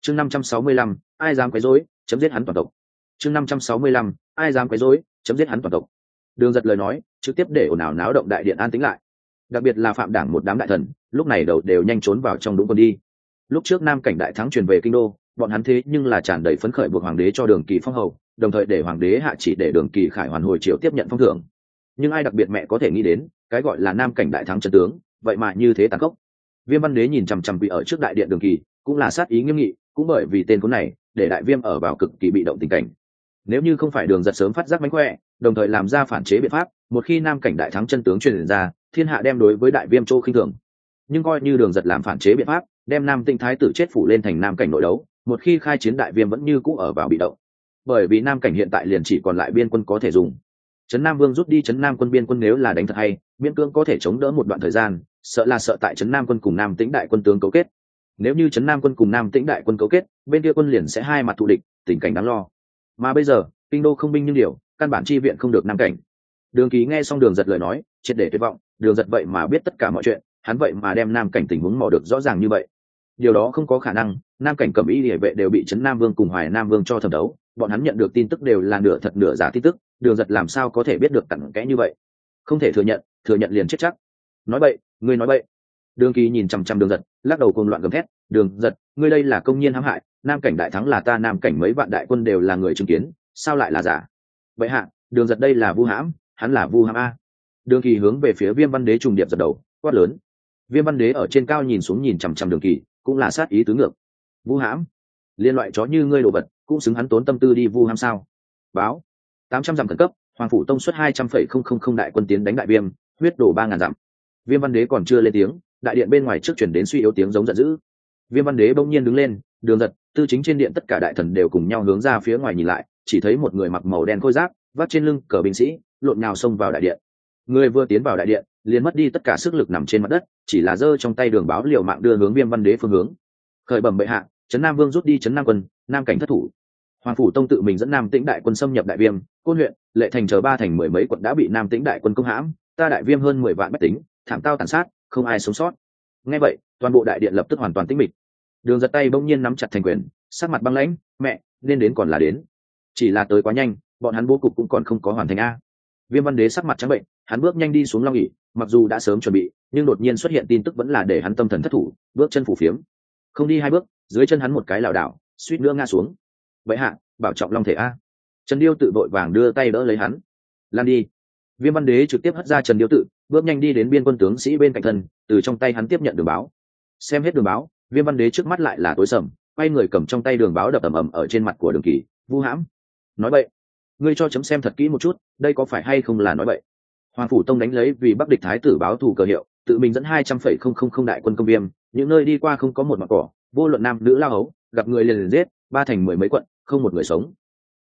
chương 565, ai dám quấy rối chấm giết hắn toàn tộc. chương 565, ai dám quấy rối chấm giết hắn toàn tộc. Đường Giật lời nói trực tiếp để ồn ào náo động đại điện an tĩnh lại, đặc biệt là phạm đảng một đám đại thần lúc này đầu đều nhanh trốn vào trong đũng quân đi. Lúc trước Nam Cảnh đại thắng truyền về kinh đô, bọn hắn thế nhưng là tràn đầy phấn khởi buộc hoàng đế cho Đường Kỳ phong hầu, đồng thời để hoàng đế hạ chỉ để Đường Kỳ khải hoàn hồi triều tiếp nhận phong thưởng. Nhưng ai đặc biệt mẹ có thể nghĩ đến cái gọi là Nam Cảnh đại thắng chân tướng vậy mà như thế tàn khốc. Viêm Văn Đế nhìn chằm chằm quỳ ở trước đại điện Đường Kỳ, cũng là sát ý nghiêm nghị, cũng bởi vì tên khốn này để đại viêm ở vào cực kỳ bị động tình cảnh. Nếu như không phải Đường Giật sớm phát giác mánh khỏe, đồng thời làm ra phản chế biện pháp, một khi Nam Cảnh đại thắng chân tướng truyền ra, thiên hạ đem đối với đại viêm Châu khinh thường. Nhưng coi như Đường Giật làm phản chế biện pháp, đem Nam Tĩnh thái tử chết phủ lên thành Nam Cảnh nội đấu, một khi khai chiến đại viêm vẫn như cũ ở vào bị động. Bởi vì Nam Cảnh hiện tại liền chỉ còn lại biên quân có thể dùng. Trấn Nam Vương rút đi Trấn Nam quân biên quân nếu là đánh thật hay, miễn cưỡng có thể chống đỡ một đoạn thời gian, sợ tại Trấn Nam quân cùng Nam Tĩnh đại quân tướng cấu kết. Nếu như Trấn Nam quân cùng Nam Tĩnh đại quân cấu kết, bên kia quân liền sẽ hai mặt thù địch, tình cảnh đáng lo. Mà bây giờ, kinh đô không binh nhưng điều, căn bản chi viện không được Nam Cảnh. Đường Kỳ nghe xong Đường Giật lời nói, triệt để tuyệt vọng, Đường Giật vậy mà biết tất cả mọi chuyện, hắn vậy mà đem Nam Cảnh tình huống mò được rõ ràng như vậy. Điều đó không có khả năng, Nam Cảnh Cẩm Y Liễu vệ đều bị Trấn Nam Vương cùng Hoài Nam Vương cho thẩm đấu, bọn hắn nhận được tin tức đều là nửa thật nửa giả tin tức, Đường Giật làm sao có thể biết được cặn kẽ như vậy? Không thể thừa nhận liền chết chắc. Nói bậy, ngươi nói bậy. Đường Kỳ nhìn chằm chằm Đường Giật, lắc đầu cuồng loạn gầm thét, "Đường Giật, ngươi đây là công nhiên hãm hại, Nam Cảnh đại thắng là ta Nam Cảnh mấy vạn đại quân đều là người chứng kiến, sao lại là giả?" Vậy hạ, Đường Giật đây là vu hãm, hắn là vu hãm a. Đường Kỳ hướng về phía Viêm Văn Đế trùng điệp giật đầu, quát lớn. Viêm Văn Đế ở trên cao nhìn xuống nhìn chằm chằm Đường Kỳ, cũng là sát ý tứ ngược. Vu hãm? Liên loại chó như ngươi đồ vật, cũng xứng hắn tốn tâm tư đi vu hãm sao? Báo. 800 dặm khẩn cấp, Hoàng phủ tông xuất 200,000 đại quân tiến đánh đại viêm, huyết đổ 3000 dặm. Viêm Văn Đế còn chưa lên tiếng, đại điện bên ngoài trước truyền đến suy yếu tiếng giống giận dữ. Viêm Văn Đế bỗng nhiên đứng lên, Đường Giật, Tư Chính trên điện tất cả đại thần đều cùng nhau hướng ra phía ngoài nhìn lại, chỉ thấy một người mặc màu đen khôi giáp, vác trên lưng cờ binh sĩ, lộn nhào xông vào đại điện. Người vừa tiến vào đại điện, liền mất đi tất cả sức lực nằm trên mặt đất, chỉ là giơ trong tay đường báo liều mạng đưa hướng Viêm Văn Đế phương hướng. Khởi bẩm bệ hạ, Trấn Nam Vương rút đi Trấn Nam quân, Nam Cảnh thất thủ. Hoàng phủ tông tự mình dẫn Nam Tĩnh đại quân xâm nhập đại viêm, Côn huyện, Lệ thành chờ ba thành mười mấy quận đã bị Nam Tĩnh đại quân công hãm, ta đại viêm hơn 10 vạn bách tính, thảm tao tàn sát, không ai sống sót. Nghe vậy, toàn bộ đại điện lập tức hoàn toàn tĩnh mịch. Đường Giật tay bỗng nhiên nắm chặt thành quyền, sắc mặt băng lãnh, "Mẹ, nên đến còn là đến. Chỉ là tới quá nhanh, bọn hắn bố cục cũng còn không có hoàn thành a." Viêm Văn Đế sắc mặt trắng bệnh, hắn bước nhanh đi xuống long ỷ, mặc dù đã sớm chuẩn bị, nhưng đột nhiên xuất hiện tin tức vẫn là để hắn tâm thần thất thủ, bước chân phủ phiếm. Không đi hai bước, dưới chân hắn một cái lảo đảo, suýt nữa ngã xuống. "Vậy hạ, bảo trọng long thể a." Trần Điêu tự vội vàng đưa tay đỡ lấy hắn. "Lan đi." Viêm Văn Đế trực tiếp hất ra Trần Điêu tự, bước nhanh đi đến biên quân tướng sĩ bên cạnh thân, từ trong tay hắn tiếp nhận đường báo. Xem hết đường báo, Viêm Văn Đế trước mắt lại là tối sầm, quay người cầm trong tay đường báo đập ầm ầm ở trên mặt của Đường Kỳ, "Vu hãm." "Nói bậy. Ngươi cho chấm xem thật kỹ một chút, đây có phải hay không là nói bậy." Hoàng phủ tông đánh lấy vì Bắc địch thái tử báo thù cờ hiệu, tự mình dẫn 200,000 đại quân công viêm, những nơi đi qua không có một mảng cỏ, vô luận nam nữ lao hấu, gặp người liền giết, ba thành mười mấy quận, không một người sống.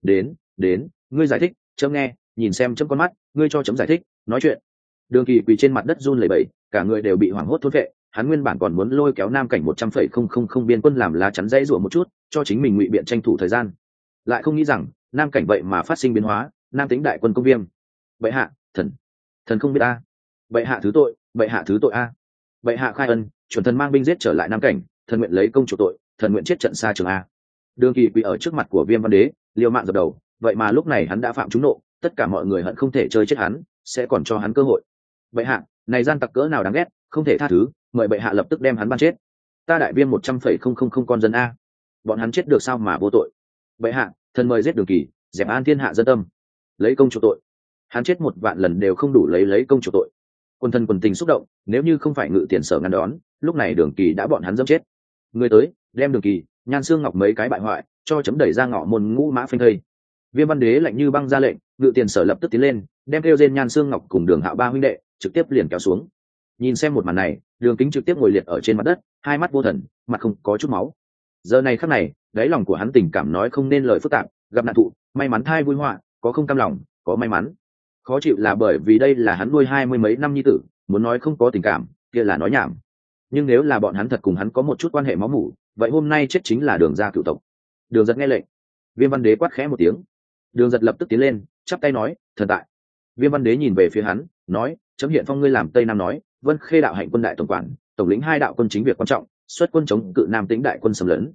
Đến, ngươi giải thích, chấm nghe, nhìn xem chấm con mắt, ngươi cho chấm giải thích, nói chuyện. Đường Kỳ quỳ trên mặt đất run lẩy bẩy, cả người đều bị hoảng hốt thôn vệ, hắn nguyên bản còn muốn lôi kéo Nam Cảnh 100,000 biên quân làm lá chắn dãy rủa một chút, cho chính mình ngụy biện tranh thủ thời gian. Lại không nghĩ rằng, Nam Cảnh vậy mà phát sinh biến hóa, Nam Tĩnh đại quân công viêm. Bệ hạ, thần không biết a. Bệ hạ thứ tội, bệ hạ thứ tội a. Bệ hạ khai ân, chuẩn thần mang binh giết trở lại Nam Cảnh, thần nguyện lấy công chủ tội, thần nguyện chết trận xa trường a. Đường Kỳ quỳ ở trước mặt của Viêm Văn Đế, liều mạng dập đầu, vậy mà lúc này hắn đã phạm trúng nộ, tất cả mọi người hận không thể chơi chết hắn, sẽ còn cho hắn cơ hội. Bệ hạ, này gian tặc cỡ nào đáng ghét, không thể tha thứ, mời bệ hạ lập tức đem hắn ban chết. Ta đại viêm 100,000 con dân a, bọn hắn chết được sao mà vô tội. Bệ hạ, thần mời giết Đường Kỳ, dẹp an thiên hạ dân tâm, lấy công chủ tội. Hắn chết 1 vạn lần đều không đủ lấy công chủ tội. Quân thân quần tình xúc động, nếu như không phải Ngự Tiền Sở ngăn đón, lúc này Đường Kỳ đã bọn hắn dẫm chết. Người tới, đem Đường Kỳ, Nhan Xương Ngọc mấy cái bại hoại, cho chấm đẩy ra ngõ môn ngũ mã phanh thây. Viêm Văn Đế lạnh như băng ra lệnh, Ngự Tiền Sở lập tức tiến lên, đem kêu trên Nhan Xương Ngọc cùng Đường Hạo ba huynh đệ trực tiếp liền kéo xuống. Nhìn xem một màn này, Đường Kính trực tiếp ngồi liệt ở trên mặt đất, hai mắt vô thần, mặt không có chút máu. Giờ này khắc này, đáy lòng của hắn tình cảm nói không nên lời phức tạp, gặp nạn thụ, may mắn thai vui họa, có không cam lòng, có may mắn. Khó chịu là bởi vì đây là hắn nuôi 20 mấy năm nhi tử, muốn nói không có tình cảm, kia là nói nhảm. Nhưng nếu là bọn hắn thật cùng hắn có một chút quan hệ máu mủ, vậy hôm nay chết chính là Đường gia cửu tộc. Đường Giật nghe lệnh. Viêm Văn Đế quát khẽ một tiếng. Đường Giật lập tức tiến lên, chắp tay nói, thần tại. Viêm Văn Đế nhìn về phía hắn, nói, chấm hiện phong ngươi làm Tây Nam nói, Vân Khê đạo hạnh quân đại tổng quản, tổng lĩnh 2 đạo quân chính việc quan trọng, xuất quân chống cự Nam Tĩnh đại quân xâm lấn.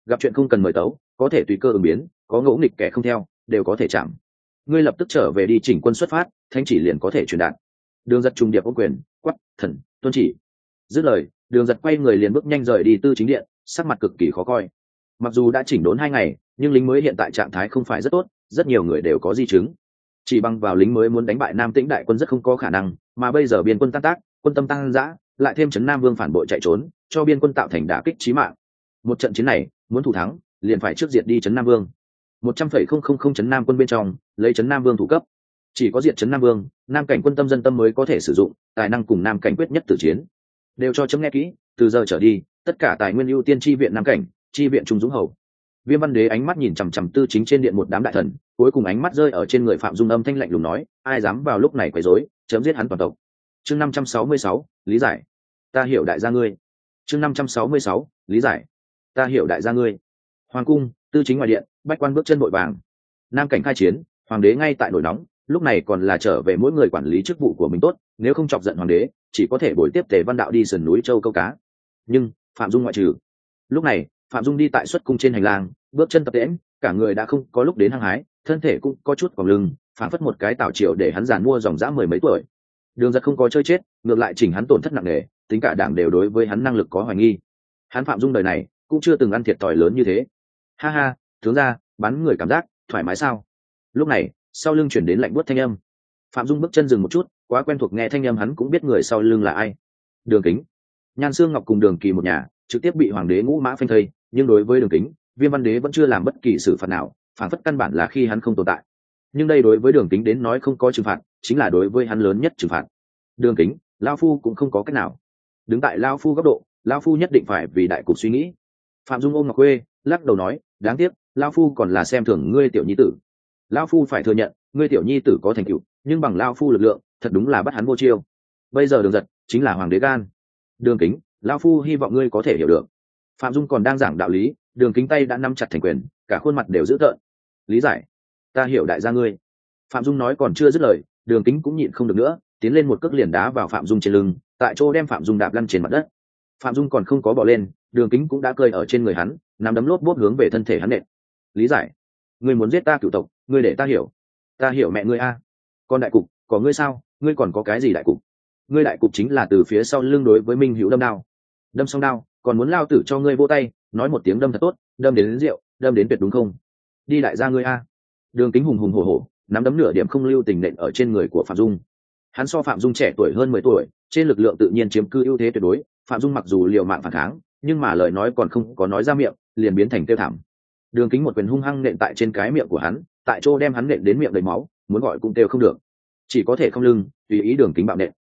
gặp chuyện không cần mời tấu, có thể tùy cơ ứng biến, có ngẫu nghịch kẻ không theo đều có thể chạm. Ngươi lập tức trở về đi chỉnh quân xuất phát, thánh chỉ liền có thể truyền đạt. Đường Giật trùng điệp ôm quyền, quát, thần tuân chỉ. Dứt lời, Đường Giật quay người liền bước nhanh rời đi tư chính điện, sắc mặt cực kỳ khó coi. Mặc dù đã chỉnh đốn 2 ngày, nhưng lính mới hiện tại trạng thái không phải rất tốt, rất nhiều người đều có di chứng. Chỉ bằng vào lính mới muốn đánh bại Nam Tĩnh đại quân rất không có khả năng, mà bây giờ biên quân tan tác, quân tâm tăng dã, lại thêm trấn Nam Vương phản bội chạy trốn, cho biên quân tạo thành đả kích chí mạng. Một trận chiến này, muốn thủ thắng, liền phải trước diệt đi trấn Nam Vương. 100,000 trấn Nam quân bên trong, lấy trấn Nam Vương thủ cấp. Chỉ có diệt trấn Nam Vương, Nam cảnh quân tâm dân tâm mới có thể sử dụng, tài năng cùng Nam cảnh quyết nhất tử chiến. Đều cho chấm nghe kỹ, từ giờ trở đi, tất cả tài nguyên ưu tiên chi viện Nam cảnh, chi viện Trung Dũng Hầu. Viêm Văn Đế ánh mắt nhìn chằm chằm tư chính trên điện một đám đại thần, cuối cùng ánh mắt rơi ở trên người Phạm Dung, âm thanh lạnh lùng nói, ai dám vào lúc này quấy rối, chấm giết hắn toàn tộc. Chương 566, lý giải. Ta hiểu đại gia ngươi. Chương 566, lý giải. Ta hiểu đại gia ngươi. Hoàng cung, tư chính ngoài điện, bách quan bước chân vội vàng. Nam cảnh khai chiến, hoàng đế ngay tại nổi nóng, lúc này còn là trở về mỗi người quản lý chức vụ của mình tốt, nếu không chọc giận hoàng đế, chỉ có thể bồi tiếp Tề Văn Đạo đi sườn núi châu câu cá. Nhưng Phạm Dung ngoại trừ. Lúc này, Phạm Dung đi tại xuất cung trên hành lang, bước chân tập tễnh, cả người đã không có lúc đến hăng hái, thân thể cũng có chút còng lưng, phảng phất một cái tảo triệu để hắn giàn mua dòng dã 10 mấy tuổi. Đường Giật không có chơi chết, ngược lại chỉnh hắn tổn thất nặng nề, tính cả đảng đều đối với hắn năng lực có hoài nghi. Hắn Phạm Dung đời này cũng chưa từng ăn thiệt thòi lớn như thế. Ha ha, tướng ra, bắn người cảm giác thoải mái sao? Lúc này, sau lưng chuyển đến lạnh buốt thanh âm. Phạm Dung bước chân dừng một chút, quá quen thuộc nghe thanh âm hắn cũng biết người sau lưng là ai. Đường Kính. Nhan Xương Ngọc cùng Đường Kỳ một nhà, trực tiếp bị hoàng đế ngũ mã phanh thây, nhưng đối với Đường Kính, Viêm Văn Đế vẫn chưa làm bất kỳ xử phạt nào, phản phất căn bản là khi hắn không tồn tại. Nhưng đây đối với Đường Kính đến nói không có trừng phạt, chính là đối với hắn lớn nhất trừng phạt. Đường Kính, lão phu cũng không có cách nào. Đứng tại lão phu góc độ, lão phu nhất định phải vì đại cục suy nghĩ. Phạm Dung ôm Ngọc Khuê, lắc đầu nói, đáng tiếc, lão phu còn là xem thường ngươi tiểu nhi tử. Lão phu phải thừa nhận, ngươi tiểu nhi tử có thành tựu, nhưng bằng lão phu lực lượng, thật đúng là bắt hắn vô chiêu. Bây giờ Đường Giật chính là hoàng đế gan. Đường Kính, lão phu hy vọng ngươi có thể hiểu được. Phạm Dung còn đang giảng đạo lý, Đường Kính tay đã nắm chặt thành quyền, cả khuôn mặt đều dữ tợn. Lý giải, ta hiểu đại gia ngươi. Phạm Dung nói còn chưa dứt lời, Đường Kính cũng nhịn không được nữa, tiến lên một cước liền đá vào Phạm Dung trên lưng, tại chỗ đem Phạm Dung đạp lăn trên mặt đất. Phạm Dung còn không có bỏ lên, Đường Kính cũng đã cơi ở trên người hắn, nắm đấm lốp bốp hướng về thân thể hắn nện. Lý giải, ngươi muốn giết ta cửu tộc, ngươi để ta hiểu mẹ ngươi a. Còn đại cục, có ngươi sao? Ngươi còn có cái gì đại cục? Ngươi đại cục chính là từ phía sau lưng đối với Minh Hữu đâm đao, đâm xong đao, còn muốn lao tử cho ngươi vỗ tay, nói một tiếng đâm thật tốt, đâm đến rượu, đâm đến tuyệt đúng không? Đi đại gia ngươi a. Đường Kính hùng hùng hổ hổ, nắm đấm nửa điểm không lưu tình nện ở trên người của Phạm Dung. Hắn so Phạm Dung trẻ tuổi hơn 10 tuổi, trên lực lượng tự nhiên chiếm cư ưu thế tuyệt đối. Phạm Dung mặc dù liều mạng phản kháng, nhưng mà lời nói còn không có nói ra miệng, liền biến thành tiêu thảm. Đường Kính một quyền hung hăng nện tại trên cái miệng của hắn, tại chỗ đem hắn nện đến miệng đầy máu, muốn gọi cũng kêu không được, chỉ có thể không lưng tùy ý Đường Kính bạo nện.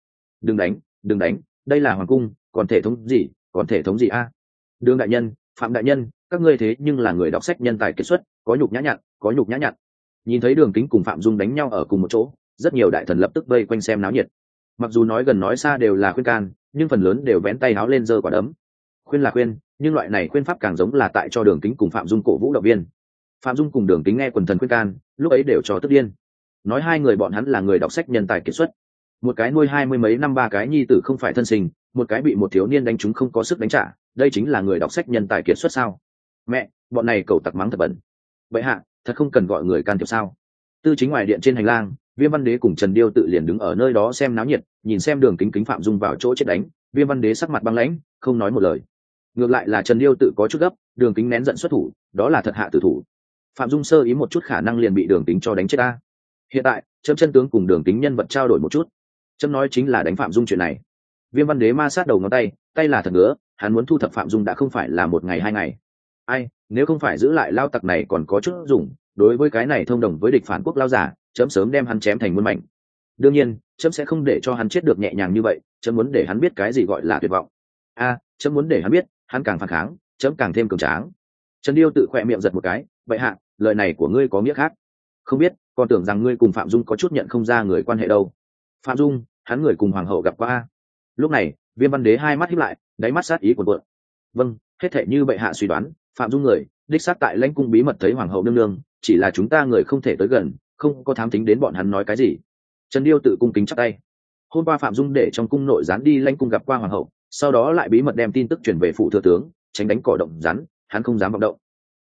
Đừng đánh, đây là hoàng cung, còn thể thống gì a? Đường đại nhân, Phạm đại nhân, các ngươi thế nhưng là người đọc sách nhân tài kiệt xuất, có nhục nhã nhặn. Nhìn thấy Đường Kính cùng Phạm Dung đánh nhau ở cùng một chỗ, rất nhiều đại thần lập tức vây quanh xem náo nhiệt. Mặc dù nói gần nói xa đều là khuyên can, nhưng phần lớn đều vén tay áo lên giơ quả đấm. Khuyên là khuyên, nhưng loại này khuyên pháp càng giống là tại cho Đường Kính cùng Phạm Dung cổ vũ động viên. Phạm Dung cùng Đường Kính nghe quần thần khuyên can, lúc ấy đều cho tức điên. Nói hai người bọn hắn là người đọc sách nhân tài kiệt xuất, một cái nuôi 20 mấy năm 3 cái nhi tử không phải thân sinh, một cái bị một thiếu niên đánh trúng không có sức đánh trả, đây chính là người đọc sách nhân tài kiệt xuất sao? Mẹ, bọn này cẩu tặc mắng thật bẩn. Bệ hạ, thật không cần gọi người can thiệp sao? Tư chính ngoài điện trên hành lang, Viêm Văn Đế cùng Trần Điêu tự liền đứng ở nơi đó xem náo nhiệt, nhìn xem Đường Kính Phạm Dung vào chỗ chết đánh, Viêm Văn Đế sắc mặt băng lãnh, không nói một lời. Ngược lại là Trần Điêu tự có chút gấp, Đường Kính nén giận xuất thủ, đó là thật hạ tử thủ. Phạm Dung sơ ý một chút khả năng liền bị Đường Kính cho đánh chết ta. Hiện tại, chấm chân tướng cùng Đường Kính nhân vật trao đổi một chút. Chấm nói chính là đánh Phạm Dung chuyện này. Viêm Văn Đế ma sát đầu ngón tay là thật ngứa, hắn muốn thu thập Phạm Dung đã không phải là 1 ngày 2 ngày. Ai, nếu không phải giữ lại lao tặc này còn có chút dùng, đối với cái này thông đồng với địch phản quốc lao giả, chấm sớm đem hắn chém thành muôn mảnh. Đương nhiên, chấm sẽ không để cho hắn chết được nhẹ nhàng như vậy, chấm muốn để hắn biết cái gì gọi là tuyệt vọng. Chấm muốn để hắn biết, hắn càng phản kháng, chấm càng thêm cường tráng. Trần Điêu tự khỏe miệng giật một cái, vậy hạ, lời này của ngươi có nghĩa khác? Không biết, còn tưởng rằng ngươi cùng Phạm Dung có chút nhận không ra người quan hệ đâu. Phạm Dung, hắn người cùng hoàng hậu gặp qua. Lúc này, Viêm Văn Đế hai mắt híp lại, đáy mắt sát ý cuồn cuộn. Vâng, hết thảy như bệ hạ suy đoán, Phạm Dung người đích xác tại lãnh cung bí mật thấy hoàng hậu nương nương, chỉ là chúng ta người không thể tới gần, không có thám tính đến bọn hắn nói cái gì. Trần Điêu tự cung kính chắp tay. Hôm qua Phạm Dung để trong cung nội gián đi lãnh cung gặp qua hoàng hậu, sau đó lại bí mật đem tin tức truyền về phủ thừa tướng, tránh đánh cỏ động rắn, hắn không dám vọng động.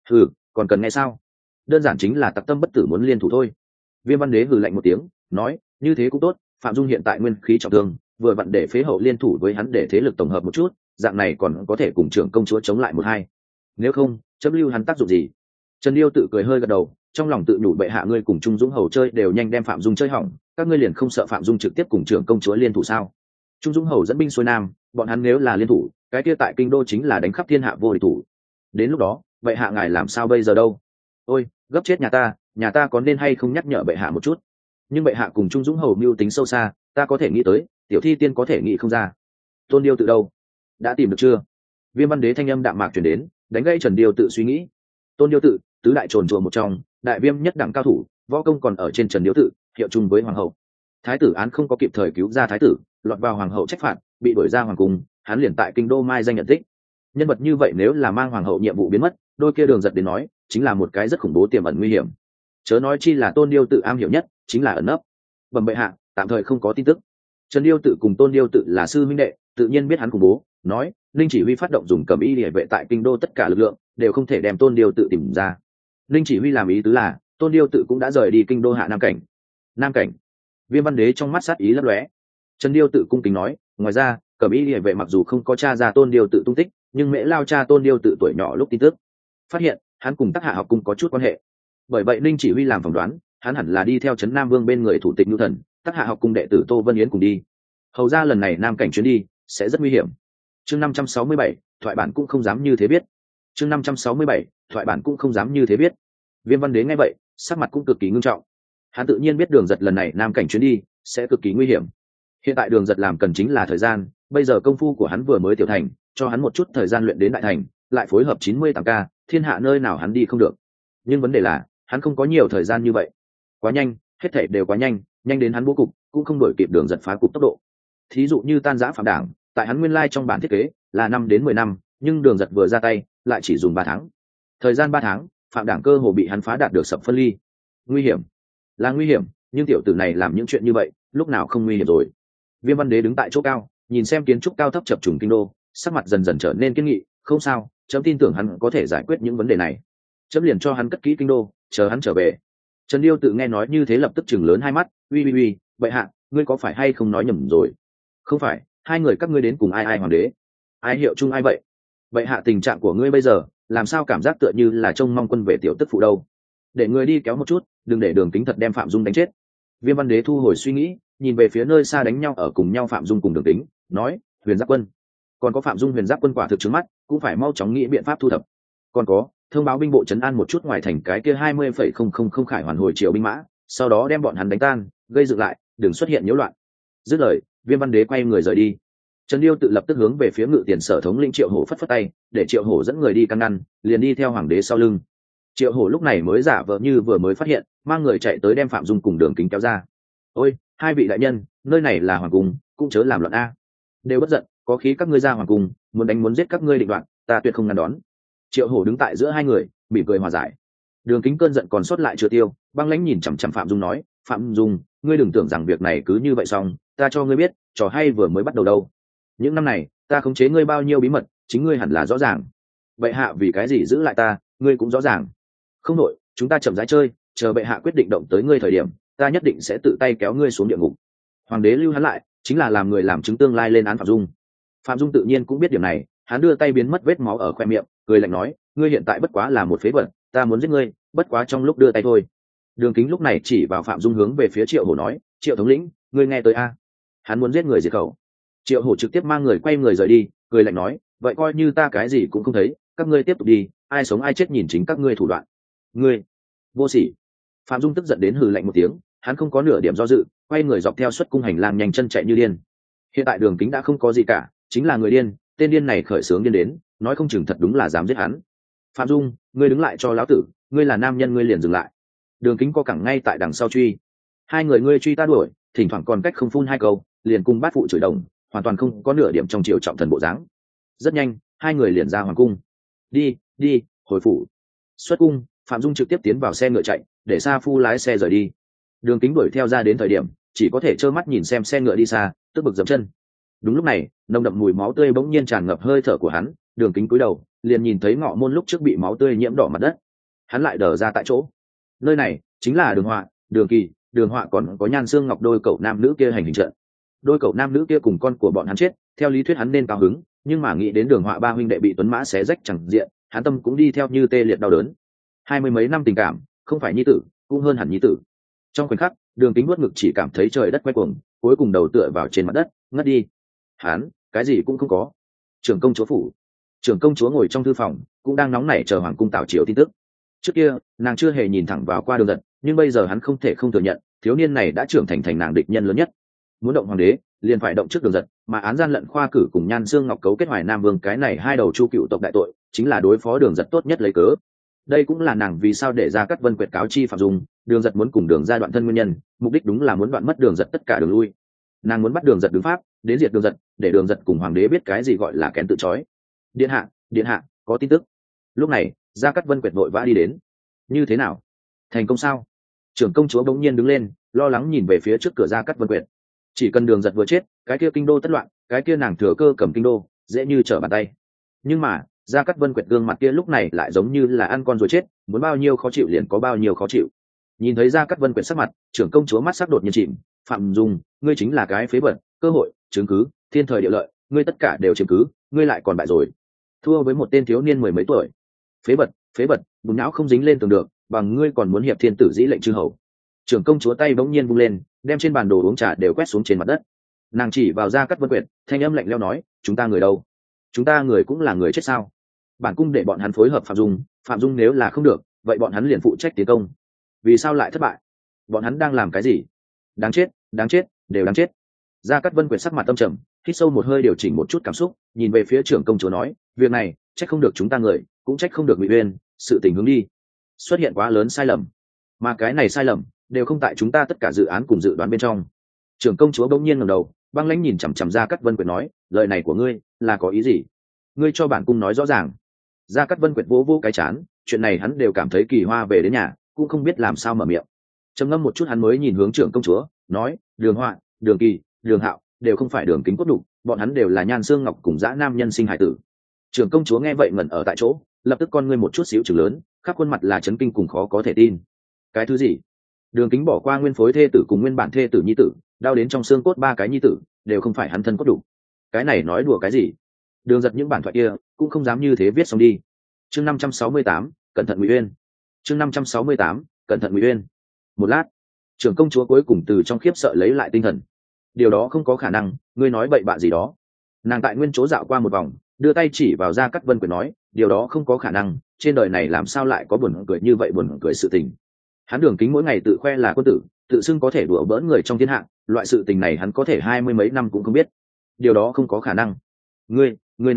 Hừ, còn cần nghe sao? Đơn giản chính là tặc tâm bất tử muốn liên thủ thôi. Viêm Văn Đế hừ lạnh một tiếng, nói, như thế cũng tốt, Phạm Dung hiện tại nguyên khí trọng thương, vừa vặn để phế hậu liên thủ với hắn để thế lực tổng hợp một chút, dạng này còn có thể cùng trưởng công chúa chống lại một hai. Nếu không, chấm lưu hắn tác dụng gì? Trần Liêu tự cười hơi gật đầu, trong lòng tự nhủ bệ hạ ngươi cùng Trung Dũng Hầu chơi đều nhanh đem Phạm Dung chơi hỏng, các ngươi liền không sợ Phạm Dung trực tiếp cùng trưởng công chúa liên thủ sao? Trung Dũng Hầu dẫn binh xuôi nam, bọn hắn nếu là liên thủ, cái kia tại kinh đô chính là đánh khắp thiên hạ vô địch thủ. Đến lúc đó, bệ hạ ngài làm sao bây giờ đâu? Ôi, gấp chết nhà ta có nên hay không nhắc nhở bệ hạ một chút? Nhưng bệ hạ cùng Trung Dũng Hầu mưu tính sâu xa, ta có thể nghĩ tới, tiểu thi tiên có thể nghĩ không ra. Tôn Điêu tự đâu? Đã tìm được chưa? Viêm Văn Đế thanh âm đạm mạc truyền đến, đánh gây Trần Điêu tự suy nghĩ. Tôn Điêu tự, tứ đại trồn chùa một trong, đại viêm nhất đẳng cao thủ, võ công còn ở trên Trần Điêu tự, hiệu chung với hoàng hậu. Thái tử án không có kịp thời cứu ra thái tử, lọt vào hoàng hậu trách phạt, bị đuổi ra hoàng cung, hắn liền tại kinh đô mai danh nhận tích. Nhân vật như vậy nếu là mang hoàng hậu nhiệm vụ biến mất, đôi kia Đường Giật đến nói, chính là một cái rất khủng bố tiềm ẩn nguy hiểm. Chớ nói chi là Tôn Điêu tự am hiểu nhất, chính là ẩn nấp. Bẩm bệ hạ, tạm thời không có tin tức. Trần Điêu tự cùng Tôn Điêu tự là sư minh đệ, tự nhiên biết hắn khủng bố, nói, Linh Chỉ Huy phát động dùng Cẩm Y Liễu vệ tại kinh đô tất cả lực lượng, đều không thể đem Tôn Điêu tự tìm ra. Linh Chỉ Huy làm ý tứ là, Tôn Điêu tự cũng đã rời đi kinh đô hạ Nam cảnh. Nam cảnh? Viêm Văn Đế trong mắt sát ý lấp lóe. Trần Điêu tự cung kính nói, ngoài ra, Cẩm Y Liễu vệ mặc dù không có tra ra Tôn Điêu tự tung tích, nhưng Mễ Lao cha Tôn Điêu tự tuổi nhỏ lúc tin tức, phát hiện hắn cùng Tắc Hạ học cung có chút quan hệ. Bởi vậy Linh Chỉ Huy làm phỏng đoán, hắn hẳn là đi theo Trấn Nam Vương bên người thủ tịch Nưu Thần, Tắc Hạ học cung đệ tử Tô Vân Yến cùng đi. Hầu ra lần này Nam cảnh chuyến đi sẽ rất nguy hiểm. Chương 567, thoại bản cũng không dám như thế biết. Chương 567, thoại bản cũng không dám như thế biết. Viêm Văn Đế nghe vậy, sắc mặt cũng cực kỳ ngưng trọng. Hắn tự nhiên biết Đường Giật lần này Nam cảnh chuyến đi sẽ cực kỳ nguy hiểm. Hiện tại Đường Giật làm cần chính là thời gian, bây giờ công phu của hắn vừa mới tiểu thành, cho hắn một chút thời gian luyện đến đại thành, lại phối hợp 98K, thiên hạ nơi nào hắn đi không được. Nhưng vấn đề là, hắn không có nhiều thời gian như vậy. Quá nhanh, hết thảy đều quá nhanh, nhanh đến hắn bố cục cũng không đuổi kịp Đường Giật phá cục tốc độ. Thí dụ như tan rã Phạm Đảng, tại hắn nguyên lai trong bản thiết kế là 5 đến 10 năm, nhưng Đường Giật vừa ra tay lại chỉ dùng 3 tháng. Thời gian 3 tháng, Phạm Đảng cơ hồ bị hắn phá đạt được sập phân ly. Nguy hiểm là nguy hiểm, nhưng tiểu tử này làm những chuyện như vậy lúc nào không nguy hiểm rồi. Viêm Văn Đế đứng tại chỗ cao, nhìn xem kiến trúc cao thấp chập trùng kinh đô, sắc mặt dần dần trở nên kiên nghị. Không sao, chấm tin tưởng hắn có thể giải quyết những vấn đề này. Chấm liền cho hắn cất kỹ kinh đô, chờ hắn trở về. Trần Điêu tự nghe nói như thế lập tức chừng lớn hai mắt, uy, bệ hạ, ngươi có phải hay không nói nhầm rồi? Không phải, hai người các ngươi đến cùng ai hoàng đế? Ai hiệu chung ai vậy? Bệ hạ, tình trạng của ngươi bây giờ làm sao cảm giác tựa như là trông mong quân về tiểu tức phụ đâu? Để ngươi đi kéo một chút, đừng để Đường Kính thật đem Phạm Dung đánh chết. Viêm Văn Đế thu hồi suy nghĩ, nhìn về phía nơi xa đánh nhau ở cùng nhau Phạm Dung cùng Đường Kính, nói, Huyền Giáp quân, còn có Phạm Dung Huyền Giáp quân quả thực trứng mắt, cũng phải mau chóng nghĩ biện pháp thu thập. Còn có, thông báo binh bộ trấn an một chút ngoài thành cái kia 20,000 khải hoàn hồi triều binh mã, sau đó đem bọn hắn đánh tan, gây dựng lại, đừng xuất hiện nhiễu loạn. Dứt lời, Viêm Văn Đế quay người rời đi. Trần Liêu tự lập tức hướng về phía Ngự Tiền Sở thống lĩnh Triệu Hổ phất phất tay, để Triệu Hổ dẫn người đi căn ngăn, liền đi theo hoàng đế sau lưng. Triệu Hổ lúc này mới giả vờ như vừa mới phát hiện, mang người chạy tới đem Phạm Dung cùng Đường Kính kéo ra. Ôi, hai vị đại nhân, nơi này là hoàng cung, cũng chớ làm loạn a. Đều bất giận, có khí các ngươi ra hoàng cung, muốn đánh muốn giết các ngươi định đoạn, ta tuyệt không ngăn đón. Triệu Hổ đứng tại giữa hai người, mỉm cười hòa giải. Đường Kính cơn giận còn sót lại chưa tiêu, băng lãnh nhìn chằm chằm Phạm Dung nói, Phạm Dung, ngươi đừng tưởng rằng việc này cứ như vậy xong, ta cho ngươi biết, trò hay vừa mới bắt đầu đâu. Những năm này, ta khống chế ngươi bao nhiêu bí mật, chính ngươi hẳn là rõ ràng. Bệ hạ vì cái gì giữ lại ta, ngươi cũng rõ ràng. Không nội, chúng ta chậm rãi chơi, chờ bệ hạ quyết định động tới ngươi thời điểm, ta nhất định sẽ tự tay kéo ngươi xuống địa ngục. Hoàng đế lưu hắn lại, chính là làm người làm chứng tương lai lên án Phạm Dung. Phạm Dung tự nhiên cũng biết điểm này, hắn đưa tay biến mất vết máu ở khoe miệng, cười lạnh nói, ngươi hiện tại bất quá là một phế vật, ta muốn giết ngươi, bất quá trong lúc đưa tay thôi. Đường Kính lúc này chỉ vào Phạm Dung hướng về phía Triệu Hổ nói, Triệu thống lĩnh, ngươi nghe tới a? Hắn muốn giết người diệt khẩu. Triệu Hổ trực tiếp mang người quay người rời đi, cười lạnh nói, vậy coi như ta cái gì cũng không thấy, các ngươi tiếp tục đi, ai sống ai chết nhìn chính các ngươi thủ đoạn. Ngươi vô sỉ. Phạm Dung tức giận đến hừ lạnh một tiếng, hắn không có nửa điểm do dự, quay người dọc theo xuất cung hành lang nhanh chân chạy như điên. Hiện tại Đường Kính đã không có gì cả, chính là người điên, tên điên này khởi xướng điên đến, nói không chừng thật đúng là dám giết hắn. Phạm Dung, ngươi đứng lại cho lão tử, ngươi là nam nhân ngươi liền dừng lại. Đường Kính co cẳng ngay tại đằng sau truy. Hai người ngươi truy ta đuổi, thỉnh thoảng còn cách không phun hai câu, liền cùng bát phụ chửi đồng, hoàn toàn không có nửa điểm trong chiều trọng thần bộ dáng. Rất nhanh, hai người liền ra hoàng cung. Đi, hồi phủ. Xuất cung, Phạm Dung trực tiếp tiến vào xe ngựa chạy, để Sa Phu lái xe rời đi. Đường Kính đuổi theo ra đến thời điểm, chỉ có thể trơ mắt nhìn xem xe ngựa đi xa, tức bực dậm chân. Đúng lúc này, nồng đậm mùi máu tươi bỗng nhiên tràn ngập hơi thở của hắn, Đường Kính cúi đầu, liền nhìn thấy ngọ môn lúc trước bị máu tươi nhiễm đỏ mặt đất. Hắn lại đờ ra tại chỗ. Nơi này chính là Đường Họa, Đường Kỳ, Đường Họa còn có Nhan Xương Ngọc đôi cậu nam nữ kia hành hình trận. Đôi cậu nam nữ kia cùng con của bọn hắn chết, theo lý thuyết hắn nên cao hứng, nhưng mà nghĩ đến Đường Họa ba huynh đệ bị Tuấn Mã xé rách chẳng diện, hắn tâm cũng đi theo như tê liệt đau đớn. 20 mấy năm tình cảm, không phải nhi tử, cũng hơn hẳn nhi tử. Trong khoảnh khắc, Đường Kính nuốt ngực chỉ cảm thấy trời đất quay cuồng, cuối cùng đầu tựa vào trên mặt đất, ngất đi. Hắn, cái gì cũng không có. Trưởng công chúa phủ. Trưởng công chúa ngồi trong thư phòng, cũng đang nóng nảy chờ hoàng cung Tào Triều tin tức. Trước kia, nàng chưa hề nhìn thẳng vào qua Đường Giật, nhưng bây giờ hắn không thể không thừa nhận, thiếu niên này đã trưởng thành nàng địch nhân lớn nhất. Muốn động hoàng đế, liền phải động trước Đường Giật, mà án gian lận khoa cử cùng Nhan Xương Ngọc cấu kết Hoài Nam Vương cái này hai đầu chu cựu tộc đại tội, chính là đối phó Đường Giật tốt nhất lấy cớ. Đây cũng là nàng vì sao để ra Cát Vân Quyệt cáo chi Phạm Dung, Đường Giật muốn cùng Đường gia đoạn thân nguyên nhân, mục đích đúng là muốn đoạn mất Đường Giật tất cả đường lui. Nàng muốn bắt Đường Giật đứng pháp, đến diệt Đường Giật, để Đường Giật cùng hoàng đế biết cái gì gọi là kén tự chói. Điện hạ, có tin tức. Lúc này, Gia Cát Vân Quyệt vội vã đi đến. Như thế nào? Thành công sao? Trưởng công chúa bỗng nhiên đứng lên, lo lắng nhìn về phía trước cửa Gia Cát Vân Quyệt. Chỉ cần Đường Giật vừa chết, cái kia kinh đô tất loạn, cái kia nàng thừa cơ cầm kinh đô, dễ như trở bàn tay. Nhưng mà, Gia Cát Vân Quyệt gương mặt kia lúc này lại giống như là ăn con rồi chết, muốn bao nhiêu khó chịu liền có bao nhiêu khó chịu. Nhìn thấy Gia Cát Vân Quyệt sắc mặt, trưởng công chúa mắt sắc đột nhiên chìm. Phạm Dung, ngươi chính là cái phế vật, cơ hội, chứng cứ, thiên thời địa lợi, ngươi tất cả đều chiếm cứ, ngươi lại còn bại rồi. Thua với một tên thiếu niên mười mấy tuổi. Phế vật, bùn não không dính lên tường được, bằng ngươi còn muốn hiệp thiên tử dĩ lệnh chư hầu. Trưởng công chúa tay bỗng nhiên vung lên, đem trên bàn đồ uống trà đều quét xuống trên mặt đất. Nàng chỉ vào Gia Cát Vân Quyệt, thanh âm lạnh lẽo nói, chúng ta người đâu? Chúng ta người cũng là người chết sao? Bản cung để bọn hắn phối hợp Phạm Dung nếu là không được, vậy bọn hắn liền phụ trách tiến công. Vì sao lại thất bại? Bọn hắn đang làm cái gì? Đáng chết, đều đáng chết. Gia Cát Vân Quyệt sắc mặt tâm trầm, hít sâu một hơi điều chỉnh một chút cảm xúc, nhìn về phía trưởng công chúa nói, việc này trách không được chúng ta người, cũng trách không được Ngụy Uyên, sự tình hướng đi xuất hiện quá lớn sai lầm, mà cái này sai lầm đều không tại chúng ta tất cả dự án cùng dự đoán bên trong. Trưởng công chúa bỗng nhiên ngẩng đầu, băng lãnh nhìn chằm chằm Gia Cát Vân Quyệt nói, lời này của ngươi là có ý gì? Ngươi cho bản cung nói rõ ràng. Gia Cát Vân Quyệt vỗ vỗ cái chán, chuyện này hắn đều cảm thấy kỳ hoa về đến nhà, cũng không biết làm sao mở miệng. Trầm ngâm một chút hắn mới nhìn hướng trưởng công chúa, nói, Đường Họa, Đường Kỳ, Đường Hạo đều không phải Đường Kính cốt đủ, bọn hắn đều là Nhan Xương Ngọc cùng dã nam nhân sinh hải tử. Trưởng công chúa nghe vậy ngẩn ở tại chỗ, lập tức con ngươi một chút xíu trừng lớn, khắp khuôn mặt là chấn kinh cùng khó có thể tin. Cái thứ gì? Đường Kính bỏ qua nguyên phối thê tử cùng nguyên bản thê tử nhi tử, đau đến trong xương cốt ba cái nhi tử, đều không phải hắn thân cốt đủ. Cái này nói đùa cái gì? Đường Giật những bản thoại kia cũng không dám như thế viết xong đi. Chương 568, cẩn thận Ngụy Uyên. Chương 568, cẩn thận Ngụy Uyên. Một lát, trưởng công chúa cuối cùng từ trong khiếp sợ lấy lại tinh thần. Điều đó không có khả năng, ngươi nói bậy bạ gì đó. Nàng tại nguyên chỗ dạo qua một vòng, đưa tay chỉ vào Gia Cát Vân Quyệt nói, điều đó không có khả năng, trên đời này làm sao lại có buồn cười như vậy, buồn cười sự tình. Hắn Đường Kính mỗi ngày tự khoe là quân tử, tự xưng có thể đùa bỡn người trong thiên hạ, loại sự tình này hắn có thể 20 mấy năm cũng không biết. Điều đó không có khả năng. Ngươi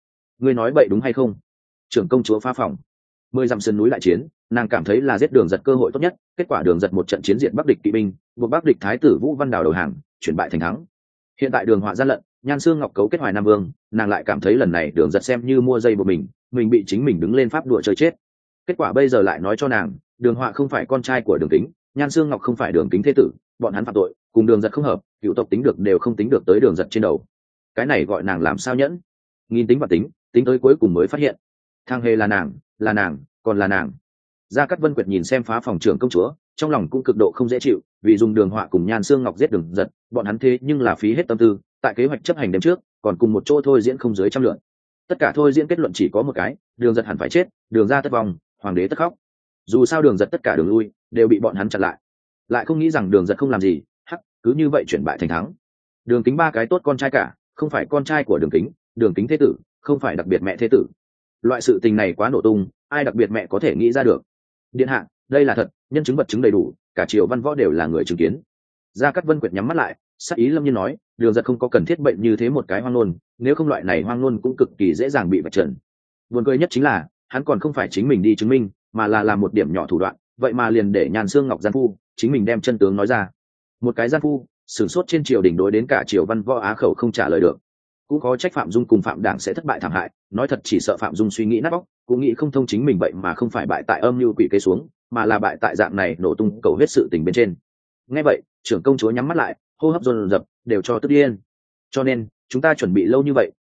nói bậy đúng hay không? Trưởng công chúa phá phòng. 10 dặm sườn núi lại chiến, nàng cảm thấy là giết Đường Giật cơ hội tốt nhất, kết quả Đường Giật một trận chiến diện Bắc địch kỵ binh, buộc Bắc địch thái tử Vũ Văn Đào đầu hàng, chuyển bại thành thắng. Hiện tại Đường Họa gian lận, Nhan Xương Ngọc cấu kết Hoài Nam Vương, nàng lại cảm thấy lần này Đường Giật xem như mua dây của mình bị chính mình đứng lên pháp đùa chơi chết. Kết quả bây giờ lại nói cho nàng, Đường Họa không phải con trai của Đường Kính, Nhan Xương Ngọc không phải Đường Kính thế tử, bọn hắn phạm tội, cùng Đường Giật không hợp, cựu tộc tính được đều không tính được tới Đường Giật trên đầu. Cái này gọi nàng làm sao nhẫn? Nghìn tính và tính tới cuối cùng mới phát hiện, thang hề là nàng, còn là nàng. Gia Cát Vân Quyệt nhìn xem phá phòng trưởng công chúa, trong lòng cũng cực độ không dễ chịu, vì dùng Đường Họa cùng Nhan Xương Ngọc giết Đường Giật, bọn hắn thế nhưng là phí hết tâm tư, tại kế hoạch chấp hành đêm trước, còn cùng một chỗ thôi diễn không dưới trăm lượt. Tất cả thôi diễn kết luận chỉ có một cái, Đường Giật hẳn phải chết, Đường gia thất vong, hoàng đế tất khóc. Dù sao Đường Giật tất cả đường lui đều bị bọn hắn chặn lại không nghĩ rằng Đường Giật không làm gì, cứ như vậy chuyển bại thành thắng. Đường Kính ba cái tốt con trai cả, không phải con trai của Đường Kính thế tử, không phải đặc biệt mẹ thế tử. Loại sự tình này quá nổ tung, ai đặc biệt mẹ có thể nghĩ ra được. Điện hạ, đây là thật, nhân chứng vật chứng đầy đủ, cả triều văn võ đều là người chứng kiến. Gia Cát Vân Quyệt nhắm mắt lại, sắc ý lâm nhiên nói, Đường Giật không có cần thiết bệnh như thế một cái hoang ngôn, nếu không loại này hoang ngôn cũng cực kỳ dễ dàng bị vạch trần. Buồn cười nhất chính là, hắn còn không phải chính mình đi chứng minh, mà là làm một điểm nhỏ thủ đoạn, vậy mà liền để Nhan Xương Ngọc gian phu chính mình đem chân tướng nói ra. Một cái gian phu sửng sốt trên triều đình đối đến cả triều văn võ á khẩu không trả lời được. Cũng có trách Phạm Dung cùng Phạm Đảng sẽ thất bại thảm hại, nói thật chỉ sợ Phạm Dung suy nghĩ nát bóc, cũng nghĩ không thông chính mình vậy mà không phải bại tại âm mưu quỷ kế xuống, mà là bại tại dạng này nổ tung cầu huyết sự tình bên trên. Nghe vậy, trưởng công chúa nhắm mắt lại, hô hấp dồn dập, đều cho tức điên. Cho nên chúng ta chuẩn bị lâu như vậy,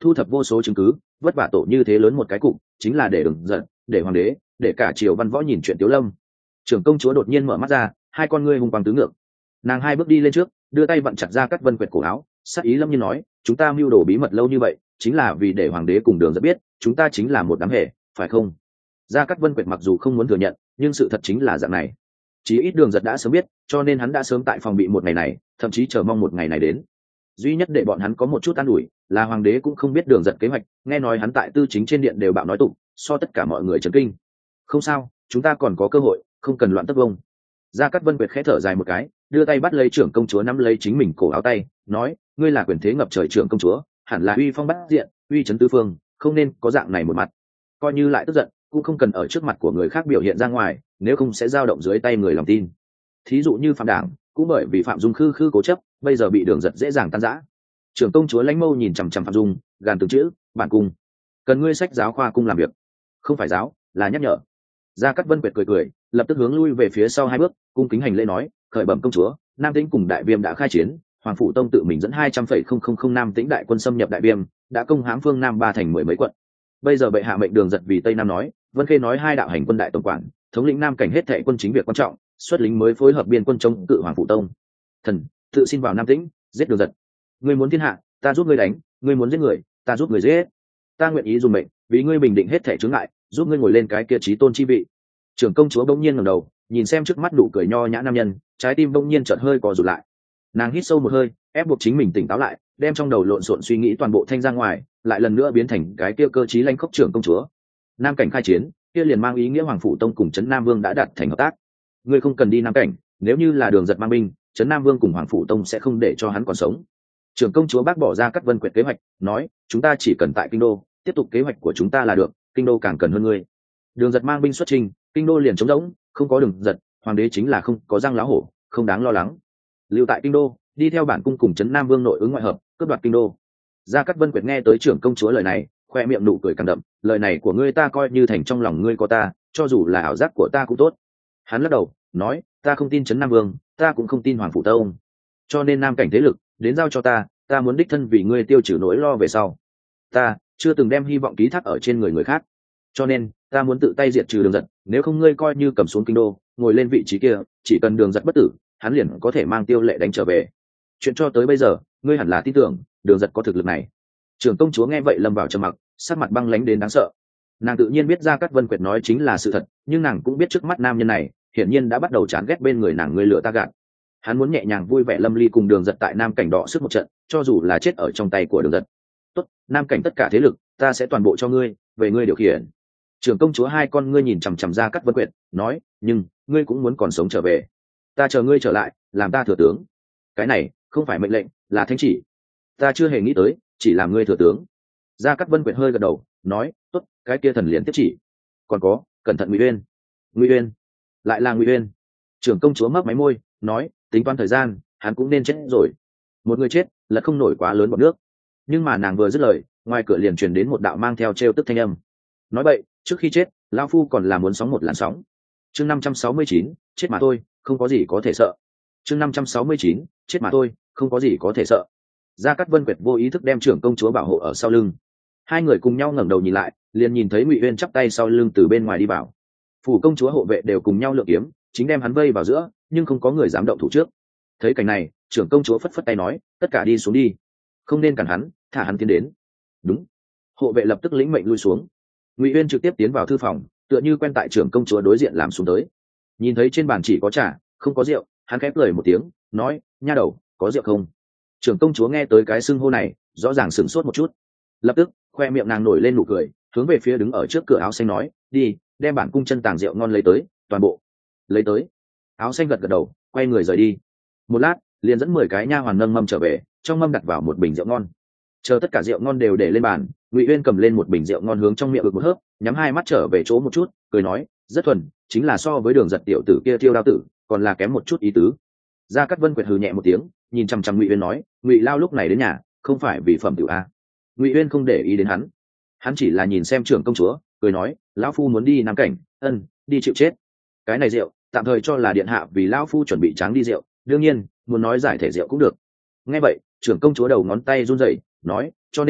thu thập vô số chứng cứ, vất vả tổ như thế lớn một cái cục, chính là để Đường Giật, để hoàng đế, để cả triều văn võ nhìn chuyện Tiếu Lâm. Trưởng công chúa đột nhiên mở mắt ra, hai con ngươi hùng quang tứ ngược. Nàng hai bước đi lên trước, đưa tay vặn chặt ra Cát Vân Quệt cổ áo, sắc ý lâm nhiên nói, chúng ta mưu đồ bí mật lâu như vậy, chính là vì để hoàng đế cùng Đường Giật biết, chúng ta chính là một đám hề, phải không? Gia Cát Vân Quệt mặc dù không muốn thừa nhận, nhưng sự thật chính là dạng này. Chí ít Đường Giật đã sớm biết, cho nên hắn đã sớm tại phòng bị một ngày này, thậm chí chờ mong một ngày này đến. Duy nhất để bọn hắn có một chút an ủi là hoàng đế cũng không biết Đường Giật kế hoạch, nghe nói hắn tại tư chính trên điện đều bạo nói tụng, so tất cả mọi người chấn kinh. Không sao, chúng ta còn có cơ hội, không cần loạn tất vông. Gia Cát Vân Quệt khẽ thở dài một cái, đưa tay bắt lấy trưởng công chúa nắm lấy chính mình cổ áo tay, nói, ngươi là quyền thế ngập trời trưởng công chúa, hẳn là uy phong bát diện, uy chấn tứ phương, không nên có dạng này một mặt. Coi như lại tức giận, cũng không cần ở trước mặt của người khác biểu hiện ra ngoài, nếu không sẽ dao động dưới tay người lòng tin. Thí dụ như Phạm Đảng, cũng bởi vì Phạm Dung khư cố chấp, bây giờ bị Đường Giật dễ dàng tan rã. Trưởng công chúa lãnh mâu nhìn chằm chằm Phạm Dung, gàn từng chữ, bản cung, cần ngươi sách giáo khoa cung làm việc. Không phải giáo, là nhắc nhở. Gia Cát Vân Quệt cười cười, lập tức hướng lui về phía sau hai bước, cung kính hành lễ nói, khởi bẩm công chúa, Nam Tĩnh cùng Đại Viêm đã khai chiến, Hoàng Phủ Tông tự mình dẫn 200,000 Nam Tĩnh đại quân xâm nhập Đại Viêm, đã công hãm phương Nam 3 thành 10 mấy quận. Bây giờ bệ hạ mệnh Đường Giật vì Tây Nam nói, Vân Khê nói hai đạo hành quân đại tổng quản, thống lĩnh Nam cảnh hết thảy quân chính việc quan trọng, xuất lính mới phối hợp biên quân chống cự Hoàng Phủ Tông. Thần tự xin vào Nam Tĩnh, giết Đường Giật. Ngươi muốn thiên hạ, ta giúp ngươi đánh, ngươi muốn giết người, ta giúp người giết. Ta nguyện ý dùng mệnh, vì ngươi bình định hết thảy chướng ngại, giúp ngươi ngồi lên cái kia chí tôn chi vị. Trưởng công chúa bỗng nhiên ngẩng đầu, nhìn xem trước mắt nụ cười nho nhã nam nhân, trái tim bỗng nhiên chợt hơi co rụt lại. Nàng hít sâu một hơi, ép buộc chính mình tỉnh táo lại, đem trong đầu lộn xộn suy nghĩ toàn bộ thanh ra ngoài, lại lần nữa biến thành cái kia cơ chí lãnh khốc trưởng công chúa. Nam cảnh khai chiến, kia liền mang ý nghĩa Hoàng Phủ Tông cùng Trấn Nam Vương đã đạt thành hợp tác. Ngươi không cần đi Nam cảnh, nếu như là Đường Giật mang binh, Trấn Nam Vương cùng Hoàng Phủ Tông sẽ không để cho hắn còn sống. Trưởng công chúa bác bỏ ra Cát Vân Quệt kế hoạch, nói, chúng ta chỉ cần tại kinh đô, tiếp tục kế hoạch của chúng ta là được, kinh đô càng cần hơn ngươi. Đường Giật mang binh xuất trình, kinh đô liền trống rỗng, không có Đường Giật, hoàng đế chính là không có răng lá hổ, không đáng lo lắng. Lưu tại kinh đô, đi theo bản cung cùng Trấn Nam Vương nội ứng ngoại hợp, cướp đoạt kinh đô. Gia Cát Vân Quệt nghe tới trưởng công chúa lời này, khoe miệng nụ cười càng đậm, lời này của ngươi ta coi như thành trong lòng ngươi có ta, cho dù là ảo giác của ta cũng tốt. Hắn lắc đầu, nói, ta không tin Trấn Nam Vương, ta cũng không tin Hoàng Phủ Tông, cho nên Nam cảnh thế lực đến giao cho ta muốn đích thân vì ngươi tiêu trừ nỗi lo về sau. Ta chưa từng đem hy vọng ký thác ở trên người khác, cho nên ta muốn tự tay diệt trừ Đường Giật, nếu không ngươi coi như cầm xuống kinh đô, ngồi lên vị trí kia, chỉ cần Đường Giật bất tử, hắn liền có thể mang Tiêu Lệ đánh trở về. Chuyện cho tới bây giờ, ngươi hẳn là tin tưởng Đường Giật có thực lực này. Trưởng công chúa nghe vậy lâm vào trầm mặc, sắc mặt băng lãnh đến đáng sợ. Nàng tự nhiên biết Gia Cát Vân Quệt nói chính là sự thật, nhưng nàng cũng biết trước mắt nam nhân này hiển nhiên đã bắt đầu chán ghét bên người nàng, ngươi lừa ta gạt. Hắn muốn nhẹ nhàng vui vẻ lâm ly cùng Đường Giật tại Nam cảnh đọ sức một trận, cho dù là chết ở trong tay của Đường Giật. Tốt, Nam cảnh tất cả thế lực ta sẽ toàn bộ cho ngươi, về ngươi điều khiển. Trưởng công chúa hai con ngươi nhìn chằm chằm Gia Cát Vân Quệt, nói, nhưng ngươi cũng muốn còn sống trở về. Ta chờ ngươi trở lại, làm ta thừa tướng. Cái này không phải mệnh lệnh, là thánh chỉ. Ta chưa hề nghĩ tới, chỉ làm ngươi thừa tướng. Gia Cát Vân Quệt hơi gật đầu, nói, tốt, cái kia thần liền tiếp chỉ. Còn có, cẩn thận Ngụy Uyên. Ngụy Uyên, lại là Ngụy Uyên. Trưởng công chúa mấp máy môi, nói, tính toán thời gian, hắn cũng nên chết rồi. Một người chết, lật không nổi quá lớn bọt nước. Nhưng mà nàng vừa dứt lời, ngoài cửa liền truyền đến một đạo mang theo trêu tức thanh âm. Nói vậy, trước khi chết, lão phu còn là muốn sóng một làn sóng. Chương 569, chết mà thôi, không có gì có thể sợ. Chương 569, chết mà thôi, không có gì có thể sợ. Gia Cát Vân Quệt vô ý thức đem trưởng công chúa bảo hộ ở sau lưng. Hai người cùng nhau ngẩng đầu nhìn lại, liền nhìn thấy Ngụy Uyên chắp tay sau lưng từ bên ngoài đi vào. Phủ công chúa hộ vệ đều cùng nhau lượm kiếm, chính đem hắn vây vào giữa, nhưng không có người dám động thủ trước. Thấy cảnh này, trưởng công chúa phất phất tay nói, tất cả đi xuống đi, không nên cản hắn, thả hắn tiến đến. Đúng. Hộ vệ lập tức lĩnh mệnh lui xuống. Ngụy Uyên trực tiếp tiến vào thư phòng, tựa như quen tại trưởng công chúa đối diện làm xuống tới. Nhìn thấy trên bàn chỉ có trà, không có rượu, hắn khép cười một tiếng, nói, nha đầu, có rượu không? Trưởng công chúa nghe tới cái xưng hô này, rõ ràng sửng sốt một chút. Lập tức, khoe miệng nàng nổi lên nụ cười, hướng về phía đứng ở trước cửa áo xanh nói, đi, đem bản cung chân tàng rượu ngon lấy tới, toàn bộ. Lấy tới. Áo xanh gật gật đầu, quay người rời đi. Một lát, liền dẫn 10 cái nha hoàn nâng mâm trở về, trong mâm đặt vào một bình rượu ngon. Chờ tất cả rượu ngon đều để lên bàn, Ngụy Uyên cầm lên một bình rượu ngon hướng trong miệng ực một hớp, nhắm hai mắt trở về chỗ một chút, cười nói, rất thuần, chính là so với Đường Giật tiểu tử kia Tiêu Đao tử, còn là kém một chút ý tứ. Gia Cát Vân Quệt hừ nhẹ một tiếng, nhìn chăm chăm Ngụy Uyên nói, Ngụy Lao lúc này đến nhà, không phải vì phẩm tiểu a? Ngụy Uyên không để ý đến hắn chỉ là nhìn xem trưởng công chúa, cười nói, lão phu muốn đi Nam cảnh, đi chịu chết. Cái này rượu, tạm thời cho là điện hạ vì lão phu chuẩn bị tráng đi rượu, đương nhiên, muốn nói giải thể rượu cũng được. Nghe vậy, trưởng công chúa đầu ngón tay run rẩy, nói, cho nên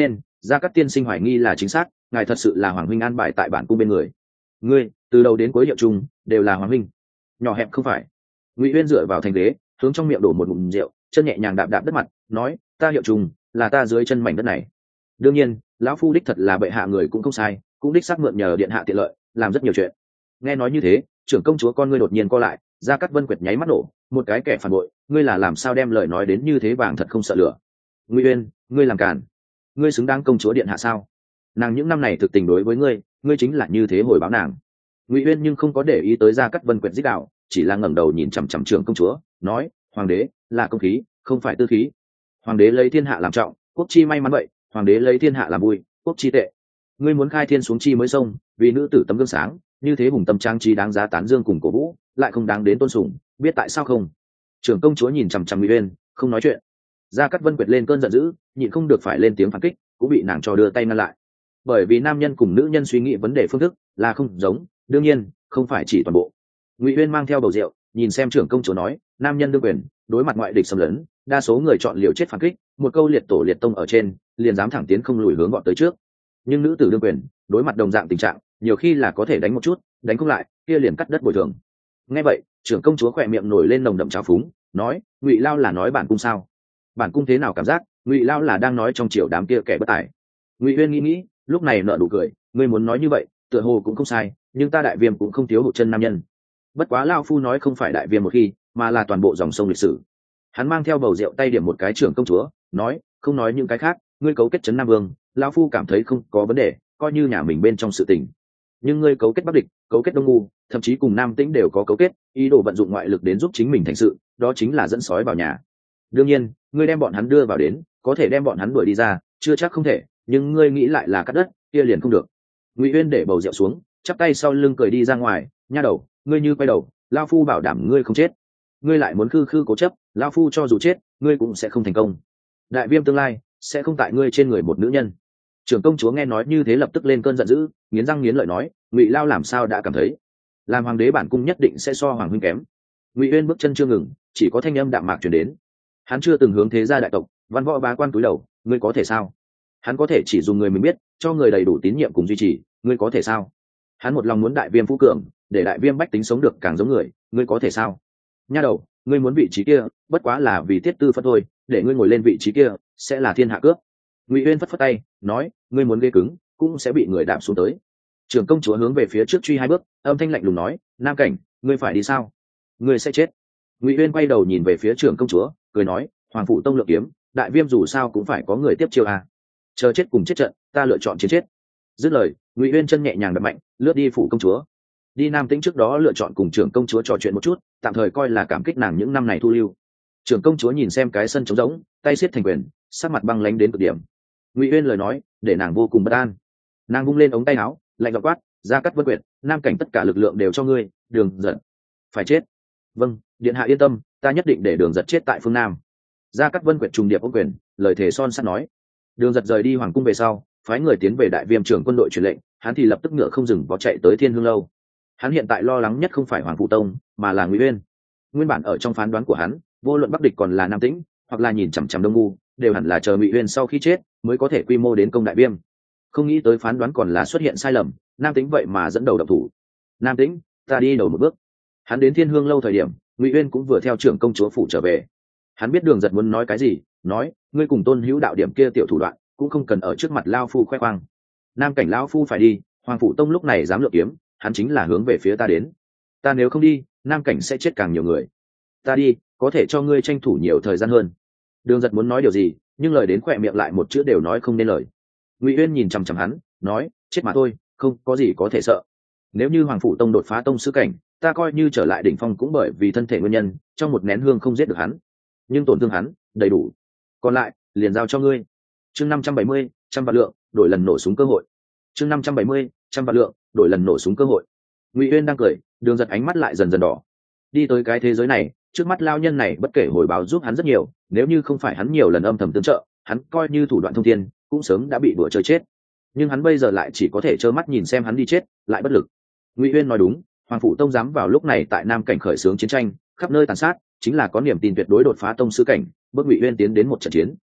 Gia Cát tiên sinh hoài nghi là chính xác, ngài thật sự là hoàng huynh an bài tại bản cung bên người. Ngươi từ đầu đến cuối hiệu chung đều là hoàng huynh. Nhỏ hẹp không phải. Ngụy Uyên dựa vào thành ghế, hướng trong miệng đổ một ngụm rượu, chân nhẹ nhàng đạp đạp đất mặt, nói, ta hiệu chung là ta dưới chân mảnh đất này. Đương nhiên, lão phu đích thật là bệ hạ người cũng không sai, cũng đích xác mượn nhờ điện hạ tiện lợi, làm rất nhiều chuyện. Nghe nói như thế, trưởng công chúa con ngươi đột nhiên co lại, Gia Cát Vân Quyệt nháy mắt nổ, một cái kẻ phản bội, ngươi là làm sao đem lời nói đến như thế vàng thật không sợ lửa. Ngụy Uyên, ngươi làm càn, ngươi xứng đáng công chúa điện hạ sao? Nàng những năm này thực tình đối với ngươi, ngươi chính là như thế hồi báo nàng. Ngụy Uyên nhưng không có để ý tới Gia Cát Vân Quyệt dích đạo, chỉ là ngẩng đầu nhìn chằm chằm trưởng công chúa, nói, hoàng đế là công khí, không phải tư khí. Hoàng đế lấy thiên hạ làm trọng, quốc chi may mắn vậy, hoàng đế lấy thiên hạ làm vui, quốc chi tệ. Ngươi muốn khai thiên xuống chi mới sông, vì nữ tử tấm gương sáng, như thế hùng tâm trang trí đáng giá tán dương cùng cổ vũ, lại không đáng đến tôn sùng, biết tại sao không? Trưởng công chúa nhìn chằm chằm Ngụy Uyên, không nói chuyện. Gia Cát Vân Quyệt lên cơn giận dữ, nhịn không được phải lên tiếng phản kích, cũng bị nàng cho đưa tay ngăn lại. Bởi vì nam nhân cùng nữ nhân suy nghĩ vấn đề phương thức là không giống, đương nhiên không phải chỉ toàn bộ. Ngụy Uyên mang theo bầu rượu, nhìn xem trưởng công chúa nói, nam nhân đương quyền, đối mặt ngoại địch xâm lấn, đa số người chọn liều chết phản kích, một câu liệt tổ liệt tông ở trên, liền dám thẳng tiến không lùi hướng gọn tới trước. Nhưng nữ tử đương quyền, đối mặt đồng dạng tình trạng, nhiều khi là có thể đánh một chút, đánh không lại, kia liền cắt đất bồi thường. Nghe vậy, trưởng công chúa khỏe miệng nổi lên nồng đậm trào phúng, nói, Ngụy Lao là nói bản cung sao? Bản cung thế nào cảm giác, Ngụy Lao là đang nói trong triều đám kia kẻ bất tài. Ngụy Uyên nghĩ, lúc này nở nụ cười, ngươi muốn nói như vậy, tựa hồ cũng không sai, nhưng ta Đại Viêm cũng không thiếu hụt chân nam nhân. Bất quá lao phu nói không phải Đại Viêm một khi, mà là toàn bộ dòng sông lịch sử. Hắn mang theo bầu rượu tay điểm một cái trưởng công chúa, nói, không nói những cái khác, ngươi cấu kết trấn Nam Vương, lao phu cảm thấy không có vấn đề, coi như nhà mình bên trong sự tình. Nhưng ngươi cấu kết Bắc địch, cấu kết Đông ngu, thậm chí cùng Nam Tĩnh đều có cấu kết, ý đồ vận dụng ngoại lực đến giúp chính mình thành sự, đó chính là dẫn sói vào nhà. Đương nhiên, ngươi đem bọn hắn đưa vào đến, có thể đem bọn hắn đuổi đi ra, chưa chắc không thể, nhưng ngươi nghĩ lại là cắt đất, kia liền không được. Ngụy Uyên để bầu rượu xuống, chắp tay sau lưng cười đi ra ngoài, nha đầu, ngươi như quay đầu, lao phu bảo đảm ngươi không chết. Ngươi lại muốn khư khư cố chấp, lao phu cho dù chết, ngươi cũng sẽ không thành công. Đại Viêm tương lai sẽ không tại ngươi trên người một nữ nhân. Trưởng công chúa nghe nói như thế lập tức lên cơn giận dữ, nghiến răng nghiến lợi nói, Ngụy Lao làm sao đã cảm thấy làm hoàng đế bản cung nhất định sẽ so hoàng huynh kém. Ngụy Uyên bước chân chưa ngừng, chỉ có thanh âm đạm mạc truyền đến. Hắn chưa từng hướng thế gia đại tộc, văn võ bá quan cúi đầu, ngươi có thể sao? Hắn có thể chỉ dùng người mình biết, cho người đầy đủ tín nhiệm cùng duy trì, ngươi có thể sao? Hắn một lòng muốn Đại Viêm phú cường, để Đại Viêm bách tính sống được càng giống người, ngươi có thể sao? Nha đầu, ngươi muốn vị trí kia, bất quá là vì tiết tư phân thôi, để ngươi ngồi lên vị trí kia, sẽ là thiên hạ cướp. Ngụy Uyên phất phất tay, nói, ngươi muốn ghê cứng, cũng sẽ bị người đạp xuống tới. Trưởng công chúa hướng về phía trước truy hai bước, âm thanh lạnh lùng nói, Nam Cảnh, ngươi phải đi sao? Ngươi sẽ chết. Ngụy Uyên quay đầu nhìn về phía trưởng công chúa, cười nói, Hoàng phủ tông lượng kiếm, Đại Viêm dù sao cũng phải có người tiếp chiêu à? Chờ chết cùng chết trận, ta lựa chọn chiến chết. Dứt lời, Ngụy Uyên chân nhẹ nhàng đập mạnh, lướt đi phủ công chúa. Đi Nam Tĩnh trước đó lựa chọn cùng trưởng công chúa trò chuyện một chút, tạm thời coi là cảm kích nàng những năm này thu lưu. Trưởng công chúa nhìn xem cái sân trống rỗng, tay siết thành quyền, sắc mặt băng lãnh đến cực điểm. Ngụy Uyên lời nói để nàng vô cùng bất an. Nàng vung lên ống tay áo, lạnh giọng quát, Gia Cát Vân Quyệt, Nam Cảnh tất cả lực lượng đều cho ngươi, Đường Giật phải chết. Vâng, điện hạ yên tâm, ta nhất định để Đường Giật chết tại phương Nam. Gia Cát Vân Quyệt trùng điệp ôm quyền, lời thề son sắt nói. Đường Giật rời đi hoàng cung về sau, phái người tiến về Đại Viêm trưởng quân đội truyền lệnh, hắn thì lập tức ngựa không dừng vó chạy tới Thiên Hương lâu. Hắn hiện tại lo lắng nhất không phải Hoàng Phủ Tông, mà là Ngụy Uyên. Nguyên bản ở trong phán đoán của hắn, vô luận Bắc địch còn là Nam Tĩnh, hoặc là nhìn chằm chằm Đông ngu, đều hẳn là chờ Ngụy Uyên sau khi chết mới có thể quy mô đến công Đại Viêm. Không nghĩ tới phán đoán còn là xuất hiện sai lầm, Nam Tĩnh vậy mà dẫn đầu động thủ. Nam Tĩnh, ta đi đầu một bước. Hắn đến Thiên Hương lâu thời điểm, Ngụy Uyên cũng vừa theo trưởng công chúa phủ trở về. Hắn biết Đường Giật muốn nói cái gì, nói, ngươi cùng Tôn Hữu đạo điểm kia tiểu thủ đoạn, cũng không cần ở trước mặt lao phu khoe khoang. Nam Cảnh lão phu phải đi, Hoàng Phủ Tông lúc này dám lựa kiếm, hắn chính là hướng về phía ta đến. Ta nếu không đi, Nam Cảnh sẽ chết càng nhiều người. Ta đi, có thể cho ngươi tranh thủ nhiều thời gian hơn. Đường Giật muốn nói điều gì, nhưng lời đến khỏe miệng lại một chữ đều nói không nên lời. Ngụy Uyên nhìn chằm chằm hắn, nói, chết mà thôi, không có gì có thể sợ. Nếu như Hoàng Phủ Tông đột phá tông sư cảnh, ta coi như trở lại đỉnh phong cũng bởi vì thân thể nguyên nhân, trong một nén hương không giết được hắn, nhưng tổn thương hắn đầy đủ. Còn lại, liền giao cho ngươi. Chương 570, trăm vạn lượng, đổi lần nổ súng cơ hội. Chương 570, trăm vạn lượng, đổi lần nổ súng cơ hội. Ngụy Uyên đang cười, Đường Giật ánh mắt lại dần dần đỏ. Đi tới cái thế giới này, trước mắt lao nhân này bất kể hồi báo giúp hắn rất nhiều, nếu như không phải hắn nhiều lần âm thầm tương trợ, hắn coi như thủ đoạn thông thiên, cũng sớm đã bị đùa chơi chết. Nhưng hắn bây giờ lại chỉ có thể trơ mắt nhìn xem hắn đi chết, lại bất lực. Ngụy Uyên nói đúng, Hoàng Phủ Tông dám vào lúc này tại Nam Cảnh khởi xướng chiến tranh, khắp nơi tàn sát, chính là có niềm tin tuyệt đối đột phá tông sư cảnh, bước Ngụy Uyên tiến đến một trận chiến.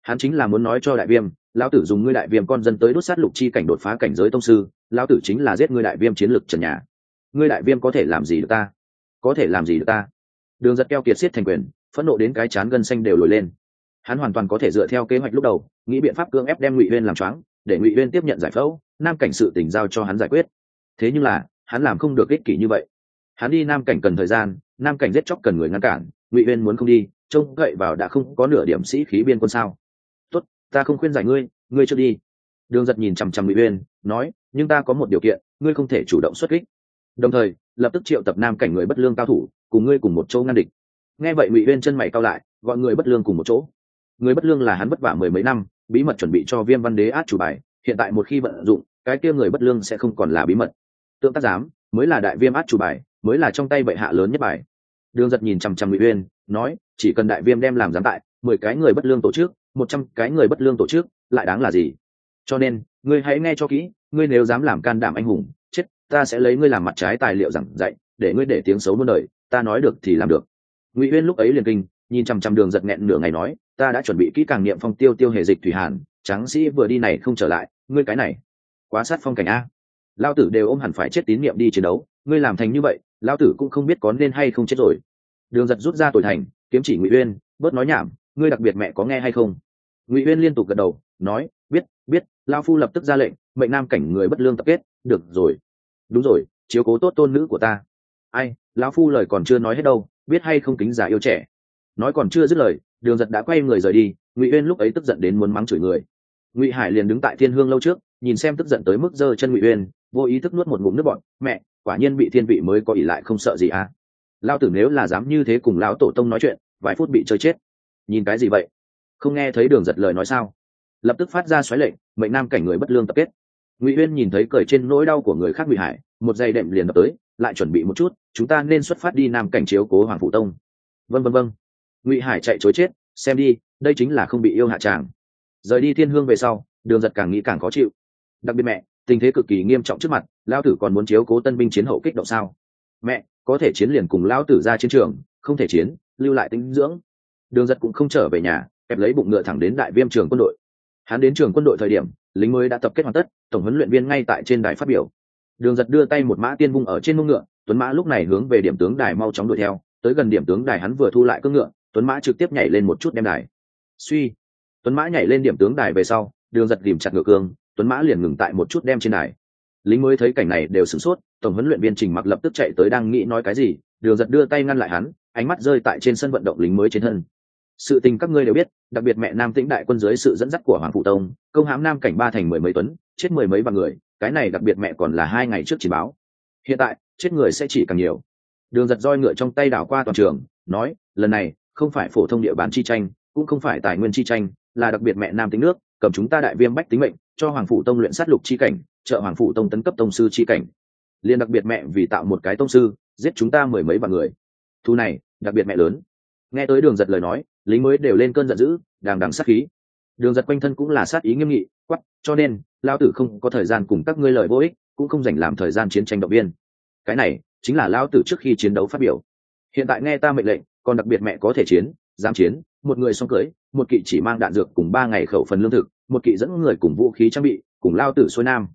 hắn chính là muốn nói cho đại viêm, lão tử dùng ngươi đại viêm con dân tới đốt sát lục chi cảnh đột phá cảnh giới tông sư, lão tử chính là giết ngươi đại viêm chiến lực trần nhà. Ngươi đại viêm có thể làm gì được ta? Có thể làm gì được ta? Đường Giật keo kiệt xiết thành quyền, phẫn nộ đến cái chán gân xanh đều nổi lên. Hắn hoàn toàn có thể dựa theo kế hoạch lúc đầu, nghĩ biện pháp cưỡng ép đem Ngụy Uyên làm choáng, để Ngụy Uyên tiếp nhận giải phẫu, nam cảnh sự tình giao cho hắn giải quyết. Thế nhưng là, hắn làm không được ích kỷ như vậy. Hắn đi nam cảnh cần thời gian, nam cảnh giết chóc cần người ngăn cản, Ngụy Uyên muốn không đi, trông cậy vào đã không có nửa điểm sĩ khí biên quân sao? Tốt, ta không khuyên giải ngươi, ngươi chưa đi. Đường Giật nhìn chằm chằm Ngụy Uyên, nói, nhưng ta có một điều kiện, ngươi không thể chủ động xuất kích. Đồng thời, lập tức triệu tập nam cảnh người bất lương cao thủ, cùng ngươi cùng một chỗ ngăn địch. Nghe vậy Ngụy Uyên chân mày cau lại, gọi người bất lương cùng một chỗ. Người bất lương là hắn vất vả mười mấy năm, bí mật chuẩn bị cho Viêm Văn Đế át chủ bài, hiện tại một khi vận dụng, cái kia người bất lương sẽ không còn là bí mật. Tượng tác giám mới là đại viêm át chủ bài, mới là trong tay bệ hạ lớn nhất bài. Đường Giật nhìn chằm chằm Ngụy Uyên, nói, chỉ cần đại viêm đem làm giám tại, 10 cái người bất lương tổ chức, 100 cái người bất lương tổ chức, lại đáng là gì? Cho nên, ngươi hãy nghe cho kỹ, ngươi nếu dám làm can đảm anh hùng, chết, ta sẽ lấy ngươi làm mặt trái tài liệu giảng dạy, để ngươi để tiếng xấu muôn đời, ta nói được thì làm được. Ngụy Uyên lúc ấy liền kinh, nhìn chằm chằm Đường Giật nghẹn nửa ngày nói, ta đã chuẩn bị kỹ càng niệm phong tiêu tiêu hề dịch thủy hàn, tráng sĩ vừa đi này không trở lại, ngươi cái này, quá sát phong cảnh a. Lão tử đều ôm hẳn phải chết tín niệm đi chiến đấu, ngươi làm thành như vậy, lão tử cũng không biết có nên hay không chết rồi. Đường Giật rút ra tuổi thành, kiếm chỉ Ngụy Uyên, bớt nói nhảm, ngươi đặc biệt mẹ có nghe hay không? Ngụy Uyên liên tục gật đầu, nói, biết, lão phu lập tức ra lệnh, mệnh nam cảnh người bất lương tập kết, được rồi. Đúng rồi, chiếu cố tốt tôn nữ của ta. Ai, lão phu lời còn chưa nói hết đâu, biết hay không kính già yêu trẻ. Nói còn chưa dứt lời, Đường Giật đã quay người rời đi, Ngụy Uyên lúc ấy tức giận đến muốn mắng chửi người. Ngụy Hải liền đứng tại Thiên Hương lâu trước, nhìn xem tức giận tới mức giơ chân Ngụy Uyên, vô ý thức nuốt một ngụm nước bọt, mẹ, quả nhiên bị thiên vị mới có ỷ lại không sợ gì à? Lão tử nếu là dám như thế cùng lão tổ tông nói chuyện, vài phút bị chơi chết. Nhìn cái gì vậy? Không nghe thấy Đường Giật lời nói sao? Lập tức phát ra xoáy lệnh, mệnh nam cảnh người bất lương tập kết. Ngụy Uyên nhìn thấy cười trên nỗi đau của người khác Ngụy Hải, một giây đệm liền đập tới, lại chuẩn bị một chút, chúng ta nên xuất phát đi nam cảnh chiếu cố Hoàng Phủ Tông. Vâng. Ngụy Hải chạy chối chết, xem đi, đây chính là không bị yêu hạ tràng. Rời đi Thiên Hương về sau, Đường Giật càng nghĩ càng khó chịu. Đặc biệt mẹ, tình thế cực kỳ nghiêm trọng trước mặt, lão tử còn muốn chiếu cố tân binh chiến hậu kích động sao? Mẹ, có thể chiến liền cùng lão tử ra chiến trường, không thể chiến, lưu lại tĩnh dưỡng. Đường Giật cũng không trở về nhà, kẹp lấy bụng ngựa thẳng đến Đại Viêm trường quân đội. Hắn đến trường quân đội thời điểm, lính mới đã tập kết hoàn tất, tổng huấn luyện viên ngay tại trên đài phát biểu. Đường Giật đưa tay một mã tiên vung ở trên mông ngựa, Tuấn Mã lúc này hướng về điểm tướng đài mau chóng đuổi theo, tới gần điểm tướng đài hắn vừa thu lại cưỡng ngựa, Tuấn Mã trực tiếp nhảy lên một chút đem đài. Suy, Tuấn Mã nhảy lên điểm tướng đài về sau, Đường Giật ghìm chặt ngựa cương, Tuấn Mã liền ngừng tại một chút đem trên đài. Lính mới thấy cảnh này đều sửng sốt, tổng huấn luyện viên Trình Mặc lập tức chạy tới đang nghĩ nói cái gì, Đường Giật đưa tay ngăn lại hắn, ánh mắt rơi tại trên sân vận động lính mới trên thân. Sự tình các ngươi đều biết, đặc biệt mẹ Nam Tĩnh đại quân dưới sự dẫn dắt của Hoàng Phủ Tông, công hãm Nam cảnh 3 thành 10 mấy tuấn, chết 10 mấy vạn người, cái này đặc biệt mẹ còn là 2 ngày trước chỉ báo. Hiện tại, chết người sẽ chỉ càng nhiều. Đường Giật roi ngựa trong tay đảo qua toàn trường, nói, lần này không phải phổ thông địa bàn chi tranh, cũng không phải tài nguyên chi tranh, là đặc biệt mẹ Nam Tĩnh nước, cầm chúng ta Đại Viêm bách tính mệnh, cho Hoàng Phủ Tông luyện sát lục chi cảnh, trợ Hoàng Phủ Tông tấn cấp tông sư chi cảnh. Liên đặc biệt mẹ vì tạo một cái tông sư, giết chúng ta 10 mấy vạn người. Thu này, đặc biệt mẹ lớn. Nghe tới Đường Giật lời nói, lính mới đều lên cơn giận dữ, đằng sát khí. Đường Giật quanh thân cũng là sát ý nghiêm nghị, quắc, cho nên lao tử không có thời gian cùng các ngươi lời vô ích, cũng không dành làm thời gian chiến tranh động viên. Cái này chính là lao tử trước khi chiến đấu phát biểu. Hiện tại nghe ta mệnh lệnh, còn đặc biệt mẹ có thể chiến, dám chiến, một người xong cưới, một kỵ chỉ mang đạn dược cùng 3 ngày khẩu phần lương thực, một kỵ dẫn người cùng vũ khí trang bị, cùng lao tử xuôi nam.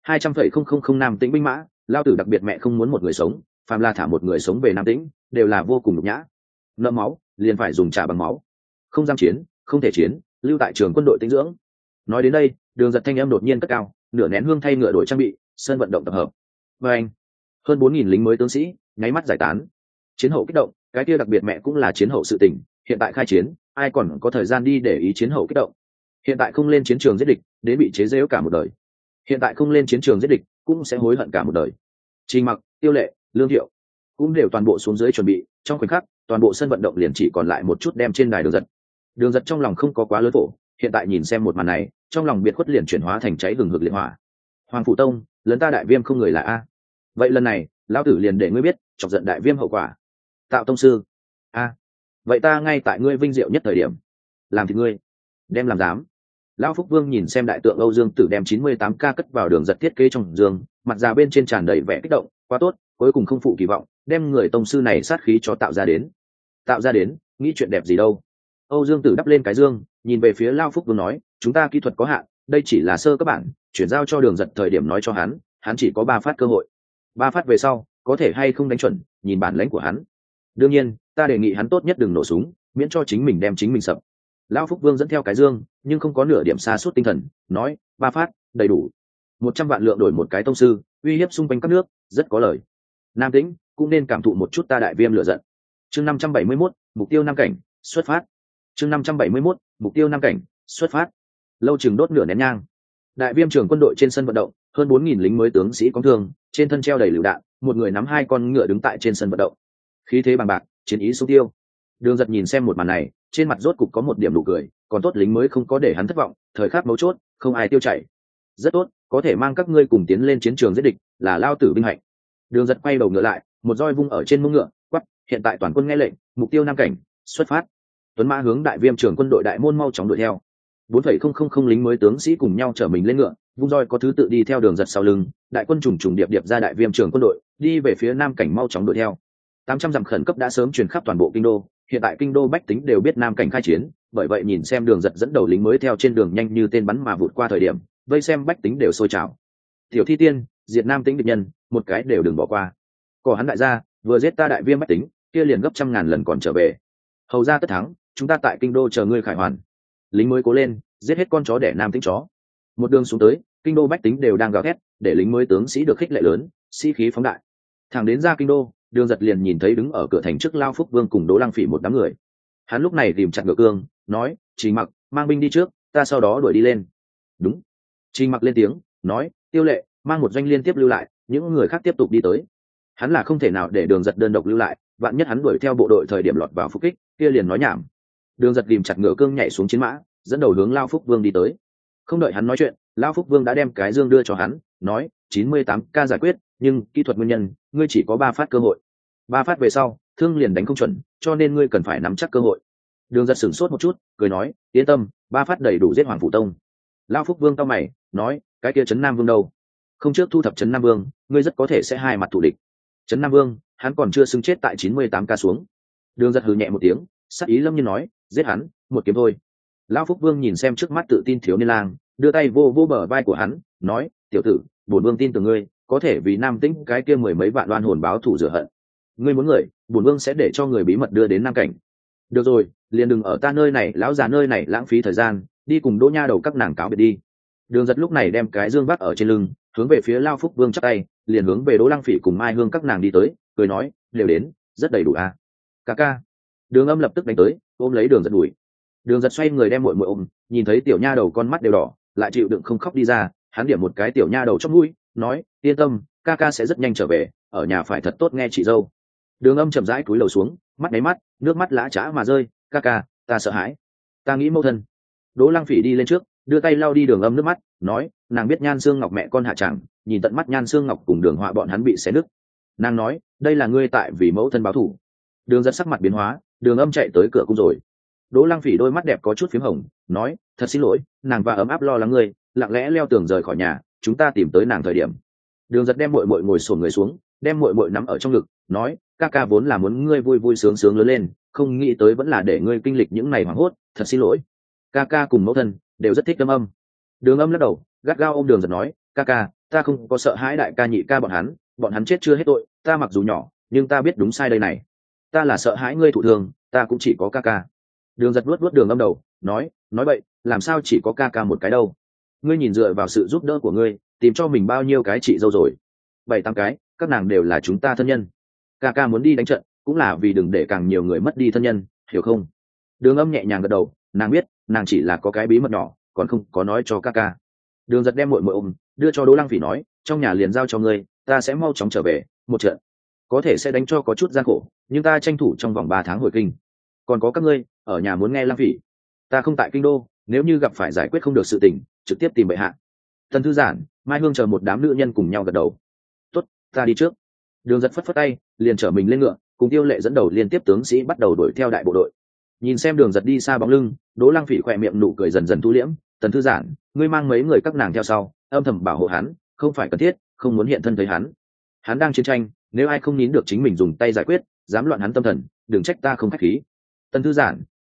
200,000 Nam Tĩnh binh mã, lao tử đặc biệt mẹ không muốn một người sống, phàm là thả một người sống về Nam Tĩnh, đều là vô cùng nhục nhã. Nợ máu, liền phải dùng trả bằng máu. Không dám chiến, không thể chiến, lưu tại trường quân đội tĩnh dưỡng. Nói đến đây, Đường Giật thanh âm đột nhiên cất cao, nửa nén hương thay ngựa đổi trang bị, sân vận động tập hợp. Và anh, hơn 4.000 lính mới tướng sĩ, nháy mắt giải tán. Chiến hậu kích động, cái kia đặc biệt mẹ cũng là chiến hậu sự tình, hiện tại khai chiến, ai còn có thời gian đi để ý chiến hậu kích động. Hiện tại không lên chiến trường giết địch, đến bị chế giễu cả một đời. Hiện tại không lên chiến trường giết địch, cũng sẽ hối hận cả một đời. Trình Mặc, Tiêu Lệ, Lương Thiệu cũng đều toàn bộ xuống dưới chuẩn bị, trong khoảnh khắc, toàn bộ sân vận động liền chỉ còn lại một chút đem trên đài Đường Giật. Đường Giật trong lòng không có quá lớn phổ, hiện tại nhìn xem một màn này, trong lòng biệt khuất liền chuyển hóa thành cháy hừng hực liệt hỏa. Hoàng Phủ Tông, lớn ta Đại Viêm không người là a. Vậy lần này, lão tử liền để ngươi biết, chọc giận Đại Viêm hậu quả. Tạo tông sư. A. Vậy ta ngay tại ngươi vinh diệu nhất thời điểm, làm thì ngươi đem làm dám. Lão Phúc Vương nhìn xem đại tượng Âu Dương Tử đem 98k cất vào Đường Giật thiết kế trong giường, mặt già bên trên tràn đầy vẻ kích động, quá tốt, cuối cùng không phụ kỳ vọng, đem người tông sư này sát khí cho tạo ra đến, nghĩ chuyện đẹp gì đâu. Âu Dương Tử đắp lên cái dương, nhìn về phía Lao Phúc Vương nói, chúng ta kỹ thuật có hạn, đây chỉ là sơ các bạn, chuyển giao cho Đường Giật thời điểm nói cho hắn chỉ có 3 phát cơ hội. 3 phát về sau, có thể hay không đánh chuẩn, nhìn bản lĩnh của hắn. Đương nhiên, ta đề nghị hắn tốt nhất đừng nổ súng, miễn cho chính mình đem chính mình sập. Lão Phúc Vương dẫn theo cái dương, nhưng không có nửa điểm sa sút tinh thần, nói, 3 phát, đầy đủ. 100 vạn lượng đổi một cái tông sư, uy hiếp xung quanh các nước, rất có lời. Nam Tĩnh cũng nên cảm thụ một chút ta đại viêm lửa giận. Chương 571, mục tiêu 5 cảnh, xuất phát. Chương 571, mục tiêu 5 cảnh, xuất phát. Lâu chừng đốt nửa nén nhang. Đại viêm trưởng quân đội trên sân vận động, hơn 4000 lính mới tướng sĩ có thương, trên thân treo đầy lựu đạn, một người nắm 2 con ngựa đứng tại trên sân vận động. Khí thế bằng bạc, chiến ý sung tiêu. Đường Giật nhìn xem một màn này, trên mặt rốt cục có một điểm nụ cười, còn tốt lính mới không có để hắn thất vọng, thời khắc mấu chốt, không ai tiêu chảy. Rất tốt, có thể mang các ngươi cùng tiến lên chiến trường giết địch, là lao tử vinh hạnh. Đường Giật quay đầu ngựa lại, một roi vung ở trên mông ngựa, quát, hiện tại toàn quân nghe lệnh, mục tiêu 5 cảnh, xuất phát. Tuấn mã hướng đại viêm trưởng quân đội đại môn mau chóng đuổi theo. 4,000 lính mới tướng sĩ cùng nhau chở mình lên ngựa, vung roi có thứ tự đi theo Đường Giật sau lưng, đại quân trùng trùng điệp điệp ra đại viêm trưởng quân đội, đi về phía nam cảnh mau chóng đuổi theo. 800 dặm khẩn cấp đã sớm truyền khắp toàn bộ kinh đô, hiện tại kinh đô bách tính đều biết nam cảnh khai chiến, bởi vậy nhìn xem Đường Giật dẫn đầu lính mới theo trên đường nhanh như tên bắn mà vụt qua thời điểm, vây xem bách tính đều sôi trào. Tiểu Thi Tiên, diệt nam tính địch nhân, một cái đều đừng bỏ qua. Cỏ hắn đại gia, vừa giết ta đại viêm bách tính, kia liền gấp 100.000 lần còn trở về. Hầu ra tất thắng, chúng ta tại kinh đô chờ ngươi khải hoàn. Lính mới cố lên, giết hết con chó đẻ nam tính chó. Một đường xuống tới, kinh đô bách tính đều đang gào thét, để lính mới tướng sĩ được khích lệ lớn, sĩ khí phóng đại. Thẳng đến ra kinh đô, Đường Giật liền nhìn thấy đứng ở cửa thành trước Lao Phúc Vương cùng Đỗ Lăng Phỉ một đám người. Hắn lúc này tìm chặt ngựa cương, nói, Trình Mặc, mang binh đi trước, ta sau đó đuổi đi lên. Đúng. Trình Mặc lên tiếng, nói, Tiêu Lệ, mang một doanh liên tiếp lưu lại, những người khác tiếp tục đi tới. Hắn là không thể nào để Đường Giật đơn độc lưu lại, vạn nhất hắn đuổi theo bộ đội thời điểm lọt vào phục kích, kia liền nói nhảm. Đường Giật tìm chặt ngựa cương nhảy xuống chiến mã, dẫn đầu hướng Lao Phúc Vương đi tới. Không đợi hắn nói chuyện, Lao Phúc Vương đã đem cái dương đưa cho hắn, nói, 98K giải quyết, nhưng kỹ thuật nguyên nhân, ngươi chỉ có 3 phát cơ hội. 3 phát về sau, thương liền đánh không chuẩn, cho nên ngươi cần phải nắm chắc cơ hội. Đường Giật sửng sốt một chút, cười nói, yên tâm, 3 phát đầy đủ giết Hoàng Phủ Tông. Lao Phúc Vương cau mày, nói, cái kia Trấn Nam Vương đâu? Không trước thu thập Trấn Nam Vương, ngươi rất có thể sẽ hai mặt thù địch. Trấn Nam Vương, hắn còn chưa xứng chết tại 98K xuống. Đường Giật hừ nhẹ một tiếng, sắc ý lâm nhiên nói, giết hắn, một kiếm thôi. Lão Phúc Vương nhìn xem trước mắt tự tin thiếu niên lang, đưa tay vô vô bờ vai của hắn, nói, tiểu tử, bổn vương tin tưởng ngươi, có thể vì Nam Tĩnh cái kia 10 mấy vạn oan hồn báo thù rửa hận. Ngươi muốn người, bổn vương sẽ để cho người bí mật đưa đến Nam Cảnh. Được rồi, liền đừng ở ta nơi này, lão già nơi này lãng phí thời gian, đi cùng Đỗ Nha Đầu các nàng cáo biệt đi. Đường Giật lúc này đem cái dương vác ở trên lưng, hướng về phía Lao Phúc Vương chắp tay, liền hướng về Đỗ Lăng Phỉ cùng Mai Hương các nàng đi tới, cười nói, đều đến, rất đầy đủ à. Ca ca. Đường Âm lập tức đánh tới, ôm lấy Đường Giật đuổi. Đường Giật xoay người đem muội muội ôm, nhìn thấy tiểu nha đầu con mắt đều đỏ, lại chịu đựng không khóc đi ra, hắn điểm một cái tiểu nha đầu trong mũi, nói, yên tâm, ca ca sẽ rất nhanh trở về, ở nhà phải thật tốt nghe chị dâu. Đường Âm chậm rãi cúi đầu xuống, mắt đáy mắt, nước mắt lã chã mà rơi, ca ca, ta sợ hãi, ta nghĩ mâu thân. Đỗ Lăng Phỉ đi lên trước, đưa tay lau đi Đường Âm nước mắt, nói, nàng biết Nhan Xương Ngọc mẹ con hạ chẳng, nhìn tận mắt Nhan Xương Ngọc cùng Đường Họa bọn hắn bị xé nứt. Nàng nói, đây là ngươi tại vì mẫu thân báo thù. Đường Giật sắc mặt biến hóa, Đường Âm chạy tới cửa cung rồi. Đỗ Lăng Phỉ đôi mắt đẹp có chút phím hồng, nói, thật xin lỗi, nàng và ấm áp lo lắng ngươi, lặng lẽ leo tường rời khỏi nhà, chúng ta tìm tới nàng thời điểm. Đường Giật đem muội muội ngồi xổm người xuống, đem muội muội nắm ở trong ngực, nói, ca ca vốn là muốn ngươi vui vui sướng sướng lớn lên, không nghĩ tới vẫn là để ngươi kinh lịch những ngày hoảng hốt, thật xin lỗi. Ca ca cùng mẫu thân đều rất thích Âm Âm. Đường Âm lắc đầu, gắt gao ôm Đường Giật nói, ca ca, ta không có sợ hãi đại ca nhị ca bọn hắn chết chưa hết tội, ta mặc dù nhỏ, nhưng ta biết đúng sai đây này. Ta là sợ hãi ngươi thụ thương, ta cũng chỉ có ca ca. Đường Giật vuốt Đường Âm đầu, nói bậy, làm sao chỉ có ca ca một cái đâu? Ngươi nhìn dựa vào sự giúp đỡ của ngươi, tìm cho mình bao nhiêu cái chị dâu rồi? 7-8 cái, các nàng đều là chúng ta thân nhân. Ca ca muốn đi đánh trận, cũng là vì đừng để càng nhiều người mất đi thân nhân, hiểu không? Đường Âm nhẹ nhàng gật đầu, nàng biết, nàng chỉ là có cái bí mật nhỏ, còn không có nói cho ca ca. Đường Giật đem muội muội ôm, đưa cho Đỗ Lăng Phỉ nói, trong nhà liền giao cho ngươi, ta sẽ mau chóng trở về, một trận có thể sẽ đánh cho có chút gian khổ, nhưng ta tranh thủ trong vòng 3 tháng hồi kinh. Còn có các ngươi, ở nhà muốn nghe Lăng Phỉ, ta không tại kinh đô, nếu như gặp phải giải quyết không được sự tình, trực tiếp tìm bệ hạ. Tần Thư Giản, Mai Hương chờ một đám nữ nhân cùng nhau gật đầu. Tốt, ta đi trước. Đường Giật phất phất tay, liền trở mình lên ngựa, cùng Tiêu Lệ dẫn đầu liên tiếp tướng sĩ bắt đầu đuổi theo đại bộ đội. Nhìn xem Đường Giật đi xa bóng lưng, Đỗ Lăng Phỉ khỏe miệng nụ cười dần dần thu liễm. Tần Thư Giản, ngươi mang mấy người các nàng theo sau, âm thầm bảo hộ hắn, không phải cần thiết, không muốn hiện thân thấy hắn. Hắn đang chiến tranh, nếu ai không nín được chính mình dùng tay giải quyết, dám loạn hắn tâm thần, đừng trách ta không khách khí. Tần Thư Giản,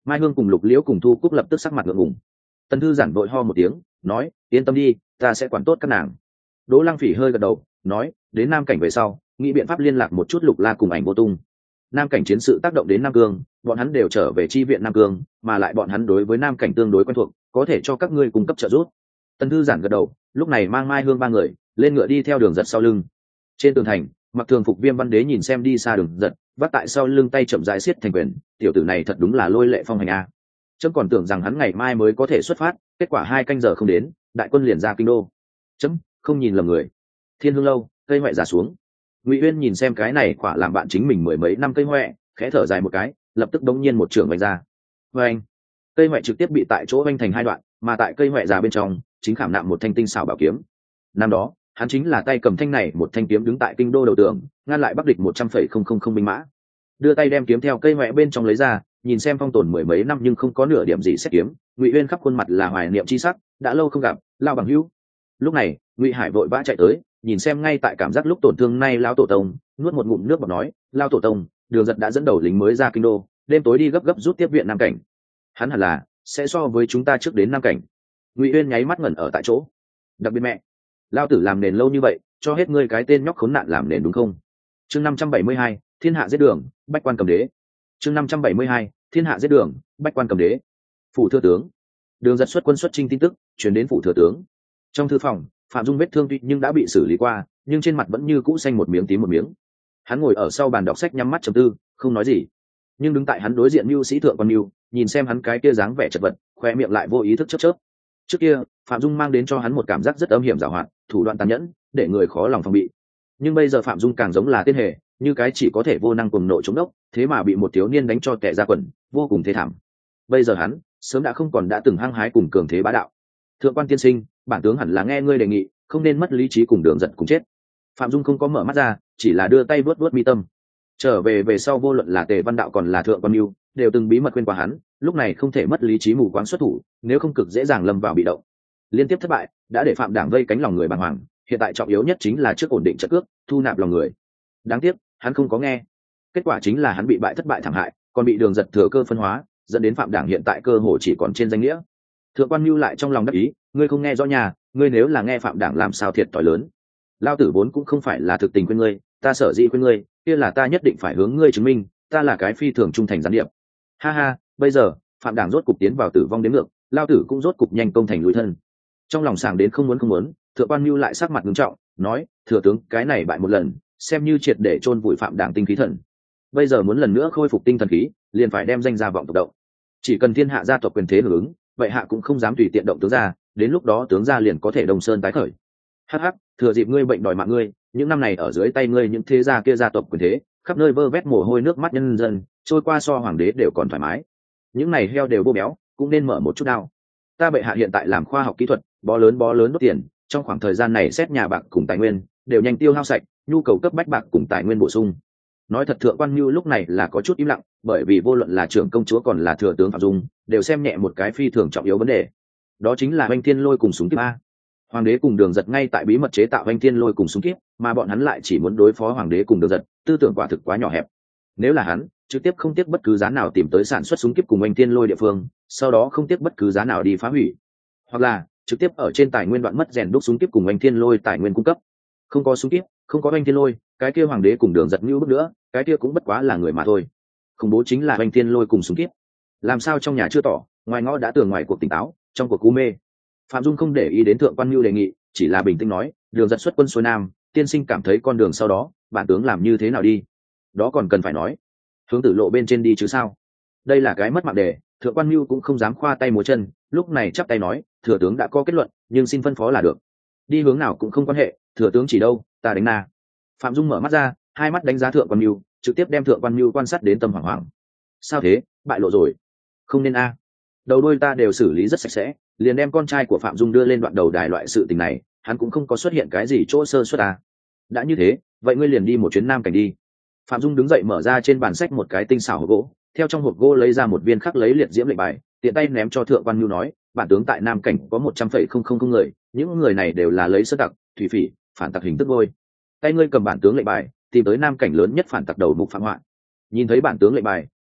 Mai Hương cùng Lục Liễu cùng Thu Cúc lập tức sắc mặt ngượng ngùng. Tần Thư Giản vội ho một tiếng nói, yên tâm đi, ta sẽ quản tốt các nàng. Đỗ Lăng Phỉ hơi gật đầu nói, đến Nam Cảnh về sau nghĩ biện pháp liên lạc một chút Lục La cùng Ảnh Vô Tung. Nam Cảnh chiến sự tác động đến Nam Cương, bọn hắn đều trở về chi viện Nam Cương, mà lại bọn hắn đối với Nam Cảnh tương đối quen thuộc, có thể cho các ngươi cung cấp trợ giúp. Tần Thư Giản gật đầu, lúc này mang Mai Hương ba người lên ngựa đi theo Đường Giật sau lưng. Trên tường thành, mặc thường phục Viêm Văn Đế nhìn xem đi xa Đường Giật, vắt tại sau lưng tay chậm rãi siết thành quyền, tiểu tử này thật đúng là lôi lệ phong hành a. Chấm còn tưởng rằng hắn ngày mai mới có thể xuất phát, kết quả 2 canh giờ không đến, đại quân liền ra kinh đô. Chấm không nhìn lầm người. Thiên Hương lâu, cây hoẹ già xuống. Ngụy Uyên nhìn xem cái này quả làm bạn chính mình mười mấy năm cây hoẹ, khẽ thở dài một cái, lập tức đống nhiên một trường vạch ra. Vâng, cây hoẹ trực tiếp bị tại chỗ vanh thành 2 đoạn, mà tại cây hoẹ già bên trong chính khảm nạm một thanh tinh xảo bảo kiếm. Năm đó hắn chính là tay cầm thanh này một thanh kiếm đứng tại kinh đô đầu tường, ngăn lại Bắc địch 100,000 binh mã. Đưa tay đem kiếm theo cây hoẹ bên trong lấy ra, nhìn xem phong tồn mười mấy năm nhưng không có nửa điểm gì xét kiếm, Ngụy Uyên khắp khuôn mặt là hoài niệm chi sắc, đã lâu không gặp, lao bằng hữu. Lúc này Ngụy Hải vội vã chạy tới, nhìn xem ngay tại cảm giác lúc tổn thương nay lao tổ tông, nuốt một ngụm nước bọt nói, lao tổ tông, Đường Giật đã dẫn đầu lính mới ra kinh đô, đêm tối đi gấp gấp rút tiếp viện Nam Cảnh. Hắn hẳn là sẽ so với chúng ta trước đến Nam Cảnh. Ngụy Uyên nháy mắt ngẩn ở tại chỗ. Đặc biệt mẹ, lao tử làm nền lâu như vậy, cho hết ngươi cái tên nhóc khốn nạn làm nền đúng không? Chương 572, thiên hạ giết đường, bách quan cầm đế. Chương 572, thiên hạ giết đường, bách quan cầm đế. Phủ thừa tướng. Đường Giật xuất quân xuất chinh tin tức truyền đến phủ thừa tướng. Trong thư phòng, Phạm Dung vết thương tuy nhưng đã bị xử lý qua, nhưng trên mặt vẫn như cũ xanh một miếng tím một miếng. Hắn ngồi ở sau bàn đọc sách nhắm mắt trầm tư, không nói gì. Nhưng đứng tại hắn đối diện Mưu Sĩ Thượng Quan Mưu, nhìn xem hắn cái kia dáng vẻ chật vật, khoe miệng lại vô ý thức chớp chớp. Trước kia, Phạm Dung mang đến cho hắn một cảm giác rất âm hiểm giàu hoạt, thủ đoạn tàn nhẫn, để người khó lòng phòng bị. Nhưng bây giờ Phạm Dung càng giống là tiên hề, như cái chỉ có thể vô năng cuồng nộ chống đốc, thế mà bị một thiếu niên đánh cho tè ra quần, vô cùng thê thảm. Bây giờ hắn sớm đã không còn đã từng hăng hái cùng cường thế bá đạo. Thượng quan tiên sinh, bản tướng hẳn là nghe ngươi đề nghị, không nên mất lý trí cùng Đường Giật cùng chết. Phạm Dung không có mở mắt ra, chỉ là đưa tay vuốt vuốt mi tâm. Trở về sau vô luận là Tề Văn Đạo còn là Thượng quan Mưu, đều từng bí mật khuyên qua hắn, lúc này không thể mất lý trí mù quáng xuất thủ, nếu không cực dễ dàng lâm vào bị động. Liên tiếp thất bại đã để Phạm Đảng vây cánh lòng người bàng hoàng, hiện tại trọng yếu nhất chính là trước ổn định trận cước, thu nạp lòng người. Đáng tiếc, hắn không có nghe. Kết quả chính là hắn bị bại thất bại thảm hại, còn bị Đường Giật thừa cơ phân hóa, dẫn đến Phạm Đảng hiện tại cơ hồ chỉ còn trên danh nghĩa. Thượng quan Mưu lại trong lòng đắc ý, ngươi không nghe rõ nhà, ngươi nếu là nghe Phạm Đảng làm sao thiệt thòi lớn. Lao tử vốn cũng không phải là thực tình khuyên ngươi, ta sở dĩ khuyên ngươi, kia là ta nhất định phải hướng ngươi chứng minh, ta là cái phi thường trung thành gián điệp. Ha ha, bây giờ Phạm Đảng rốt cục tiến vào tử vong đến ngược, Lao tử cũng rốt cục nhanh công thành lùi thân. Trong lòng sảng đến không muốn, Thượng quan Mưu lại sắc mặt nghiêm trọng, nói, thừa tướng, cái này bại một lần, xem như triệt để chôn vùi Phạm Đảng tinh khí thần. Bây giờ muốn lần nữa khôi phục tinh thần khí, liền phải đem danh gia vọng tộc động. Chỉ cần thiên hạ gia tộc quyền thế hưởng ứng, vậy hạ cũng không dám tùy tiện động tướng gia, đến lúc đó tướng gia liền có thể đông sơn tái khởi. Hắc hắc, thừa dịp ngươi bệnh đòi mạng ngươi, những năm này ở dưới tay ngươi những thế gia kia gia tộc quyền thế, khắp nơi vơ vét mồ hôi nước mắt nhân dân, trôi qua so hoàng đế đều còn thoải mái. Những này heo đều vô béo, cũng nên mở một chút đao. Ta bệ hạ hiện tại làm khoa học kỹ thuật, bó lớn đốt tiền, trong khoảng thời gian này xét nhà bạc cùng tài nguyên đều nhanh tiêu hao sạch, nhu cầu cấp bách bạc cùng tài nguyên bổ sung. Nói thật, Thượng quan Mưu lúc này là có chút im lặng, bởi vì vô luận là trưởng công chúa còn là thừa tướng Phạm Dung đều xem nhẹ một cái phi thường trọng yếu vấn đề, đó chính là Oanh Thiên Lôi cùng súng kíp a. Hoàng đế cùng Đường Giật ngay tại bí mật chế tạo Oanh Thiên Lôi cùng súng kíp, mà bọn hắn lại chỉ muốn đối phó hoàng đế cùng Đường Giật, tư tưởng quả thực quá nhỏ hẹp. Nếu là hắn trực tiếp không tiếc bất cứ giá nào tìm tới sản xuất súng kíp cùng Oanh Thiên Lôi địa phương, sau đó không tiếc bất cứ giá nào đi phá hủy, hoặc là trực tiếp ở trên tài nguyên đoạn mất rèn đúc súng kíp cùng Oanh Thiên Lôi tài nguyên cung cấp. Không có súng kíp, không có Oanh Thiên Lôi, cái kia hoàng đế cùng Đường Giật như bước nữa, cái kia cũng bất quá là người mà thôi. Khủng bố chính là Oanh Thiên Lôi cùng súng kíp. Làm sao trong nhà chưa tỏ, ngoài ngõ đã tường ngoài cuộc tỉnh táo, trong cuộc cú mê. Phạm Dung không để ý đến Thượng quan Mưu đề nghị, chỉ là bình tĩnh nói, Đường Giật xuất quân xuôi nam, tiên sinh cảm thấy con đường sau đó bản tướng làm như thế nào đi? Đó còn cần phải nói, hướng tử lộ bên trên đi chứ sao? Đây là cái mất mạng đề. Thượng quan Mưu cũng không dám khoa tay múa chân, lúc này chắp tay nói, thừa tướng đã có kết luận, nhưng xin phân phó là được. Đi hướng nào cũng không quan hệ, thừa tướng chỉ đâu, ta đánh na. Phạm Dung mở mắt ra, hai mắt đánh giá Thượng quan Mưu, trực tiếp đem Thượng quan Mưu quan sát đến tâm hoảng hoảng. Sao thế, bại lộ rồi? Không nên a. Đầu đuôi ta đều xử lý rất sạch sẽ, liền đem con trai của Phạm Dung đưa lên đoạn đầu đài loại sự tình này, hắn cũng không có xuất hiện cái gì chỗ sơ suất à. Đã như thế, vậy ngươi liền đi một chuyến Nam Cảnh đi. Phạm Dung đứng dậy mở ra trên bàn sách một cái tinh xảo hộp gỗ, theo trong hộp gỗ lấy ra một viên khắc lấy liệt diễm lệnh bài, tiện tay ném cho Thượng quan Mưu nói, bản tướng tại Nam Cảnh có 100,000 người, những người này đều là lấy sơ tặc, thủy phỉ, phản tặc hình thức vôi. Tay ngươi cầm bản tướng lệnh bài, tìm tới Nam Cảnh lớn nhất phản tặc đầu mục Phạm Hoạn. Nhìn thấy bản tướng lệnh bài,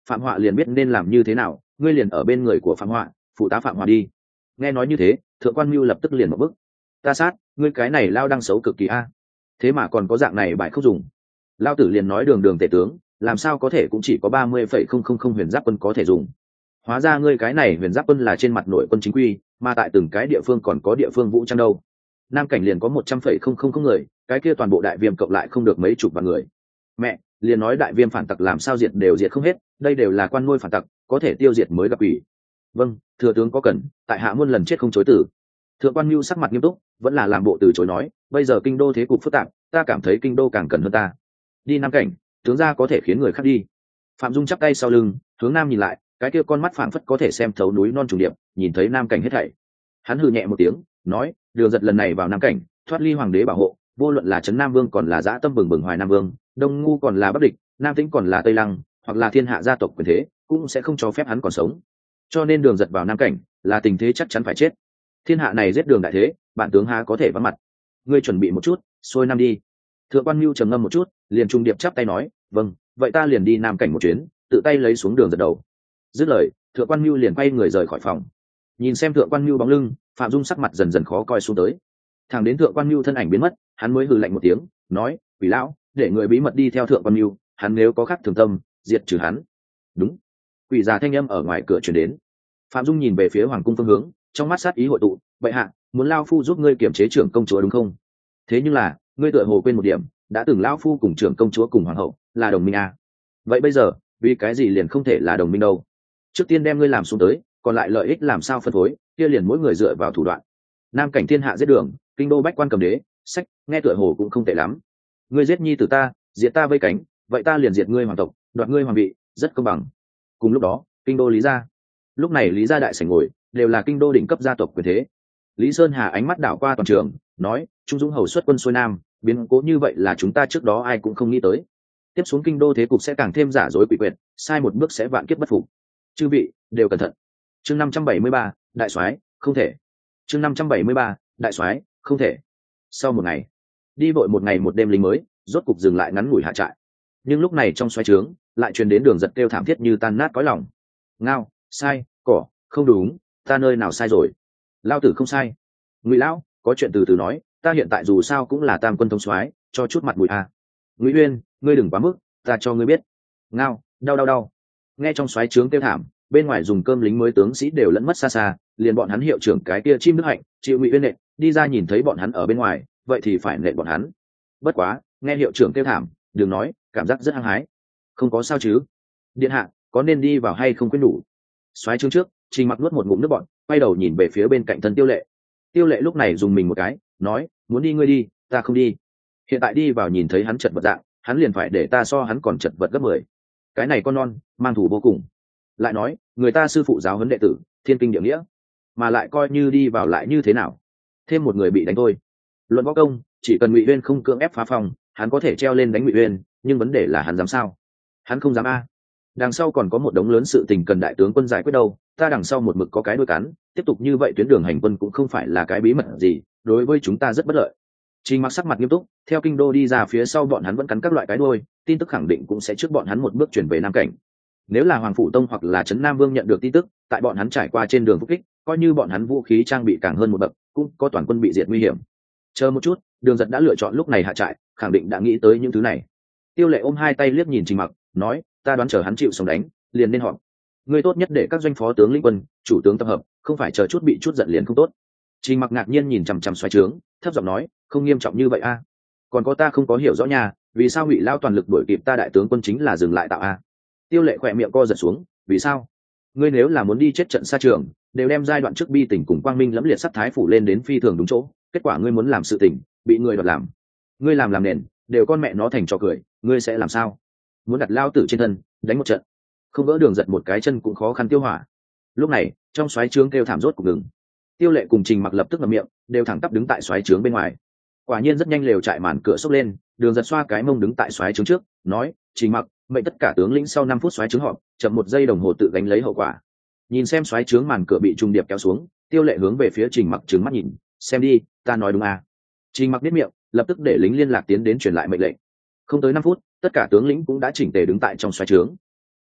Phạm Họa liền biết nên làm như thế nào, ngươi liền ở bên người của Phạm Họa, phụ tá Phạm Họa đi. Nghe nói như thế, Thượng Quan Mưu lập tức liền một bức. Ta sát, ngươi cái này lao đang xấu cực kỳ a. Thế mà còn có dạng này bại không dùng. Lao tử liền nói đường đường tể tướng, làm sao có thể cũng chỉ có 30,000 huyền giáp quân có thể dùng. Hóa ra ngươi cái này huyền giáp quân là trên mặt nội quân chính quy, mà tại từng cái địa phương còn có địa phương vũ trang đâu. Nam cảnh liền có 100,000 người, cái kia toàn bộ đại viêm cộng lại không được mấy chục vạn người. Mẹ, liền nói đại viêm phản tặc làm sao diệt đều diệt không hết, đây đều là quan nuôi phản tặc, có thể tiêu diệt mới gặp ủy. Vâng, thừa tướng có cần, tại hạ muôn lần chết không chối từ. Thượng Quan Mưu sắc mặt nghiêm túc, vẫn là làm bộ từ chối nói, bây giờ kinh đô thế cục phức tạp, ta cảm thấy kinh đô càng cần hơn ta. Đi Nam cảnh, tướng gia có thể khiến người khác đi. Phạm Dung chắp tay sau lưng, hướng nam nhìn lại, cái kia con mắt phảng phất có thể xem thấu núi non trùng điệp, nhìn thấy Nam cảnh hết thảy. Hắn hừ nhẹ một tiếng, nói, Đường Giật lần này vào Nam cảnh, thoát ly hoàng đế bảo hộ, vô luận là trấn Nam Vương còn là dã tâm bừng bừng Hoài Nam Vương, Đông Ngu còn là Bắc Địch, Nam Tĩnh còn là Tây Lăng, hoặc là thiên hạ gia tộc quyền thế, cũng sẽ không cho phép hắn còn sống. Cho nên Đường Giật vào Nam cảnh, là tình thế chắc chắn phải chết. Thiên hạ này giết Đường đại thế, bản tướng há có thể vắng mặt. Ngươi chuẩn bị một chút, xuôi nam đi. Thượng Quan Mưu trầm ngâm một chút, liền trung điệp chắp tay nói, vâng, vậy ta liền đi Nam cảnh một chuyến, tự tay lấy xuống Đường Giật đầu. Dứt lời, Thượng Quan Mưu liền quay người rời khỏi phòng. Nhìn xem Thượng Quan Mưu bóng lưng, Phạm Dung sắc mặt dần dần khó coi xuống tới. Thằng đến Thượng Quan Mưu thân ảnh biến mất, hắn mới hừ lạnh một tiếng, nói, quỷ lão, để người bí mật đi theo Thượng Quan Mưu, hắn nếu có khác thường tâm, diệt trừ hắn. Đúng. Quỷ già thanh âm ở ngoài cửa truyền đến. Phạm Dung nhìn về phía hoàng cung phương hướng, trong mắt sát ý hội tụ, vậy hạ, muốn lao phu giúp ngươi kiểm chế trưởng công chúa đúng không? Thế nhưng là, ngươi tựa hồ quên một điểm, đã từng lão phu cùng trưởng công chúa cùng hoàng hậu là đồng minh à? Vậy bây giờ, vì cái gì liền không thể là đồng minh đâu? Trước tiên đem ngươi làm xuống tới, còn lại lợi ích làm sao phân phối, kia liền mỗi người dựa vào thủ đoạn. Nam cảnh thiên hạ giết đường, kinh đô bách quan cầm đế, sách, nghe tựa hồ cũng không tệ lắm. Ngươi giết nhi tử ta, diệt ta vây cánh, vậy ta liền diệt ngươi hoàng tộc, đoạt ngươi hoàng vị, rất công bằng. Cùng lúc đó, kinh đô Lý gia. Lúc này Lý gia đại sảnh ngồi, đều là kinh đô đỉnh cấp gia tộc quyền thế. Lý Sơn Hà ánh mắt đảo qua toàn trường, nói, Trung Dũng hầu xuất quân xuôi nam, biến cố như vậy là chúng ta trước đó ai cũng không nghĩ tới. Tiếp xuống kinh đô thế cục sẽ càng thêm giả dối quỷ quyệt, sai một bước sẽ vạn kiếp bất phục. Chư vị đều cẩn thận. Chương 573, đại soái, không thể. Chương 573, đại soái, không thể. Sau một ngày, đi vội một ngày một đêm lính mới, rốt cục dừng lại ngắn ngủi hạ trại. Nhưng lúc này trong xoáy trướng, lại truyền đến Đường Giật kêu thảm thiết như tan nát cõi lòng. Ngao, sai, cỏ, không đúng, ta nơi nào sai rồi? Lao tử không sai. Ngụy lão, có chuyện từ từ nói, ta hiện tại dù sao cũng là tam quân thống soái, cho chút mặt mũi a. Ngụy Uyên, ngươi đừng quá mức, ta cho ngươi biết. Ngao, đau đau đau. Nghe trong xoáy trướng kêu thảm, bên ngoài dùng cơm lính mới tướng sĩ đều lẫn mất xa xa, liền bọn hắn hiệu trưởng cái kia chim đức hạnh, chịu Ngụy Uyên nện, đi ra nhìn thấy bọn hắn ở bên ngoài, vậy thì phải nện bọn hắn. Bất quá, nghe hiệu trưởng kêu thảm, đừng nói, cảm giác rất hăng hái. Không có sao chứ? Điện hạ, có nên đi vào hay không quyết đủ? Xoáy trướng trước, Trình Mặc nuốt một ngụm nước bọt, quay đầu nhìn về phía bên cạnh thân Tiêu Lệ. Tiêu Lệ lúc này dùng mình một cái, nói, muốn đi ngươi đi, ta không đi. Hiện tại đi vào nhìn thấy hắn chật vật dạng, hắn liền phải để ta so hắn còn chật vật gấp 10. Cái này con non, mang thủ vô cùng. Lại nói, người ta sư phụ giáo huấn đệ tử, thiên kinh địa nghĩa, mà lại coi như đi vào lại như thế nào? Thêm một người bị đánh thôi. Luận võ công, chỉ cần Ngụy Uyên không cưỡng ép phá phòng, hắn có thể treo lên đánh Ngụy Uyên, nhưng vấn đề là hắn dám sao? Hắn không dám a. Đằng sau còn có một đống lớn sự tình cần đại tướng quân giải quyết đâu, ta đằng sau một mực có cái đuôi cắn, tiếp tục như vậy tuyến đường hành quân cũng không phải là cái bí mật gì, đối với chúng ta rất bất lợi. Trình Mặc sắc mặt nghiêm túc, theo kinh đô đi ra phía sau bọn hắn vẫn cắn các loại cái đuôi, tin tức khẳng định cũng sẽ trước bọn hắn một bước chuyển về Nam cảnh. Nếu là Hoàng phủ Tông hoặc là Trấn Nam Vương nhận được tin tức, tại bọn hắn trải qua trên đường phục kích, coi như bọn hắn vũ khí trang bị càng hơn một bậc, cũng có toàn quân bị diệt nguy hiểm. Chờ một chút, Đường Giật đã lựa chọn lúc này hạ trại, khẳng định đã nghĩ tới những thứ này. Tiêu Lệ ôm hai tay liếc nhìn Trình Mặc, nói, ta đoán chờ hắn chịu sống đánh, liền nên họp. Ngươi tốt nhất để các doanh phó tướng lĩnh quân, chủ tướng tập hợp, không phải chờ chút bị chút giận liền không tốt. Trình Mặc ngạc nhiên nhìn chằm chằm xoáy trướng, thấp giọng nói, không nghiêm trọng như vậy a. Còn có ta không có hiểu rõ nhà, vì sao Ngụy lao toàn lực đuổi kịp ta đại tướng quân chính là dừng lại tạo a? Tiêu Lệ khỏe miệng co giật xuống, vì sao? Ngươi nếu là muốn đi chết trận xa trường, đều đem giai đoạn trước bi tình cùng quang minh lẫm liệt sắp thái phủ lên đến phi thường đúng chỗ, kết quả ngươi muốn làm sự tình, bị người đoạt làm. Ngươi làm nền, đều con mẹ nó thành trò cười, ngươi sẽ làm sao? Muốn đặt lao tử trên thân, đánh một trận, không gỡ Đường Giật một cái chân cũng khó khăn tiêu hỏa. Lúc này, trong xoáy trướng kêu thảm rốt cục ngừng. Tiêu Lệ cùng Trình Mặc lập tức ngậm miệng, đều thẳng tắp đứng tại xoáy trướng bên ngoài. Quả nhiên rất nhanh lều trại màn cửa xốc lên, Đường Giật xoa cái mông đứng tại xoáy trướng trước, nói, Trình Mặc, mệnh tất cả tướng lĩnh sau 5 phút xoáy trướng họp, chậm 1 giây đồng hồ tự gánh lấy hậu quả. Nhìn xem xoáy trướng màn cửa bị trùng điệp kéo xuống, Tiêu Lệ hướng về phía Trình Mặc trừng mắt nhìn, xem đi, ta nói đúng à? Trình Mặc biết miệng, lập tức để lính liên lạc tiến đến truyền lại mệnh lệnh. Không tới 5 phút, tất cả tướng lĩnh cũng đã chỉnh tề đứng tại trong xoáy trướng.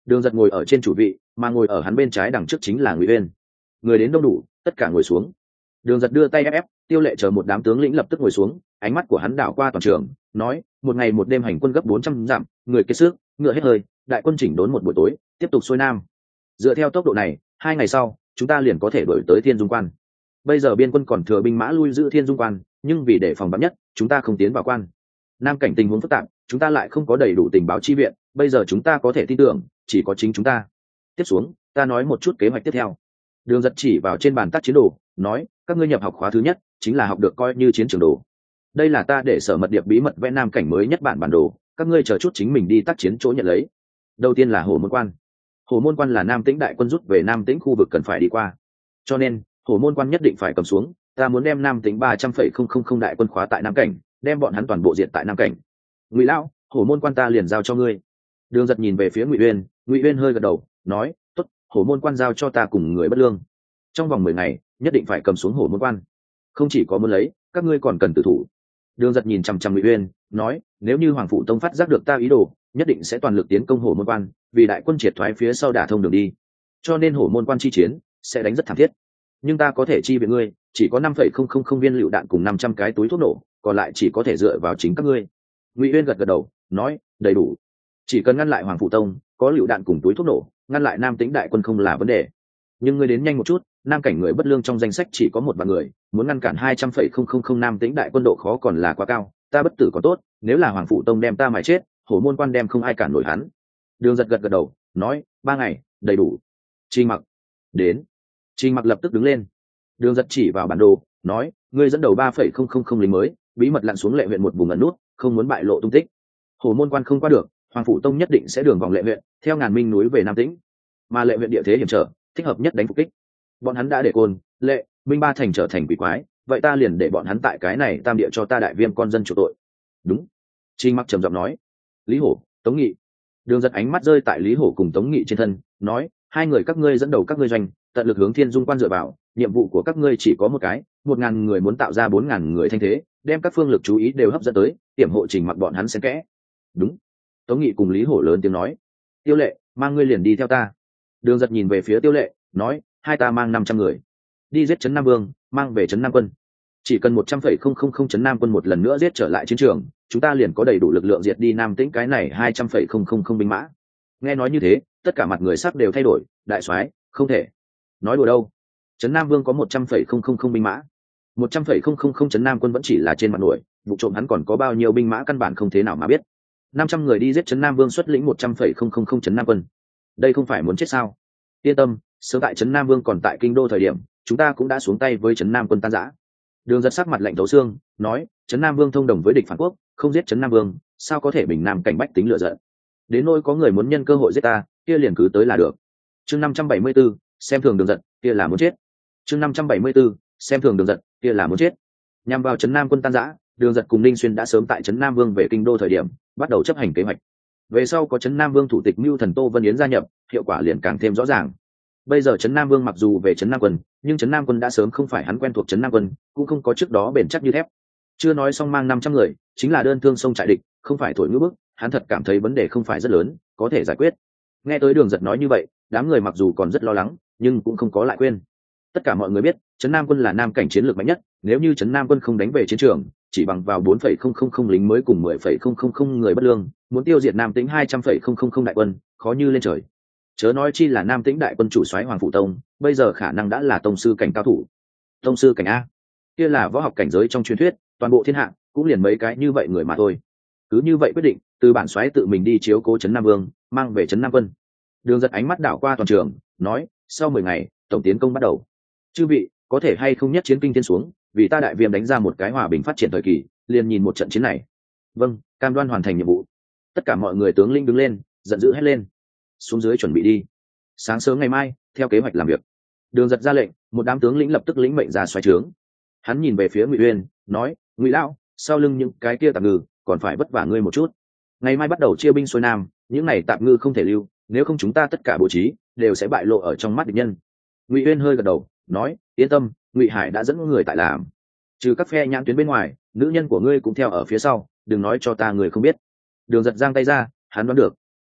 Đường Giật ngồi ở trên chủ vị, mà ngồi ở hắn bên trái đằng trước chính là Ngụy Uyên. Người đến đông đủ, tất cả ngồi xuống. Đường Giật đưa tay ép, Tiêu Lệ chờ một đám tướng lĩnh lập tức ngồi xuống, ánh mắt của hắn đảo qua toàn trường, nói: một ngày một đêm hành quân gấp 400 dặm, người kiệt sức, ngựa hết hơi, đại quân chỉnh đốn một buổi tối, tiếp tục xuôi nam. Dựa theo tốc độ này, 2 ngày sau, chúng ta liền có thể đuổi tới Thiên Dung Quan. Bây giờ biên quân còn thừa binh mã lui giữ Thiên Dung Quan, nhưng vì để phòng vắn nhất, chúng ta không tiến vào quan. Nam cảnh tình huống phức tạp, chúng ta lại không có đầy đủ tình báo chi viện, bây giờ chúng ta có thể tin tưởng chỉ có chính chúng ta. Tiếp xuống, ta nói một chút kế hoạch tiếp theo. Đường Giật chỉ vào trên bàn tác chiến đồ, nói: các ngươi nhập học khóa thứ nhất chính là học được coi như chiến trường đồ. Đây là ta để Sở Mật Điệp bí mật vẽ Nam cảnh mới nhất bản bản đồ, các ngươi chờ chút chính mình đi tác chiến chỗ nhận lấy. Đầu tiên là Hồ Môn Quan. Hồ Môn Quan là Nam Tĩnh đại quân rút về Nam Tĩnh khu vực cần phải đi qua, cho nên Hồ Môn Quan nhất định phải cầm xuống. Ta muốn đem Nam Tĩnh 300,000 đại quân khóa tại Nam cảnh, đem bọn hắn toàn bộ diện tại Nam cảnh. Ngụy lão, Hồ Môn Quan ta liền giao cho ngươi. Đường Giật nhìn về phía Ngụy Uyên, Ngụy Uyên hơi gật đầu, nói: tốt, Hồ Môn Quan giao cho ta cùng người bất lương. Trong vòng 10 ngày nhất định phải cầm xuống Hồ Môn Quan, không chỉ có muốn lấy, các ngươi còn cần tử thủ. Đường Giật nhìn chằm chằm Ngụy Uyên, nói: nếu như Hoàng Phụ Tông phát giác được ta ý đồ, nhất định sẽ toàn lực tiến công Hồ Môn Quan, vì đại quân triệt thoái phía sau đả thông đường đi, cho nên Hồ Môn Quan chi chiến sẽ đánh rất thảm thiết. Nhưng ta có thể chi viện ngươi, chỉ có 5,000 viên lựu đạn cùng 500 cái túi thuốc nổ, còn lại chỉ có thể dựa vào chính các ngươi. Ngụy Uyên gật gật đầu, nói: đầy đủ, chỉ cần ngăn lại Hoàng Phụ Tông, có lựu đạn cùng túi thuốc nổ, ngăn lại Nam Tĩnh đại quân không là vấn đề. Nhưng ngươi đến nhanh một chút, Nam cảnh người bất lương trong danh sách chỉ có 1 vạn người, muốn ngăn cản 200,000 Nam Tĩnh đại quân độ khó còn là quá cao. Ta bất tử còn tốt, nếu là Hoàng Phụ Tông đem ta mài chết, Hổ Môn Quan đem không ai cản nổi hắn. Đường Giật gật gật đầu, nói: 3 ngày đầy đủ. Trình Mặc đến. Trình Mặc lập tức đứng lên. Đường Giật chỉ vào bản đồ, nói: ngươi dẫn đầu 3,000 lính mới, bí mật lặn xuống Lệ huyện một vùng ẩn nút, không muốn bại lộ tung tích. Hổ Môn Quan không qua được, Hoàng Phụ Tông nhất định sẽ đường vòng Lệ huyện, theo Ngàn Minh núi về Nam Tĩnh, mà Lệ huyện địa thế hiểm trở, thích hợp nhất đánh phục kích. Bọn hắn đã để Côn, Lệ, Minh ba thành trở thành quỷ quái, vậy ta liền để bọn hắn tại cái này tam địa cho ta đại viêm con dân chịu tội. Đúng. Trình Mặc trầm giọng nói. Lý Hổ, Tống Nghị. Đường Giật ánh mắt rơi tại Lý Hổ cùng Tống Nghị trên thân, nói: 2 người các ngươi dẫn đầu các ngươi doanh, tận lực hướng Thiên Dung Quan dựa vào, nhiệm vụ của các ngươi chỉ có một cái, 1.000 người muốn tạo ra 4.000 người thanh thế, đem các phương lực chú ý đều hấp dẫn tới, tiểm hộ Trình Mặc bọn hắn xen kẽ. Đúng. Tống Nghị cùng Lý Hổ lớn tiếng nói. Tiêu Lệ, mang ngươi liền đi theo ta. Đường Giật nhìn về phía Tiêu Lệ, nói: hai ta mang 500 người đi giết Trấn Nam Vương, mang về Trấn Nam Quân. Chỉ cần 100,000 Trấn Nam Quân một lần nữa giết trở lại chiến trường, chúng ta liền có đầy đủ lực lượng diệt đi Nam Tĩnh cái này 200,000 binh mã. Nghe nói như thế, tất cả mặt người sắc đều thay đổi. Đại soái, không thể. Nói đùa đâu? Trấn Nam Vương có 100,000 binh mã, 100,000 Trấn Nam Quân vẫn chỉ là trên mặt nổi, vụ trộm hắn còn có bao nhiêu binh mã căn bản không thế nào mà biết. 500 người đi giết Trấn Nam Vương xuất lĩnh 100,000 Trấn Nam Quân, đây không phải muốn chết sao? Yên tâm, sớm tại Trấn Nam Vương còn tại kinh đô thời điểm, chúng ta cũng đã xuống tay với Trấn Nam Quân tan rã. Đường Giật sắc mặt lạnh thấu xương, nói: Trấn Nam Vương thông đồng với địch phản quốc, không giết Trấn Nam Vương, sao có thể bình nam cảnh bách tính lựa giận? Đến nỗi có người muốn nhân cơ hội giết ta, kia liền cứ tới là được. Chương 574, xem thường Đường Giật, kia là muốn chết. Chương 574, xem thường Đường Giật, kia là muốn chết. Nhằm vào Trấn Nam Quân tan rã, Đường Giật cùng Ninh Xuyên đã sớm tại Trấn Nam Vương về kinh đô thời điểm, bắt đầu chấp hành kế hoạch. Về sau có Trấn Nam Vương thủ tịch Mưu Thần Tô Vân Yến gia nhập, hiệu quả liền càng thêm rõ ràng. Bây giờ Trấn Nam Vương mặc dù về Trấn Nam Quân, nhưng Trấn Nam Quân đã sớm không phải hắn quen thuộc Trấn Nam Quân, cũng không có trước đó bền chắc như thép. Chưa nói xong mang 500 người, chính là đơn thương sông trại địch, không phải thổi ngữ bức, hắn thật cảm thấy vấn đề không phải rất lớn, có thể giải quyết. Nghe tới Đường Giật nói như vậy, đám người mặc dù còn rất lo lắng, nhưng cũng không có lại quên. Tất cả mọi người biết, Trấn Nam Quân là nam cảnh chiến lược mạnh nhất, nếu như Trấn Nam Quân không đánh về chiến trường, chỉ bằng vào 4,000 lính mới cùng 10,000 người bất lương, muốn tiêu diệt Nam Tĩnh 200,000 đại quân, khó như lên trời. Chớ nói chi là Nam Tĩnh đại quân chủ soái Hoàng Phụ Tông, bây giờ khả năng đã là tông sư cảnh cao thủ. Tông sư cảnh a, kia là võ học cảnh giới trong truyền thuyết, toàn bộ thiên hạ cũng liền mấy cái như vậy người mà thôi. Cứ như vậy quyết định, từ bản soái tự mình đi chiếu cố Trấn Nam Vương, mang về Trấn Nam Quân. Đường Giật ánh mắt đảo qua toàn trường, nói: sau 10 ngày, tổng tiến công bắt đầu. Chư vị, có thể hay không nhất chiến kinh thiên xuống, vì ta đại viêm đánh ra một cái hòa bình phát triển thời kỳ, liền nhìn một trận chiến này. Vâng, cam đoan hoàn thành nhiệm vụ. Tất cả mọi người tướng lĩnh đứng lên, giận dữ hét lên. Xuống dưới chuẩn bị đi. Sáng sớm ngày mai, theo kế hoạch làm việc. Đường Giật ra lệnh, một đám tướng lĩnh lập tức lĩnh mệnh ra xoáy trướng. Hắn nhìn về phía Ngụy Uyên, nói: Ngụy lão, sau lưng những cái kia tạm ngư, còn phải vất vả ngươi một chút. Ngày mai bắt đầu chia binh xuôi nam, những này tạm ngư không thể lưu, nếu không chúng ta tất cả bố trí đều sẽ bại lộ ở trong mắt địch nhân. Ngụy Uyên hơi gật đầu, nói: yên tâm, Ngụy Hải đã dẫn người tại làm. Trừ các phe nhãn tuyến bên ngoài, nữ nhân của ngươi cũng theo ở phía sau, đừng nói cho ta người không biết. Đường Giật giang tay ra, hắn đoán được.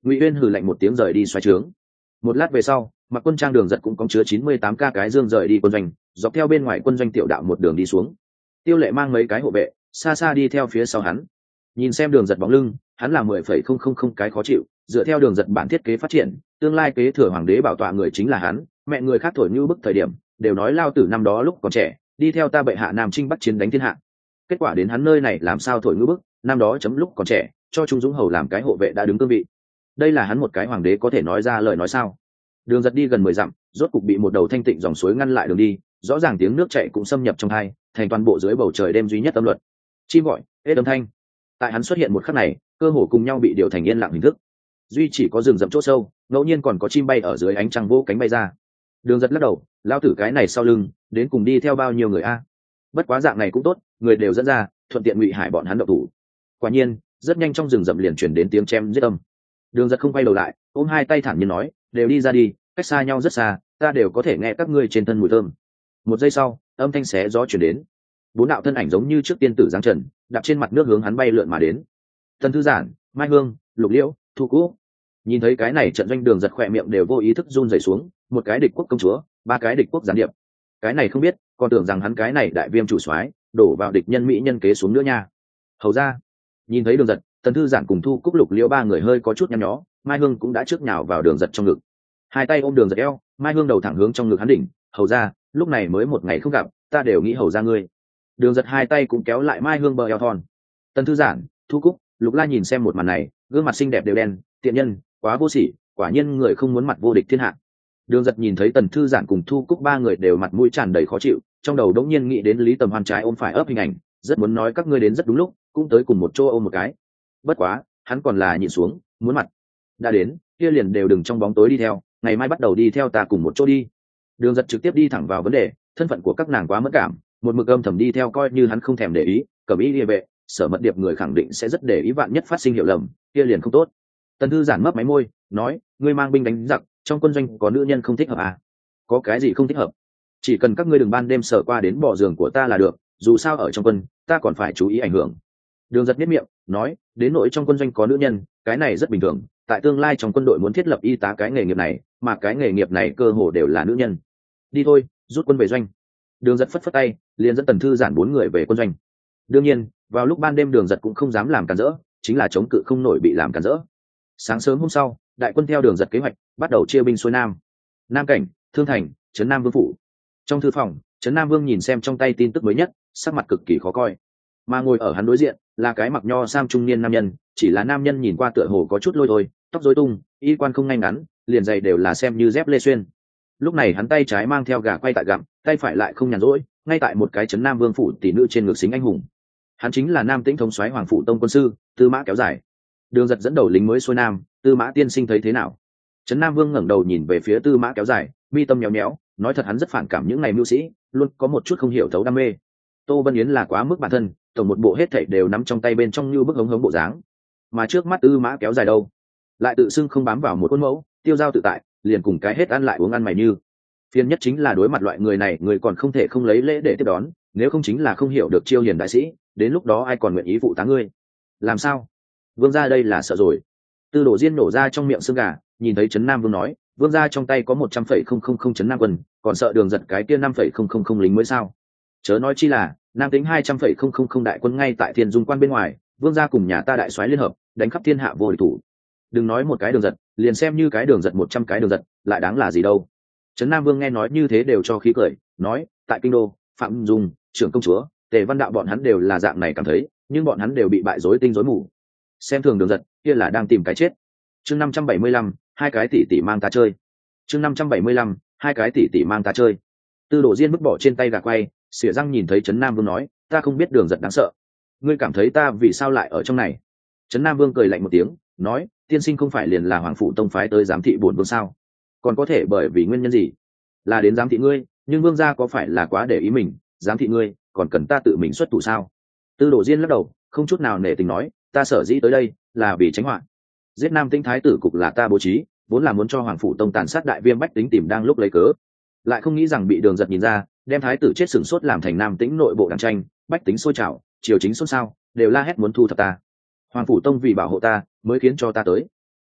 Ngụy Uyên hừ lạnh một tiếng rời đi xoáy trướng. Một lát về sau, Mặc Quân Trang Đường Giật cũng có chứa 98 ca cái dương rời đi quân doanh, dọc theo bên ngoài quân doanh tiểu đạo một đường đi xuống. Tiêu Lệ mang mấy cái hộ vệ, xa xa đi theo phía sau hắn. Nhìn xem Đường Giật bóng lưng, hắn là 10,000 cái khó chịu, dựa theo Đường Giật bản thiết kế phát triển, tương lai kế thừa hoàng đế bảo tọa người chính là hắn, mẹ người khác thổi như bức thời điểm, đều nói lao tử năm đó lúc còn trẻ, đi theo ta bệ hạ Nam Chinh Bắc chiến đánh thiên hạ. Kết quả đến hắn nơi này làm sao thổi như bức, năm đó chấm lúc còn trẻ, cho Trung Dũng hầu làm cái hộ vệ đã đứng cương vị. Đây là hắn một cái hoàng đế có thể nói ra lời nói sao? Đường Giật đi gần 10 dặm, rốt cục bị một đầu thanh tịnh dòng suối ngăn lại đường đi, rõ ràng tiếng nước chảy cũng xâm nhập trong tai, thành toàn bộ dưới bầu trời đêm duy nhất âm luật. Chim gọi, ê âm thanh. Tại hắn xuất hiện một khắc này, cơ hồ cùng nhau bị điều thành yên lặng hình thức. Duy chỉ có rừng rậm chỗ sâu, ngẫu nhiên còn có chim bay ở dưới ánh trăng vỗ cánh bay ra. Đường Giật lắc đầu, lao tử cái này sau lưng, đến cùng đi theo bao nhiêu người a? Bất quá dạng này cũng tốt, người đều dẫn ra, thuận tiện Ngụy Hải bọn hắn động thủ. Quả nhiên, rất nhanh trong rừng rậm liền truyền đến tiếng chém giết âm. Đường Giật không quay đầu lại, ôm hai tay thản nhiên nói, đều đi ra đi, cách xa nhau rất xa, ta đều có thể nghe các ngươi trên thân mùi thơm. Một giây sau, âm thanh xé gió truyền đến. Bốn đạo thân ảnh giống như trước tiên tử giáng trần, đạp trên mặt nước hướng hắn bay lượn mà đến. Tần Thư Giản, Mai Hương, Lục Liễu, Thu Cú. Nhìn thấy cái này trận doanh Đường Giật khỏe miệng đều vô ý thức run rẩy xuống, một cái địch quốc công chúa, ba cái địch quốc gián điệp. Cái này không biết, còn tưởng rằng hắn cái này đại viêm chủ soái, đổ vào địch nhân mỹ nhân kế xuống nữa nha. Hầu ra, nhìn thấy Đường Giật, Tần Thư Giản cùng Thu Cúc Lục Liễu ba người hơi có chút nhăn nhó, Mai Hương cũng đã trước nhào vào Đường Giật trong ngực. Hai tay ôm Đường Giật eo, Mai Hương đầu thẳng hướng trong ngực hắn đỉnh, hầu ra, lúc này mới một ngày không gặp, ta đều nghĩ hầu ra ngươi. Đường Giật hai tay cũng kéo lại Mai Hương bờ eo thon. Tần Thư Giản, Thu Cúc, Lục La nhìn xem một màn này, gương mặt xinh đẹp đều đen, tiện nhân, quá vô sỉ, quả nhiên người không muốn mặt vô địch thiên hạ. Đường Giật nhìn thấy Tần Thư Giản cùng Thu Cúc ba người đều mặt mũi tràn đầy khó chịu, trong đầu đống nhiên nghĩ đến Lý Tầm Hoan trái ôm phải ấp hình ảnh, rất muốn nói các ngươi đến rất đúng lúc, cũng tới cùng một chỗ ôm một cái. Bất quá, hắn còn là nhìn xuống, muốn mặt. Đã đến, kia liền đều đừng trong bóng tối đi theo, ngày mai bắt đầu đi theo ta cùng một chỗ đi. Đường Giật trực tiếp đi thẳng vào vấn đề, thân phận của các nàng quá mẫn cảm, một mực âm thầm đi theo coi như hắn không thèm để ý, Cẩm Ý Liề vệ, Sở Mật Điệp người khẳng định sẽ rất để ý vạn nhất phát sinh hiểu lầm, kia liền không tốt. Tần Thư Giản mấp máy môi, nói, ngươi mang binh đánh giặc, trong quân doanh có nữ nhân không thích hợp à? Có cái gì không thích hợp? Chỉ cần các ngươi đừng ban đêm sờ qua đến bỏ giường của ta là được, dù sao ở trong quân, ta còn phải chú ý ảnh hưởng. Đường Giật nhếch miệng, nói, đến nỗi trong quân doanh có nữ nhân, cái này rất bình thường, tại tương lai trong quân đội muốn thiết lập y tá cái nghề nghiệp này, mà cái nghề nghiệp này cơ hồ đều là nữ nhân. Đi thôi, rút quân về doanh. Đường Giật phất phất tay, liền dẫn Tần Thư Giản 4 người về quân doanh. Đương nhiên, vào lúc ban đêm Đường Giật cũng không dám làm cản rỡ, chính là chống cự không nổi bị làm cản rỡ. Sáng sớm hôm sau, đại quân theo Đường Giật kế hoạch, bắt đầu chia binh xuôi nam. Nam Cảnh, Thương Thành, Trấn Nam Vương phủ. Trong thư phòng, Trấn Nam Vương nhìn xem trong tay tin tức mới nhất, sắc mặt cực kỳ khó coi. Mà ngồi ở hắn đối diện là cái mặc nho sam trung niên nam nhân, chỉ là nam nhân nhìn qua tựa hồ có chút lôi thôi, tóc rối tung, y quan không ngay ngắn, liền giày đều là xem như dép lê xuyên. Lúc này hắn tay trái mang theo gà quay tại gặm, tay phải lại không nhàn rỗi, ngay tại một cái Trấn Nam Vương phủ tỷ nữ trên ngực xính anh hùng. Hắn chính là Nam Tĩnh thống soái Hoàng phủ tông quân sư Tư Mã Kéo Dài. Đường Giật dẫn đầu lính mới xuôi nam, Tư Mã tiên sinh thấy thế nào? Trấn Nam Vương ngẩng đầu nhìn về phía Tư Mã Kéo Dài, mi tâm nhéo nhéo, nói thật hắn rất phản cảm những ngày mưu sĩ, luôn có một chút không hiểu thấu đam mê. Tô Vân Yến là quá mức bản thân, tổng một bộ hết thảy đều nắm trong tay bên trong như bức hống hống bộ dáng. Mà trước mắt Tư Mã Kéo Dài đâu, lại tự xưng không bám vào một khuôn mẫu, tiêu dao tự tại, liền cùng cái hết ăn lại uống ăn mày như. Phiền nhất chính là đối mặt loại người này, người còn không thể không lấy lễ để tiếp đón, nếu không chính là không hiểu được chiêu hiền đại sĩ, đến lúc đó ai còn nguyện ý phụ tá ngươi? Làm sao? Vương gia đây là sợ rồi. Tư Đồ Diên nổ ra trong miệng xương gà, nhìn thấy Trấn Nam Vương nói, vương gia trong tay có 100,000 Trấn Nam quân, còn sợ Đường Giật cái kia 5,000 lính mới sao? Chớ nói chi là Nam Tính 200,000 đại quân ngay tại Thiên Dung Quan bên ngoài, vương gia cùng nhà ta đại soái liên hợp, đánh khắp thiên hạ vô địch thủ. Đừng nói một cái Đường Giật, liền xem như cái Đường Giật 100 cái Đường Giật, lại đáng là gì đâu? Trấn Nam Vương nghe nói như thế đều cho khí cười, nói, tại kinh đô, Phạm Dung, trưởng công chúa, Tề Văn Đạo bọn hắn đều là dạng này cảm thấy, nhưng bọn hắn đều bị bại rối tinh rối mù. Xem thường Đường Giật, kia là đang tìm cái chết. Chương 575, hai cái tỷ tỷ mang ta chơi. Chương 575, hai cái tỷ tỷ mang ta chơi. Tư Đồ Diên vứt bỏ trên tay gà quay, xỉa răng nhìn thấy Trấn Nam Vương nói, ta không biết Đường Giật đáng sợ. Ngươi cảm thấy ta vì sao lại ở trong này? Trấn Nam Vương cười lạnh một tiếng, nói, tiên sinh không phải liền là Hoàng phủ tông phái tới giám thị bổn vương sao? Còn có thể bởi vì nguyên nhân gì? Là đến giám thị ngươi, nhưng vương gia có phải là quá để ý mình, giám thị ngươi, còn cần ta tự mình xuất thủ sao? Tư Đồ Diên lắc đầu, không chút nào nể tình nói, ta sở dĩ tới đây là vì tránh họa. Giết Nam Tĩnh thái tử cục là ta bố trí, vốn là muốn cho Hoàng phủ tông tàn sát đại viêm bách tính tìm đang lúc lấy cớ, lại không nghĩ rằng bị Đường Giật nhìn ra, đem thái tử chết sừng sốt làm thành Nam Tĩnh nội bộ đảng tranh, bách tính sôi trào, triều chính xôn xao, đều la hét muốn thu thập ta. Hoàng phủ tông vì bảo hộ ta, mới khiến cho ta tới.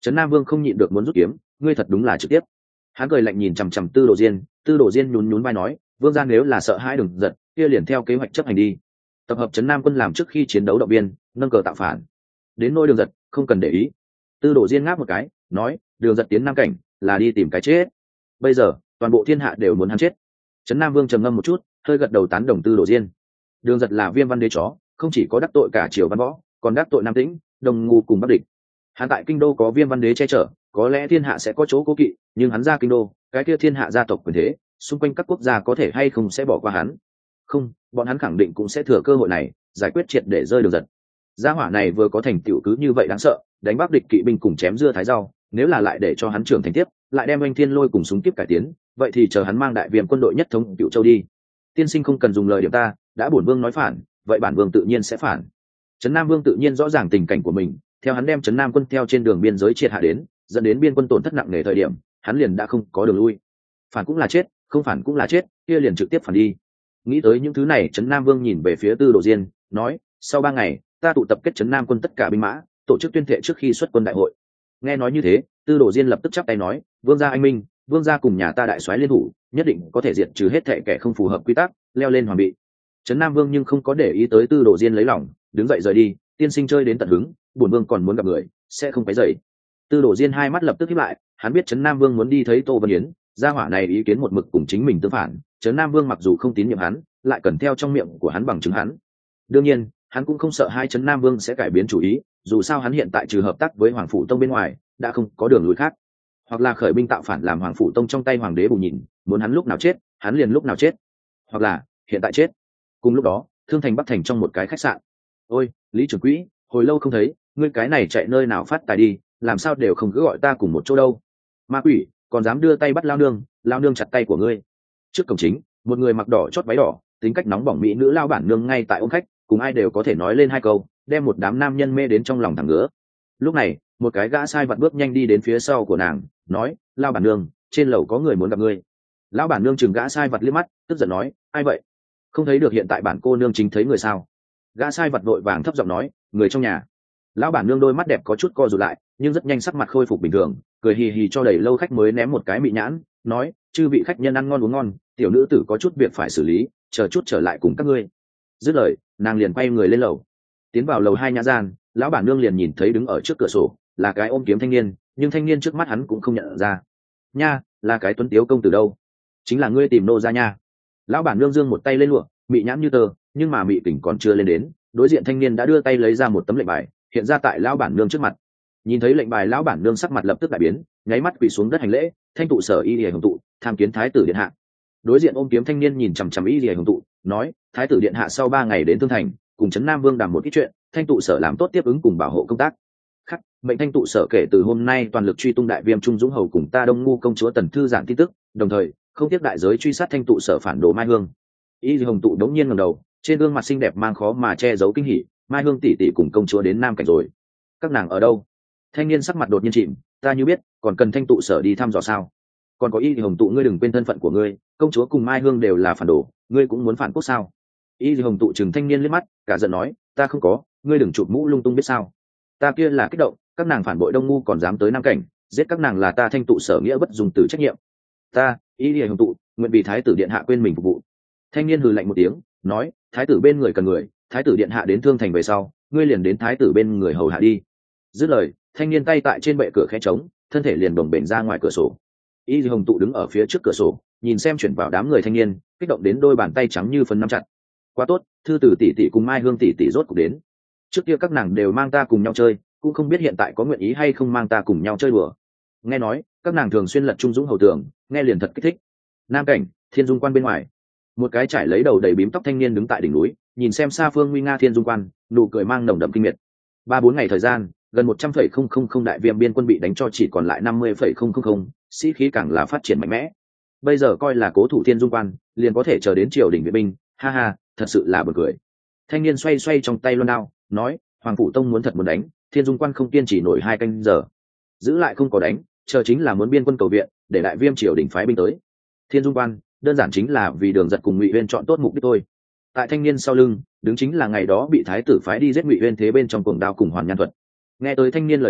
Trấn Nam Vương không nhịn được muốn rút kiếm, ngươi thật đúng là trực tiếp. Hắn cười lạnh nhìn chằm chằm Tư Đồ Diên, Tư Đồ Diên nhún nhún vai nói, vương gia nếu là sợ hãi Đường Giật, kia liền theo kế hoạch chấp hành đi. Tập hợp Trấn Nam quân làm trước khi chiến đấu động viên, nâng cờ tạo phản. Đến nỗi Đường Giật, không cần để ý. Tư Đồ Diên ngáp một cái, nói, Đường Giật tiến Nam cảnh, là đi tìm cái chết. Bây giờ, toàn bộ thiên hạ đều muốn hắn chết. Trấn Nam Vương trầm ngâm một chút, hơi gật đầu tán đồng Tư Đồ Diên. Đường Giật là Viêm Văn Đế chó, không chỉ có đắc tội cả triều văn võ, còn đắc tội Nam Tĩnh, Đông Ngu cùng Bắc Địch. Hắn tại kinh đô có Viêm Văn Đế che chở, có lẽ thiên hạ sẽ có chỗ cố kỵ, nhưng hắn ra kinh đô, cái kia thiên hạ gia tộc quyền thế, xung quanh các quốc gia có thể hay không sẽ bỏ qua hắn. Không, bọn hắn khẳng định cũng sẽ thừa cơ hội này, giải quyết triệt để rơi Đường Giật. Gia hỏa này vừa có thành tựu cứ như vậy đáng sợ, đánh Bắc Địch kỵ binh cùng chém dưa thái rau, nếu là lại để cho hắn trưởng thành tiếp, lại đem Oanh Thiên Lôi cùng súng kiếp cải tiến, vậy thì chờ hắn mang đại Viêm quân đội nhất thống Cựu Châu đi. Tiên sinh không cần dùng lời điểm ta, đã bổn vương nói phản, vậy bản vương tự nhiên sẽ phản. Trấn Nam Vương tự nhiên rõ ràng tình cảnh của mình, theo hắn đem Trấn Nam quân theo trên đường biên giới triệt hạ đến, dẫn đến biên quân tổn thất nặng nề thời điểm, hắn liền đã không có đường lui. Phản cũng là chết, không phản cũng là chết, kia liền trực tiếp phản đi. Nghĩ tới những thứ này, Trấn Nam Vương nhìn về phía Tư Đồ Diên, nói, sau 3 ngày, ta tụ tập kết Trấn Nam quân tất cả binh mã, tổ chức tuyên thệ trước khi xuất quân đại hội. Nghe nói như thế, Tư Đồ Diên lập tức chắp tay nói, vương gia anh minh, vương gia cùng nhà ta đại soái liên thủ, nhất định có thể diệt trừ hết thệ kẻ không phù hợp quy tắc, leo lên hoàng vị. Trấn Nam Vương nhưng không có để ý tới Tư Đồ Diên lấy lòng, đứng dậy rời đi, tiên sinh chơi đến tận hứng, bổn vương còn muốn gặp người, sẽ không phải dậy. Tư Đồ Diên hai mắt lập tức híp lại, hắn biết Trấn Nam Vương muốn đi thấy Tô Vân Yến, gia hỏa này ý kiến một mực cùng chính mình tương phản, Trấn Nam Vương mặc dù không tín nhiệm hắn, lại cần theo trong miệng của hắn bằng chứng hắn. Đương nhiên, hắn cũng không sợ hai Trấn Nam Vương sẽ cải biến chủ ý, dù sao hắn hiện tại trừ hợp tác với Hoàng phủ tông bên ngoài, đã không có đường lùi khác. Hoặc là khởi binh tạo phản làm Hoàng phủ tông trong tay hoàng đế bù nhìn, muốn hắn lúc nào chết, hắn liền lúc nào chết. Hoặc là hiện tại chết. Cùng lúc đó, Thương Thành Bắc Thành trong một cái khách sạn. Ôi, Lý trưởng quỹ, hồi lâu không thấy, ngươi cái này chạy nơi nào phát tài đi, làm sao đều không cứ gọi ta cùng một chỗ đâu. Ma quỷ, còn dám đưa tay bắt lao nương chặt tay của ngươi. Trước cổng chính, một người mặc đỏ chót váy đỏ, tính cách nóng bỏng mỹ nữ lao bản nương ngay tại ôm khách, cùng ai đều có thể nói lên 2 câu, đem một đám nam nhân mê đến trong lòng thẳng ngứa. Lúc này, một cái gã sai vặt bước nhanh đi đến phía sau của nàng, nói, lao bản nương, trên lầu có người muốn gặp ngươi. Lão bản nương chừng gã sai vặt liếc mắt, tức giận nói, ai vậy? Không thấy được hiện tại bản cô nương chính thấy người sao? Gã sai vặt vội vàng thấp giọng nói, người trong nhà. Lão bản nương đôi mắt đẹp có chút co rụt lại, nhưng rất nhanh sắc mặt khôi phục bình thường, cười hì hì cho đầy lâu khách mới ném một cái mị nhãn, nói, chư vị khách nhân ăn ngon uống ngon, tiểu nữ tử có chút việc phải xử lý, chờ chút trở lại cùng các ngươi. Dứt lời, nàng liền quay người lên lầu. Tiến vào lầu 2 nhã gian, lão bản nương liền nhìn thấy đứng ở trước cửa sổ là cái ôm kiếm thanh niên, nhưng thanh niên trước mắt hắn cũng không nhận ra. Nha, là cái tuấn tiếu công tử đâu? Chính là ngươi tìm nô ra nha. Lão bản nương giương một tay lên lụa, mị nhãn như tờ, nhưng mà mị kỉnh còn chưa lên đến, đối diện thanh niên đã đưa tay lấy ra một tấm lệnh bài, hiện ra tại lão bản nương trước mặt. Nhìn thấy lệnh bài, lão bản nương sắc mặt lập tức đại biến, nháy mắt quỳ xuống đất hành lễ, thanh tụ sở y lìa hồng tụ, tham kiến thái tử điện hạ. Đối diện ôm kiếm thanh niên nhìn chằm chằm y lìa hồng tụ, nói, thái tử điện hạ sau 3 ngày đến Thương Thành, cùng trấn Nam Vương đàm một ít chuyện, thanh tụ sở làm tốt tiếp ứng cùng bảo hộ công tác. Khắc, mệnh thanh tụ sở kể từ hôm nay toàn lực truy tung đại viêm trung dũng hầu cùng ta Đông Ngu công chúa Tần thư giản tin tức, đồng thời không tiếc đại giới truy sát thanh tụ sở phản đồ Mai Hương. Y hồng tụ đống nhiên ngẩng đầu, trên gương mặt xinh đẹp mang khó mà che giấu kinh hỉ, Mai Hương tỷ tỷ cùng công chúa đến Nam Cảnh rồi. Các nàng ở đâu? Thanh niên sắc mặt đột nhiên chìm, ta như biết, còn cần thanh tụ sở đi thăm dò sao? Còn có Y hồng tụ, ngươi đừng quên thân phận của ngươi, công chúa cùng Mai Hương đều là phản đồ, ngươi cũng muốn phản quốc sao? Y hồng tụ chừng thanh niên liếc mắt, cả giận nói, ta không có, ngươi đừng chụp mũ lung tung biết sao? Ta kia là kích động, các nàng phản bội Đông Ngu còn dám tới Nam Cảnh, giết các nàng là ta thanh tụ sở nghĩa bất dùng từ trách nhiệm. Ta, Y hồng tụ, nguyện vì thái tử điện hạ quên mình phục vụ. Thanh niên hừ lạnh một tiếng, nói, thái tử bên người cần người, thái tử điện hạ đến Thương Thành về sau, ngươi liền đến thái tử bên người hầu hạ đi. Dứt lời, thanh niên tay tại trên bệ cửa khẽ trống, thân thể liền bồng bềnh ra ngoài cửa sổ. Y hồng tụ đứng ở phía trước cửa sổ, nhìn xem chuyển vào đám người thanh niên, kích động đến đôi bàn tay trắng như phấn nắm chặt. Quá tốt, thư tử tỷ tỷ cùng Mai Hương tỷ tỷ rốt cuộc đến. Trước kia các nàng đều mang ta cùng nhau chơi, cũng không biết hiện tại có nguyện ý hay không mang ta cùng nhau chơi đùa. Nghe nói các nàng thường xuyên lật trung dũng hầu tường, nghe liền thật kích thích. Nam Cảnh, Thiên Dung Quan bên ngoài, một cái trải lấy đầu đầy bím tóc thanh niên đứng tại đỉnh núi, nhìn xem xa phương nguy nga Thiên Dung Quan, nụ cười mang nồng đậm kinh miệt. 3-4 ngày thời gian, gần 100,000 đại viêm biên quân bị đánh cho chỉ còn lại 50,000, sĩ khí càng là phát triển mạnh mẽ. Bây giờ coi là cố thủ Thiên Dung Quan, liền có thể chờ đến triều đình viện binh, ha ha, thật sự là buồn cười. Thanh niên xoay xoay trong tay loan đao, nói, Hoàng phủ tông muốn thật muốn đánh, Thiên Dung Quan không kiên trì nổi 2 canh giờ, giữ lại không có đánh, chờ chính là muốn biên quân cầu viện, để đại viêm triều đình phái binh tới. Thiên Dung Quan đơn giản chính là vì Đường Giật cùng Ngụy Uyên chọn tốt mục đích thôi. Tại thanh niên sau lưng đứng chính là ngày đó bị thái tử phái đi giết Ngụy Uyên thế bên trong cuồng đao cùng Hoàn Nhan Thuật. Nghe tới thanh niên lời nói,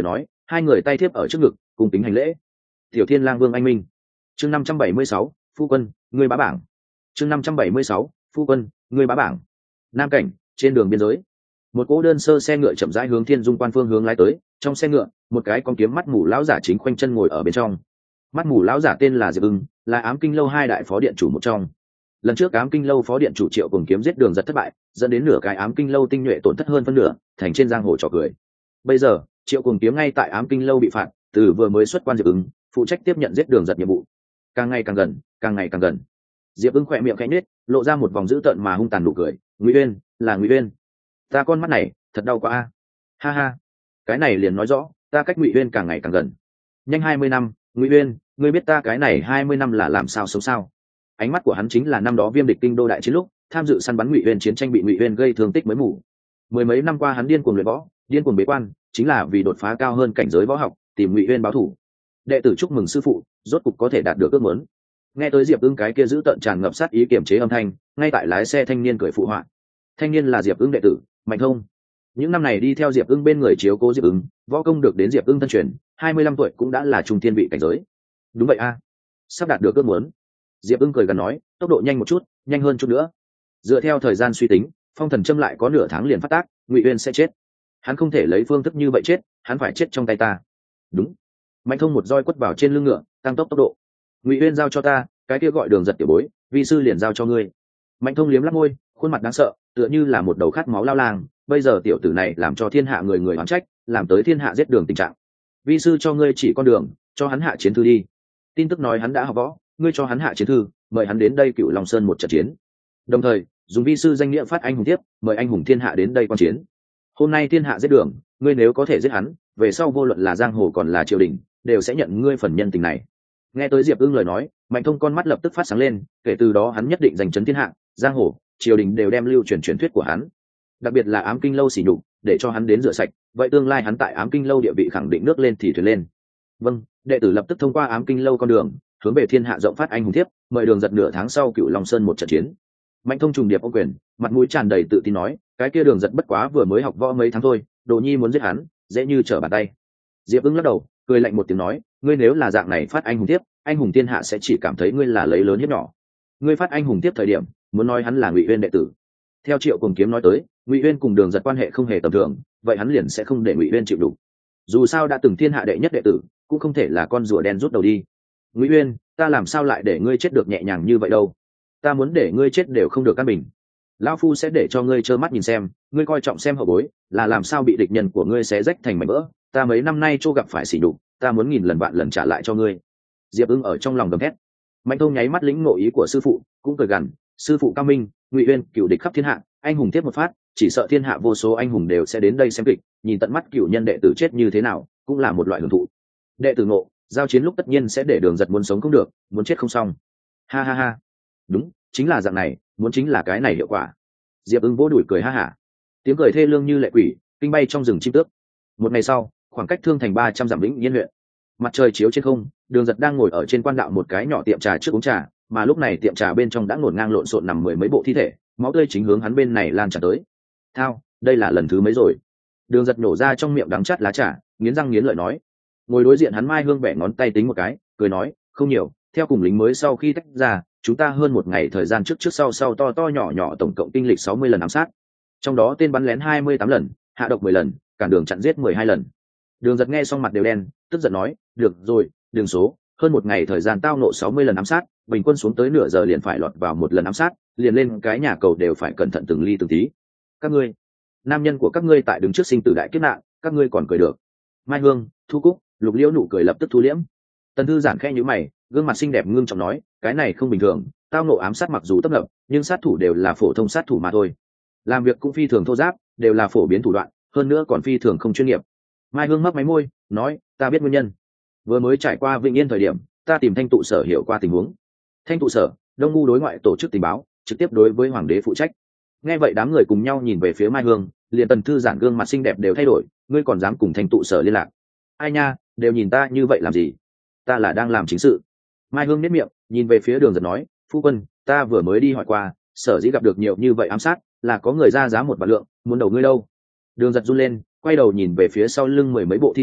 hai người tay thiếp ở trước ngực cùng kính hành lễ. Tiểu Thiên Lang Vương anh minh. Chương 576, phu quân, ngươi bá bảng. Chương 576, phu quân, ngươi bá bảng. Nam cảnh, trên đường biên giới. Một cỗ đơn sơ xe ngựa chậm rãi hướng Thiên Dung Quan phương hướng lái tới, trong xe ngựa, một cái con kiếm mắt mù lão giả chính khoanh chân ngồi ở bên trong. Mắt mù lão giả tên là Diệp Ưng, là Ám Kinh lâu hai đại phó điện chủ một trong. Lần trước Ám Kinh lâu phó điện chủ Triệu Cùng kiếm giết Đường Giật thất bại, dẫn đến nửa cái Ám Kinh lâu tinh nhuệ tổn thất hơn phân nửa, thành trên giang hồ trò cười. Bây giờ, Triệu Cùng kiếm ngay tại Ám Kinh lâu bị phạt, từ vừa mới xuất quan Diệp Ưng, phụ trách tiếp nhận giết Đường Giật nhiệm vụ. Càng ngày càng gần, càng ngày càng gần. Diệp Ưng khỏe miệng khẽ nhếch, lộ ra một vòng dữ tợn mà hung tàn nụ cười. Ngụy Uyên, là Ngụy Uyên. Ta con mắt này, thật đau quá a. Ha ha, cái này liền nói rõ, ta cách Ngụy Uyên càng ngày càng gần. Nhanh 20 năm, Ngụy Uyên, ngươi biết ta cái này 20 năm là làm sao sống sao? Ánh mắt của hắn chính là năm đó Viêm địch kinh đô đại chiến lúc, tham dự săn bắn Ngụy Uyên chiến tranh bị Ngụy Uyên gây thương tích mới mù. Mười mấy năm qua hắn điên cuồng luyện võ, điên cuồng bế quan, chính là vì đột phá cao hơn cảnh giới võ học, tìm Ngụy Uyên báo thù. Đệ tử chúc mừng sư phụ, rốt cục có thể đạt được ước muốn. Nghe tới Diệp Ưng cái kia giữ tợn tràn ngập sát ý kiềm chế âm thanh, ngay tại lái xe thanh niên cười phụ họa. Thanh niên là Diệp Ưng đệ tử, Mạnh Thông. Những năm này đi theo Diệp Ưng bên người chiếu cố Diệp Ưng, võ công được đến Diệp Ưng thân truyền, 25 tuổi cũng đã là trung thiên vị cảnh giới. Đúng vậy a, sắp đạt được ước muốn. Diệp Ưng cười gần nói, tốc độ nhanh một chút, nhanh hơn chút nữa. Dựa theo thời gian suy tính, phong thần châm lại có nửa tháng liền phát tác, Ngụy Uyên sẽ chết. Hắn không thể lấy phương thức như vậy chết, hắn phải chết trong tay ta. Đúng. Mạnh Thông một roi quất vào trên lưng ngựa, tăng tốc độ. Ngụy Uyên giao cho ta, cái kia gọi Đường Giật tiểu bối, vi sư liền giao cho ngươi. Mạnh Thông liếm lắp môi, khuôn mặt đáng sợ, tựa như là một đầu khát máu lao lang. Bây giờ tiểu tử này làm cho thiên hạ người người oán trách, làm tới thiên hạ giết Đường tình trạng. Vi sư cho ngươi chỉ con đường, cho hắn hạ chiến thư đi. Tin tức nói hắn đã học võ, ngươi cho hắn hạ chiến thư, mời hắn đến đây Cựu Long Sơn một trận chiến. Đồng thời, dùng vi sư danh nghĩa phát anh hùng tiếp, mời anh hùng thiên hạ đến đây quan chiến. Hôm nay thiên hạ giết Đường, ngươi nếu có thể giết hắn, về sau vô luận là giang hồ còn là triều đình, đều sẽ nhận ngươi phần nhân tình này. Nghe tới Diệp Ưng lời nói, Mạnh Thông con mắt lập tức phát sáng lên, kể từ đó hắn nhất định giành chấn thiên hạ, giang hồ, triều đình đều đem lưu truyền truyền thuyết của hắn. Đặc biệt là Ám Kinh lâu sỉ nhục, để cho hắn đến rửa sạch, vậy tương lai hắn tại Ám Kinh lâu địa vị khẳng định nước lên thì thuyền lên. Vâng, đệ tử lập tức thông qua Ám Kinh lâu con đường, hướng về thiên hạ rộng phát anh hùng thiếp, mời Đường Giật nửa tháng sau Cựu Long Sơn một trận chiến. Mạnh Thông trùng điệp ô quyền, mặt mũi tràn đầy tự tin nói, cái kia Đường Giật bất quá vừa mới học võ mấy tháng thôi, Đồ Nhi muốn giết hắn, dễ như trở bàn tay. Diệp Ưng lắc đầu, cười lạnh một tiếng nói, ngươi nếu là dạng này phát anh hùng thiếp, anh hùng thiên hạ sẽ chỉ cảm thấy ngươi là lấy lớn hiếp nhỏ. Ngươi phát anh hùng tiếp thời điểm, muốn nói hắn là Ngụy Uyên đệ tử. Theo Triệu Cùng kiếm nói tới, Ngụy Uyên cùng Đường Giật quan hệ không hề tầm thường, vậy hắn liền sẽ không để Ngụy Uyên chịu đủ. Dù sao đã từng thiên hạ đệ nhất đệ tử, cũng không thể là con rùa đen rút đầu đi. Ngụy Uyên, ta làm sao lại để ngươi chết được nhẹ nhàng như vậy đâu? Ta muốn để ngươi chết đều không được căn bình. Lão phu sẽ để cho ngươi trơ mắt nhìn xem, ngươi coi trọng xem hậu bối, là làm sao bị địch nhân của ngươi xé rách thành mảnh vỡ. Ta mấy năm nay Chô gặp phải sỉ nhục, ta muốn nghìn lần vạn lần trả lại cho ngươi. Diệp Ưng ở trong lòng gầm thét. Mạnh Thông nháy mắt lĩnh ngộ ý của sư phụ, cũng cười gằn, sư phụ cao minh, Ngụy Uyên cựu địch khắp thiên hạ, anh hùng tiếp một phát, chỉ sợ thiên hạ vô số anh hùng đều sẽ đến đây xem kịch, nhìn tận mắt cựu nhân đệ tử chết như thế nào, cũng là một loại hưởng thụ. Đệ tử ngộ, giao chiến lúc tất nhiên sẽ để Đường Giật muốn sống không được, muốn chết không xong. Ha ha ha, đúng, chính là dạng này, muốn chính là cái này hiệu quả. Diệp Ưng vỗ đùi cười ha hả, tiếng cười thê lương như lệ quỷ, kinh bay trong rừng chim tước. Một ngày sau, khoảng cách Thương Thành 300 dặm Vĩnh Yên huyện, mặt trời chiếu trên không, Đường Giật đang ngồi ở trên quan đạo một cái nhỏ tiệm trà trước uống trà, mà lúc này tiệm trà bên trong đã ngổn ngang lộn xộn nằm mười mấy bộ thi thể, máu tươi chính hướng hắn bên này lan tràn tới. Thao, đây là lần thứ mấy rồi? Đường Giật nổ ra trong miệng đắng chát lá trà, nghiến răng nghiến lợi nói. Ngồi đối diện hắn Mai Hương bẻ ngón tay tính một cái, cười nói, không nhiều, theo cùng lính mới sau khi tách ra, chúng ta hơn một ngày thời gian trước trước sau sau to to nhỏ nhỏ tổng cộng kinh lịch 60 lần ám sát, trong đó tên bắn lén 28 lần, hạ độc 10 lần, cản đường chặn giết 12 lần. Đường Giật nghe xong mặt đều đen, tức giận nói, được rồi, đường số, hơn một ngày thời gian tao nộ 60 lần ám sát, bình quân xuống tới nửa giờ liền phải lọt vào một lần ám sát, liền lên cái nhà cầu đều phải cẩn thận từng ly từng tí. Các ngươi, nam nhân của các ngươi tại đứng trước sinh tử đại kiếp nạn, các ngươi còn cười được? Mai Hương, Thu Cúc, Lục Liễu nụ cười lập tức thu liễm. Tần Thư Giản khẽ nhíu mày, gương mặt xinh đẹp ngưng trọng nói, cái này không bình thường, tao nộ ám sát mặc dù tấp nập, nhưng sát thủ đều là phổ thông sát thủ mà thôi. Làm việc cũng phi thường thô giáp, đều là phổ biến thủ đoạn, hơn nữa còn phi thường không chuyên nghiệp. Mai Hương mấp máy môi, nói, ta biết nguyên nhân. Vừa mới trải qua Vĩnh Yên thời điểm, ta tìm Thanh tụ sở hiểu qua tình huống. Thanh tụ sở, Đông ngu đối ngoại tổ chức tình báo, trực tiếp đối với hoàng đế phụ trách. Nghe vậy đám người cùng nhau nhìn về phía Mai Hương, liền Tần Thư Giản gương mặt xinh đẹp đều thay đổi, ngươi còn dám cùng Thanh tụ sở liên lạc? Ai nha, đều nhìn ta như vậy làm gì? Ta là đang làm chính sự. Mai Hương nhếch miệng, nhìn về phía Đường Giật nói, phu quân, ta vừa mới đi hỏi qua, sở dĩ gặp được nhiều như vậy ám sát, là có người ra giá 1 vạn lượng, muốn đầu ngươi đâu? Đường Giật run lên, quay đầu nhìn về phía sau lưng mười mấy bộ thi thể,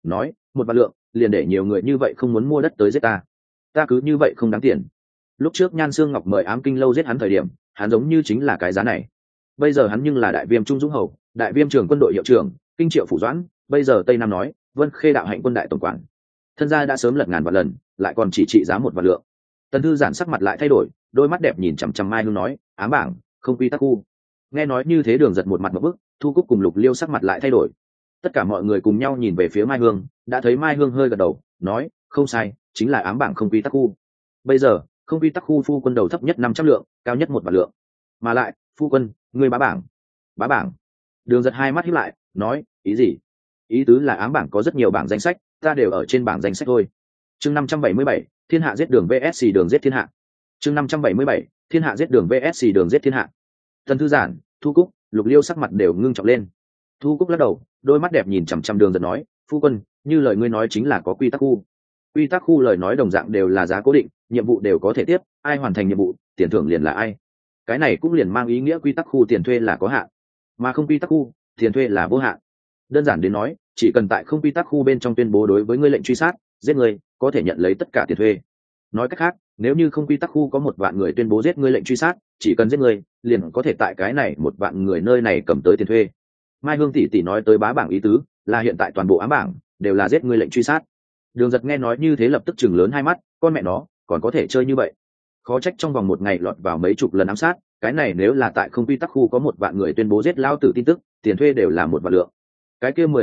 nói, 1 vạn lượng, liền để nhiều người như vậy không muốn mua đất tới giết ta cứ như vậy không đáng tiền. Lúc trước Nhan Xương Ngọc mời Ám Kinh Lâu giết hắn thời điểm, hắn giống như chính là cái giá này. Bây giờ hắn nhưng là đại viêm Trung Dũng Hầu, đại viêm trường quân đội hiệu trưởng, kinh triệu phủ doãn, bây giờ Tây Nam nói, Vân Khê đạo hạnh quân đại tổng quản. Thân gia đã sớm lật ngàn vạn lần, lại còn chỉ trị giá 1 vạn lượng. Tần Thư Giản sắc mặt lại thay đổi, đôi mắt đẹp nhìn chằm chằm Mai Hương nói, ám bảng, không quy tắc khu. Nghe nói như thế Đường Giật một mặt ngộp bức, Thu Cúc cùng Lục Liêu sắc mặt lại thay đổi. Tất cả mọi người cùng nhau nhìn về phía Mai Hương, đã thấy Mai Hương hơi gật đầu, nói, không sai, chính là ám bảng không quy tắc khu. Bây giờ không quy tắc khu phu quân đầu thấp nhất 500 lượng, cao nhất 1 vạn lượng. Mà lại, phu quân, ngươi bá bảng. Bá bảng. Đường Giật hai mắt híp lại, nói, ý gì? Ý tứ là ám bảng có rất nhiều bảng danh sách, ta đều ở trên bảng danh sách thôi. Chương 577, thiên hạ giết đường vs đường giết thiên hạ. Chương 577, thiên hạ giết đường vs đường giết thiên hạ. Tần Thư Giản, Thu Cúc, Lục Liêu sắc mặt đều ngưng trọng lên. Thu Cúc lắc đầu, đôi mắt đẹp nhìn chằm chằm Đường Giật nói, phu quân, như lời ngươi nói chính là có quy tắc khu. Quy tắc khu lời nói đồng dạng đều là giá cố định, nhiệm vụ đều có thể tiếp, ai hoàn thành nhiệm vụ, tiền thưởng liền là ai. Cái này cũng liền mang ý nghĩa quy tắc khu tiền thuê là có hạn, mà không quy tắc khu, tiền thuê là vô hạn. Đơn giản đến nói, chỉ cần tại không quy tắc khu bên trong tuyên bố đối với ngươi lệnh truy sát, giết ngươi, có thể nhận lấy tất cả tiền thuê. Nói cách khác, nếu như không quy tắc khu có 1 vạn người tuyên bố giết ngươi lệnh truy sát, chỉ cần giết ngươi, liền có thể tại cái này 1 vạn người nơi này cầm tới tiền thuê. Mai Hương tỷ tỷ nói tới bá bảng ý tứ, là hiện tại toàn bộ ám bảng đều là giết ngươi lệnh truy sát. Đường Giật nghe nói như thế lập tức chừng lớn hai mắt, con mẹ nó, còn có thể chơi như vậy. Khó trách trong vòng 1 ngày lọt vào mấy chục lần ám sát, cái này nếu là tại không quy tắc khu có 1 vạn người tuyên bố giết lao tử tin tức, tiền thuê đều là 1 vạn lượng. Cái kia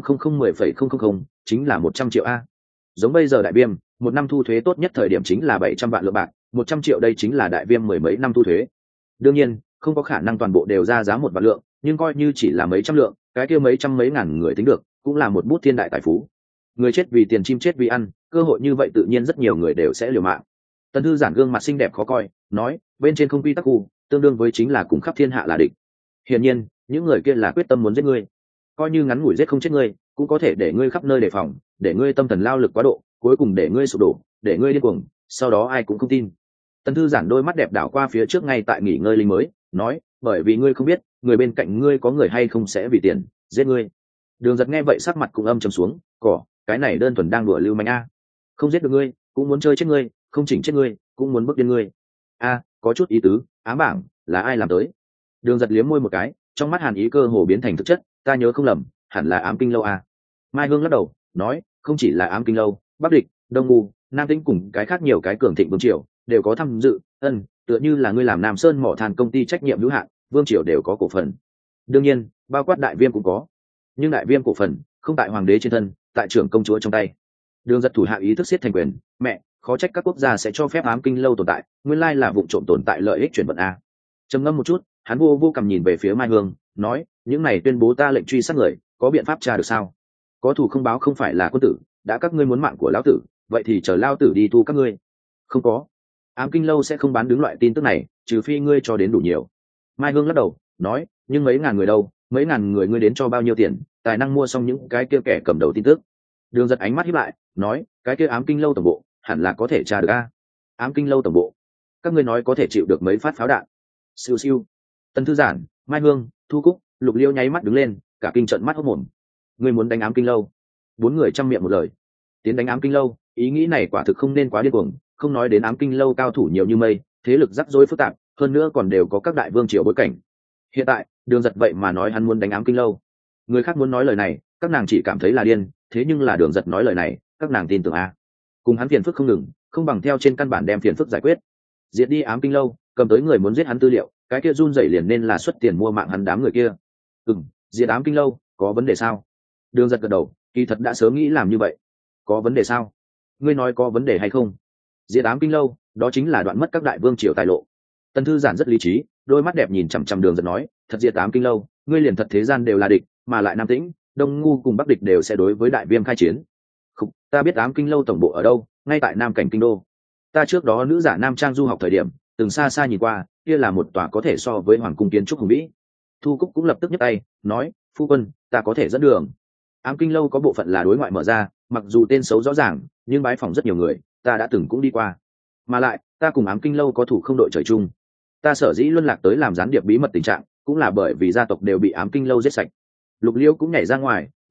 10,000 chính là 100 triệu a. Giống bây giờ đại viêm, 1 năm thu thuế tốt nhất thời điểm chính là 700 vạn lượng bạc, 100 triệu đây chính là đại viêm mười mấy năm thu thuế. Đương nhiên, không có khả năng toàn bộ đều ra giá 1 vạn lượng, nhưng coi như chỉ là mấy trăm lượng, cái kia mấy trăm mấy ngàn người tính được, cũng là một bút thiên đại tài phú. Người chết vì tiền, chim chết vì ăn, cơ hội như vậy tự nhiên rất nhiều người đều sẽ liều mạng. Tần Thư Giản gương mặt xinh đẹp khó coi, nói, bên trên không quy tắc khu, tương đương với chính là cùng khắp thiên hạ là địch. Hiển nhiên, những người kia là quyết tâm muốn giết ngươi. Coi như ngắn ngủi giết không chết ngươi, cũng có thể để ngươi khắp nơi đề phòng, để ngươi tâm thần lao lực quá độ, cuối cùng để ngươi sụp đổ, để ngươi điên cuồng, sau đó ai cũng không tin. Tần Thư Giản đôi mắt đẹp đảo qua phía trước ngay tại nghỉ ngơi linh mới, nói, bởi vì ngươi không biết, người bên cạnh ngươi có người hay không sẽ vì tiền giết ngươi. Đường Giật nghe vậy sắc mặt cũng âm trầm xuống, cỏ, cái này đơn thuần đang đùa lưu manh a. Không giết được ngươi, cũng muốn chơi chết ngươi, không chỉnh chết ngươi, cũng muốn bức điên ngươi. A, có chút ý tứ, ám bảng là ai làm tới? Đường Giật liếm môi một cái, trong mắt hàn ý cơ hồ biến thành thực chất, ta nhớ không lầm, hẳn là Ám Kinh Lâu a. Mai Hương lắc đầu, nói, không chỉ là Ám Kinh Lâu, Bắc Địch, Đông Ngu, Nam Tĩnh cùng cái khác nhiều cái cường thịnh vương triều đều có tham dự, tựa như là ngươi làm Nam Sơn mỏ than công ty trách nhiệm hữu hạn, vương triều đều có cổ phần. Đương nhiên, bao quát đại viêm cũng có, nhưng đại viêm cổ phần không tại hoàng đế trên thân, tại trưởng công chúa trong tay. Đường Giật thủ hạ ý thức siết thành quyền, mẹ, khó trách các quốc gia sẽ cho phép Ám Kinh Lâu tồn tại, nguyên lai là vụ trộm tồn tại lợi ích chuyển vận a. Trầm ngâm một chút, hắn vô cầm nhìn về phía Mai Hương, nói, những này tuyên bố ta lệnh truy sát người, có biện pháp tra được sao? Có thủ không báo không phải là quân tử, đã các ngươi muốn mạng của lão tử, vậy thì chờ lao tử đi thu các ngươi. Không có, Ám Kinh Lâu sẽ không bán đứng loại tin tức này, trừ phi ngươi cho đến đủ nhiều. Mai Hương lắc đầu, nói, nhưng mấy ngàn người đâu, mấy ngàn người ngươi đến cho bao nhiêu tiền, tài năng mua xong những cái kia kẻ cầm đầu tin tức. Đường Giật ánh mắt híp lại, nói, cái kia Ám Kinh Lâu tổng bộ hẳn là có thể tra được a. Ám Kinh Lâu tổng bộ, các ngươi nói có thể chịu được mấy phát pháo đạn? Siêu siêu. Tần Thư Giản, Mai Hương, Thu Cúc, Lục Liêu nháy mắt đứng lên, cả kinh trận mắt hốt mồm. Ngươi muốn đánh Ám Kinh Lâu? 4 người trăm miệng một lời. Tiến đánh Ám Kinh Lâu, ý nghĩ này quả thực không nên quá điên cuồng, không nói đến Ám Kinh Lâu cao thủ nhiều như mây, thế lực rắc rối phức tạp, hơn nữa còn đều có các đại vương triều bối cảnh. Hiện tại, Đường Giật vậy mà nói hắn muốn đánh Ám Kinh Lâu. Người khác muốn nói lời này, các nàng chỉ cảm thấy là điên, thế nhưng là Đường Giật nói lời này, các nàng tin tưởng a. Cùng hắn phiền phức không ngừng, không bằng theo trên căn bản đem phiền phức giải quyết. Diệt đi Ám Kinh Lâu, cầm tới người muốn giết hắn tư liệu, cái kia run rẩy liền nên là xuất tiền mua mạng hắn đám người kia. Diệt Ám Kinh Lâu, có vấn đề sao? Đường Giật gật đầu, kỳ thật đã sớm nghĩ làm như vậy. Có vấn đề sao? Ngươi nói có vấn đề hay không? Diệt Ám Kinh Lâu, đó chính là đoạn mất các đại vương triều tài lộ. Tần Thư Giản rất lý trí, đôi mắt đẹp nhìn chằm chằm Đường Giật nói, thật diệt Ám Kinh Lâu, ngươi liền thật thế gian đều là địch, mà lại Nam Tĩnh, Đông Ngu cùng Bắc Địch đều sẽ đối với đại viêm khai chiến. Không, ta biết Ám Kinh Lâu tổng bộ ở đâu, ngay tại Nam Cảnh kinh đô. Ta trước đó nữ giả Nam Trang du học thời điểm, từng xa xa nhìn qua, kia là một tòa có thể so với hoàng cung kiến trúc hùng vĩ. Thu Cúc cũng lập tức nhấc tay, nói, phu quân, ta có thể dẫn đường. Ám Kinh Lâu có bộ phận là đối ngoại mở ra, mặc dù tên xấu rõ ràng, nhưng bái phỏng rất nhiều người, ta đã từng cũng đi qua. Mà lại, ta cùng Ám Kinh Lâu có thủ không đội trời chung. Ta sở dĩ luân lạc tới làm gián điệp bí mật tình trạng, cũng là bởi vì gia tộc đều bị Ám Kinh Lâu giết sạch. Lục Liêu cũng nhảy ra ngoài, nói,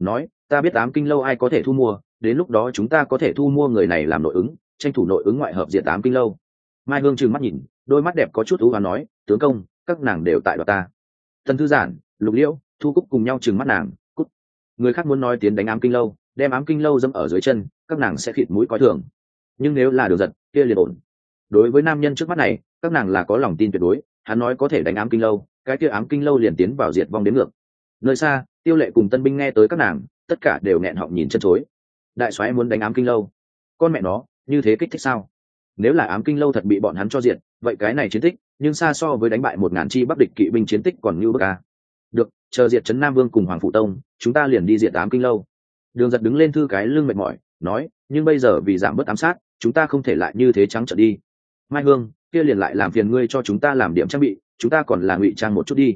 ta biết ám kinh lâu ai có thể thu mua, đến lúc đó chúng ta có thể thu mua người này làm nội ứng, tranh thủ nội ứng ngoại hợp diện ám kinh lâu. Mai Hương trừng mắt nhìn, đôi mắt đẹp có chút ú và nói, tướng công, các nàng đều tại đoạt ta. Tần Thư Giản, Lục Liễu, Thu Cúc cùng nhau trừng mắt nàng, cút. Người khác muốn nói tiến đánh ám kinh lâu, đem ám kinh lâu dẫm ở dưới chân, các nàng sẽ khịt mũi coi thường. Nhưng nếu là Đường Giật, kia liền ổn. Đối với nam nhân trước mắt này, các nàng là có lòng tin tuyệt đối, hắn nói có thể đánh ám kinh lâu, cái kia ám kinh lâu liền tiến vào diệt vong đến ngược. Nơi xa, Tiêu Lệ cùng Tân binh nghe tới các nàng, tất cả đều nghẹn họng nhìn chân chối. Đại soái muốn đánh ám kinh lâu, con mẹ nó, như thế kích thích sao? Nếu là ám kinh lâu thật bị bọn hắn cho diệt, vậy cái này chiến tích, nhưng xa so với đánh bại 1000 chi bắc địch kỵ binh chiến tích còn như bức a. Được, chờ diệt trấn Nam Vương cùng Hoàng Phụ Tông, chúng ta liền đi diệt ám kinh lâu. Đường Giật đứng lên thư cái lưng mệt mỏi, nói, nhưng bây giờ vì giảm bớt ám sát, chúng ta không thể lại như thế trắng trợn đi. Mai Hương, kia liền lại làm phiền ngươi cho chúng ta làm điểm trang bị, chúng ta còn là ngụy trang một chút đi.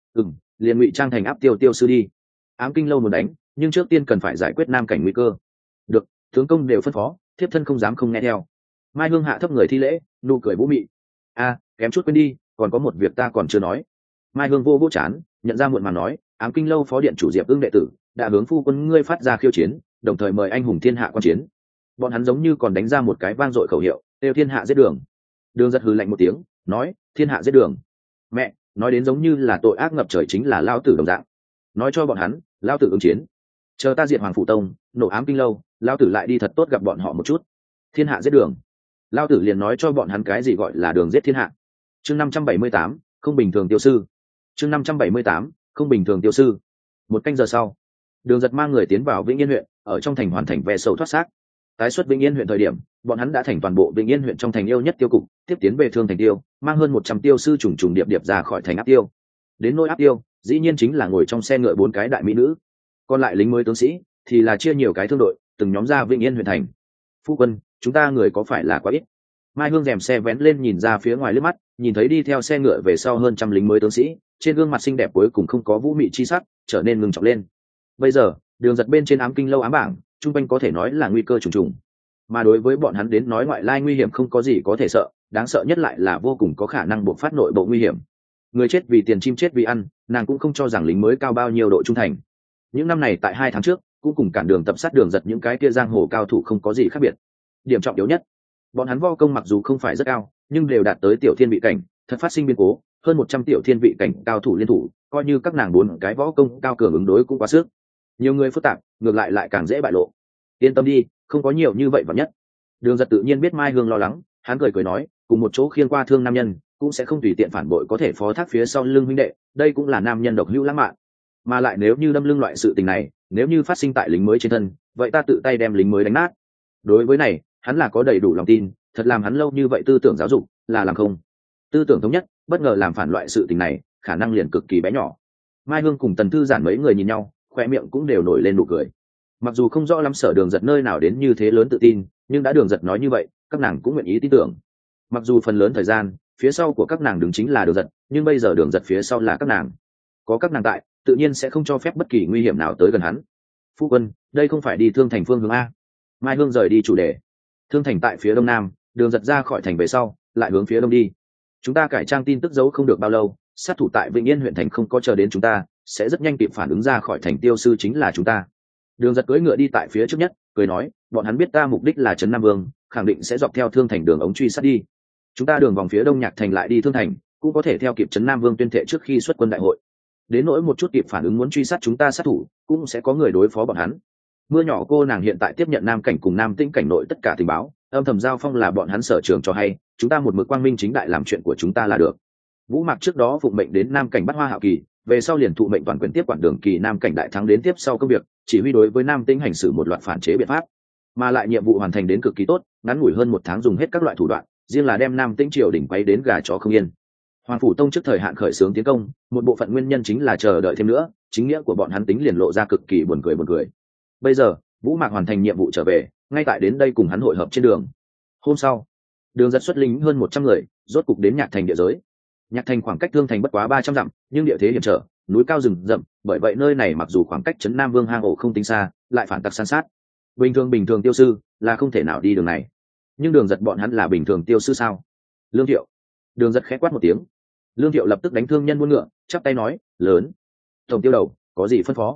Liền ngụy trang thành áp tiêu tiêu sư đi. Ám kinh lâu muốn đánh, nhưng trước tiên cần phải giải quyết nam cảnh nguy cơ. Được, tướng công đều phân phó, thiếp thân không dám không nghe theo. Mai Hương hạ thấp người thi lễ, nụ cười vũ mị. Kém chút quên đi, còn có một việc ta còn chưa nói. Mai Hương vô chán, nhận ra muộn màng nói, ám kinh lâu phó điện chủ Diệp Ưng đệ tử đã hướng phu quân ngươi phát ra khiêu chiến, đồng thời mời anh hùng thiên hạ quan chiến. Bọn hắn giống như còn đánh ra một cái vang dội khẩu hiệu, kêu thiên hạ giết đường. Đường Giật hừ lạnh một tiếng, nói, thiên hạ giết đường. Mẹ, nói đến giống như là tội ác ngập trời chính là lao tử đồng dạng. Nói cho bọn hắn, lao tử ứng chiến. Chờ ta diệt Hoàng Phủ Tông, nổ ám kinh lâu, lao tử lại đi thật tốt gặp bọn họ một chút. Thiên hạ giết đường. Lao tử liền nói cho bọn hắn cái gì gọi là đường giết thiên hạ. Chương 578, không bình thường tiêu sư. Chương 578, không bình thường tiêu sư. Một canh giờ sau, Đường Giật mang người tiến vào Vĩnh Yên huyện, ở trong thành hoàn thành ve sầu thoát xác. Tái xuất Vĩnh Yên huyện thời điểm, bọn hắn đã thành toàn bộ Vĩnh Yên huyện trong thành yêu nhất tiêu cục, tiếp tiến về Thương Thành Tiêu, mang hơn 100 tiêu sư trùng trùng điệp điệp ra khỏi thành áp tiêu. Đến nỗi áp tiêu, dĩ nhiên chính là ngồi trong xe ngựa 4 cái đại mỹ nữ. Còn lại lính mới tướng sĩ thì là chia nhiều cái thương đội, từng nhóm ra Vĩnh Yên huyện thành. Phu quân, chúng ta người có phải là quá ít? Mai Hương rèm xe vén lên nhìn ra phía ngoài liếc mắt, nhìn thấy đi theo xe ngựa về sau hơn trăm lính mới tướng sĩ, trên gương mặt xinh đẹp cuối cùng không có vũ mị chi sắc, trở nên ngưng trọng lên. Bây giờ, Đường Giật bên trên ám kinh lâu ám bảng, trung quanh có thể nói là nguy cơ trùng trùng. Mà đối với bọn hắn đến nói ngoại lai nguy hiểm không có gì có thể sợ, đáng sợ nhất lại là vô cùng có khả năng buộc phát nội bộ nguy hiểm. Người chết vì tiền, chim chết vì ăn, nàng cũng không cho rằng lính mới cao bao nhiêu độ trung thành. Những năm này tại 2 tháng trước, cũng cùng cản đường tập sát Đường Giật những cái kia giang hồ cao thủ không có gì khác biệt. Điểm trọng yếu nhất, bọn hắn võ công mặc dù không phải rất cao, nhưng đều đạt tới tiểu thiên vị cảnh, thật phát sinh biến cố, hơn 100 tiểu thiên vị cảnh cao thủ liên thủ, coi như các nàng 4 cái võ công cao cường ứng đối cũng quá sức. Nhiều người phức tạp, ngược lại càng dễ bại lộ. Yên tâm đi, không có nhiều như vậy vào nhất. Đường Giật tự nhiên biết Mai Hương lo lắng, hắn cười nói, cùng một chỗ khiêng qua thương nam nhân, cũng sẽ không tùy tiện phản bội có thể phó thác phía sau lưng huynh đệ, đây cũng là nam nhân độc hữu lãng mạn. Mà lại nếu như đâm lưng loại sự tình này, nếu như phát sinh tại lính mới trên thân, vậy ta tự tay đem lính mới đánh nát. Đối với này, hắn là có đầy đủ lòng tin, thật làm hắn lâu như vậy tư tưởng giáo dục, là làm không. Tư tưởng thống nhất, bất ngờ làm phản loại sự tình này, khả năng liền cực kỳ bé nhỏ. Mai Hương cùng Tần Thư Giản mấy người nhìn nhau, khoe miệng cũng đều nổi lên nụ cười. Mặc dù không rõ lắm Sở Đường Giật nơi nào đến như thế lớn tự tin, nhưng đã Đường Giật nói như vậy, các nàng cũng nguyện ý tin tưởng. Mặc dù phần lớn thời gian, phía sau của các nàng đứng chính là Đường Giật, nhưng bây giờ Đường Giật phía sau là các nàng. Có các nàng tại, tự nhiên sẽ không cho phép bất kỳ nguy hiểm nào tới gần hắn. Phu quân, đây không phải đi Thương Thành phương hướng a? Mai Hương rời đi chủ đề. Thương Thành tại phía đông nam, Đường Giật ra khỏi thành về sau, lại hướng phía đông đi. Chúng ta cải trang tin tức giấu không được bao lâu, sát thủ tại Vĩnh Yên huyện thành không có chờ đến chúng ta, sẽ rất nhanh kịp phản ứng ra khỏi thành tiêu sư chính là chúng ta. Đường Giật cưỡi ngựa đi tại phía trước nhất, cười nói, bọn hắn biết ta mục đích là trấn Nam Vương, khẳng định sẽ dọc theo Thương Thành đường ống truy sát đi. Chúng ta đường vòng phía đông Nhạc Thành lại đi Thương Thành, cũng có thể theo kịp trấn Nam Vương tuyên thệ trước khi xuất quân đại hội. Đến nỗi một chút kịp phản ứng muốn truy sát chúng ta sát thủ, cũng sẽ có người đối phó bọn hắn. Mưa nhỏ cô nàng hiện tại tiếp nhận Nam Cảnh cùng Nam Tĩnh Cảnh nội tất cả tình báo, âm thầm giao phong là bọn hắn sở trường cho hay, chúng ta một mực quang minh chính đại làm chuyện của chúng ta là được. Vũ Mạc trước đó phụng mệnh đến Nam Cảnh bắt Hoa Hạo Kỳ, về sau liền thụ mệnh toàn quyền tiếp quản Đường Kỳ Nam Cảnh đại thắng đến tiếp sau công việc, chỉ huy đối với Nam Tĩnh hành xử một loạt phản chế biện pháp, mà lại nhiệm vụ hoàn thành đến cực kỳ tốt, ngắn ngủi hơn 1 tháng dùng hết các loại thủ đoạn, riêng là đem Nam Tĩnh triều đỉnh quấy đến gà chó không yên. Hoàng Phủ Tông trước thời hạn khởi xướng tiến công, một bộ phận nguyên nhân chính là chờ đợi thêm nữa, chính nghĩa của bọn hắn tính liền lộ ra cực kỳ buồn cười. Bây giờ, Vũ Mạc hoàn thành nhiệm vụ trở về, ngay tại đến đây cùng hắn hội hợp trên đường. Hôm sau, Đường Giật xuất lính hơn 100 người, rốt cục đến Nhạc Thành địa giới. Nhạc Thành khoảng cách Thương Thành bất quá 300 dặm, nhưng địa thế hiểm trở, núi cao rừng rậm, bởi vậy nơi này mặc dù khoảng cách trấn Nam Vương hang ổ không tính xa, lại phản tặc san sát. Bình thường tiêu sư là không thể nào đi đường này. Nhưng Đường Giật bọn hắn là bình thường tiêu sư sao? Lương Thiệu. Đường Giật khẽ quát một tiếng. Lương Thiệu lập tức đánh thương nhân buôn ngựa, chắp tay nói, lớn. Tổng tiêu đầu, có gì phân phó?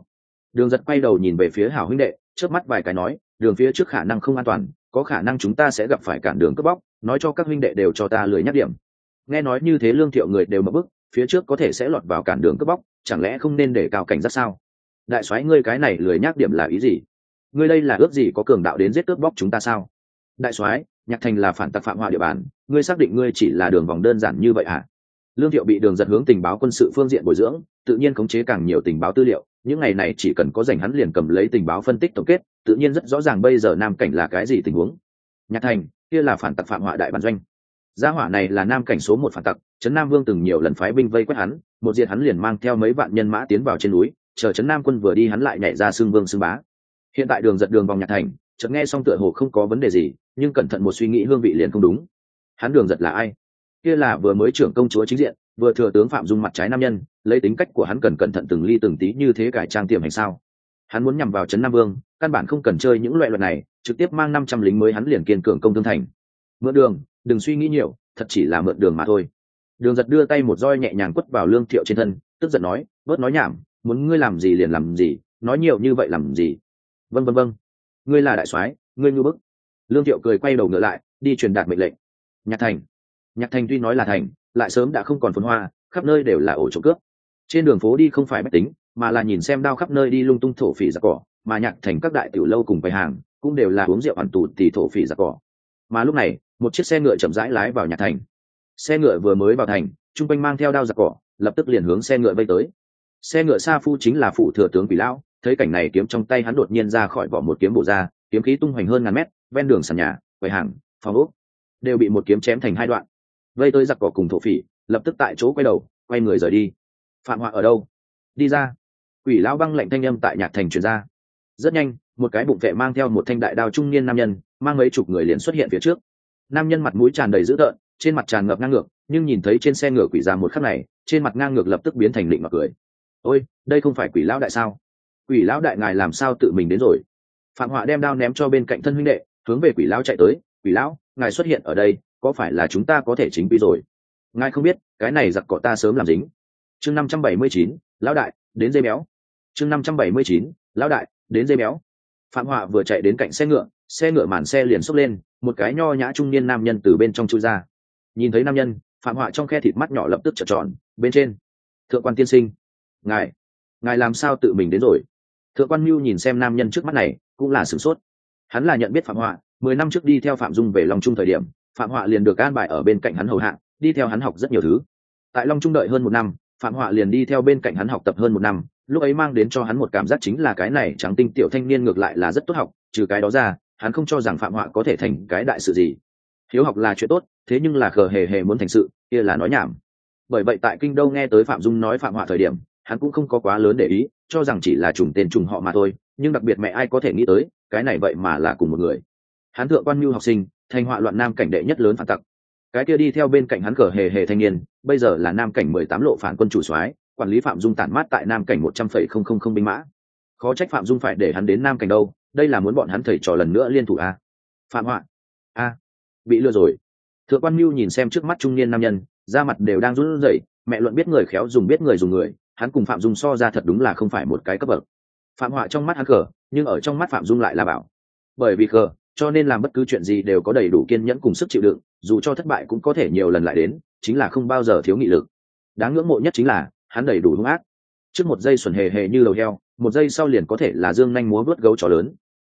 Đường Giật quay đầu nhìn về phía Hảo huynh đệ, chớp mắt vài cái nói, đường phía trước khả năng không an toàn, có khả năng chúng ta sẽ gặp phải cản đường cướp bóc, nói cho các huynh đệ đều cho ta lười nhắc điểm. Nghe nói như thế Lương Thiệu người đều mở bức, phía trước có thể sẽ lọt vào cản đường cướp bóc, chẳng lẽ không nên để cao cảnh giác sao? Đại soái ngươi cái này lười nhắc điểm là ý gì? Ngươi đây là ước gì có cường đạo đến giết cướp bóc chúng ta sao? Đại soái, Nhạc Thành là phản tặc phạm họa địa bàn, ngươi xác định ngươi chỉ là đường vòng đơn giản như vậy à? Lương Thiệu bị Đường Giật hướng tình báo quân sự phương diện bồi dưỡng, tự nhiên khống chế càng nhiều tình báo tư liệu, những ngày này chỉ cần có rảnh hắn liền cầm lấy tình báo phân tích tổng kết, tự nhiên rất rõ ràng bây giờ Nam Cảnh là cái gì tình huống. Nhạc Thành, kia là phản tặc phạm họa đại bản doanh. Gia hỏa này là Nam Cảnh số 1 phản tặc, Trấn Nam Vương từng nhiều lần phái binh vây quét hắn, một diệt hắn liền mang theo mấy vạn nhân mã tiến vào trên núi, chờ Trấn Nam quân vừa đi hắn lại nhảy ra xưng vương xưng bá. Hiện tại Đường Giật đường vòng Nhạc Thành, chợt nghe xong tựa hồ không có vấn đề gì, nhưng cẩn thận một suy nghĩ hương vị liền không đúng. Hắn Đường Giật là ai? Kia là vừa mới trưởng công chúa chính diện, vừa thừa tướng Phạm Dung mặt trái nam nhân, lấy tính cách của hắn cần cẩn thận từng ly từng tí như thế cải trang tiềm hành sao? Hắn muốn nhằm vào Trấn Nam Vương, căn bản không cần chơi những loại luật này, trực tiếp mang 500 lính mới hắn liền kiên cường công thương thành. Mượn đường, đừng suy nghĩ nhiều, thật chỉ là mượn đường mà thôi. Đường Giật đưa tay một roi nhẹ nhàng quất vào Lương Thiệu trên thân, tức giận nói, bớt nói nhảm, muốn ngươi làm gì liền làm gì, nói nhiều như vậy làm gì? Vâng vâng vâng, ngươi là đại soái, ngươi ngu bức. Lương Thiệu cười quay đầu ngựa lại, đi truyền đạt mệnh lệnh. Nhạc Thành, Nhạc Thành tuy nói là thành, lại sớm đã không còn phồn hoa, khắp nơi đều là ổ trộm cướp. Trên đường phố đi không phải bách tính, mà là nhìn xem đao khắp nơi đi lung tung thổ phỉ giặc cỏ, mà Nhạc Thành các đại tiểu lâu cùng quầy hàng cũng đều là uống rượu hoàn tù tì thổ phỉ giặc cỏ. Mà lúc này, một chiếc xe ngựa chậm rãi lái vào Nhạc Thành. Xe ngựa vừa mới vào thành, trung quanh mang theo đao giặc cỏ, lập tức liền hướng xe ngựa vây tới. Xe ngựa Sa Phu chính là phụ thừa tướng Quỷ Lão, thấy cảnh này kiếm trong tay hắn đột nhiên ra khỏi vỏ một kiếm bổ ra, kiếm khí tung hoành hơn ngàn mét, ven đường sàn nhà, quầy hàng, phòng ốc đều bị một kiếm chém thành hai đoạn. Vây tới giặc cỏ cùng thổ phỉ, lập tức tại chỗ quay đầu, quay người rời đi. Phạm Họa ở đâu? Đi ra! Quỷ Lão băng lệnh thanh âm tại Nhạc Thành truyền ra. Rất nhanh, một cái bụng vệ mang theo một thanh đại đao trung niên nam nhân, mang mấy chục người liền xuất hiện phía trước. Nam nhân mặt mũi tràn đầy dữ tợn, trên mặt tràn ngập ngang ngược, nhưng nhìn thấy trên xe ngựa quỷ già một khắc này, trên mặt ngang ngược lập tức biến thành định mặt cười. Ôi, đây không phải Quỷ Lão đại sao? Quỷ Lão đại ngài làm sao tự mình đến rồi? Phạm Họa đem đao ném cho bên cạnh thân huynh đệ, hướng về Quỷ Lão chạy tới. Quỷ Lão, ngài xuất hiện ở đây, có phải là chúng ta có thể chính quy rồi? Ngài không biết, cái này giặc cỏ ta sớm làm dính. Chương 579, Lão đại, đến dây béo. Chương 579, Lão đại, đến dây béo. Phạm Họa vừa chạy đến cạnh xe ngựa màn xe liền xốc lên, một cái nho nhã trung niên nam nhân từ bên trong chui ra. Nhìn thấy nam nhân, Phạm Họa trong khe thịt mắt nhỏ lập tức trợn tròn, bên trên. Thượng quan tiên sinh, ngài làm sao tự mình đến rồi? Thượng quan Mưu nhìn xem nam nhân trước mắt này, cũng là sửng sốt. Hắn là nhận biết Phạm Họa, 10 năm trước đi theo Phạm Dung về Long Trung thời điểm, Phạm Họa liền được an bài ở bên cạnh hắn hầu hạ, đi theo hắn học rất nhiều thứ. Tại Long Trung đợi hơn 1 năm, Phạm Họa liền đi theo bên cạnh hắn học tập hơn 1 năm, lúc ấy mang đến cho hắn một cảm giác chính là cái này trắng tinh tiểu thanh niên ngược lại là rất tốt học, trừ cái đó ra, hắn không cho rằng Phạm Họa có thể thành cái đại sự gì. Hiếu học là chuyện tốt, thế nhưng là khờ hề muốn thành sự, kia là nói nhảm. Bởi vậy tại Kinh Đô nghe tới Phạm Dung nói Phạm Họa thời điểm, hắn cũng không có quá lớn để ý, cho rằng chỉ là trùng tên trùng họ mà thôi, nhưng đặc biệt mẹ ai có thể nghĩ tới, cái này vậy mà là cùng một người. Hắn Thượng quan Mưu học sinh, thành họa loạn Nam Cảnh đệ nhất lớn phản tặc. Cái kia đi theo bên cạnh hắn cờ hề thanh niên, bây giờ là Nam Cảnh 18 lộ phản quân chủ soái, quản lý Phạm Dung tản mát tại Nam Cảnh 100,000 binh mã. Khó trách Phạm Dung phải để hắn đến Nam Cảnh đâu, đây là muốn bọn hắn thầy trò lần nữa liên thủ a. Phạm Họa, a, bị lừa rồi. Thượng quan Mưu nhìn xem trước mắt trung niên nam nhân, da mặt đều đang run rẩy, mẹ luận biết người khéo dùng biết người dùng người, hắn cùng Phạm Dung so ra thật đúng là không phải một cái cấp bậc. Phạm Họa trong mắt hắn cờ, nhưng ở trong mắt Phạm Dung lại là bảo. Bởi vì cờ, cho nên làm bất cứ chuyện gì đều có đầy đủ kiên nhẫn cùng sức chịu đựng, dù cho thất bại cũng có thể nhiều lần lại đến, chính là không bao giờ thiếu nghị lực. Đáng ngưỡng mộ nhất chính là hắn đầy đủ hung ác. Trước một giây xuẩn hề như đầu heo, một giây sau liền có thể là dương nhanh múa vuốt gấu chó lớn.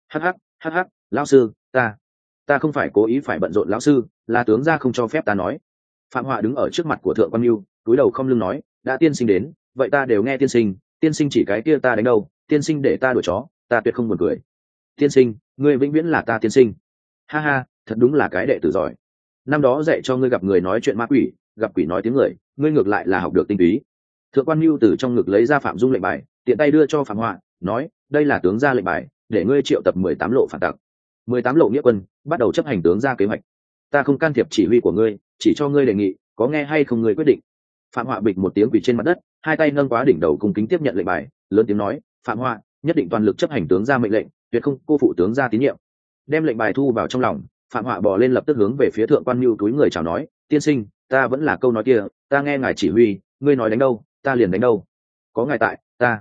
Hắc, lão sư, ta không phải cố ý phải bận rộn lão sư, là tướng gia không cho phép ta nói. Phạm Họa đứng ở trước mặt của Thượng quan Mưu, cúi đầu không lưng nói, đã tiên sinh đến, vậy ta đều nghe tiên sinh chỉ cái kia ta đánh đâu, tiên sinh để ta đuổi chó, ta tuyệt không buồn cười. Tiên sinh, ngươi vĩnh viễn là ta tiên sinh. Ha ha, thật đúng là cái đệ tử giỏi. Năm đó dạy cho ngươi gặp người nói chuyện ma quỷ, gặp quỷ nói tiếng người, ngươi ngược lại là học được tinh túy. Thượng quan Mưu từ trong ngực lấy ra Phạm Dung lệnh bài, tiện tay đưa cho Phạm Họa, nói, đây là tướng gia lệnh bài, để ngươi triệu tập 18 lộ phản tặc. 18 lộ nghĩa quân, bắt đầu chấp hành tướng gia kế hoạch. Ta không can thiệp chỉ huy của ngươi, chỉ cho ngươi đề nghị, có nghe hay không ngươi quyết định. Phạm Họa bịch một tiếng quỳ trên mặt đất, hai tay nâng quá đỉnh đầu cung kính tiếp nhận lệnh bài, lớn tiếng nói, Phạm Họa nhất định toàn lực chấp hành tướng gia mệnh lệnh, tuyệt không cô phụ tướng gia tín nhiệm. Đem lệnh bài thu vào trong lòng, Phạm Họa bò lên lập tức hướng về phía Thượng quan Mưu túi người chào nói, tiên sinh, ta vẫn là câu nói kia, ta nghe ngài chỉ huy, ngươi nói đánh đâu, ta liền đánh đâu. Có ngài tại, ta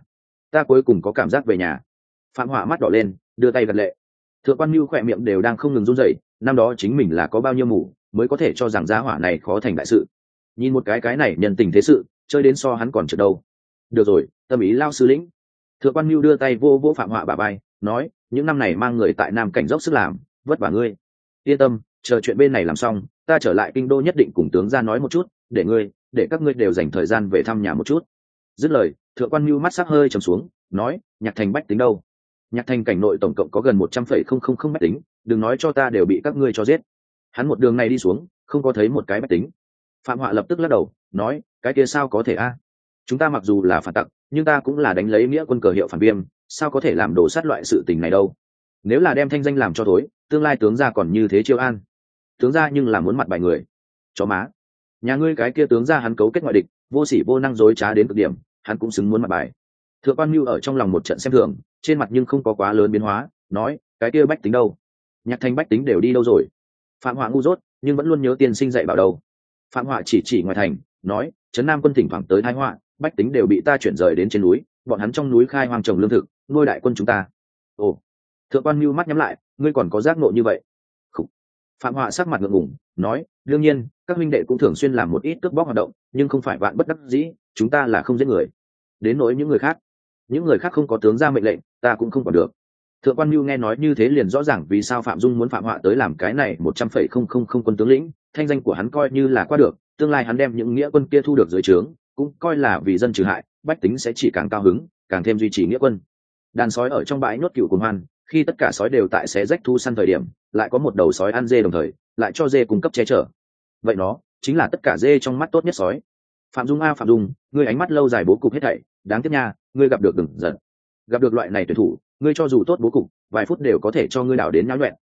ta cuối cùng có cảm giác về nhà. Phạm Họa mắt đỏ lên, đưa tay gật lệ. Thượng quan Mưu khỏe miệng đều đang không ngừng run rẩy, năm đó chính mình là có bao nhiêu mù mới có thể cho rằng giá hỏa này khó thành đại sự. Nhìn một cái này nhân tình thế sự, chơi đến so hắn còn trượt đâu. Được rồi, tâm ý lao sư lĩnh. Thượng quan Mưu đưa tay vô vô Phạm Họa bả vai, nói, những năm này mang người tại Nam Cảnh dốc sức làm, vất vả ngươi. Yên tâm, chờ chuyện bên này làm xong, ta trở lại kinh đô nhất định cùng tướng ra nói một chút, để các ngươi đều dành thời gian về thăm nhà một chút. Dứt lời, Thượng quan Mưu mắt sắc hơi trầm xuống, nói, Nhạc Thành bách tính đâu? Nhạc Thành cảnh nội tổng cộng có gần 100,000 bách tính, đừng nói cho ta đều bị các ngươi cho giết. Hắn một đường này đi xuống, không có thấy một cái bách tính. Phạm Họa lập tức lắc đầu, nói, cái kia sao có thể a? Chúng ta mặc dù là phản tặc, nhưng ta cũng là đánh lấy nghĩa quân cờ hiệu phản viêm, sao có thể làm đổ sát loại sự tình này đâu? Nếu là đem thanh danh làm cho thối, tương lai tướng gia còn như thế chiêu an. Tướng gia nhưng là muốn mặt bài người. Chó má. Nhà ngươi cái kia tướng gia hắn cấu kết ngoại địch, vô sỉ vô năng dối trá đến cực điểm, hắn cũng xứng muốn mặt bài. Thượng quan Mưu ở trong lòng một trận xem thường, trên mặt nhưng không có quá lớn biến hóa, nói, cái kia bách tính đâu? Nhạc Thành bách tính đều đi đâu rồi? Phạm Họa ngu dốt, nhưng vẫn luôn nhớ tiên sinh dạy bảo đâu. Phạm Họa chỉ ngoài thành, nói, trấn Nam quân thỉnh thoảng tới tai họa, bách tính đều bị ta chuyển rời đến trên núi, bọn hắn trong núi khai hoang trồng lương thực, nuôi đại quân chúng ta. Ồ. Thượng quan Mưu mắt nhắm lại, ngươi còn có giác ngộ như vậy? Khủ. Phạm Họa sắc mặt ngượng ngùng, nói, đương nhiên, các huynh đệ cũng thường xuyên làm một ít cướp bóc hoạt động, nhưng không phải vạn bất đắc dĩ, chúng ta là không giết người. Đến nỗi những người khác không có tướng ra mệnh lệnh, ta cũng không còn được. Thượng quan Mưu nghe nói như thế liền rõ ràng vì sao Phạm Dung muốn Phạm Họa tới làm cái này 100,000 quân tướng lĩnh, thanh danh của hắn coi như là qua được, tương lai hắn đem những nghĩa quân kia thu được dưới trướng, cũng coi là vì dân trừ hại, bách tính sẽ chỉ càng cao hứng, càng thêm duy trì nghĩa quân. Đàn sói ở trong bãi nhốt cựu cuồng hoan, khi tất cả sói đều tại xé rách thu săn thời điểm, lại có một đầu sói ăn dê đồng thời, lại cho dê cung cấp che chở. Vậy nó chính là tất cả dê trong mắt tốt nhất sói. Phạm Dung Phạm Dung, ngươi ánh mắt lâu dài bố cục hết thảy, đáng tiếc nha, ngươi gặp được đừng giận. Gặp được loại này tuyển thủ, ngươi cho dù tốt bố cục, vài phút đều có thể cho ngươi đảo đến nháo nhuẹn.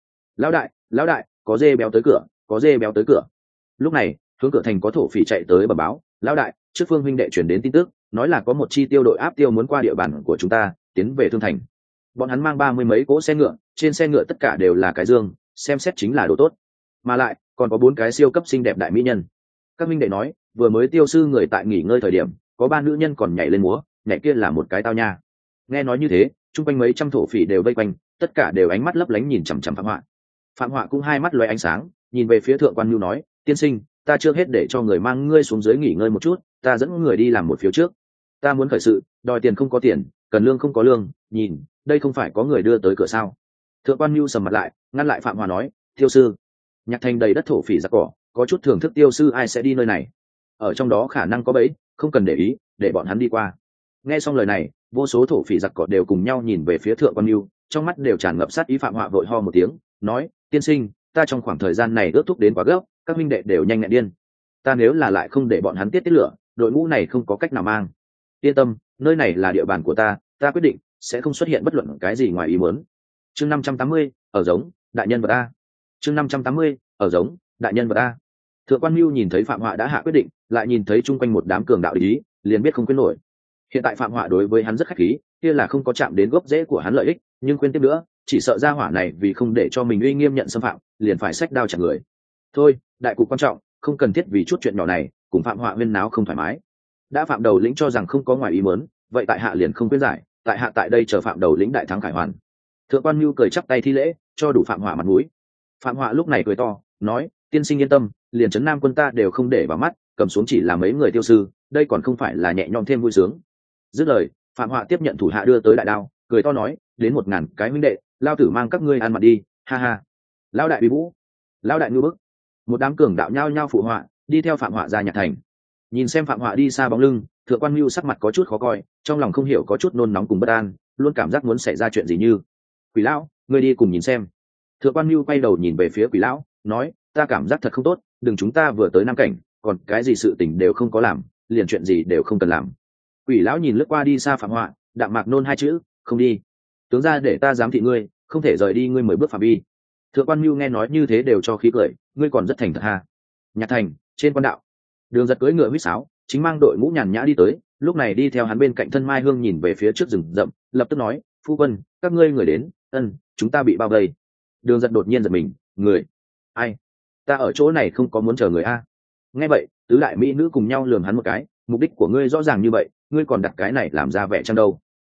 Lão đại, có dê béo tới cửa. Lúc này, hướng cửa thành có thổ phỉ chạy tới bẩm báo, lão đại, trước phương huynh đệ chuyển đến tin tức, nói là có một chi tiêu đội áp tiêu muốn qua địa bàn của chúng ta, tiến về Thương Thành. Bọn hắn mang 30 mấy cỗ xe ngựa, trên xe ngựa tất cả đều là cái dương, xem xét chính là đồ tốt. Mà lại, còn có 4 cái siêu cấp xinh đẹp đại mỹ nhân. Các huynh đệ nói, vừa mới tiêu sư người tại nghỉ ngơi thời điểm, có 3 nữ nhân còn nhảy lên múa, nhảy kia là một cái tao nha. Nghe nói như thế, chung quanh mấy trăm thổ phỉ đều vây quanh, tất cả đều ánh mắt lấp lánh nhìn chằm chằm Phạm Họa. Phạm Họa cũng hai mắt lóe ánh sáng, nhìn về phía Thượng quan Mưu nói, tiên sinh, ta chưa hết để cho người mang ngươi xuống dưới nghỉ ngơi một chút, ta dẫn người đi làm một phiếu trước. Ta muốn khởi sự, đòi tiền không có tiền, cần lương không có lương, nhìn, đây không phải có người đưa tới cửa sao? Thượng quan Mưu sầm mặt lại, ngăn lại Phạm Họa nói, tiêu sư, Nhạc Thành đầy đất thổ phỉ giặc cỏ, có chút thưởng thức tiêu sư ai sẽ đi nơi này? Ở trong đó khả năng có bẫy, không cần để ý, để bọn hắn đi qua. Nghe xong lời này, vô số thổ phỉ giặc cỏ đều cùng nhau nhìn về phía Thượng quan Mưu, trong mắt đều tràn ngập sát ý. Phạm Họa vội ho một tiếng, nói, tiên sinh, ta trong khoảng thời gian này ước thúc đến quá gấp, các minh đệ đều nhanh nhẹn điên. Ta nếu là lại không để bọn hắn tiết lửa, đội ngũ này không có cách nào mang. Yên tâm, nơi này là địa bàn của ta quyết định sẽ không xuất hiện bất luận cái gì ngoài ý muốn. Chương 580, ở giống đại nhân vật a. Chương 580, ở giống đại nhân vật a. Thượng quan Mưu nhìn thấy Phạm Họa đã hạ quyết định, lại nhìn thấy chung quanh một đám cường đạo ý, liền biết không quên nổi. Hiện tại Phạm Họa đối với hắn rất khách khí, kia là không có chạm đến gốc rễ của hắn lợi ích, nhưng quên tiếp nữa, chỉ sợ ra hỏa này vì không để cho mình uy nghiêm nhận xâm phạm, liền phải xách đao chặt người. Thôi, đại cục quan trọng, không cần thiết vì chút chuyện nhỏ này cùng Phạm Họa huyên náo không thoải mái. Đã Phạm đầu lĩnh cho rằng không có ngoài ý muốn, vậy tại hạ liền không khuyên giải, tại hạ tại đây chờ Phạm đầu lĩnh đại thắng khải hoàn. Thượng quan Mưu cười chắp tay thi lễ, cho đủ Phạm Họa mặt mũi. Phạm Họa lúc này cười to, nói, tiên sinh yên tâm, liền trấn Nam quân ta đều không để vào mắt, cầm xuống chỉ là mấy người tiêu sư, đây còn không phải là nhẹ nhõm thêm vui sướng. Dứt lời, Phạm Họa tiếp nhận thủ hạ đưa tới đại đao, cười to nói, đến 1000 cái huynh đệ, lao tử mang các ngươi ăn mặt đi, ha ha. Lao đại uy vũ, lao đại ngư bức. Một đám cường đạo nhao nhao phụ họa, đi theo Phạm Họa ra Nhạc Thành. Nhìn xem Phạm Họa đi xa bóng lưng, Thượng quan Mưu sắc mặt có chút khó coi, trong lòng không hiểu có chút nôn nóng cùng bất an, luôn cảm giác muốn xảy ra chuyện gì như. Quỷ lão, ngươi đi cùng nhìn xem. Thượng quan Mưu quay đầu nhìn về phía Quỷ lão, nói, ta cảm giác thật không tốt, đừng chúng ta vừa tới Nam Cảnh, còn cái gì sự tình đều không có làm, liền chuyện gì đều không cần làm. Quỷ lão nhìn lướt qua đi xa Phạm Họa, đạm mạc nôn 2 chữ, không đi. Tướng ra để ta giám thị ngươi, không thể rời đi ngươi 10 bước phạm vi. Thượng quan Mưu nghe nói như thế đều cho khí cười, ngươi còn rất thành thật ha. Nhạc Thành, trên quan đạo, Đường Giật cưỡi ngựa huýt sáo, chính mang đội ngũ nhàn nhã đi tới, lúc này đi theo hắn bên cạnh Thân Mai Hương nhìn về phía trước rừng rậm, lập tức nói, phu quân, các ngươi người đến, chúng ta bị bao vây. Đường Giật đột nhiên giật mình, người, ai? Ta ở chỗ này không có muốn chờ người a. Nghe vậy, tứ đại mỹ nữ cùng nhau lườm hắn một cái, mục đích của ngươi rõ ràng như vậy, ngươi còn đặt cái này làm ra vẻ chăng đâu? Ách,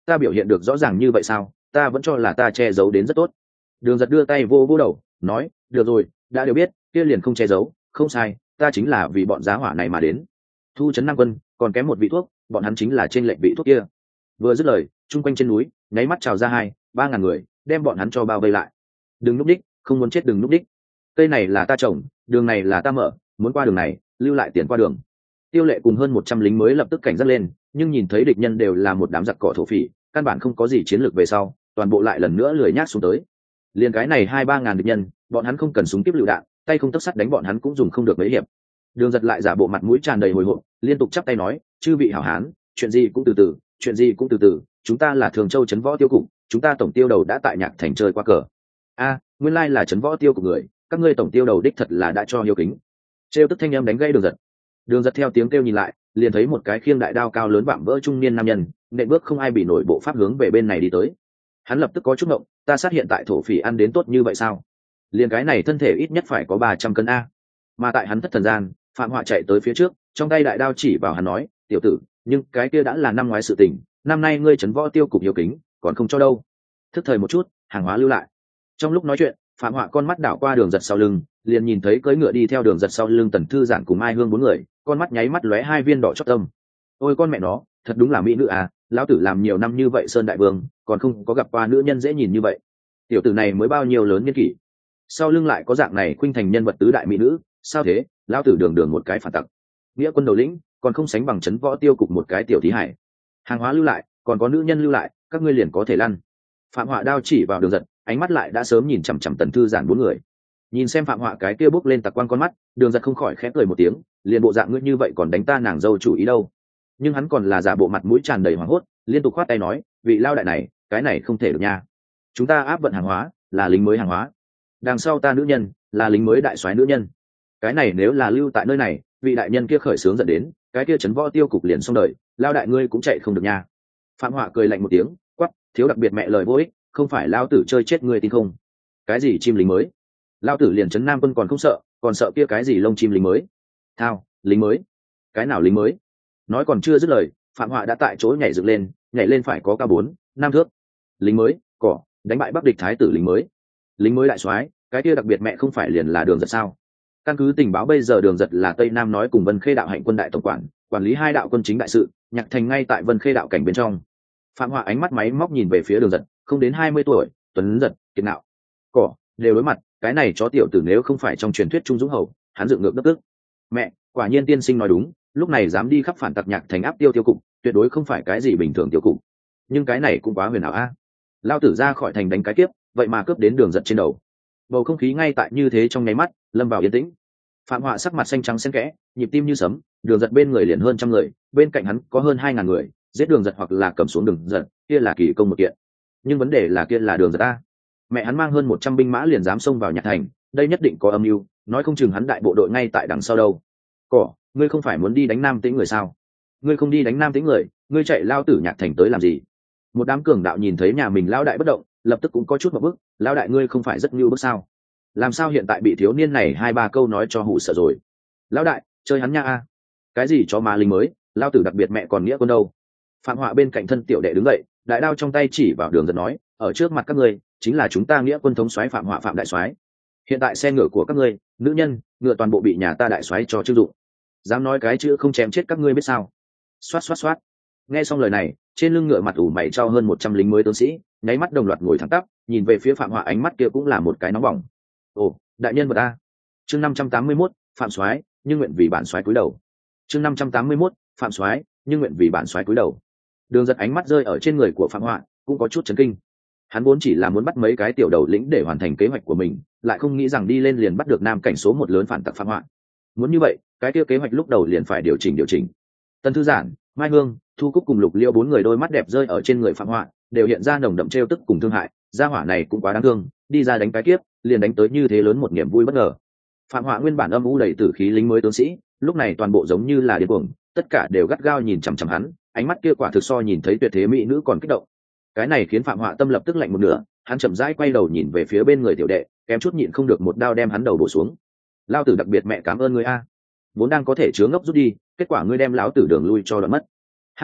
ta biểu hiện được rõ ràng như vậy sao? Ta vẫn cho là ta che giấu đến rất tốt. Đường Giật đưa tay vô vô đầu nói, được rồi, đã đều biết, kia liền không che giấu, không sai, ta chính là vì bọn giá hỏa này mà đến. Thu trấn Nam Quân còn kém một vị thuốc, bọn hắn chính là trên lệnh vị thuốc kia. Vừa dứt lời, chung quanh trên núi nháy mắt trào ra 2-3 ngàn người, đem bọn hắn cho bao vây lại. Đừng núp đích, không muốn chết đừng núp đích. Cây này là ta trồng, đường này là ta mở, muốn qua đường này lưu lại tiền qua đường. Tiêu Lệ cùng hơn 100 lính mới lập tức cảnh giác lên, nhưng nhìn thấy địch nhân đều là một đám giặc cỏ thổ phỉ, căn bản không có gì chiến lược về sau, toàn bộ lại lần nữa lười nhác xuống tới. Liên cái này 2-3 ngàn địch nhân, bọn hắn không cần súng kiếp lựu đạn, tay không tấc sắt đánh bọn hắn cũng dùng không được mấy hiệp. Đường Giật lại giả bộ mặt mũi tràn đầy hồi hộp, liên tục chắp tay nói, chư vị hảo hán, chuyện gì cũng từ từ, chuyện gì cũng từ từ, chúng ta là Thường Châu trấn võ tiêu cục, chúng ta tổng tiêu đầu đã tại Nhạc Thành chơi qua cờ. A, nguyên lai là trấn võ tiêu cục người, các ngươi tổng tiêu đầu đích thật là đã cho hiếu kính. Trêu tức thanh em đánh gây Đường Giật. Đường Giật theo tiếng kêu nhìn lại, liền thấy một cái khiêng đại đao cao lớn vạm vỡ trung niên nam nhân, nện bước không ai bị nổi bộ pháp hướng về bên này đi tới. Hắn lập tức có chút ngộng, ta sát hiện tại thổ phỉ ăn đến tốt như vậy sao? Liền cái này thân thể ít nhất phải có 300 cân a. Mà tại hắn thất thần gian, Phạm Họa chạy tới phía trước, trong tay đại đao chỉ vào hắn nói, tiểu tử, nhưng cái kia đã là năm ngoái sự tình, năm nay ngươi trấn võ tiêu cục hiếu kính, còn không cho đâu. Thức thời một chút, hàng hóa lưu lại. Trong lúc nói chuyện, Phạm Họa con mắt đảo qua Đường Giật sau lưng, liền nhìn thấy cưỡi ngựa đi theo Đường Giật sau lưng Tần Thư Giản cùng Mai Hương bốn người, con mắt nháy mắt lóe 2 viên đỏ chót tâm. Ôi con mẹ nó, thật đúng là mỹ nữ à, lão tử làm nhiều năm như vậy sơn đại vương, còn không có gặp qua nữ nhân dễ nhìn như vậy. Tiểu tử này mới bao nhiêu lớn niên kỷ, sau lưng lại có dạng này khuynh thành nhân vật tứ đại mỹ nữ, sao thế, lão tử đường đường một cái phản tặc, nghĩa quân đầu lĩnh, còn không sánh bằng trấn võ tiêu cục một cái tiểu thí hải. Hàng hóa lưu lại, còn có nữ nhân lưu lại, các ngươi liền có thể lăn. Phạm Họa đao chỉ vào Đường Giật, ánh mắt lại đã sớm nhìn chằm chằm Tần Thư Giản bốn người. Nhìn xem Phạm Họa cái kia bốc lên tặc quang con mắt, Đường Giật không khỏi khẽ cười một tiếng, liền bộ dạng ngươi như vậy còn đánh ta nàng dâu chủ ý đâu. Nhưng hắn còn là giả bộ mặt mũi tràn đầy hoảng hốt, liên tục khoát tay nói, vị lao đại này, cái này không thể được nha. Chúng ta áp vận hàng hóa, là lính mới hàng hóa. Đằng sau ta nữ nhân, là lính mới đại soái nữ nhân. Cái này nếu là lưu tại nơi này, vị đại nhân kia khởi sướng dẫn đến, cái kia trấn võ tiêu cục liền xong đời, lao đại ngươi cũng chạy không được nha. Phạm Họa cười lạnh một tiếng, quắc, thiếu đặc biệt mẹ lời vô ích, không phải lao tử chơi chết ngươi tin không? Cái gì chim lính mới? Lao tử liền trấn Nam Quân còn không sợ, còn sợ kia cái gì lông chim lính mới? Thao, lính mới? Cái nào lính mới? Nói còn chưa dứt lời, Phạm Họa đã tại chỗ nhảy dựng lên, nhảy lên phải có cao 4-5 thước. Lính mới, cỏ, đánh bại Bắc địch thái tử lính mới. Lính mới đại soái, cái kia đặc biệt mẹ không phải liền là Đường Giật sao? Căn cứ tình báo bây giờ Đường Giật là Tây Nam nói cùng Vân Khê đạo hạnh quân đại tổng quản lý 2 đạo quân chính đại sự, Nhạc Thành ngay tại Vân Khê đạo cảnh bên trong. Phạm Họa ánh mắt máy móc nhìn về phía Đường Giật, không đến 20 tuổi, tuấn giật, kiệt ngạo. Cỏ, đều đối mặt, cái này chó tiểu tử nếu không phải trong truyền thuyết Trung Dũng Hầu, hắn dựng ngược đất tức. Mẹ, quả nhiên tiên sinh nói đúng, lúc này dám đi khắp phản tặc Nhạc Thành áp tiêu cục, tuyệt đối không phải cái gì bình thường tiêu cục. Nhưng cái này cũng quá huyền ảo a. Lao tử ra khỏi thành đánh cái kiếp, vậy mà cướp đến Đường Giật trên đầu. Bầu không khí ngay tại như thế trong nháy mắt lâm vào yên tĩnh. Phạm Họa sắc mặt xanh trắng xen kẽ, nhịp tim như sấm, Đường Giật bên người liền hơn 100 người, bên cạnh hắn có hơn 2.000 người, giết Đường Giật hoặc là cầm xuống Đường Giật, kia là kỳ công một kiện. Nhưng vấn đề là kia là Đường Giật a. Mẹ hắn mang hơn 100 binh mã liền dám xông vào Nhạc Thành, đây nhất định có âm mưu, nói không chừng hắn đại bộ đội ngay tại đằng sau đâu. Cỏ, ngươi không phải muốn đi đánh Nam Tĩnh người sao? Ngươi không đi đánh Nam Tĩnh người, ngươi chạy lao tử Nhạc Thành tới làm gì? Một đám cường đạo nhìn thấy nhà mình lao đại bất động, lập tức cũng có chút một bức, lao đại ngươi không phải rất nhu bức sao? Làm sao hiện tại bị thiếu niên này 2-3 câu nói cho hụ sợ rồi? Lão đại, chơi hắn nha a. Cái gì chó má lính mới, lao tử đặc biệt mẹ còn nghĩa quân đâu? Phạm Họa bên cạnh thân tiểu đệ đứng dậy, đại đao trong tay chỉ vào Đường Giật nói, ở trước mặt các ngươi chính là chúng ta nghĩa quân thống soái Phạm Họa Phạm đại soái. Hiện tại xe ngựa của các ngươi, nữ nhân, ngựa toàn bộ bị nhà ta đại soái cho trưng dụng. Dám nói cái chữ không chém chết các ngươi biết sao? Xoát xoát xoát. Nghe xong lời này, trên lưng ngựa mặt ủ mày trao hơn 100 lính mới tướng sĩ, nháy mắt đồng loạt ngồi thẳng tắp, nhìn về phía Phạm Họa ánh mắt kia cũng là một cái nóng bỏng. Ồ, đại nhân vật a. Chương 581, Phạm soái, nhưng nguyện vì bản soái cúi đầu. Chương 581, Phạm soái, nhưng nguyện vì bản soái cúi đầu. Đường Giật ánh mắt rơi ở trên người của Phạm Họa, cũng có chút chấn kinh. Hắn vốn chỉ là muốn bắt mấy cái tiểu đầu lĩnh để hoàn thành kế hoạch của mình, lại không nghĩ rằng đi lên liền bắt được nam cảnh số 1 lớn phản tặc Phạm Họa. Muốn như vậy, cái kia kế hoạch lúc đầu liền phải điều chỉnh. Tần Thư Giản, Mai Hương, Thu Cúc cùng Lục Liêu 4 người đôi mắt đẹp rơi ở trên người Phạm Họa, đều hiện ra nồng đậm trêu tức cùng thương hại, gia hỏa này cũng quá đáng thương, đi ra đánh cái kiếp, liền đánh tới như thế lớn một niềm vui bất ngờ. Phạm Họa nguyên bản âm u đầy tử khí lính mới tướng sĩ, lúc này toàn bộ giống như là điên cuồng, tất cả đều gắt gao nhìn chằm chằm hắn, ánh mắt kia quả thực so nhìn thấy tuyệt thế mỹ nữ còn kích động. Cái này khiến Phạm Họa tâm lập tức lạnh một nửa, hắn chậm rãi quay đầu nhìn về phía bên người tiểu đệ, kém chút nhịn không được một đao đem hắn đầu bổ xuống. Lao tử đặc biệt mẹ cảm ơn ngươi a. Vốn đang có thể chứa ngốc rút đi, kết quả ngươi đem lão tử đường lui cho đoạn mất. Ha ha,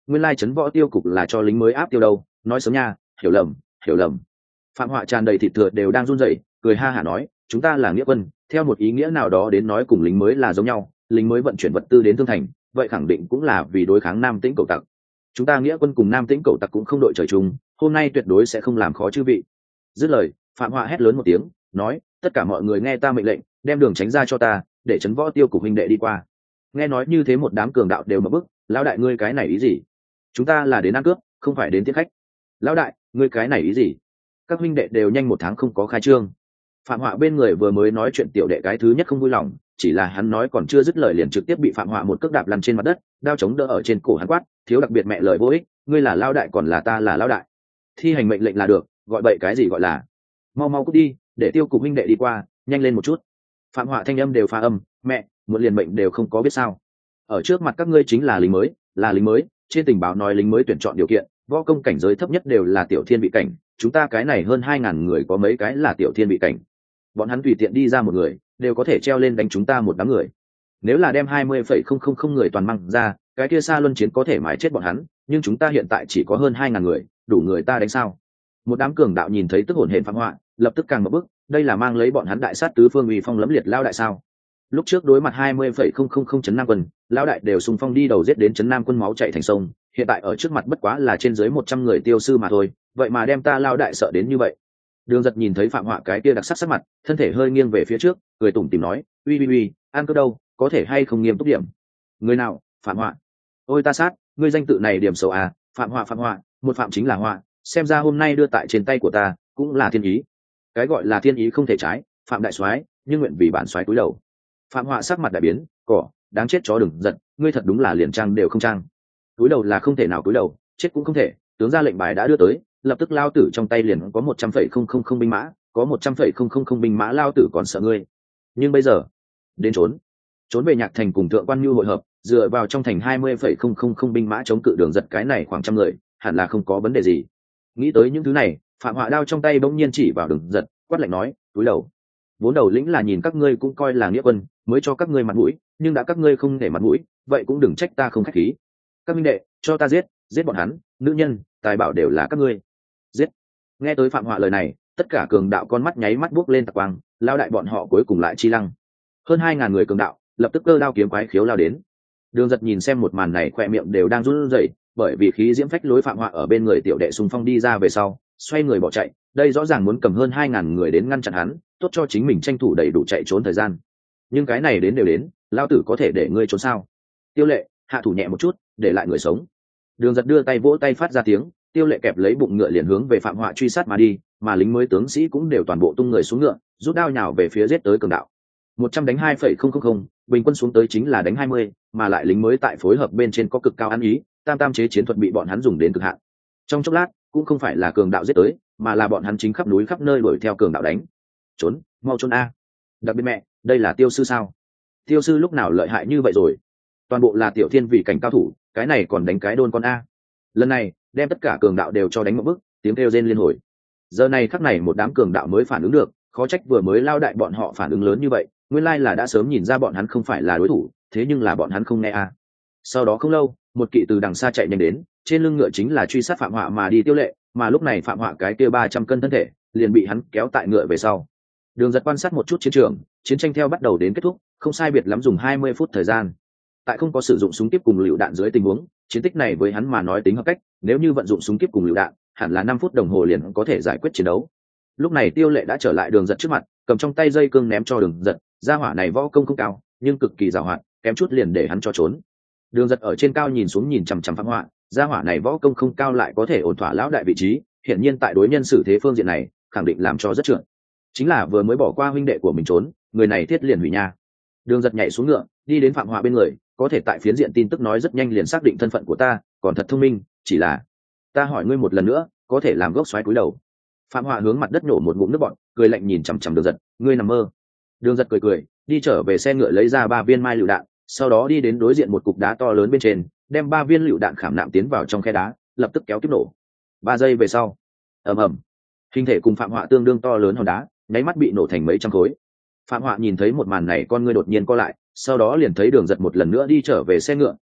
nguyên lai trấn võ tiêu cục là cho lính mới áp tiêu đâu, nói sớm nha, hiểu lầm, hiểu lầm. Phạm Họa tràn đầy thịt thừa đều đang run rẩy, cười ha hả nói, chúng ta là nghĩa quân, theo một ý nghĩa nào đó đến nói cùng lính mới là giống nhau, lính mới vận chuyển vật tư đến thương thành, vậy khẳng định cũng là vì đối kháng Nam Tĩnh Cẩu Tặc. Chúng ta nghĩa quân cùng Nam Tĩnh Cẩu Tặc cũng không đội trời chung, hôm nay tuyệt đối sẽ không làm khó chư vị. Dứt lời, Phạm Họa hét lớn một tiếng, nói, tất cả mọi người nghe ta mệnh lệnh, đem đường tránh ra cho ta, để trấn võ tiêu cục huynh đệ đi qua. Nghe nói như thế một đám cường đạo đều mở bức, lão đại ngươi cái này ý gì? Chúng ta là đến ăn cướp, không phải đến tiếp khách. Lão đại, ngươi cái này ý gì? Các huynh đệ đều nhanh 1 tháng không có khai trương. Phạm Họa bên người vừa mới nói chuyện tiểu đệ cái thứ nhất không vui lòng, chỉ là hắn nói còn chưa dứt lời liền trực tiếp bị Phạm Họa một cước đạp lăn trên mặt đất, đao chống đỡ ở trên cổ hắn quát, thiếu đặc biệt mẹ lời vô ích, ngươi là lão đại còn là ta là lão đại. Thi hành mệnh lệnh là được, gọi bậy cái gì gọi là. Mau mau cút đi, để tiêu cục huynh đệ đi qua, nhanh lên một chút. Phạm Họa thanh âm đều pha âm, mẹ, một liền mệnh đều không có biết sao. Ở trước mặt các ngươi chính là lính mới, là lính mới, trên tình báo nói lính mới tuyển chọn điều kiện, võ công cảnh giới thấp nhất đều là tiểu thiên vị cảnh, chúng ta cái này hơn 2.000 người có mấy cái là tiểu thiên vị cảnh. Bọn hắn tùy tiện đi ra một người, đều có thể treo lên đánh chúng ta một đám người. Nếu là đem 20,000 người toàn mang ra, cái kia xa luân chiến có thể mái chết bọn hắn, nhưng chúng ta hiện tại chỉ có hơn 2.000 người, đủ người ta đánh sao? Một đám cường đạo nhìn thấy tức hổn hển Phạm Họa, lập tức càng ngập bức, đây là mang lấy bọn hắn đại sát tứ phương uy phong lẫm liệt lao đại sao? Lúc trước đối mặt 20,000 trấn Nam quân, lão đại đều xung phong đi đầu giết đến trấn Nam quân máu chảy thành sông, hiện tại ở trước mặt bất quá là trên dưới 100 người tiêu sư mà thôi, vậy mà đem ta lão đại sợ đến như vậy. Đường Giật nhìn thấy Phạm Họa cái kia đặc sắc sắc mặt, thân thể hơi nghiêng về phía trước, cười tủm tỉm nói, uy, ăn cướp đâu, có thể hay không nghiêm túc điểm. Người nào? Phạm Họa. Ôi ta sát, ngươi danh tự này điểm xấu à, Phạm Họa, một phạm chính là họa, xem ra hôm nay đưa tại trên tay của ta, cũng là thiên ý. Cái gọi là thiên ý không thể trái, Phạm đại soái, nhưng nguyện vì bản soái cúi đầu. Phạm Họa sắc mặt đại biến, cỏ, đáng chết chó đừng giận, ngươi thật đúng là liền trang đều không trang. Cúi đầu là không thể nào cúi đầu, chết cũng không thể, tướng ra lệnh bài đã đưa tới, lập tức lao tử trong tay liền có 100,000 binh mã, có 100,000 binh mã lao tử còn sợ ngươi. Nhưng bây giờ, đến trốn về Nhạc Thành cùng Thượng Quan Nhu hội hợp, dựa vào trong thành 20,000 binh mã chống cự Đường Giật cái này khoảng 100 người, hẳn là không có vấn đề gì. Nghĩ tới những thứ này, Phạm Họa đao trong tay bỗng nhiên chỉ vào Đường Giật, quát lạnh nói, cúi đầu. Vốn đầu lĩnh là nhìn các ngươi cũng coi là nghĩa quân, mới cho các ngươi mặt mũi, nhưng đã các ngươi không để mặt mũi, vậy cũng đừng trách ta không khách khí. Các minh đệ, cho ta giết bọn hắn, nữ nhân, tài bảo đều là các ngươi. Giết. Nghe tới Phạm Họa lời này, tất cả cường đạo con mắt nháy mắt buốc lên tạc quang, lao đại bọn họ cuối cùng lại chi lăng. Hơn 2.000 người cường đạo, lập tức cơ đao kiếm quái khiếu lao đến. Đường Giật nhìn xem một màn này khỏe miệng đều đang run rẩy, bởi vì khí diễm phách lối Phạm Họa ở bên người tiểu đệ xung phong đi ra về sau, xoay người bỏ chạy, đây rõ ràng muốn cầm hơn 2.000 người đến ngăn chặn hắn, tốt cho chính mình tranh thủ đầy đủ chạy trốn thời gian. Nhưng cái này đến đều đến, lao tử có thể để ngươi trốn sao? Tiêu Lệ, hạ thủ nhẹ một chút, để lại người sống. Đường Giật đưa tay vỗ tay phát ra tiếng, Tiêu Lệ kẹp lấy bụng ngựa liền hướng về Phạm Họa truy sát mà đi, mà lính mới tướng sĩ cũng đều toàn bộ tung người xuống ngựa, rút đao nhào về phía giết tới cường đạo. 100 đánh 2,000, bình quân xuống tới chính là đánh 20, mà lại lính mới tại phối hợp bên trên có cực cao ăn ý, tam chế chiến thuật bị bọn hắn dùng đến cực hạn. Trong chốc lát, cũng không phải là cường đạo giết tới, mà là bọn hắn chính khắp núi khắp nơi đuổi theo cường đạo đánh. Trốn, mau trốn a. Đặc biệt mẹ, đây là Tiêu sư sao? Tiêu sư lúc nào lợi hại như vậy rồi? Toàn bộ là tiểu thiên vị cảnh cao thủ, cái này còn đánh cái đôn con a. Lần này, đem tất cả cường đạo đều cho đánh một bức, tiếng kêu rên liên hồi. Giờ này khắc này một đám cường đạo mới phản ứng được, khó trách vừa mới lao đại bọn họ phản ứng lớn như vậy, nguyên lai là đã sớm nhìn ra bọn hắn không phải là đối thủ, thế nhưng là bọn hắn không nghe a. Sau đó không lâu, một kỵ từ đằng xa chạy nhanh đến, trên lưng ngựa chính là truy sát Phạm Họa mà đi Tiêu Lệ, mà lúc này Phạm Họa cái kia 300 cân thân thể liền bị hắn kéo tại ngựa về sau. Đường Giật quan sát một chút chiến trường, chiến tranh theo bắt đầu đến kết thúc, không sai biệt lắm dùng 20 phút thời gian. Tại không có sử dụng súng kíp cùng lựu đạn dưới tình huống, chiến tích này với hắn mà nói tính hợp cách, nếu như vận dụng súng kíp cùng lựu đạn, hẳn là 5 phút đồng hồ liền có thể giải quyết chiến đấu. Lúc này Tiêu Lệ đã trở lại Đường Giật trước mặt, cầm trong tay dây cương ném cho Đường Giật, gia hỏa này võ công không cao, nhưng cực kỳ giàu hoạt, kém chút liền để hắn cho trốn. Đường Giật ở trên cao nhìn xuống nhìn chằm chằm Phạm Họa, gia hỏa này võ công không cao lại có thể ổn thỏa lão đại vị trí, hiển nhiên tại đối nhân xử thế phương diện này, khẳng định làm cho rất trượt. Chính là vừa mới bỏ qua huynh đệ của mình trốn, người này thiết liền hủy nha. Đường Giật nhảy xuống ngựa, đi đến Phạm Họa bên người, có thể tại phiến diện tin tức nói rất nhanh liền xác định thân phận của ta, còn thật thông minh, chỉ là ta hỏi ngươi một lần nữa, có thể làm gốc xoáy cúi đầu. Phạm Họa hướng mặt đất nổ một ngụm nước bọt, cười lạnh nhìn chằm chằm Đường Giật, ngươi nằm mơ. Đường Giật cười, đi trở về xe ngựa lấy ra 3 viên mai lựu đạn, sau đó đi đến đối diện một cục đá to lớn bên trên, đem 3 viên lựu đạn khảm nạm tiến vào trong khe đá, lập tức kéo tiếp nổ. 3 giây về sau, ầm ầm, hình thể cùng Phạm Họa tương đương to lớn hòn đá, nháy mắt bị nổ thành mấy trăm khối. Phạm Họa nhìn thấy một màn này con ngươi đột nhiên co lại, sau đó liền thấy Đường Giật một lần nữa đi trở về xe ngựa,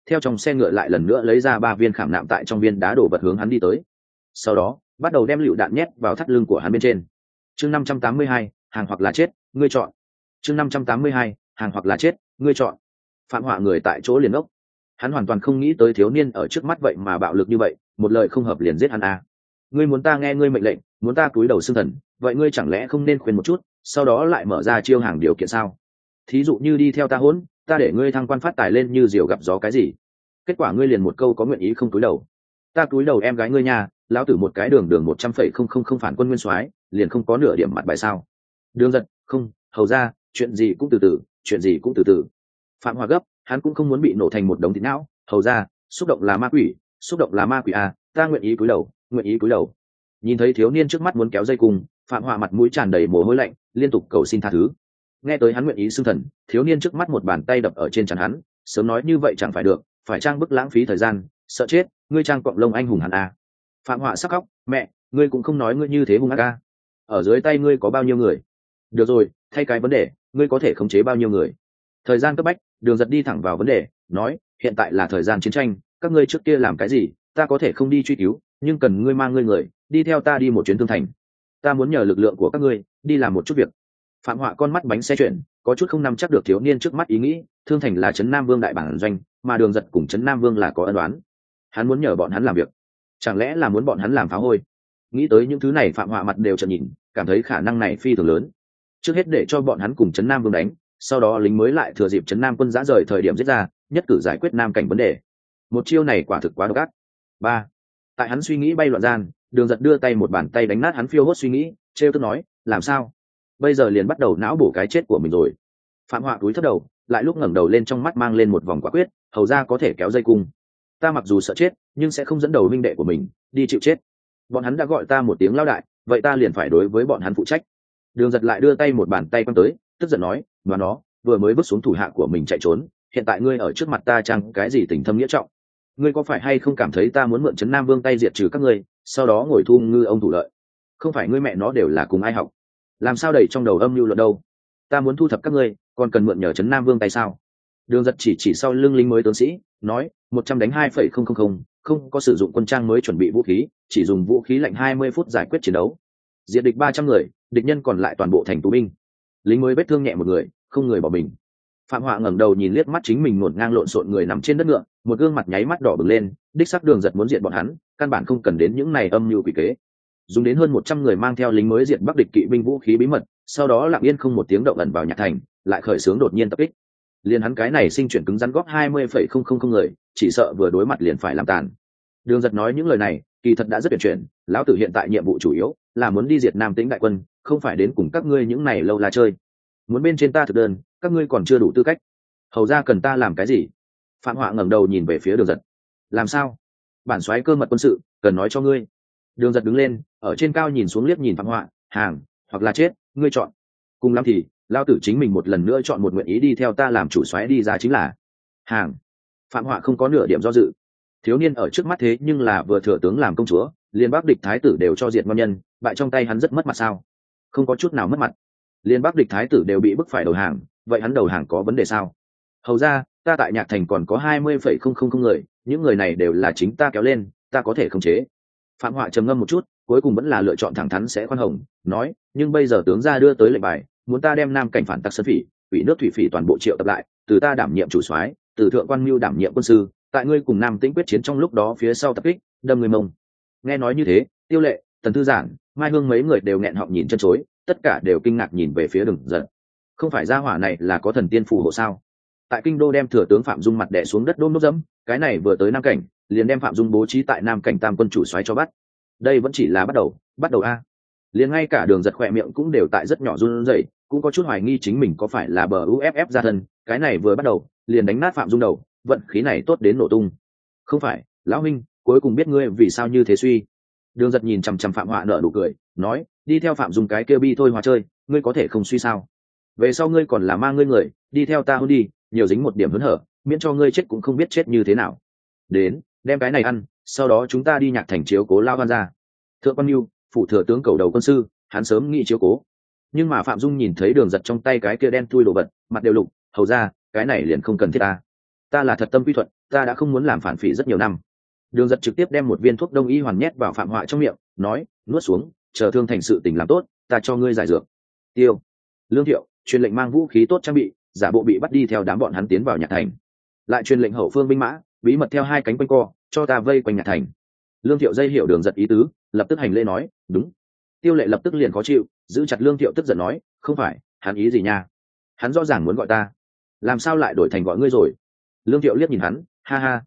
theo trong xe ngựa lại lần nữa lấy ra 3 viên khảm nạm tại trong viên đá đổ vật hướng hắn đi tới, sau đó bắt đầu đem lựu đạn nhét vào thắt lưng của hắn bên trên. Chương 582, hàng hoặc là chết, ngươi chọn. Chương 582, hàng hoặc là chết, ngươi chọn. Phạm Họa người tại chỗ liền ốc, hắn hoàn toàn không nghĩ tới thiếu niên ở trước mắt vậy mà bạo lực như vậy, một lời không hợp liền giết hắn à. Ngươi muốn ta nghe ngươi mệnh lệnh, muốn ta cúi đầu xưng thần, vậy ngươi chẳng lẽ không nên khuyên một chút, sau đó lại mở ra chiêu hàng điều kiện sao? Thí dụ như đi theo ta hỗn, ta để ngươi thăng quan phát tài lên như diều gặp gió cái gì? Kết quả ngươi liền một câu có nguyện ý không cúi đầu. Ta cúi đầu em gái ngươi nhà, lão tử một cái đường 100,000 phản quân nguyên soái, liền không có nửa điểm mặt bài sao? Đường Giật, không, hầu ra, chuyện gì cũng từ từ, chuyện gì cũng từ từ. Phạm Họa gấp, hắn cũng không muốn bị nổ thành một đống thịt não, hầu ra, xúc động là ma quỷ, xúc động là ma quỷ à, ta nguyện ý cúi đầu, nguyện ý cúi đầu. Nhìn thấy thiếu niên trước mắt muốn kéo dây cung, Phạm Họa mặt mũi tràn đầy mồ hôi lạnh, liên tục cầu xin tha thứ. Nghe tới hắn nguyện ý xưng thần, thiếu niên trước mắt một bàn tay đập ở trên trán hắn, sớm nói như vậy chẳng phải được, phải trang bức lãng phí thời gian, sợ chết, ngươi trang cọng lông anh hùng hắn à. Phạm Họa sắc khóc, mẹ, ngươi cũng không nói ngươi như thế hung ác à. Ở dưới tay ngươi có bao nhiêu người? Được rồi, thay cái vấn đề, ngươi có thể khống chế bao nhiêu người? Thời gian cấp bách, Đường Giật đi thẳng vào vấn đề, nói, hiện tại là thời gian chiến tranh, các ngươi trước kia làm cái gì, ta có thể không đi truy cứu, nhưng cần ngươi mang ngươi người, đi theo ta đi một chuyến Thương Thành. Ta muốn nhờ lực lượng của các ngươi, đi làm một chút việc. Phạm Họa con mắt bánh xe chuyển, có chút không nắm chắc được thiếu niên trước mắt ý nghĩ, Thương Thành là trấn Nam Vương đại bản doanh, mà Đường Giật cùng trấn Nam Vương là có ân oán. Hắn muốn nhờ bọn hắn làm việc, chẳng lẽ là muốn bọn hắn làm phá hôi? Nghĩ tới những thứ này, Phạm Họa mặt đều trợn nhìn, cảm thấy khả năng này phi thường lớn. Trước hết để cho bọn hắn cùng trấn Nam Vương đánh, sau đó lính mới lại thừa dịp trấn Nam quân giã rời thời điểm giết ra, nhất cử giải quyết Nam cảnh vấn đề. Một chiêu này quả thực quá độc ác. Ba, tại hắn suy nghĩ bay loạn gian, Đường Giật đưa tay một bàn tay đánh nát hắn phiêu hốt suy nghĩ, trêu tức nói, làm sao? Bây giờ liền bắt đầu não bổ cái chết của mình rồi. Phạm Họa cúi thấp đầu, lại lúc ngẩng đầu lên trong mắt mang lên một vòng quả quyết, hầu ra có thể kéo dây cung. Ta mặc dù sợ chết, nhưng sẽ không dẫn đầu huynh đệ của mình đi chịu chết. Bọn hắn đã gọi ta một tiếng lao đại, vậy ta liền phải đối với bọn hắn phụ trách. Đường Giật lại đưa tay một bàn tay quăng tới, tức giận nói, và nó vừa mới bước xuống thủ hạ của mình chạy trốn, hiện tại ngươi ở trước mặt ta chăng cái gì tình thâm nghĩa trọng? Ngươi có phải hay không cảm thấy ta muốn mượn trấn Nam Vương tay diệt trừ các ngươi, sau đó ngồi thu ngư ông thủ lợi? Không phải ngươi mẹ nó đều là cùng ai học? Làm sao đầy trong đầu âm mưu luận đâu? Ta muốn thu thập các ngươi, còn cần mượn nhờ trấn Nam Vương tay sao? Đường Giật chỉ sau lưng lính mới tướng sĩ, nói, 100 đánh 2,000, không có sử dụng quân trang mới chuẩn bị vũ khí, chỉ dùng vũ khí lạnh 20 phút giải quyết chiến đấu. Diệt địch 300 người, địch nhân còn lại toàn bộ thành tù binh. Lính mới vết thương nhẹ một người, không người bỏ mình. Phạm Họa ngẩng đầu nhìn liếc mắt chính mình ngổn ngang lộn xộn người nằm trên đất ngựa, một gương mặt nháy mắt đỏ bừng lên, đích xác Đường Giật muốn diệt bọn hắn, căn bản không cần đến những này âm mưu quỷ kế. Dùng đến hơn 100 người mang theo lính mới diệt Bắc địch kỵ binh vũ khí bí mật, sau đó lặng yên không một tiếng động ẩn vào Nhạc Thành, lại khởi xướng đột nhiên tập kích. Liên hắn cái này sinh chuyển cứng rắn góp 20,000 người, chỉ sợ vừa đối mặt liền phải làm tàn. Đường Giật nói những lời này, kỳ thật đã rất tuyệt chuyển, lão tử hiện tại nhiệm vụ chủ yếu là muốn đi diệt Nam Tĩnh đại quân, không phải đến cùng các ngươi những này lâu la chơi. Muốn bên trên ta thực đơn, các ngươi còn chưa đủ tư cách. Hầu ra cần ta làm cái gì? Phạm Họa ngẩng đầu nhìn về phía Đường Giật. Làm sao? Bản soái cơ mật quân sự, cần nói cho ngươi. Đường Giật đứng lên, ở trên cao nhìn xuống liếc nhìn Phạm Họa, hàng hoặc là chết, ngươi chọn. Cùng lắm thì lao tử chính mình một lần nữa chọn một nguyện ý đi theo ta làm chủ soái đi ra chính là hàng. Phạm Họa không có nửa điểm do dự. Thiếu niên ở trước mắt thế nhưng là vừa thừa tướng làm công chúa, liên Bắc địch thái tử đều cho diệt ngon nhân, bại trong tay hắn rất mất mặt sao? Không có chút nào mất mặt. Liên Bắc địch thái tử đều bị bức phải đầu hàng, vậy hắn đầu hàng có vấn đề sao? Hầu ra, ta tại Nhạc Thành còn có 20,000 người, những người này đều là chính ta kéo lên, ta có thể khống chế. Phạm Họa trầm ngâm một chút, cuối cùng vẫn là lựa chọn thẳng thắn sẽ khoan hồng, nói, nhưng bây giờ tướng gia đưa tới lệnh bài, muốn ta đem Nam cảnh phản tặc Sơn Phỉ, Thủy nước Thủy Phỉ toàn bộ triệu tập lại, từ ta đảm nhiệm chủ soái, từ thượng quan mưu đảm nhiệm quân sư, tại ngươi cùng Nam Tĩnh quyết chiến trong lúc đó phía sau tập kích, đâm người Mông. Nghe nói như thế, Tiêu Lệ, Tần Thư Giản, Mai Hương mấy người đều nghẹn họng nhìn chân chối, tất cả đều kinh ngạc nhìn về phía Đường Giật. Không phải gia hỏa này là có thần tiên phù hộ sao? Tại kinh đô đem thừa tướng Phạm Dung mặt đè xuống đất đôm nốt dẫm, cái này vừa tới Nam cảnh, liền đem Phạm Dung bố trí tại Nam cảnh tam quân chủ soái cho bắt. Đây vẫn chỉ là bắt đầu a. Liền ngay cả Đường Giật khỏe miệng cũng đều tại rất nhỏ run rẩy, cũng có chút hoài nghi chính mình có phải là bờ UFF ra thân, cái này vừa bắt đầu, liền đánh nát Phạm Dung đầu, vận khí này tốt đến nổ tung. Không phải, lão huynh, cuối cùng biết ngươi vì sao như thế suy. Đường Giật nhìn chằm chằm Phạm Họa nở nụ cười, nói, đi theo Phạm Dung cái kia bi thôi hòa chơi, ngươi có thể không suy sao? Về sau ngươi còn là mang ngươi người, đi theo ta hôn đi, nhiều dính một điểm hớn hở, miễn cho ngươi chết cũng không biết chết như thế nào. Đến, đem cái này ăn, sau đó chúng ta đi Nhạc Thành chiếu cố lao Văn ra. Thượng quan Mưu, phụ thừa tướng cầu đầu quân sư, hắn sớm nghĩ chiếu cố. Nhưng mà Phạm Dung nhìn thấy Đường Giật trong tay cái kia đen thui đồ vật, mặt đều lục, hầu ra, cái này liền không cần thiết ta. ta là thật tâm quy thuận, ta đã không muốn làm phản phỉ rất nhiều năm. Đường Giật trực tiếp đem một viên thuốc đông y hoàn nhét vào Phạm Họa trong miệng, nói, nuốt xuống, chờ thương thành sự tình làm tốt, ta cho ngươi giải dược. Tiêu. Lương Thiệu truyền lệnh mang vũ khí tốt trang bị, giả bộ bị bắt đi theo đám bọn hắn tiến vào Nhạc Thành. Lại truyền lệnh hậu phương binh mã bí mật theo hai cánh quanh co, cho ta vây quanh Nhạc Thành. Lương Thiệu dây hiểu Đường Giật ý tứ, lập tức hành lễ nói, đúng. Tiêu Lệ lập tức liền khó chịu, giữ chặt Lương Thiệu tức giận nói, không phải, hắn ý gì nha? Hắn rõ ràng muốn gọi ta, làm sao lại đổi thành gọi ngươi rồi? Lương Thiệu liếc nhìn hắn, ha ha,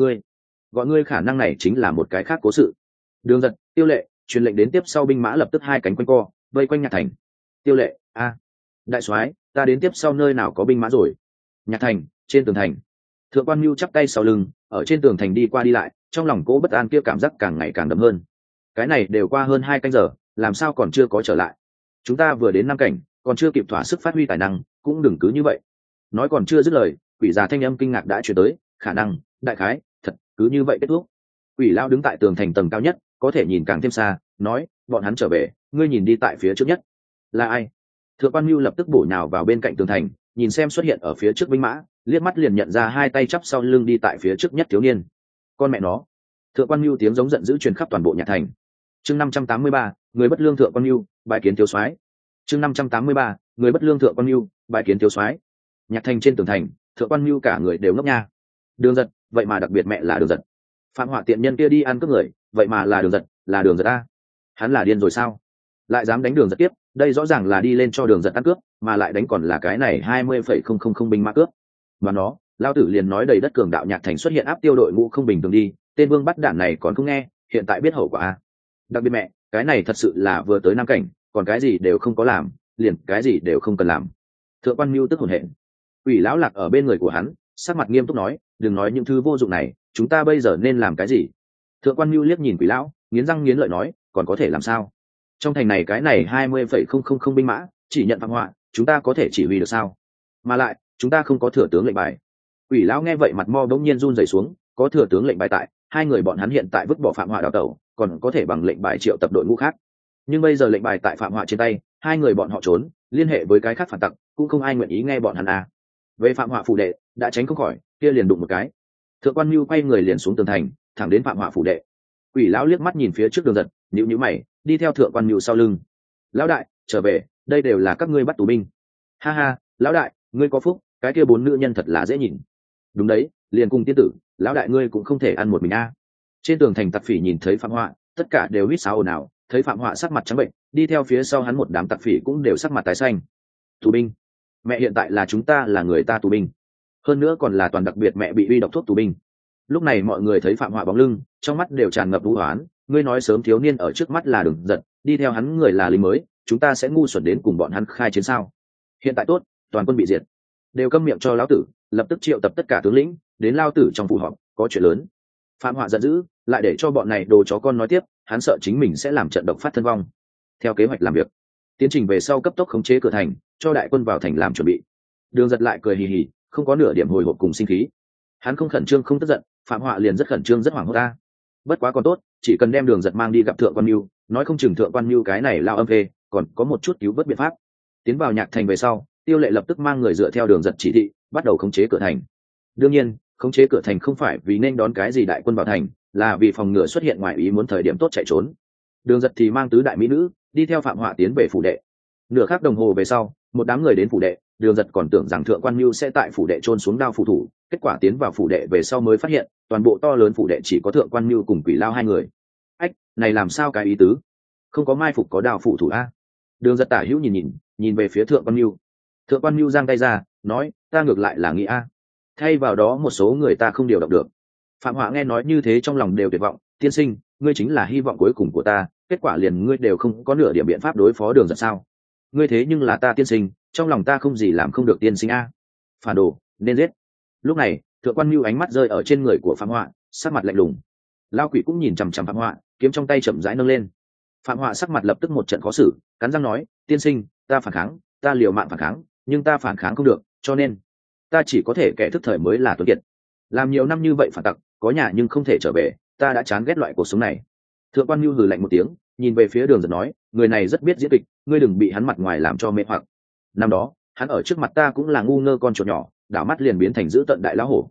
gọi ngươi khả năng này chính là một cái khác cố sự. Đường Giật, Tiêu Lệ truyền lệnh đến tiếp sau binh mã lập tức hai cánh quanh co, vây quanh Nhạc Thành. Tiêu Lệ, a, đại soái, ta đến tiếp sau nơi nào có binh mã rồi? Nhạc Thành, trên tường thành. Thượng quan Mưu chắp tay sau lưng, ở trên tường thành đi qua đi lại, trong lòng cỗ bất an kia cảm giác càng ngày càng đậm hơn. Cái này đều qua hơn 2 canh giờ, làm sao còn chưa có trở lại? Chúng ta vừa đến Nam Cảnh, còn chưa kịp thỏa sức phát huy tài năng, cũng đừng cứ như vậy. Nói còn chưa dứt lời, quỷ già thanh âm kinh ngạc đã truyền tới, khả năng, đại khái, thật, cứ như vậy kết thúc. Quỷ lão đứng tại tường thành tầng cao nhất, có thể nhìn càng thêm xa, nói, bọn hắn trở về, ngươi nhìn đi tại phía trước nhất. Là ai? Thượng quan Mưu lập tức bổ nhào vào bên cạnh tường thành, nhìn xem xuất hiện ở phía trước binh mã, liếc mắt liền nhận ra hai tay chắp sau lưng đi tại phía trước nhất thiếu niên. Con mẹ nó! Thượng quan Mưu tiếng giống giận dữ truyền khắp toàn bộ Nhạc Thành. Chương 583, người bất lương thượng quan Mưu, bài kiến thiếu soái. Chương 583, người bất lương thượng quan Mưu, bài kiến thiếu soái. Nhạc Thành trên tường thành, Thượng quan Mưu cả người đều ngốc nha. Đường Giật, vậy mà đặc biệt mẹ là Đường Giật. Phạm Họa tiện nhân kia đi ăn cướp người, vậy mà là Đường Giật a. Hắn là điên rồi sao? Lại dám đánh Đường Giật tiếp, đây rõ ràng là đi lên cho Đường Giật ăn cướp, mà lại đánh còn là cái này 20,000 binh mã cướp. Mà nó, lao tử liền nói đầy đất cường đạo Nhạc Thành xuất hiện áp tiêu đội ngũ không bình thường đi, tên vương bắt đạn này còn không nghe, hiện tại biết hậu quả a. Đặc biệt mẹ, cái này thật sự là vừa tới Nam Cảnh, còn cái gì đều không có làm, liền cái gì đều không cần làm. Thượng quan Mưu tức hổn hển. Quỷ lão lạc ở bên người của hắn, sắc mặt nghiêm túc nói, đừng nói những thứ vô dụng này, chúng ta bây giờ nên làm cái gì? Thượng quan Mưu liếc nhìn quỷ lão, nghiến răng nghiến lợi nói, còn có thể làm sao? Trong thành này cái này 20,000 binh mã, chỉ nhận Phạm Họa, chúng ta có thể chỉ huy được sao? Mà lại, chúng ta không có thừa tướng lệnh bài. Quỷ lão nghe vậy mặt mo bỗng nhiên run rẩy xuống, có thừa tướng lệnh bài tại, hai người bọn hắn hiện tại vứt bỏ Phạm Họa đào tẩu, còn có thể bằng lệnh bài triệu tập đội ngũ khác. Nhưng bây giờ lệnh bài tại Phạm Họa trên tay, hai người bọn họ trốn, liên hệ với cái khác phản tặc, cũng không ai nguyện ý nghe bọn hắn à. Về Phạm Họa phủ đệ, đã tránh không khỏi, kia liền đụng một cái. Thượng quan Mưu quay người liền xuống tường thành, thẳng đến Phạm Họa phủ đệ. Quỷ lão liếc mắt nhìn phía trước Đường Giật, nhíu mày, đi theo Thượng quan Mưu sau lưng. Lão đại, trở về, đây đều là các ngươi bắt tù binh. Ha ha, lão đại, ngươi có phúc, cái kia 4 nữ nhân thật là dễ nhìn. Đúng đấy, liền cùng tiên tử, lão đại ngươi cũng không thể ăn một mình a. Trên tường thành tặc phỉ nhìn thấy Phạm Họa, tất cả đều huýt sáo ồn ào, thấy Phạm Họa sắc mặt trắng bệnh, đi theo phía sau hắn một đám tặc phỉ cũng đều sắc mặt tái xanh. Tù binh, mẹ hiện tại là chúng ta là người ta tù binh, hơn nữa còn là toàn đặc biệt mẹ bị uy độc thuốc tù binh. Lúc này mọi người thấy Phạm Họa bóng lưng, trong mắt đều tràn ngập vũ hoán. Ngươi nói sớm thiếu niên ở trước mắt là Đường Giật, đi theo hắn người là lính mới, chúng ta sẽ ngu xuẩn đến cùng bọn hắn khai chiến sao? Hiện tại tốt, toàn quân bị diệt, đều câm miệng cho lão tử, lập tức triệu tập tất cả tướng lĩnh đến lao tử trong phủ họp, có chuyện lớn. Phạm Họa giận dữ, lại để cho bọn này đồ chó con nói tiếp, hắn sợ chính mình sẽ làm trận độc phát thân vong. Theo kế hoạch làm việc, tiến trình về sau cấp tốc khống chế cửa thành, cho đại quân vào thành làm chuẩn bị. Đường Giật lại cười hì hì, không có nửa điểm hồi hộp cùng sinh khí. Hắn không khẩn trương không tức giận, Phạm Họa liền rất khẩn trương rất hoảng hốt ta. Bất quá còn tốt, chỉ cần đem Đường Giật mang đi gặp Thượng quan Mưu, nói không chừng Thượng quan Mưu cái này lao âm phê, còn có một chút cứu vớt biện pháp. Tiến vào Nhạc Thành về sau, Tiêu Lệ lập tức mang người dựa theo Đường Giật chỉ thị, bắt đầu khống chế cửa thành. Đương nhiên, khống chế cửa thành không phải vì nên đón cái gì đại quân vào thành, là vì phòng ngừa xuất hiện ngoại ý muốn thời điểm tốt chạy trốn. Đường Giật thì mang tứ đại mỹ nữ đi theo Phạm Họa tiến về phủ đệ. Nửa khắc đồng hồ về sau, một đám người đến phủ đệ. Đường Giật còn tưởng rằng Thượng quan Mưu sẽ tại phủ đệ chôn xuống đao phủ thủ, kết quả tiến vào phủ đệ về sau mới phát hiện, toàn bộ to lớn phủ đệ chỉ có Thượng quan Mưu cùng Quỷ Lao hai người. Ách, này làm sao cái ý tứ? Không có mai phục có đao phủ thủ a? Đường Giật tả hữu nhìn về phía Thượng quan Mưu. Thượng quan Mưu giang tay ra, nói, ta ngược lại là nghĩ a. Thay vào đó một số người ta không điều động được. Phạm Họa nghe nói như thế trong lòng đều tuyệt vọng, tiên sinh, ngươi chính là hy vọng cuối cùng của ta, kết quả liền ngươi đều không có nửa điểm biện pháp đối phó Đường Giật sao? Ngươi thế nhưng là ta tiên sinh, trong lòng ta không gì làm không được tiên sinh a. Phản đồ, nên giết. Lúc này, Thượng quan Mưu ánh mắt rơi ở trên người của Phạm Họa, sắc mặt lạnh lùng. Lao quỷ cũng nhìn chằm chằm Phạm Họa, kiếm trong tay chậm rãi nâng lên. Phạm Họa sắc mặt lập tức một trận khó xử, cắn răng nói, tiên sinh, ta phản kháng, ta liều mạng phản kháng, nhưng ta phản kháng không được, cho nên ta chỉ có thể kẻ thức thời mới là tuấn kiệt. Làm nhiều năm như vậy phản tặc, có nhà nhưng không thể trở về, ta đã chán ghét loại cuộc sống này. Thượng quan Mưu hừ lạnh một tiếng, nhìn về phía Đường Giật nói, người này rất biết diễn kịch, ngươi đừng bị hắn mặt ngoài làm cho mê hoặc. Năm đó, hắn ở trước mặt ta cũng là ngu ngơ con chuột nhỏ, đảo mắt liền biến thành dữ tận đại lão hổ.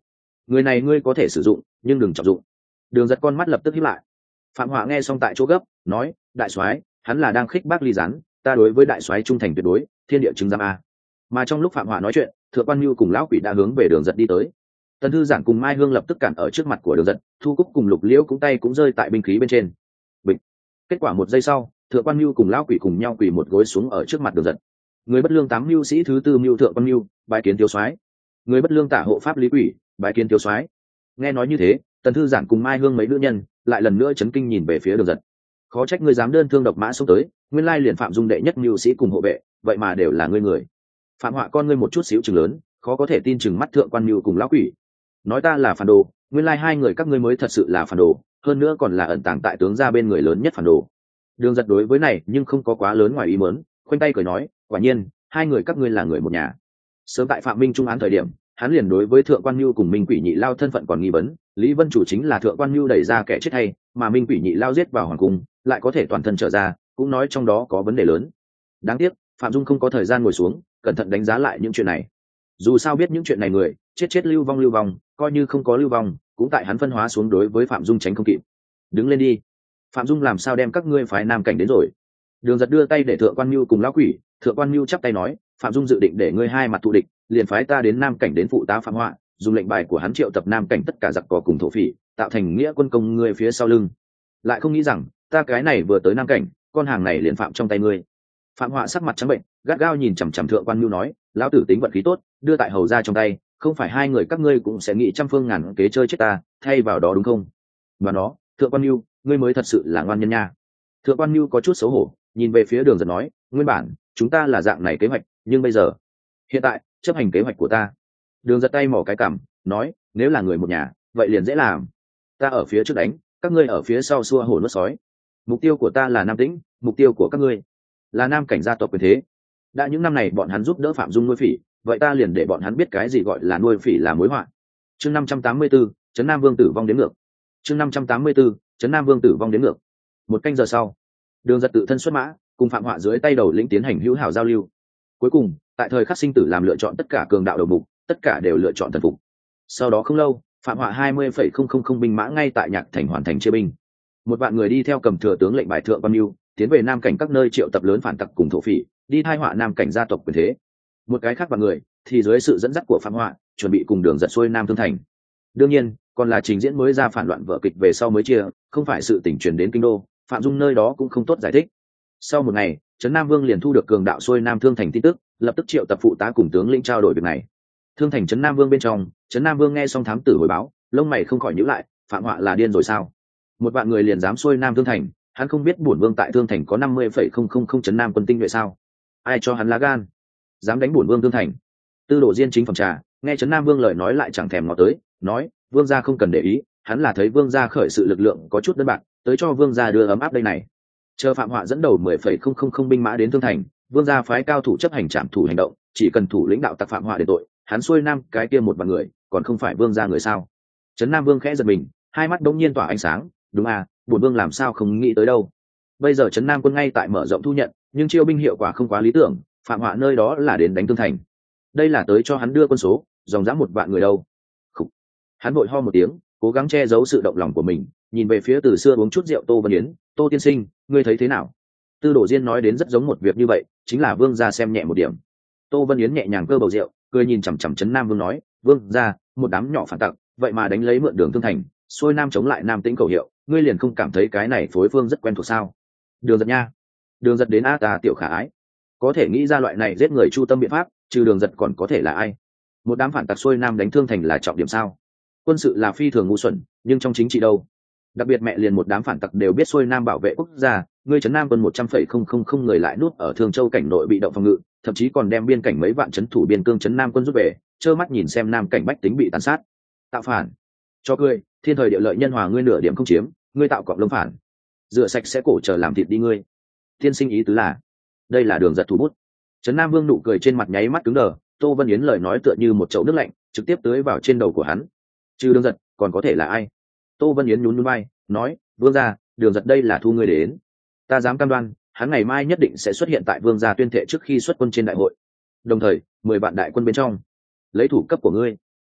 người này ngươi có thể sử dụng nhưng đừng trọng dụng. Đường Giật con mắt lập tức híp lại. Phạm Họa nghe xong tại chỗ gấp nói, đại soái, hắn là đang khích bác Ly Gián, ta đối với đại soái trung thành tuyệt đối, thiên địa chứng giám a. Mà trong lúc Phạm Họa nói chuyện, Thượng Quan Nhu cùng lão quỷ đã hướng về Đường Giật đi tới. Tần Thư Giản cùng Mai Hương lập tức cản ở trước mặt của Đường Giật, Thu Cúc cùng Lục Liễu cũng tay cũng rơi tại binh khí bên trên. Bịch. Kết quả một giây sau, Thượng Quan Nhu cùng lão quỷ cùng nhau quỳ một gối xuống ở trước mặt Đường Giật. Người bất lương 8 mưu sĩ thứ tư mưu Thượng Quan Nhu, bái kiến thiếu soái. Người bất lương tả hộ pháp Lý Quỷ, bái kiến thiếu soái. Nghe nói như thế, Tần Thư Giản cùng Mai Hương mấy nữ nhân lại lần nữa chấn kinh nhìn về phía Đường Giật. Khó trách ngươi dám đơn thương độc mã xông tới, nguyên lai liền Phạm Dung đệ nhất mưu sĩ cùng hộ vệ, vậy mà đều là ngươi người. Phạm Họa con ngươi một chút xíu chừng lớn, khó có thể tin chừng mắt Thượng Quan Nhu cùng lão quỷ. Nói ta là phản đồ, nguyên lai hai người các ngươi mới thật sự là phản đồ, hơn nữa còn là ẩn tàng tại tướng gia bên người lớn nhất phản đồ. Đường Giật đối với này nhưng không có quá lớn ngoài ý muốn, khoanh tay cười nói, quả nhiên hai người các ngươi là người một nhà. Sớm tại Phạm Minh trung án thời điểm, hắn liền đối với Thượng Quan Nhu cùng Minh Quỷ Nhị Lao thân phận còn nghi vấn, Lý Vân Chủ chính là Thượng Quan Nhu đẩy ra kẻ chết hay, mà Minh Quỷ Nhị Lao giết vào hoàng cung, lại có thể toàn thân trở ra, cũng nói trong đó có vấn đề lớn. Đáng tiếc Phạm Dung không có thời gian ngồi xuống cẩn thận đánh giá lại những chuyện này. Dù sao biết những chuyện này người chết lưu vong, coi như không có lưu vong cũng tại hắn phân hóa xuống đối với Phạm Dung tránh không kịp. Đứng lên đi. Phạm Dung làm sao đem các ngươi phái Nam Cảnh đến rồi? Đường Giật đưa tay để Thượng Quan Nhu cùng lão quỷ. Thượng Quan Nhu chắp tay nói, Phạm Dung dự định để ngươi hai mặt thù địch, liền phái ta đến Nam Cảnh đến phụ tá Phạm Họa, dùng lệnh bài của hắn triệu tập Nam Cảnh tất cả giặc cò cùng thổ phỉ, tạo thành nghĩa quân công ngươi phía sau lưng. Lại không nghĩ rằng ta cái này vừa tới Nam Cảnh, con hàng này liền phạm trong tay ngươi. Phạm Họa sắc mặt trắng bệnh, gắt gao nhìn chằm chằm Thượng Quan Nhu nói, lão tử tính vận khí tốt, đưa tại hầu ra trong tay, không phải hai người các ngươi cũng sẽ nghĩ trăm phương ngàn kế chơi chết ta, thay vào đó đúng không? Mà nó, Thượng Quan Nhu, ngươi mới thật sự là ngoan nhân nha. Thượng Quan Nhu có chút xấu hổ, nhìn về phía Đường Giật nói, nguyên bản chúng ta là dạng này kế hoạch, nhưng bây giờ, hiện tại chấp hành kế hoạch của ta. Đường Giật tay mỏ cái cằm, nói, nếu là người một nhà, vậy liền dễ làm. Ta ở phía trước đánh, các ngươi ở phía sau xua hổ nuốt sói. Mục tiêu của ta là Nam Tĩnh, mục tiêu của các ngươi là Nam Cảnh gia tộc quyền thế. Đã những năm này bọn hắn giúp đỡ Phạm Dung nuôi phỉ, vậy ta liền để bọn hắn biết cái gì gọi là nuôi phỉ là mối họa. Chương 584, Trấn Nam Vương tử vong đến ngược. Chương 584, Trấn Nam Vương tử vong đến ngược. Một canh giờ sau, Đường Giật tự thân xuất mã, cùng Phạm Họa dưới tay đầu lĩnh tiến hành hữu hảo giao lưu. Cuối cùng, tại thời khắc sinh tử làm lựa chọn tất cả cường đạo đầu mục, tất cả đều lựa chọn thần phục. Sau đó không lâu, Phạm Họa 20,000 binh mã ngay tại Nhạc Thành hoàn thành chia binh. Một vạn người đi theo cầm thừa tướng lệnh bài Thượng Quan Nhu, tiến về Nam Cảnh các nơi triệu tập lớn phản tặc cùng thổ phỉ, đi thai họa Nam Cảnh gia tộc quyền thế. Một cái khác vạn người thì dưới sự dẫn dắt của Phạm Họa, chuẩn bị cùng Đường Giật xuôi Nam Thương Thành. Đương nhiên, còn là trình diễn mới ra phản loạn vở kịch về sau mới chia, không phải sự tình truyền đến kinh đô, Phạm Dung nơi đó cũng không tốt giải thích. Sau một ngày, Trấn Nam Vương liền thu được cường đạo xuôi Nam Thương Thành tin tức, lập tức triệu tập phụ tá cùng tướng lĩnh trao đổi việc này. Thương Thành Trấn Nam Vương bên trong, Trấn Nam Vương nghe xong thám tử hồi báo, lông mày không khỏi nhíu lại, Phạm Họa là điên rồi sao? Một vạn người liền dám xuôi Nam Thương Thành, hắn không biết bổn vương tại Thương Thành có 50,000 Trấn Nam quân tinh nhuệ sao? Ai cho hắn lá gan, dám đánh bổn vương Thương Thành? Tư Đồ Diên chính phòng trà, nghe Trấn Nam Vương lời nói lại chẳng thèm ngó tới, nói, vương gia không cần để ý, hắn là thấy vương gia khởi sự lực lượng có chút đơn bạc, tới cho vương gia đưa ấm áp đây này. Chờ Phạm Họa dẫn đầu 10,000 binh mã đến Thương Thành, vương gia phái cao thủ chấp hành trạm thủ hành động, chỉ cần thủ lĩnh đạo tặc Phạm Họa để tội, hắn xuôi Nam cái kia một vạn người, còn không phải vương gia người sao? Trấn Nam Vương khẽ giật mình, hai mắt đống nhiên tỏa ánh sáng, đúng à, bổn vương làm sao không nghĩ tới đâu. Bây giờ Trấn Nam quân ngay tại mở rộng thu nhận, nhưng chiêu binh hiệu quả không quá lý tưởng, Phạm Họa nơi đó là đến đánh Thương Thành, đây là tới cho hắn đưa quân số, dòng dã một vạn người đâu. Khủ. Hắn vội ho một tiếng, cố gắng che giấu sự động lòng của mình, nhìn về phía từ xưa uống chút rượu Tô Vân Yến, Tô tiên sinh, ngươi thấy thế nào? Tư Đồ Diên nói đến rất giống một việc như vậy, chính là vương gia xem nhẹ một điểm. Tô Vân Yến nhẹ nhàng cơ bầu rượu, cười nhìn chằm chằm Trấn Nam Vương nói, vương gia, một đám nhỏ phản tặc, vậy mà đánh lấy mượn đường Thương Thành, xuôi Nam chống lại Nam Tĩnh khẩu hiệu, ngươi liền không cảm thấy cái này phối phương rất quen thuộc sao? Đường Giật nha, Đường Giật đến a ta tiểu khả ái, có thể nghĩ ra loại này giết người chu tâm biện pháp, trừ Đường Giật còn có thể là ai? Một đám phản tặc xuôi Nam đánh Thương Thành là trọng điểm sao? Quân sự là phi thường ngu xuẩn, nhưng trong chính trị đâu? Đặc biệt mẹ liền một đám phản tặc đều biết xuôi Nam bảo vệ quốc gia, ngươi Trấn Nam quân 100,000 người lại nuốt ở Thương Châu cảnh nội bị động phòng ngự, thậm chí còn đem biên cảnh mấy vạn trấn thủ biên cương Trấn Nam quân rút về, trơ mắt nhìn xem Nam cảnh bách tính bị tàn sát. Tạo phản? Cho ngươi, thiên thời địa lợi nhân hòa ngươi nửa điểm không chiếm, ngươi tạo cọp lông phản, rửa sạch sẽ cổ chờ làm thịt đi ngươi. Tiên sinh ý tứ là, đây là Đường Giật thủ bút. Trấn Nam Vương nụ cười trên mặt nháy mắt cứng đờ, Tô Vân Yến lời nói tựa như một chậu nước lạnh, trực tiếp tưới vào trên đầu của hắn. Trừ Đường Giật, còn có thể là ai? Tô Vân Yến nhún nhún vai, nói, vương gia, Đường Giật đây là thu ngươi đến. Ta dám cam đoan, hắn ngày mai nhất định sẽ xuất hiện tại vương gia tuyên thệ trước khi xuất quân trên đại hội. Đồng thời, 10 vạn đại quân bên trong, lấy thủ cấp của ngươi.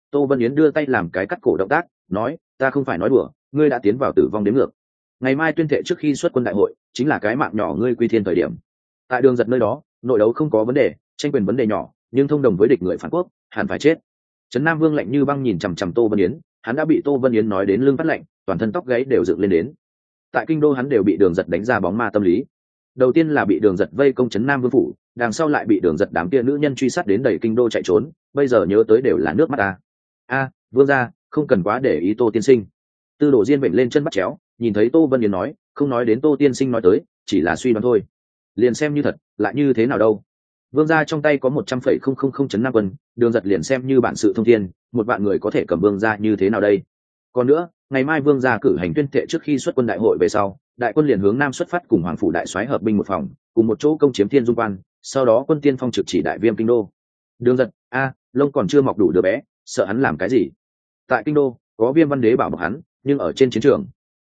Tô Vân Yến đưa tay làm cái cắt cổ động tác, nói, ta không phải nói đùa, ngươi đã tiến vào tử vong đếm ngược. Ngày mai tuyên thệ trước khi xuất quân đại hội, chính là cái mạng nhỏ ngươi quy thiên thời điểm. Tại Đường Giật nơi đó, nội đấu không có vấn đề, tranh quyền vấn đề nhỏ, nhưng thông đồng với địch người phản quốc, hẳn phải chết. Trấn Nam Vương lạnh như băng nhìn chằm chằm Tô Vân Yến, hắn đã bị Tô Vân Yến nói đến lưng phát lạnh, toàn thân tóc gáy đều dựng lên đến. Tại kinh đô hắn đều bị Đường Giật đánh ra bóng ma tâm lý. Đầu tiên là bị Đường Giật vây công Trấn Nam Vương phủ, đằng sau lại bị Đường Giật đám kia nữ nhân truy sát đến đầy kinh đô chạy trốn, bây giờ nhớ tới đều là nước mắt ta. Vương gia, không cần quá để ý Tô tiên sinh. Tư Đồ Diên bệnh lên chân bắt chéo, nhìn thấy Tô Vân Yến nói, không nói đến Tô tiên sinh nói tới, chỉ là suy đoán thôi. Liền xem như thật, lại như thế nào đâu. Vương gia trong tay có 100,000 Trấn Nam quân, Đường Giật liền xem như bản sự thông thiên, một vạn người có thể cầm vương gia như thế nào đây. Còn nữa, ngày mai vương gia cử hành tuyên thệ trước khi xuất quân đại hội về sau, đại quân liền hướng nam xuất phát cùng hoàng phủ đại soái hợp binh một phòng, cùng một chỗ công chiếm Thiên Dung Quan, sau đó quân tiên phong trực chỉ đại viêm kinh đô. Đường Giật, lông còn chưa mọc đủ đứa bé, sợ hắn làm cái gì? Tại kinh đô, có Viêm Văn Đế bảo bọc hắn, nhưng ở trên chiến trường,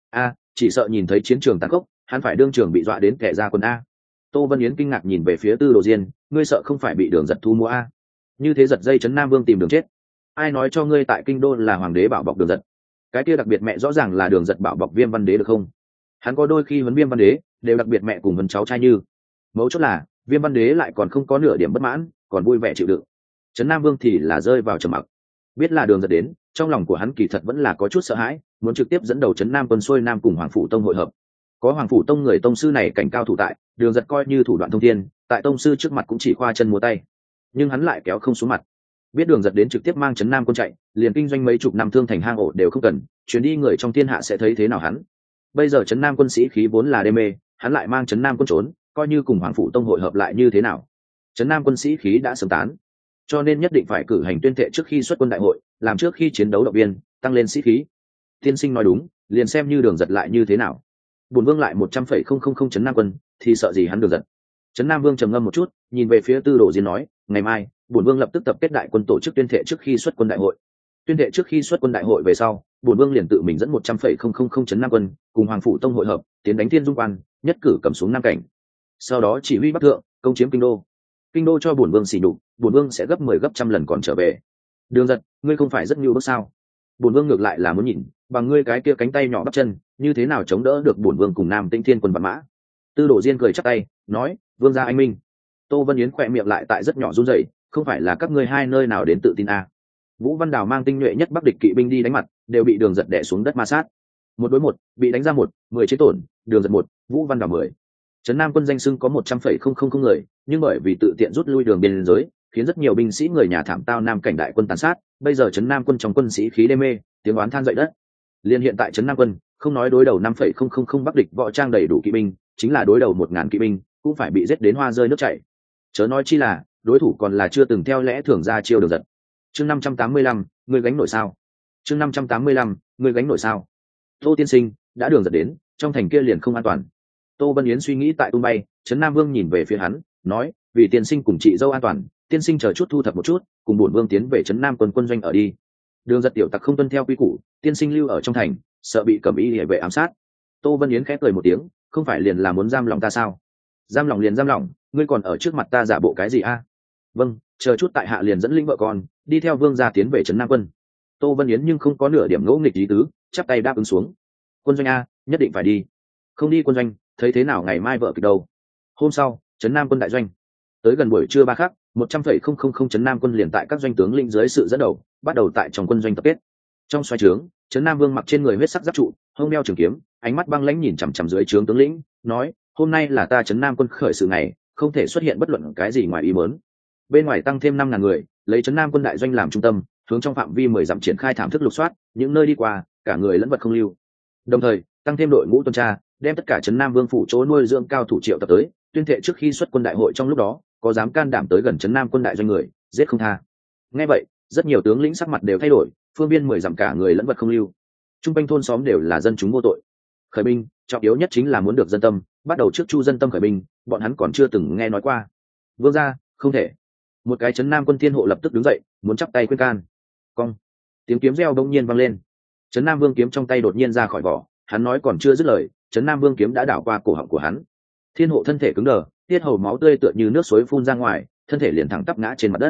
chỉ sợ nhìn thấy chiến trường tàn khốc, hắn phải đương trường bị dọa đến kẻ ra quân a. Tô Vân Yến kinh ngạc nhìn về phía Tư Đồ Diên, ngươi sợ không phải bị Đường Giật thu mua a? Như thế giật dây Trấn Nam Vương tìm đường chết. Ai nói cho ngươi tại kinh đô là hoàng đế bảo bọc Đường Giật? Cái kia đặc biệt mẹ rõ ràng là Đường Giật bảo bọc Viêm Văn Đế được không? Hắn có đôi khi huấn Viêm Văn Đế đều đặc biệt mẹ cùng huấn cháu trai như. Mấu chốt là Viêm Văn Đế lại còn không có nửa điểm bất mãn, còn vui vẻ chịu đựng. Trấn Nam Vương thì là rơi vào trầm mặc. Biết là Đường Giật đến, trong lòng của hắn kỳ thật vẫn là có chút sợ hãi, muốn trực tiếp dẫn đầu Trấn Nam quân xuôi nam cùng Hoàng phủ tông hội hợp. Có Hoàng phủ tông người tông sư này cảnh cao thủ tại, Đường Giật coi như thủ đoạn thông thiên, tại tông sư trước mặt cũng chỉ khoa chân múa tay. Nhưng hắn lại kéo không xuống mặt. Biết Đường Giật đến trực tiếp mang Trấn Nam quân chạy, liền kinh doanh mấy chục năm thương thành hang ổ đều không cần, chuyến đi người trong thiên hạ sẽ thấy thế nào hắn. Bây giờ Trấn Nam quân sĩ khí vốn là đê mê, hắn lại mang Trấn Nam quân trốn, coi như cùng Hoàng phủ tông hội hợp lại như thế nào. Trấn Nam quân sĩ khí đã sớm tán, cho nên nhất định phải cử hành tuyên thệ trước khi xuất quân đại hội, làm trước khi chiến đấu động viên, tăng lên sĩ khí. Tiên sinh nói đúng, liền xem như Đường Giật lại như thế nào. Bổn vương lại 100,000 Trấn Nam quân, thì sợ gì hắn Đường Giật. Trấn Nam Vương trầm ngâm một chút, nhìn về phía Tư Đồ Diên nói, ngày mai, bổn vương lập tức tập kết đại quân tổ chức tuyên thệ trước khi xuất quân đại hội. Tuyên thệ trước khi xuất quân đại hội về sau, bổn vương liền tự mình dẫn 100,000 Trấn Nam quân, cùng Hoàng phủ tông hội hợp, tiến đánh Thiên Dung Quan, nhất cử cầm xuống Nam cảnh. Sau đó chỉ huy bắc thượng, công chiếm kinh đô. Kinh đô cho bổn vương xỉ nhục, bổn vương sẽ gấp 10 gấp trăm lần còn trở về. Đường Giật, ngươi không phải rất nhu bức sao? Bổn vương ngược lại là muốn nhìn, bằng ngươi cái kia cánh tay nhỏ bắp chân, như thế nào chống đỡ được bổn vương cùng Nam Tĩnh Thiên quân vạn mã. Tư Đồ Diên cười chắp tay, nói, vương gia anh minh. Tô Vân Yến khỏe miệng lại tại rất nhỏ run rẩy, không phải là các ngươi hai nơi nào đến tự tin à? Vũ Văn Đào mang tinh nhuệ nhất Bắc địch kỵ binh đi đánh mặt, đều bị Đường Giật đè xuống đất ma sát. 1 đối 1, bị đánh ra 10 chế tổn, Đường Giật 1, Vũ Văn Đào 10. Trấn Nam quân danh xưng có 100,000 người, nhưng bởi vì tự tiện rút lui đường biên giới, khiến rất nhiều binh sĩ người nhà thảm tao Nam cảnh đại quân tàn sát. Bây giờ Trấn Nam quân trong quân sĩ khí đê mê, tiếng oán than dậy đất. Liên hiện tại Trấn Nam quân, không nói đối đầu 5,000 Bắc địch võ trang đầy đủ kỵ binh, chính là đối đầu 1000 kỵ binh, cũng phải bị giết đến hoa rơi nước chảy. Chớ nói chi là đối thủ còn là chưa từng theo lẽ thường ra chiêu Đường Giật. Chương 585, ngươi gánh nổi sao? Chương 585, ngươi gánh nổi sao? Tô tiên sinh, đã Đường Giật đến, trong thành kia liền không an toàn. Tô Vân Yến suy nghĩ tại tung bay, Trấn Nam Vương nhìn về phía hắn, nói, vì tiên sinh cùng chị dâu an toàn, tiên sinh chờ chút thu thập một chút, cùng bổn vương tiến về Trấn Nam quân quân doanh ở đi. Đường Giật tiểu tặc không tuân theo quy củ, tiên sinh lưu ở trong thành, sợ bị cẩm y hệ vệ ám sát. Tô Vân Yến khẽ cười một tiếng, không phải liền là muốn giam lòng ta sao? Giam lòng liền giam lòng, ngươi còn ở trước mặt ta giả bộ cái gì a? Vâng, chờ chút tại hạ liền dẫn linh vợ con, đi theo vương gia tiến về Trấn Nam quân. Tô Vân Yến nhưng không có nửa điểm ngỗ nghịch ý tứ, chắp tay đáp ứng xuống. Quân doanh a, nhất định phải đi. Không đi quân doanh, thấy thế nào ngày mai vợ kịch đâu. Hôm sau, Trấn Nam quân đại doanh. Tới gần buổi trưa 3 khắc, 100,000 Trấn Nam quân liền tại các doanh tướng lĩnh dưới sự dẫn đầu, bắt đầu tại trong quân doanh tập kết. Trong xoáy trướng, Trấn Nam Vương mặc trên người huyết sắc giáp trụ, hông đeo trường kiếm, ánh mắt băng lãnh nhìn chằm chằm dưới trướng tướng lĩnh, nói, hôm nay là ta Trấn Nam quân khởi sự ngày, không thể xuất hiện bất luận cái gì ngoài ý muốn. Bên ngoài tăng thêm 5.000 người, lấy Trấn Nam quân đại doanh làm trung tâm, hướng trong phạm vi 10 dặm triển khai thảm thức lục soát, những nơi đi qua, cả người lẫn vật không lưu. Đồng thời, tăng thêm đội ngũ tuần tra, đem tất cả Trấn Nam Vương phủ chỗ nuôi dưỡng cao thủ triệu tập tới, tuyên thệ trước khi xuất quân đại hội trong lúc đó, có dám can đảm tới gần Trấn Nam quân đại doanh người, giết không tha. Nghe vậy, rất nhiều tướng lĩnh sắc mặt đều thay đổi, phương biên 10 dặm cả người lẫn vật không lưu. Trung quanh thôn xóm đều là dân chúng vô tội. Khởi binh, trọng yếu nhất chính là muốn được dân tâm, bắt đầu trước chu dân tâm khởi binh, bọn hắn còn chưa từng nghe nói qua. Vương gia, không thể. Một cái Trấn Nam quân thiên hộ lập tức đứng dậy, muốn chắp tay khuyên can. Cong. Tiếng kiếm reo bỗng nhiên vang lên. Trấn Nam Vương kiếm trong tay đột nhiên ra khỏi vỏ, hắn nói còn chưa dứt lời, Trấn Nam Vương kiếm đã đảo qua cổ họng của hắn. Thiên hộ thân thể cứng đờ, tiết hầu máu tươi tựa như nước suối phun ra ngoài, thân thể liền thẳng tắp ngã trên mặt đất.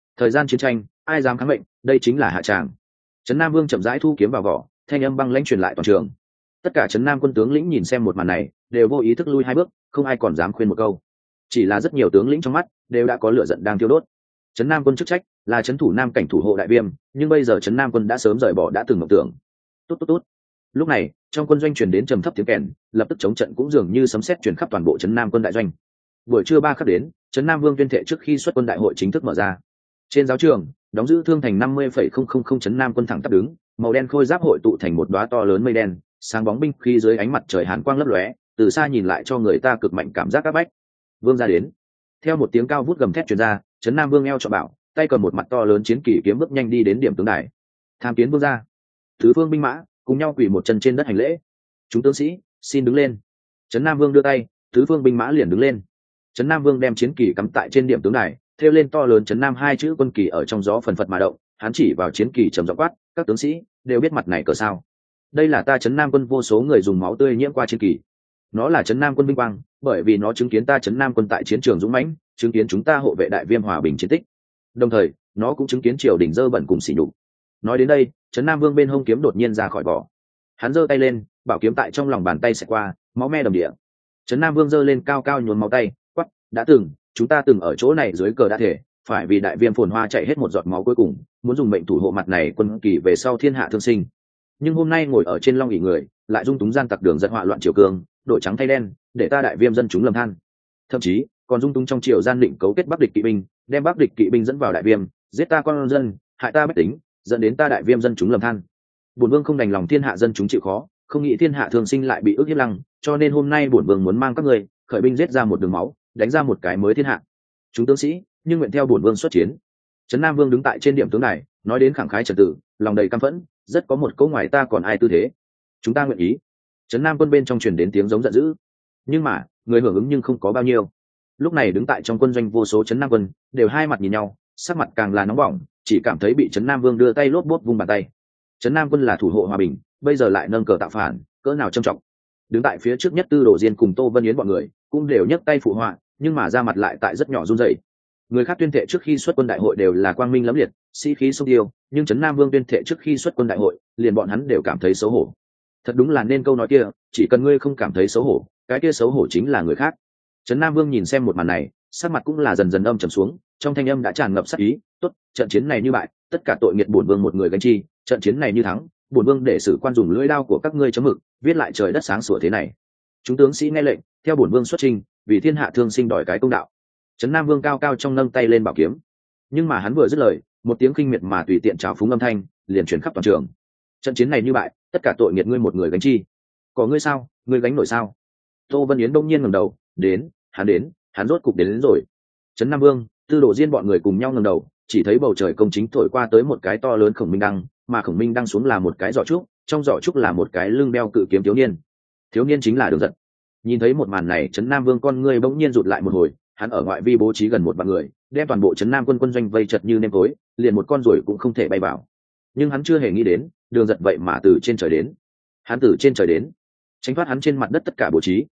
thời gian chiến tranh ai dám kháng mệnh, đây chính là hạ tràng. Trấn Nam Vương chậm rãi thu kiếm vào vỏ, thanh âm băng lãnh truyền lại toàn trường. Tất cả Trấn Nam quân tướng lĩnh nhìn xem một màn này đều vô ý thức lui hai bước, không ai còn dám khuyên một câu. Chỉ là rất nhiều tướng lĩnh trong mắt đều đã có lửa giận đang thiêu đốt. Trấn Nam quân chức trách là trấn thủ nam cảnh thủ hộ đại viêm, nhưng bây giờ Trấn Nam quân đã sớm rời bỏ đã từng mộng tưởng. Tốt tốt tốt. Lúc này trong quân doanh truyền đến trầm thấp tiếng kèn, lập tức chống trận cũng dường như sấm sét truyền khắp toàn bộ Trấn Nam quân đại doanh. Buổi trưa 3 khắc đến, Trấn Nam Vương tuyên thệ trước khi xuất quân đại hội chính thức mở ra. Trên giáo trường, đóng giữ thương thành 50,000 Trấn Nam quân thẳng tắp đứng, màu đen khôi giáp hội tụ thành một đóa to lớn mây đen, sáng bóng binh khí dưới ánh mặt trời hàn quang lấp lóe, từ xa nhìn lại cho người ta cực mạnh cảm giác áp bách. Vương ra đến. Theo một tiếng cao vút gầm thét truyền ra, Trấn Nam Vương eo cho bảo, tay cầm một mặt to lớn chiến kỳ kiếm bước nhanh đi đến điểm tướng đài. Tham kiến vương gia. Tứ phương binh mã cùng nhau quỳ một chân trên đất hành lễ. Chúng tướng sĩ, xin đứng lên. Trấn Nam Vương đưa tay, tứ phương binh mã liền đứng lên. Trấn Nam Vương đem chiến kỳ cắm tại trên điểm tướng đài, thêu lên to lớn Trấn Nam hai chữ quân kỳ ở trong gió phần phật mà động. Hắn chỉ vào chiến kỳ trầm giọng quát, các tướng sĩ đều biết mặt này cờ sao? Đây là ta Trấn Nam quân vô số người dùng máu tươi nhiễm qua chiến kỳ. Nó là Trấn Nam quân vinh quang, bởi vì nó chứng kiến ta Trấn Nam quân tại chiến trường dũng mãnh, chứng kiến chúng ta hộ vệ đại viêm hòa bình chiến tích. Đồng thời, nó cũng chứng kiến triều đình dơ bẩn cùng sỉ nhục. Nói đến đây, Trấn Nam Vương bên hông kiếm đột nhiên ra khỏi vỏ. Hắn giơ tay lên, bảo kiếm tại trong lòng bàn tay xẹt qua, máu me đầm địa. Trấn Nam Vương giơ lên cao cao nhuốm máu tay, quát, đã từng, chúng ta từng ở chỗ này dưới cờ đã thể, phải vì đại viêm phồn hoa chạy hết một giọt máu cuối cùng, muốn dùng mệnh thủ hộ mặt này quân kỳ về sau thiên hạ thương sinh. Nhưng hôm nay ngồi ở trên long ỷ người, lại dung túng gian tặc đường giật họa loạn triều cương, đổi trắng thay đen, để ta đại viêm dân chúng lầm than. Thậm chí, còn dung túng trong triều gian định cấu kết bắc địch kỵ binh, đem bắc địch kỵ binh dẫn vào đại viêm, giết ta con dân, hại ta bách tính, dẫn đến ta đại viêm dân chúng lầm than. Bổn vương không đành lòng thiên hạ dân chúng chịu khó, không nghĩ thiên hạ thường sinh lại bị ức hiếp lăng, cho nên hôm nay bổn vương muốn mang các người khởi binh giết ra một đường máu, đánh ra một cái mới thiên hạ. Chúng tướng sĩ nhưng nguyện theo bổn vương xuất chiến. Trấn Nam Vương đứng tại trên điểm tướng này, nói đến khẳng khái trật tự, lòng đầy căm phẫn, rất có một câu ngoài ta còn ai tư thế. Chúng ta nguyện ý. Trấn Nam quân bên trong truyền đến tiếng giống giận dữ, nhưng mà người hưởng ứng nhưng không có bao nhiêu. Lúc này đứng tại trong quân doanh vô số Trấn Nam quân đều hai mặt nhìn nhau, sắc mặt càng là nóng bỏng, chỉ cảm thấy bị Trấn Nam Vương đưa tay lốp bốp vung bàn tay. Trấn Nam quân là thủ hộ hòa bình, bây giờ lại nâng cờ tạo phản, cỡ nào trầm trọng. Đứng tại phía trước nhất Tư Đồ Diên cùng Tô Vân Yến bọn người cũng đều nhấc tay phụ họa, nhưng mà ra mặt lại tại rất nhỏ run rẩy. Người khác tuyên thệ trước khi xuất quân đại hội đều là quang minh lẫm liệt, sĩ khí sông tiêu, nhưng Trấn Nam Vương tuyên thệ trước khi xuất quân đại hội, liền bọn hắn đều cảm thấy xấu hổ. Thật đúng là nên câu nói kia, chỉ cần ngươi không cảm thấy xấu hổ, cái kia xấu hổ chính là người khác. Trấn Nam Vương nhìn xem một màn này, sắc mặt cũng là dần dần âm trầm xuống, trong thanh âm đã tràn ngập sát ý. Tốt, trận chiến này như bại, tất cả tội nghiệt bổn vương một người gánh chi; trận chiến này như thắng, bổn vương để sử quan dùng lưỡi đao của các ngươi chấm mực, viết lại trời đất sáng sủa thế này. Chúng tướng sĩ nghe lệnh, theo bổn vương xuất chinh, vì thiên hạ thương sinh đòi cái công đạo. Trấn Nam Vương cao cao trong nâng tay lên bảo kiếm, nhưng mà hắn vừa dứt lời, một tiếng khinh miệt mà tùy tiện trào phúng âm thanh liền truyền khắp toàn trường. Trận chiến này như bại, tất cả tội nghiệt ngươi một người gánh chi. Có ngươi sao, ngươi gánh nổi sao? Tô Vân Yến đông nhiên ngẩng đầu, đến, hắn rốt cục đến rồi. Trấn Nam Vương, Tư Đồ Diên bọn người cùng nhau ngẩng đầu, chỉ thấy bầu trời công chính thổi qua tới một cái to lớn khổng minh đăng, mà khổng minh đăng xuống là một cái giỏ trúc, trong giỏ trúc là một cái lưng đeo cự kiếm thiếu niên. Thiếu niên chính là Đường Giật. Nhìn thấy một màn này, Trấn Nam Vương con ngươi bỗng nhiên rụt lại một hồi, hắn ở ngoại vi bố trí gần 1 vạn người, đem toàn bộ Trấn Nam quân quân doanh vây chật như nêm tối, liền một con ruồi cũng không thể bay vào. Nhưng hắn chưa hề nghĩ đến, Đường Giật vậy mà từ trên trời đến. Hắn từ trên trời đến, tránh thoát hắn trên mặt đất tất cả bố trí.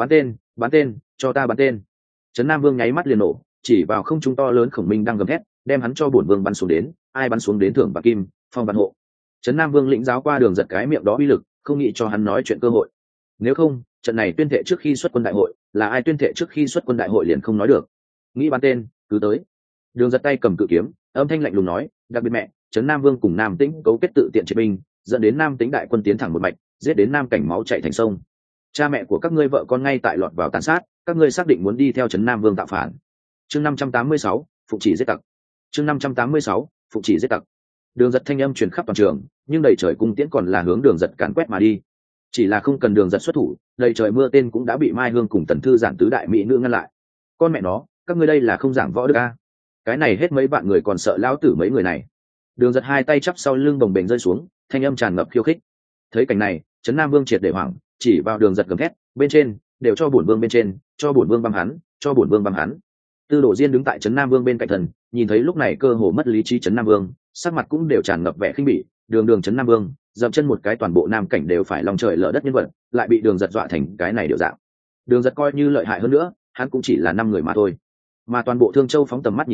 Bắn tên, cho ta bắn tên. Trấn Nam Vương nháy mắt liền nổ, chỉ vào không trung to lớn khổng minh đang gầm thét, đem hắn cho bổn vương bắn xuống đến, ai bắn xuống đến thưởng bạc kim, phong văn hộ. Trấn Nam Vương lĩnh giáo qua Đường Giật cái miệng đó uy lực, không nghĩ cho hắn nói chuyện cơ hội. Nếu không, trận này tuyên thệ trước khi xuất quân đại hội, là ai tuyên thệ trước khi xuất quân đại hội liền không nói được. Nghĩ bắn tên, cứ tới. Đường Giật tay cầm cự kiếm, âm thanh lạnh lùng nói, đặc biệt mẹ, Trấn Nam Vương cùng Nam Tĩnh cấu kết tự tiện triệt binh, dẫn đến Nam Tĩnh đại quân tiến thẳng một mạch, giết đến Nam Cảnh máu chảy thành sông. Cha mẹ của các ngươi vợ con ngay tại lọt vào tàn sát, các ngươi xác định muốn đi theo Trấn Nam Vương tạo phản. Chương 586, phụng chỉ giết tặc. Chương 586, phụng chỉ giết tặc. Đường Giật thanh âm truyền khắp toàn trường, nhưng đầy trời cung tiễn còn là hướng Đường Giật càn quét mà đi. Chỉ là không cần Đường Giật xuất thủ, đầy trời mưa tên cũng đã bị Mai Hương cùng Tần Thư giản tứ đại mỹ nữ ngăn lại. Con mẹ nó, các ngươi đây là không giảng võ đức a? Cái này hết mấy vạn người còn sợ lão tử mấy người này. Đường Giật hai tay chắp sau lưng bồng bềnh rơi xuống, thanh âm tràn ngập khiêu khích. Thấy cảnh này, Trấn Nam Vương triệt để hoảng, chỉ vào Đường Giật gầm thét, bên trên, đều cho bổn vương bên trên, cho bổn vương băm hắn, cho bổn vương băm hắn. Tư Đồ Diên đứng tại Trấn Nam Vương bên cạnh thần, nhìn thấy lúc này cơ hồ mất lý trí Trấn Nam Vương, sắc mặt cũng đều tràn ngập vẻ khinh bỉ. Đường Trấn Nam Vương dậm chân một cái toàn bộ Nam Cảnh đều phải lòng trời lở đất nhân vật, lại bị Đường Giật dọa thành cái này điều dạng. Đường Giật coi như lợi hại hơn nữa, hắn cũng chỉ là 5 người mà thôi. Mà toàn bộ Thương Châu phóng tầm mắt nhìn tới,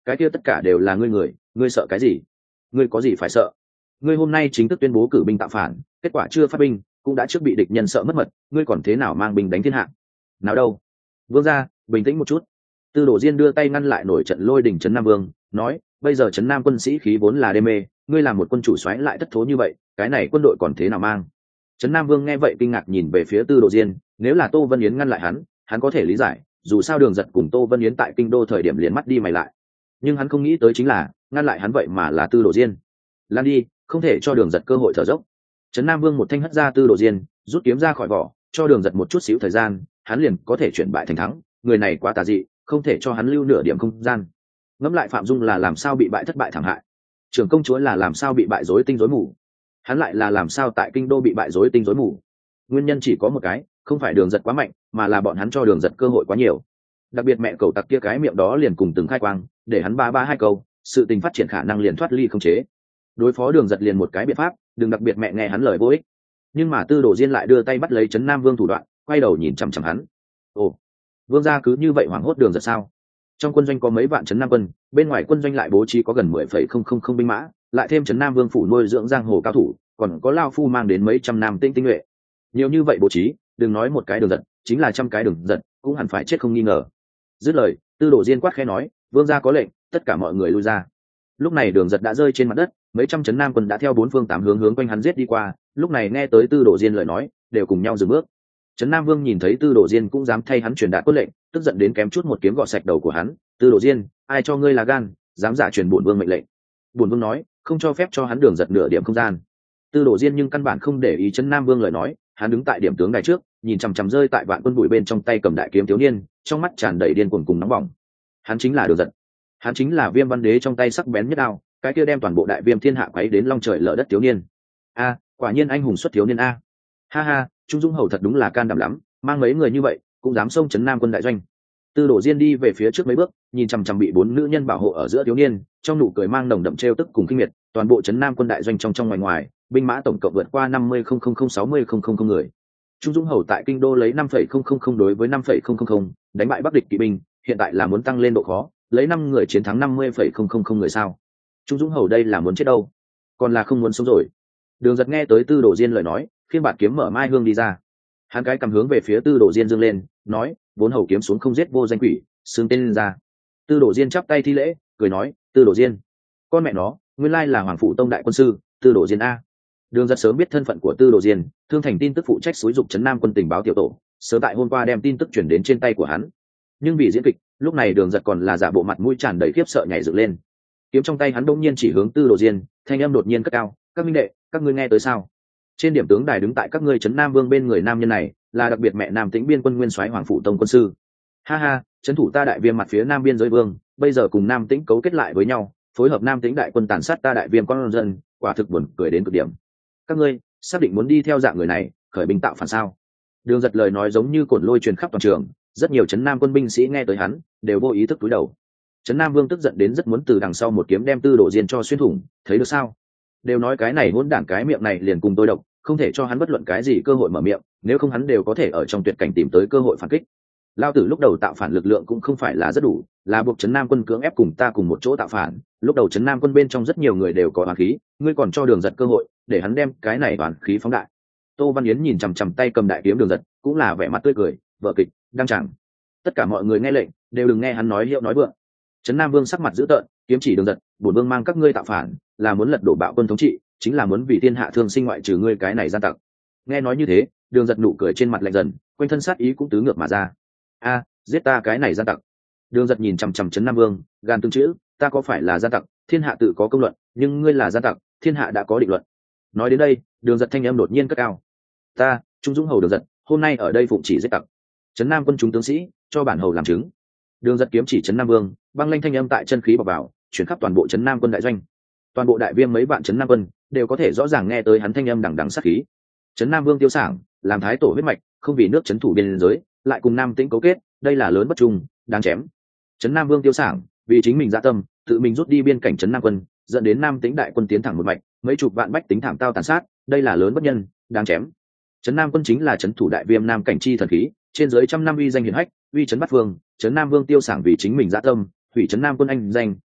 cái kia tất cả đều là ngươi người, ngươi sợ cái gì? Ngươi có gì phải sợ? Ngươi hôm nay chính thức tuyên bố cử binh tạo phản, kết quả chưa phát binh, cũng đã trước bị địch nhân sợ mất mật, ngươi còn thế nào mang binh đánh thiên hạ? Nào đâu? Vương gia, bình tĩnh một chút. Tư Đồ Diên đưa tay ngăn lại nổi trận lôi đình trấn Nam Vương, nói, bây giờ trấn Nam quân sĩ khí vốn là đê mê, ngươi làm một quân chủ soái lại thất thố như vậy, cái này quân đội còn thế nào mang? Trấn Nam Vương nghe vậy kinh ngạc nhìn về phía Tư Đồ Diên, nếu là Tô Vân Yến ngăn lại hắn có thể lý giải, dù sao Đường Giật cùng Tô Vân Yến tại kinh đô thời điểm liền mắt đi mày lại. Nhưng hắn không nghĩ tới chính là, ngăn lại hắn vậy mà là Tư Đồ Diên. Lan đi, không thể cho Đường Giật cơ hội thở dốc. Trấn Nam Vương một thanh hất ra Tư Đồ Diên, rút kiếm ra khỏi vỏ, cho Đường Giật một chút xíu thời gian, hắn liền có thể chuyển bại thành thắng, người này quá tà dị, không thể cho hắn lưu nửa điểm không gian. Ngẫm lại Phạm Dung là làm sao bị bại thất bại thảm hại, trưởng công chúa là làm sao bị bại rối tinh rối mù, hắn lại là làm sao tại kinh đô bị bại rối tinh rối mù. Nguyên nhân chỉ có một cái, không phải Đường Giật quá mạnh, mà là bọn hắn cho Đường Giật cơ hội quá nhiều. Đặc biệt mẹ cậu tặc kia cái miệng đó liền cùng từng khai quang, để hắn ba hai câu, sự tình phát triển khả năng liền thoát ly không chế. Đối phó Đường Giật liền một cái biện pháp, đừng đặc biệt mẹ nghe hắn lời vô ích. Nhưng mà Tư Đồ Diên lại đưa tay bắt lấy trấn Nam Vương thủ đoạn, quay đầu nhìn chằm chằm hắn. Ồ, Vương gia cứ như vậy hoảng hốt Đường Giật sao? Trong quân doanh có mấy vạn trấn Nam quân, bên ngoài quân doanh lại bố trí có gần 10,000 binh mã, lại thêm trấn Nam Vương phủ nuôi dưỡng giang hồ cao thủ, còn có lao phu mang đến mấy trăm nam tinh tinh nhuệ. Nhiều như vậy bố trí, đừng nói một cái Đường Giật, chính là trăm cái Đường Giật, cũng hẳn phải chết không nghi ngờ. Dứt lời, Tư Đồ Diên quát khẽ nói, Vương gia có lệnh, tất cả mọi người lui ra. Lúc này Đường Giật đã rơi trên mặt đất, mấy trăm trấn Nam quân đã theo bốn phương tám hướng quanh hắn giết đi qua, lúc này nghe tới Tư Đồ Diên lời nói, đều cùng nhau dừng bước. Trấn Nam Vương nhìn thấy Tư Đồ Diên cũng dám thay hắn truyền đạt quân lệnh, tức giận đến kém chút một kiếm gọt sạch đầu của hắn. Tư Đồ Diên, ai cho ngươi là gan, dám giả truyền bổn vương mệnh lệnh? Bổn vương nói, không cho phép cho hắn Đường Giật nửa điểm không gian. Tư Đồ Diên nhưng căn bản không để ý Trấn Nam Vương lời nói, hắn đứng tại điểm tướng đài trước, nhìn chằm chằm rơi tại vạn quân bụi bên trong tay cầm đại kiếm thiếu niên, trong mắt tràn đầy điên cuồng cùng nóng bỏng. Hắn chính là Đường Giật, hắn chính là Viêm Văn Đế trong tay sắc bén nhất đao, cái kia đem toàn bộ đại viêm thiên hạ quấy đến long trời lở đất thiếu niên. A, quả nhiên anh hùng xuất thiếu niên a. Ha ha, Trung Dung Hầu thật đúng là can đảm lắm, mang mấy người như vậy cũng dám xông trấn Nam quân đại doanh. Tư Đồ Diên đi về phía trước mấy bước, nhìn chằm chằm bị bốn nữ nhân bảo hộ ở giữa thiếu niên, trong nụ cười mang nồng đậm trêu tức cùng kinh miệt. Toàn bộ trấn Nam quân đại doanh trong ngoài ngoài, binh mã tổng cộng vượt qua 50,060,000 người. Trung Dung Hầu tại kinh đô lấy 5,000 đối với 5,000 đánh bại Bắc địch kỵ binh, hiện tại là muốn tăng lên độ khó, lấy 5 người chiến thắng 50,000 người sao? Trung Dung Hầu đây là muốn chết đâu, còn là không muốn sống rồi. Đường Giật nghe tới Tư Đồ Diên lời nói, khiêng bạt kiếm mở mai hương đi ra. Hắn cái cầm hướng về phía Tư Đồ Diên dương lên, nói, vốn hầu kiếm xuống không giết vô danh quỷ, xưng tên lên ra. Tư Đồ Diên chắp tay thi lễ, cười nói, Tư Đồ Diên, con mẹ nó, nguyên lai là Hoàng phủ tông đại quân sư, Tư Đồ Diên a. Đường Giật sớm biết thân phận của Tư Đồ Diên, Thương Thành tin tức phụ trách xúi dục trấn Nam quân tình báo tiểu tổ, sớm tại hôm qua đem tin tức chuyển đến trên tay của hắn. Nhưng vì diễn kịch, lúc này Đường Giật còn là giả bộ mặt mũi tràn đầy khiếp sợ nhảy dựng lên. Kiếm trong tay hắn đột nhiên chỉ hướng Tư Đồ Diên, thanh âm đột nhiên cất cao, các minh đệ, các ngươi nghe tới sao? Trên điểm tướng đài đứng tại các ngươi trấn Nam Vương bên người nam nhân này, là đặc biệt mẹ Nam Tĩnh biên quân nguyên soái Hoàng phủ tông quân sư. Ha ha, trấn thủ ta đại viêm mặt phía nam biên giới vương, bây giờ cùng Nam Tĩnh cấu kết lại với nhau, phối hợp Nam Tĩnh đại quân tàn sát ta đại viêm con dân, quả thực buồn cười đến cực điểm. Các ngươi xác định muốn đi theo dạng người này khởi binh tạo phản sao? Đường Giật lời nói giống như cồn lôi truyền khắp toàn trường, rất nhiều trấn Nam quân binh sĩ nghe tới hắn đều vô ý thức cúi đầu. Trấn Nam Vương tức giận đến rất muốn từ đằng sau một kiếm đem Tư Đồ Diên cho xuyên thủng, thấy được sao? Đều nói cái này hỗn đản cái miệng này liền cùng tôi độc, không thể cho hắn bất luận cái gì cơ hội mở miệng, nếu không hắn đều có thể ở trong tuyệt cảnh tìm tới cơ hội phản kích. Lao tử lúc đầu tạo phản lực lượng cũng không phải là rất đủ, là buộc trấn Nam quân cưỡng ép cùng ta cùng một chỗ tạo phản, lúc đầu trấn Nam quân bên trong rất nhiều người đều có oán khí, ngươi còn cho Đường Giật cơ hội để hắn đem cái này oán khí phóng đại. Tô Văn Yến nhìn chằm chằm tay cầm đại kiếm Đường Giật, cũng là vẻ mặt tươi cười, vở kịch đang chẳng. Tất cả mọi người nghe lệnh, đều đừng nghe hắn nói hiệu nói vượng. Trấn Nam Vương sắc mặt dữ tợn, kiếm chỉ Đường Giật, bổn vương mang các ngươi tạo phản, là muốn lật đổ bạo quân thống trị, chính là muốn vì thiên hạ thương sinh ngoại trừ ngươi cái này gian tặc. Nghe nói như thế, Đường Giật nụ cười trên mặt lạnh dần, quanh thân sát ý cũng tứ ngược mà ra. A, giết ta cái này gian tặc. Đường Giật nhìn chằm chằm Trấn Nam Vương, gan tương chữ, ta có phải là gian tặc, thiên hạ tự có công luận, nhưng ngươi là gian tặc, thiên hạ đã có định luận. Nói đến đây, Đường Giật thanh âm đột nhiên cất cao. Ta, Trung Dũng hầu Đường Giật, hôm nay ở đây phụng chỉ giết tặc. Trấn Nam quân chúng tướng sĩ, cho bản hầu làm chứng. Đường Giật kiếm chỉ Trấn Nam Vương, băng lanh thanh âm tại chân khí bộc vào, chuyển khắp toàn bộ Trấn Nam quân đại doanh. Toàn bộ đại viêm mấy vạn Trấn Nam quân đều có thể rõ ràng nghe tới hắn thanh âm đằng đằng sát khí. Trấn Nam Vương tiêu sảng, làm thái tổ huyết mạch, không vì nước trấn thủ biên giới, lại cùng Nam Tĩnh cấu kết, đây là lớn bất trung, đáng chém. Trấn Nam Vương tiêu sảng, vì chính mình dạ tâm, tự mình rút đi biên cảnh Trấn Nam quân, dẫn đến Nam Tĩnh đại quân tiến thẳng một mạch, mấy chục vạn bách tính thảm tao tàn sát, đây là lớn bất nhân, đáng chém. Trấn Nam quân chính là trấn thủ đại viêm Nam cảnh chi thần khí, trên dưới trăm năm uy danh hiển hách, uy trấn bát phương. Trấn Nam Vương tiêu sảng vì chính mình dạ tâm, hủy Trấn Nam quân anh danh,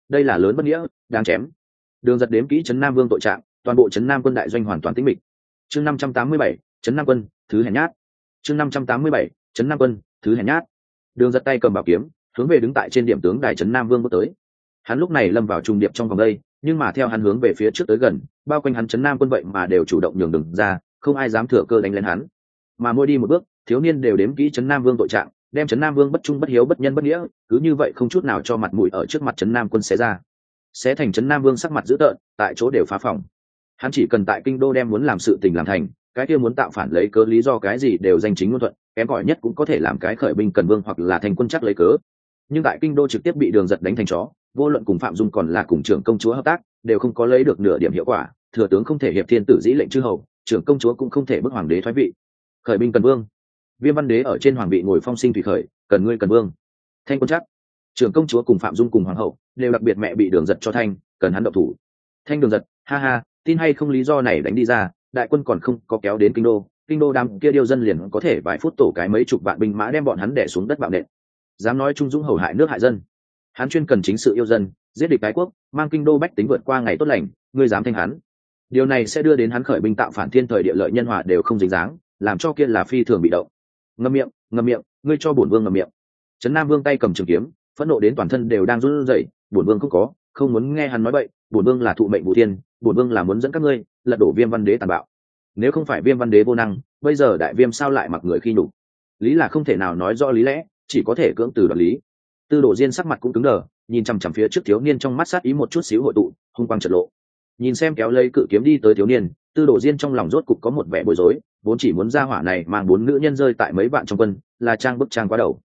đây là lớn bất nghĩa, đáng chém. Đường Giật đếm kỹ trấn Nam Vương tội trạng, toàn bộ trấn Nam quân đại doanh hoàn toàn tĩnh mịch. Chương 587, trấn Nam quân, thứ hèn nhát. Chương 587, trấn Nam quân, thứ hèn nhát. Đường Giật tay cầm bảo kiếm, hướng về đứng tại trên điểm tướng đài trấn Nam Vương bước tới. Hắn lúc này lâm vào trùng điệp trong vòng đây, nhưng mà theo hắn hướng về phía trước tới gần, bao quanh hắn trấn Nam quân vậy mà đều chủ động nhường đường ra, không ai dám thừa cơ đánh lên hắn. Mà mỗi đi một bước, thiếu niên đều đếm kỹ trấn Nam Vương tội trạng, đem trấn Nam Vương bất trung bất hiếu bất nhân bất nghĩa, cứ như vậy không chút nào cho mặt mũi ở trước mặt trấn Nam quân xé ra. Xé thành trấn Nam Vương sắc mặt dữ tợn, tại chỗ đều phá phòng. Hắn chỉ cần tại kinh đô đem muốn làm sự tình làm thành, cái kia muốn tạo phản lấy cớ lý do cái gì đều danh chính ngôn thuận, kém cỏi nhất cũng có thể làm cái khởi binh cần vương hoặc là thành quân chắc lấy cớ. Nhưng tại kinh đô trực tiếp bị Đường Giật đánh thành chó, vô luận cùng Phạm Dung còn là cùng trưởng công chúa hợp tác, đều không có lấy được nửa điểm hiệu quả. Thừa tướng không thể hiệp thiên tử dĩ lệnh chư hầu, trưởng công chúa cũng không thể bức hoàng đế thoái vị. Khởi binh cần vương, Viêm Văn Đế ở trên hoàng vị ngồi phong sinh thủy khởi, cần ngươi cần vương. Thanh quân chắc, trưởng công chúa cùng Phạm Dung cùng hoàng hậu đều đặc biệt mẹ bị Đường Giật cho thanh, cần hắn động thủ. Thanh Đường Giật, ha ha, tin hay không lý do này đánh đi ra, đại quân còn không có kéo đến kinh đô đám kia điêu dân liền có thể vài phút tổ cái mấy chục vạn binh mã đem bọn hắn đè xuống đất bạo nện. Dám nói trung dũng hầu hại nước hại dân, hắn chuyên cần chính sự yêu dân, giết địch cái quốc, mang kinh đô bách tính vượt qua ngày tốt lành, ngươi dám thanh hắn? Điều này sẽ đưa đến hắn khởi binh tạo phản thiên thời địa lợi nhân hòa đều không dính dáng, làm cho kia là phi thường bị động. Ngậm miệng, ngươi cho bổn vương ngậm miệng. Trấn Nam Vương tay cầm trường kiếm, phẫn nộ đến toàn thân đều đang run rẩy, bổn vương không muốn nghe hắn nói bậy, bổn vương là thụ mệnh vũ thiên, bổn vương là muốn dẫn các ngươi lật đổ Viêm Văn Đế tàn bạo. Nếu không phải Viêm Văn Đế vô năng, bây giờ đại viêm sao lại mặc người khi nhục? Lý là không thể nào nói rõ lý lẽ, chỉ có thể cưỡng từ đoạt lý. Tư Đồ Diên sắc mặt cũng cứng đờ, nhìn chằm chằm phía trước thiếu niên trong mắt sát ý một chút xíu hội tụ, hung quang chợt lộ. Nhìn xem kéo lấy cự kiếm đi tới thiếu niên, Tư Đồ Diên trong lòng rốt cục có một vẻ bối rối, vốn chỉ muốn ra hỏa này mang 4 nữ nhân rơi tại mấy vạn trong quân, là trang bức trang quá đầu.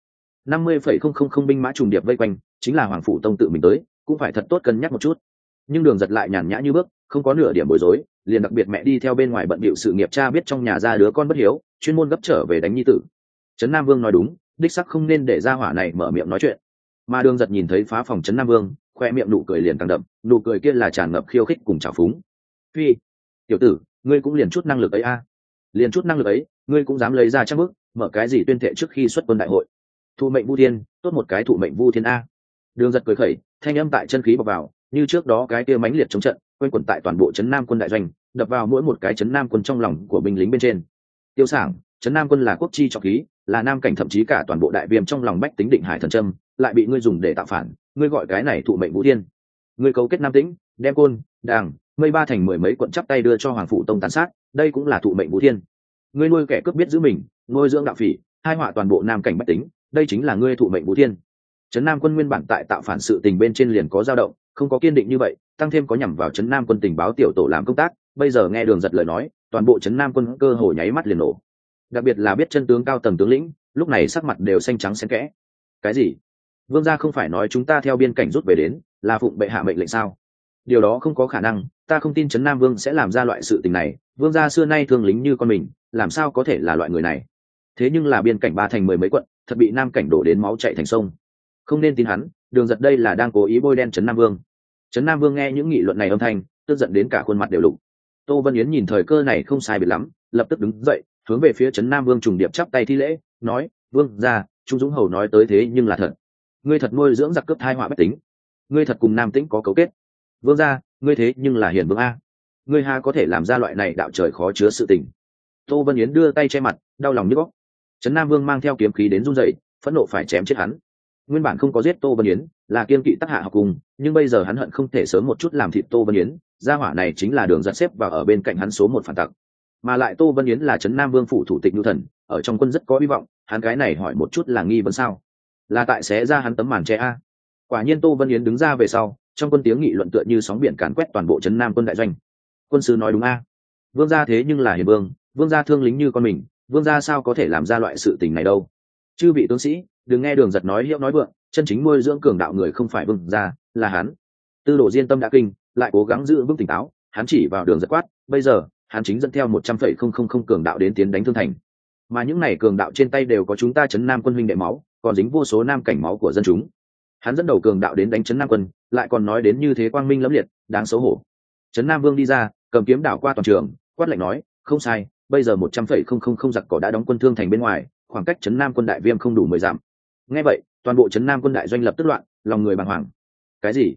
50,000 binh mã trùng điệp vây quanh, chính là Hoàng phủ tông tự mình tới, cũng phải thật tốt cân nhắc một chút. Nhưng Đường Giật lại nhàn nhã như bước, không có nửa điểm bối rối, liền đặc biệt mẹ đi theo bên ngoài bận bịu sự nghiệp cha biết trong nhà ra đứa con bất hiếu, chuyên môn gấp trở về đánh nhi tử. Trấn Nam Vương nói đúng, đích sắc không nên để ra hỏa này mở miệng nói chuyện. Mà Đường Giật nhìn thấy phá phòng Trấn Nam Vương, khoe miệng nụ cười liền càng đậm, nụ cười kia là tràn ngập khiêu khích cùng trào phúng. Phi, tiểu tử, ngươi cũng liền chút năng lực ấy a? Liền chút năng lực ấy, ngươi cũng dám lấy ra trang bức, mở cái gì tuyên thệ trước khi xuất quân đại hội? Thụ mệnh vu thiên, tốt một cái thụ mệnh vu thiên a. Đường Giật cười khẩy, thanh âm tại chân khí bộc vào, như trước đó cái kia mãnh liệt chống trận, quanh quẩn tại toàn bộ Trấn Nam quân đại doanh, đập vào mỗi một cái Trấn Nam quân trong lòng của binh lính bên trên. Tiêu Sảng, Trấn Nam quân là quốc chi trọng khí, là nam cảnh thậm chí cả toàn bộ đại viêm trong lòng bách tính định hải thần trâm, lại bị ngươi dùng để tạo phản, ngươi gọi cái này thụ mệnh vũ thiên? Ngươi cấu kết Nam Tĩnh, đem Côn, Đàng, Mây Ba thành 10 mấy quận chắp tay đưa cho Hoàng phủ tông tàn sát, đây cũng là thụ mệnh vũ thiên. Ngươi nuôi kẻ cướp biết giữ mình, nuôi dưỡng đạo phỉ, hai họa toàn bộ nam cảnh bách tính, đây chính là ngươi thụ mệnh vũ thiên. Trấn Nam quân nguyên bản tại tạo phản sự tình bên trên liền có dao động, không có kiên định như vậy, tăng thêm có nhằm vào Trấn Nam quân tình báo tiểu tổ làm công tác, bây giờ nghe Đường Giật lời nói, toàn bộ Trấn Nam quân cơ hồ nháy mắt liền nổ. Đặc biệt là biết chân tướng cao tầng tướng lĩnh, lúc này sắc mặt đều xanh trắng xen kẽ. Cái gì? Vương gia không phải nói chúng ta theo biên cảnh rút về đến, là phụng bệ hạ mệnh lệnh sao? Điều đó không có khả năng, ta không tin Trấn Nam Vương sẽ làm ra loại sự tình này, Vương gia xưa nay thương lính như con mình, làm sao có thể là loại người này? Thế nhưng là biên cảnh 3 thành 10 mấy quận, thật bị nam cảnh đổ đến máu chảy thành sông. Không nên tin hắn, Đường Giật đây là đang cố ý bôi đen Trấn Nam Vương. Trấn Nam Vương nghe những nghị luận này âm thanh, tức giận đến cả khuôn mặt đều lục. Tô Vân Yến nhìn thời cơ này không sai biệt lắm, lập tức đứng dậy, hướng về phía Trấn Nam Vương trùng điệp chắp tay thi lễ, nói: "Vương gia, Trung Dũng hầu nói tới thế nhưng là thật. Ngươi thật nuôi dưỡng giặc cướp thai họa bách tính, ngươi thật cùng Nam Tĩnh có cấu kết. Vương gia, ngươi thế nhưng là hiền vương a, ngươi ha có thể làm ra loại này đạo trời khó chứa sự tình." Tô Vân Yến đưa tay che mặt, đau lòng nhức óc. Trấn Nam Vương mang theo kiếm khí đến run rẩy, phẫn nộ phải chém chết hắn. Nguyên bản không có giết Tô Vân Yến, là kiên kỵ Tắc Hạ học cùng, nhưng bây giờ hắn hận không thể sớm một chút làm thịt Tô Vân Yến, gia hỏa này chính là Đường Giật xếp vào ở bên cạnh hắn số 1 phản tặc. Mà lại Tô Vân Yến là Trấn Nam Vương phủ thủ tịch nhu thần, ở trong quân rất có hy vọng, hắn cái này hỏi một chút là nghi vấn sao? Là tại xé ra hắn tấm màn che a. Quả nhiên Tô Vân Yến đứng ra về sau, trong quân tiếng nghị luận tựa như sóng biển càn quét toàn bộ Trấn Nam quân đại doanh. Quân sư nói đúng a. Vương gia thế nhưng là hiền vương, vương gia thương lính như con mình, vương gia sao có thể làm ra loại sự tình này đâu? Chư vị tướng sĩ, đừng nghe Đường Giật nói hiệu nói vượng, chân chính nuôi dưỡng cường đạo người không phải vương gia, là hắn. Tư Đồ Diên tâm đã kinh, lại cố gắng giữ vững tỉnh táo, hắn chỉ vào Đường Giật quát: "Bây giờ, hắn chính dẫn theo 100,000 cường đạo đến tiến đánh Thương Thành. Mà những này cường đạo trên tay đều có chúng ta Trấn Nam quân huynh đệ máu, còn dính vô số nam cảnh máu của dân chúng. Hắn dẫn đầu cường đạo đến đánh Trấn Nam quân, lại còn nói đến như thế quang minh lẫm liệt, đáng xấu hổ." Trấn Nam Vương đi ra, cầm kiếm đảo qua toàn trường, quát lạnh nói: "Không sai, bây giờ 100,000 giặc cỏ đã đóng quân Thương Thành bên ngoài, khoảng cách Trấn Nam quân đại viêm không đủ 10 dặm." Nghe vậy, toàn bộ Trấn Nam quân đại doanh lập tức loạn, lòng người bàng hoàng. Cái gì?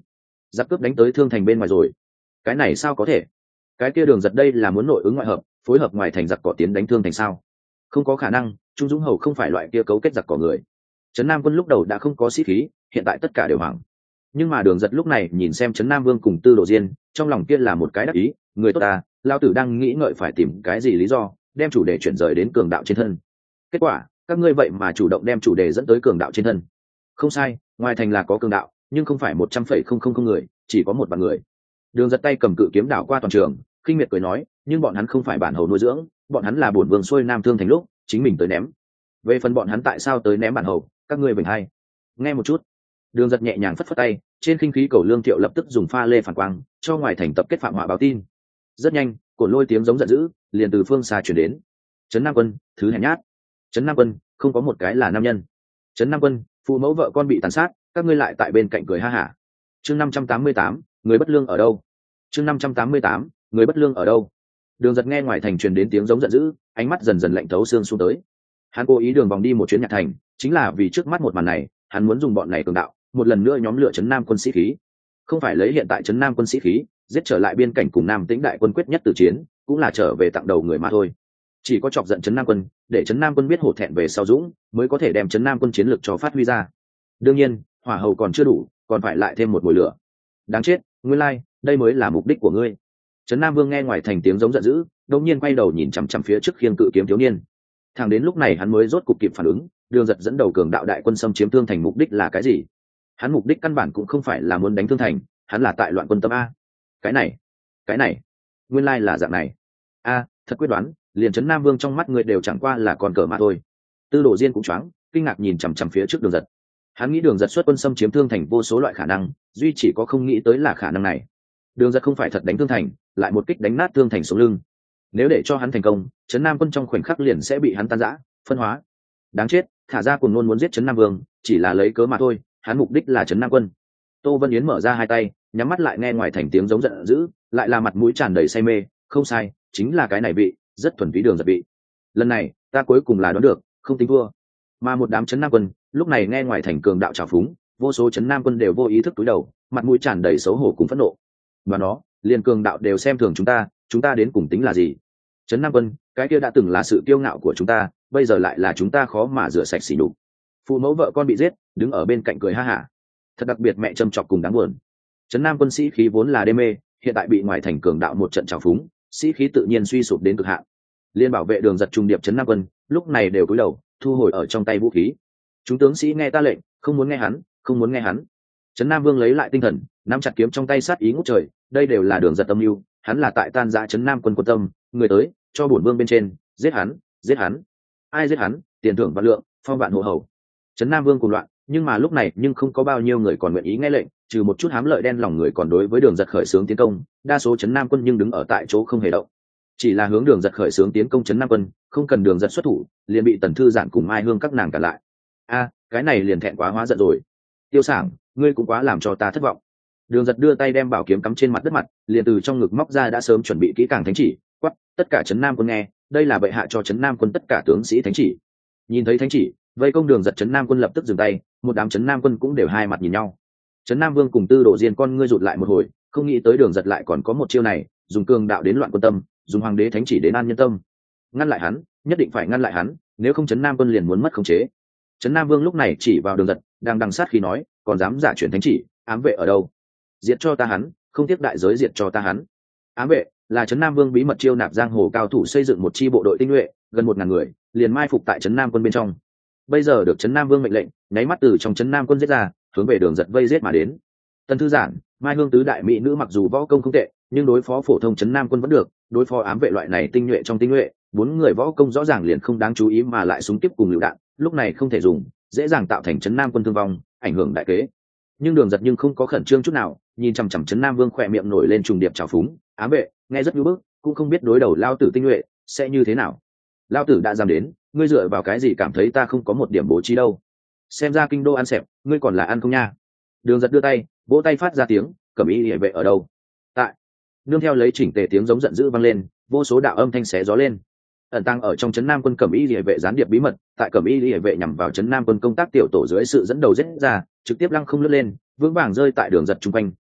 giặc cướp đánh tới thương thành bên ngoài rồi. Cái này sao có thể? Cái kia Đường Giật đây là muốn nội ứng ngoại hợp, phối hợp ngoài thành giặc cỏ tiến đánh thương thành sao? Không có khả năng, Trung Dũng Hầu không phải loại kia cấu kết giặc cỏ người. Trấn Nam quân lúc đầu đã không có sĩ khí, hiện tại tất cả đều hoảng. Nhưng mà Đường Giật lúc này nhìn xem Trấn Nam Vương cùng Tư Đồ Diên, trong lòng kia là một cái đắc ý, người tốt ta, lao tử đang nghĩ ngợi phải tìm cái gì lý do, đem chủ đề chuyển rời đến cường đạo trên thân. Kết quả, các ngươi vậy mà chủ động đem chủ đề dẫn tới cường đạo trên thân. Không sai, ngoài thành là có cường đạo, nhưng không phải 100,000 người, chỉ có 1 vạn người. Đường Giật tay cầm cự kiếm đảo qua toàn trường, khinh miệt cười nói, nhưng bọn hắn không phải bản hầu nuôi dưỡng, bọn hắn là bổn vương xuôi nam thương thành lúc chính mình tới ném. Về phần bọn hắn tại sao tới ném bản hầu, các ngươi bình hay nghe một chút. Đường Giật nhẹ nhàng phất phất tay, trên khinh khí cầu lương thiệu lập tức dùng pha lê phản quang cho ngoài thành tập kết phạm họa báo tin. Rất nhanh, cồn lôi tiếng giống giận dữ liền từ phương xa chuyển đến. Trấn Nam quân, thứ hèn nhát. Trấn Nam quân, không có một cái là nam nhân. Trấn Nam quân, phụ mẫu vợ con bị tàn sát, các ngươi lại tại bên cạnh cười ha hả. Chương 588, người bất lương ở đâu? Chương 588, người bất lương ở đâu? Đường Giật nghe ngoài thành truyền đến tiếng giống giận dữ, ánh mắt dần dần lạnh thấu xương xuống tới. Hắn cố ý đường vòng đi một chuyến nhạc thành, chính là vì trước mắt một màn này, hắn muốn dùng bọn này cường đạo, một lần nữa nhóm lửa Trấn Nam quân sĩ khí. Không phải lấy hiện tại Trấn Nam quân sĩ khí, giết trở lại biên cảnh cùng Nam Tĩnh đại quân quyết nhất tử chiến, cũng là trở về tặng đầu người mà thôi. Chỉ có chọc giận Trấn Nam quân, để Trấn Nam quân biết hổ thẹn về sau dũng, mới có thể đem Trấn Nam quân chiến lược cho phát huy ra. Đương nhiên, hỏa hầu còn chưa đủ, còn phải lại thêm một mùi lửa. Đáng chết, nguyên lai, đây mới là mục đích của ngươi. Trấn Nam Vương nghe ngoài thành tiếng giống giận dữ, đột nhiên quay đầu nhìn chằm chằm phía trước khiêng cự kiếm thiếu niên. Thẳng đến lúc này hắn mới rốt cục kịp phản ứng, Đường Giật dẫn đầu cường đạo đại quân xâm chiếm Thương Thành mục đích là cái gì? Hắn mục đích căn bản cũng không phải là muốn đánh Thương Thành, hắn là tại loạn quân tâm a. Cái này, nguyên lai là dạng này. A, thật quyết đoán, liền Trấn Nam Vương trong mắt người đều chẳng qua là con cờ mà thôi. Tư Đồ Diên cũng choáng, kinh ngạc nhìn chằm chằm phía trước Đường Giật. Hắn nghĩ Đường Giật xuất quân xâm chiếm Thương Thành vô số loại khả năng, duy chỉ có không nghĩ tới là khả năng này. Đường Giật không phải thật đánh Thương Thành, lại một kích đánh nát Thương Thành sống lưng. Nếu để cho hắn thành công, Trấn Nam quân trong khoảnh khắc liền sẽ bị hắn tan rã, phân hóa. Đáng chết, thả ra cùng luôn muốn giết Trấn Nam Vương, chỉ là lấy cớ mà thôi, hắn mục đích là Trấn Nam quân. Tô Vân Yến mở ra hai tay, nhắm mắt lại nghe ngoài thành tiếng giống giận dữ, lại là mặt mũi tràn đầy say mê, không sai, chính là cái này vị, rất thuần túy Đường Giật vị. Lần này, ta cuối cùng là đoán được, không tính thua. Mà một đám Trấn Nam quân, lúc này nghe ngoài thành cường đạo trào phúng, vô số Trấn Nam quân đều vô ý thức cúi đầu, mặt mũi tràn đầy xấu hổ cùng phẫn nộ. Và nó, liền cường đạo đều xem thường chúng ta đến cùng tính là gì? Trấn Nam quân, cái kia đã từng là sự kiêu ngạo của chúng ta, bây giờ lại là chúng ta khó mà rửa sạch sỉ nhục. Phụ mẫu vợ con bị giết, đứng ở bên cạnh cười ha hả. Thật đặc biệt mẹ châm chọc cùng đáng buồn. Trấn Nam quân sĩ khí vốn là đê mê, hiện tại bị ngoài thành cường đạo một trận trào phúng, sĩ khí tự nhiên suy sụp đến cực hạn. Liên bảo vệ Đường Giật trung điệp Trấn Nam quân, lúc này đều cúi đầu, thu hồi ở trong tay vũ khí. Chúng tướng sĩ nghe ta lệnh, không muốn nghe hắn, không muốn nghe hắn. Trấn Nam Vương lấy lại tinh thần, nắm chặt kiếm trong tay sát ý ngút trời, đây đều là Đường Giật âm mưu, hắn là tại tan rã Trấn Nam quân quân tâm, người tới, cho bổn vương bên trên, giết hắn, giết hắn. Ai giết hắn, tiền thưởng vạn lượng, phong vạn hộ hầu. Trấn Nam Vương cùng loạn, nhưng mà lúc này nhưng không có bao nhiêu người còn nguyện ý nghe lệnh, trừ một chút hám lợi đen lòng người còn đối với Đường Giật khởi xướng tiến công, đa số Trấn Nam quân nhưng đứng ở tại chỗ không hề động. Chỉ là hướng Đường Giật khởi xướng tiến công Trấn Nam quân, không cần Đường Giật xuất thủ, liền bị Tần Thư Giản cùng Mai Hương các nàng cản lại. A, cái này liền thẹn quá hóa giận rồi. Tiêu Sảng, ngươi cũng quá làm cho ta thất vọng. Đường Giật đưa tay đem bảo kiếm cắm trên mặt đất mặt, liền từ trong ngực móc ra đã sớm chuẩn bị kỹ càng thánh chỉ, quát, tất cả Trấn Nam quân nghe, đây là bệ hạ cho Trấn Nam quân tất cả tướng sĩ thánh chỉ. Nhìn thấy thánh chỉ, vây công Đường Giật Trấn Nam quân lập tức dừng tay, một đám Trấn Nam quân cũng đều hai mặt nhìn nhau. Trấn Nam Vương cùng Tư Đồ Diên con ngươi rụt lại một hồi, không nghĩ tới Đường Giật lại còn có một chiêu này, dùng cường đạo đến loạn quân tâm, dùng hoàng đế thánh chỉ đến an nhân tâm. Ngăn lại hắn, nhất định phải ngăn lại hắn, nếu không Trấn Nam quân liền muốn mất khống chế. Trấn Nam Vương lúc này chỉ vào Đường Giật, đang đằng sát khí nói, còn dám giả chuyển thánh chỉ, ám vệ ở đâu? Diệt cho ta hắn, không tiếc đại giới diệt cho ta hắn. Ám vệ là Trấn Nam Vương bí mật chiêu nạp giang hồ cao thủ xây dựng một chi bộ đội tinh nhuệ, gần 1000 người, liền mai phục tại Trấn Nam quân bên trong. Bây giờ được Trấn Nam Vương mệnh lệnh, nháy mắt từ trong Trấn Nam quân giết ra, hướng về Đường Giật vây giết mà đến. Tần Thư Giản, Mai Hương tứ đại mỹ nữ mặc dù võ công không tệ, nhưng đối phó phổ thông Trấn Nam quân vẫn được, đối phó ám vệ loại này tinh nhuệ trong tinh nhuệ, 4 người võ công rõ ràng liền không đáng chú ý mà lại súng tiếp cùng lựu đạn, lúc này không thể dùng, dễ dàng tạo thành Trấn Nam quân thương vong, ảnh hưởng đại kế. Nhưng Đường Giật nhưng không có khẩn trương chút nào, nhìn chằm chằm Trấn Nam Vương khỏe miệng nổi lên trùng điệp trào phúng, ám vệ, nghe rất nhu bức, cũng không biết đối đầu lao tử tinh nhuệ sẽ như thế nào. Lao tử đã dám đến, ngươi dựa vào cái gì cảm thấy ta không có một điểm bố trí đâu? Xem ra kinh đô ăn xẹp, ngươi còn là ăn không nha? Đường Giật đưa tay, vỗ tay phát ra tiếng, Cẩm Y Liễu vệ ở đâu? Tại. Nương theo lấy chỉnh tề tiếng giống giận dữ vang lên, vô số đạo âm thanh xé gió lên. Ẩn tăng ở trong Trấn Nam quân Cẩm Y Liễu vệ gián điệp bí mật, tại Cẩm Y Liễu vệ nhằm vào Trấn Nam quân công tác tiểu tổ dưới sự dẫn đầu giết ra, trực tiếp lăng không lướt lên, vững vàng rơi tại Đường Giật trung quanh,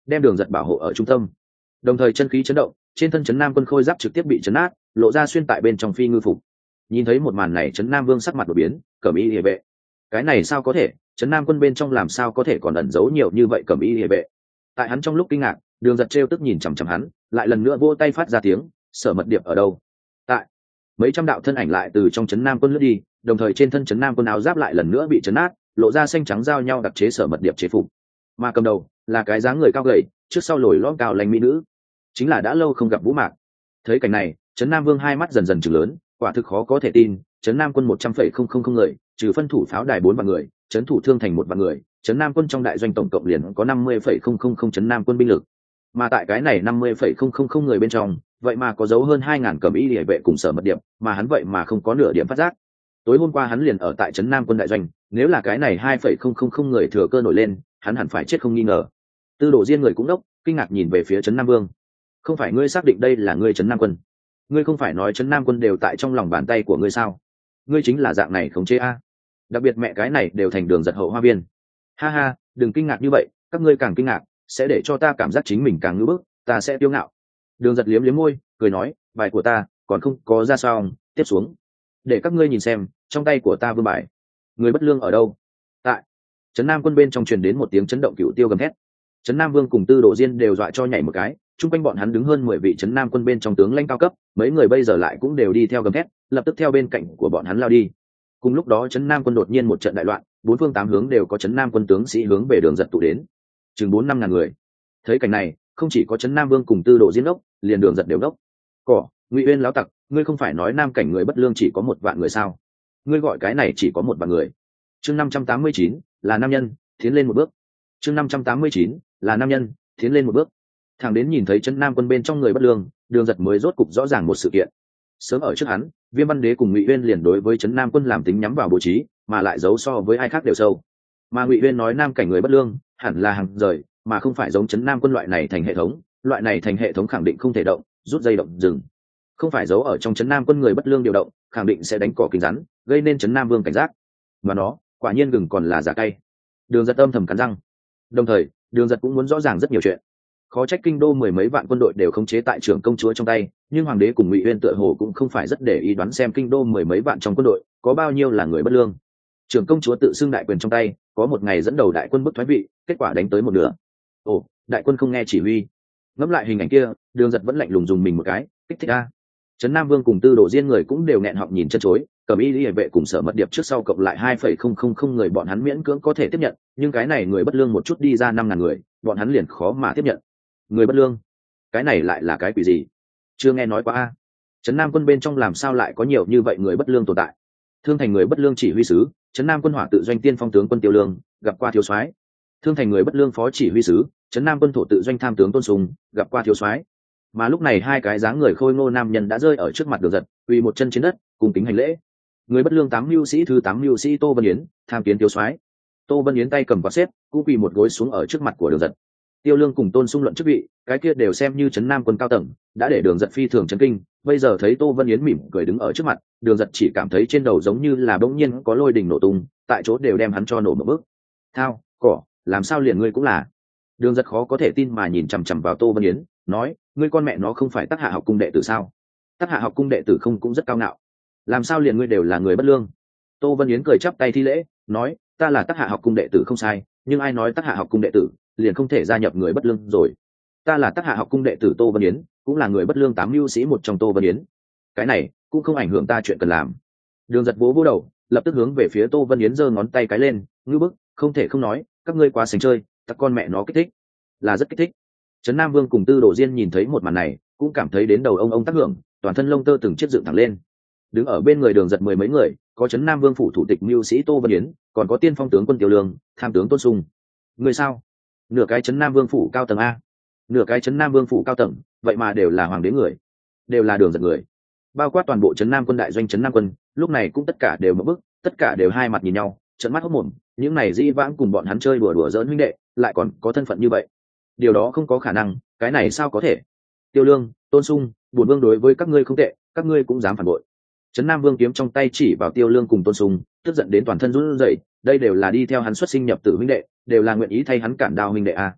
đem Đường Giật bảo hộ ở trung tâm. Đồng thời chân khí chấn động, trên thân Trấn Nam Quân khôi giáp trực tiếp bị chấn nát, lộ ra xuyên tại bên trong phi ngư phục. Nhìn thấy một màn này, Trấn Nam Vương sắc mặt đổi biến, cẩm y liề vệ. Cái này sao có thể? Trấn Nam Quân bên trong làm sao có thể còn ẩn giấu nhiều như vậy cẩm y liề vệ? Tại hắn trong lúc kinh ngạc, Đường Giật trêu tức nhìn chằm chằm hắn, lại lần nữa vỗ tay phát ra tiếng, Sở Mật Điệp ở đâu? Tại. Mấy trăm đạo thân ảnh lại từ trong Trấn Nam Quân lướt đi, đồng thời trên thân Trấn Nam Quân áo giáp lại lần nữa bị chấn nát, lộ ra xanh trắng giao nhau đặc chế Sở Mật Điệp chế phục. Mà cầm đầu là cái dáng người cao gầy, trước sau lồi lõm cao lành mỹ nữ, chính là đã lâu không gặp Vũ Mạc. Thấy cảnh này, Trấn Nam Vương hai mắt dần dần trừng lớn, quả thực khó có thể tin. Trấn Nam Quân 100,000 người, trừ phân thủ pháo đài 4 vạn người, trấn thủ thương thành 1 vạn người, Trấn Nam Quân trong đại doanh tổng cộng liền có 50,000 Trấn Nam Quân binh lực. Mà tại cái này 50,000 người bên trong, vậy mà có dấu hơn 2.000 cẩm y liề vệ cùng Sở Mật Điệp, mà hắn vậy mà không có nửa điểm phát giác. Tối hôm qua hắn liền ở tại Trấn Nam Quân đại doanh, nếu là cái này 2,000 người thừa cơ nổi lên, hắn hẳn phải chết không nghi ngờ. Tư Đồ Diên người cũng đốc, kinh ngạc nhìn về phía Trấn Nam Vương. Không phải ngươi xác định đây là ngươi Trấn Nam Quân? Ngươi không phải nói Trấn Nam Quân đều tại trong lòng bàn tay của ngươi sao? Ngươi chính là dạng này khống chế a? Đặc biệt mẹ cái này đều thành Đường Giật hậu hoa viên. Ha ha, đừng kinh ngạc như vậy, các ngươi càng kinh ngạc, sẽ để cho ta cảm giác chính mình càng ngưỡng bức, ta sẽ kiêu ngạo. Đường Giật liếm liếm môi, cười nói, bài của ta còn không có ra xong, tiếp xuống, để các ngươi nhìn xem, trong tay của ta vương bài. Người bất lương ở đâu? Tại. Trấn Nam Quân bên trong truyền đến một tiếng chấn động cửu tiêu gầm thét. Trấn Nam Vương cùng Tư Đồ Diên đều dọa cho nhảy một cái, chung quanh bọn hắn đứng hơn 10 vị Trấn Nam Quân bên trong tướng lãnh cao cấp, mấy người bây giờ lại cũng đều đi theo gầm thét, lập tức theo bên cạnh của bọn hắn lao đi. Cùng lúc đó Trấn Nam Quân đột nhiên một trận đại loạn, bốn phương tám hướng đều có Trấn Nam Quân tướng sĩ hướng về Đường Giật tụ đến, chừng 4-5 ngàn người. Thấy cảnh này, không chỉ có Trấn Nam Vương cùng Tư Đồ Diên đốc, liền Đường Giật đều đốc. Cỏ, Ngụy Uyên láo tặc, ngươi không phải nói Nam cảnh người bất lương chỉ có 1 vạn người sao? Ngươi gọi cái này chỉ có 1 vạn người. Chương 589, là nam nhân, tiến lên một bước. Chương 589, là nam nhân, tiến lên một bước. Thẳng đến nhìn thấy Trấn Nam Quân bên trong người bất lương, Đường Giật mới rốt cục rõ ràng một sự kiện. Sớm ở trước hắn, Viêm Văn Đế cùng Ngụy Uyên liền đối với Trấn Nam Quân làm tính nhắm vào bố trí, mà lại giấu so với ai khác đều sâu. Mà Ngụy Uyên nói Nam cảnh người bất lương, hẳn là hàng rời, mà không phải giống Trấn Nam Quân loại này thành hệ thống, loại này thành hệ thống khẳng định không thể động, rút dây động dừng. Không phải giấu ở trong Trấn Nam Quân người bất lương điều động, khẳng định sẽ đánh cỏ kính rắn, gây nên Trấn Nam Vương cảnh giác. Mà nó, quả nhiên gừng còn là giả cay. Đường Giật âm thầm cắn răng. Đồng thời, Đường Giật cũng muốn rõ ràng rất nhiều chuyện. Khó trách kinh đô 10 mấy vạn quân đội đều khống chế tại trưởng công chúa trong tay, nhưng hoàng đế cùng Ngụy Uyên tựa hồ cũng không phải rất để ý đoán xem kinh đô 10 mấy vạn trong quân đội có bao nhiêu là người bất lương. Trưởng công chúa tự xưng đại quyền trong tay, có một ngày dẫn đầu đại quân bức thoái vị, kết quả đánh tới một nửa. Ồ, đại quân không nghe chỉ huy. Ngẫm lại hình ảnh kia, Đường Giật vẫn lạnh lùng dùng mình một cái, kích thích a. Trấn Nam Vương cùng Tư Đồ Diên người cũng đều nghẹn họng nhìn chân chối, Cẩm y liề vệ cùng Sở Mật Điệp trước sau cộng lại 2,000 người bọn hắn miễn cưỡng có thể tiếp nhận, nhưng cái này người bất lương một chút đi ra 5.000 người, bọn hắn liền khó mà tiếp nhận. Người bất lương, cái này lại là cái quỷ gì? Chưa nghe nói qua a. Trấn Nam Quân bên trong làm sao lại có nhiều như vậy người bất lương tồn tại? Thương thành người bất lương chỉ huy sứ, Trấn Nam Quân hỏa tự doanh tiên phong tướng quân Tiêu Lương, gặp qua thiếu soái. Thương thành người bất lương phó chỉ huy sứ, Trấn Nam Quân thổ tự doanh tham tướng Tôn Sùng, gặp qua thiếu soái. Mà lúc này hai cái dáng người khôi ngô nam nhân đã rơi ở trước mặt Đường Giật, quỳ một chân trên đất, cùng kính hành lễ. Người bất lương 8 mưu sĩ thứ 8 mưu sĩ Tô Vân Yến, tham kiến thiếu soái. Tô Vân Yến tay cầm quạt xếp, cũng quỳ một gối xuống ở trước mặt của Đường Giật. Tiêu Lương cùng Tôn Sung luận chức vị, cái kia đều xem như Trấn Nam Quân cao tầng, đã để Đường Giật phi thường chấn kinh. Bây giờ thấy Tô Vân Yến mỉm cười đứng ở trước mặt, Đường Giật chỉ cảm thấy trên đầu giống như là bỗng nhiên có lôi đình nổ tung, tại chỗ đều đem hắn cho nổ một bước. Thao, cỏ, làm sao liền ngươi cũng là? Đường Giật khó có thể tin mà nhìn chằm chằm vào Tô Vân Yến, nói, ngươi con mẹ nó không phải Tắc Hạ học cung đệ tử sao? Tắc Hạ học cung đệ tử không cũng rất cao ngạo, làm sao liền ngươi đều là người bất lương? Tô Vân Yến cười chắp tay thi lễ, nói, ta là Tắc Hạ học cung đệ tử không sai, nhưng ai nói Tắc Hạ học cung đệ tử liền không thể gia nhập người bất lương rồi? Ta là Tắc Hạ học cung đệ tử Tô Vân Yến, cũng là người bất lương 8 mưu sĩ một trong Tô Vân Yến. Cái này cũng không ảnh hưởng ta chuyện cần làm. Đường Giật vỗ vỗ đầu, lập tức hướng về phía Tô Vân Yến giơ ngón tay cái lên, ngư bức, không thể không nói, các ngươi quá sành chơi, các con mẹ nó kích thích, là rất kích thích. Trấn Nam Vương cùng Tư Đồ Diên nhìn thấy một màn này, cũng cảm thấy đến đầu ông tác hưởng, toàn thân lông tơ từng chiếc dựng thẳng lên. Đứng ở bên người Đường Giật 10 mấy người, có Trấn Nam Vương phủ thủ tịch mưu sĩ Tô Vân Yến, còn có tiên phong tướng quân Tiêu Lương, tham tướng Tôn Sung. Người sao? Nửa cái Trấn Nam Vương phủ cao tầng a, nửa cái Trấn Nam Vương phủ cao tầng, vậy mà đều là hoàng đế người, đều là Đường Giật người. Bao quát toàn bộ Trấn Nam Quân đại doanh Trấn Nam Quân, lúc này cũng tất cả đều mở bức, tất cả đều hai mặt nhìn nhau, trợn mắt hốt mồm, những này dĩ vãng cùng bọn hắn chơi đùa giỡn huynh đệ, lại còn có thân phận như vậy. Điều đó không có khả năng, cái này sao có thể? Tiêu Lương, Tôn Sung, bổn vương đối với các ngươi không tệ, các ngươi cũng dám phản bội. Trấn Nam Vương kiếm trong tay chỉ vào Tiêu Lương cùng Tôn Sung, tức giận đến toàn thân run rẩy, đây đều là đi theo hắn xuất sinh nhập tử huynh đệ, đều là nguyện ý thay hắn cản đao huynh đệ a.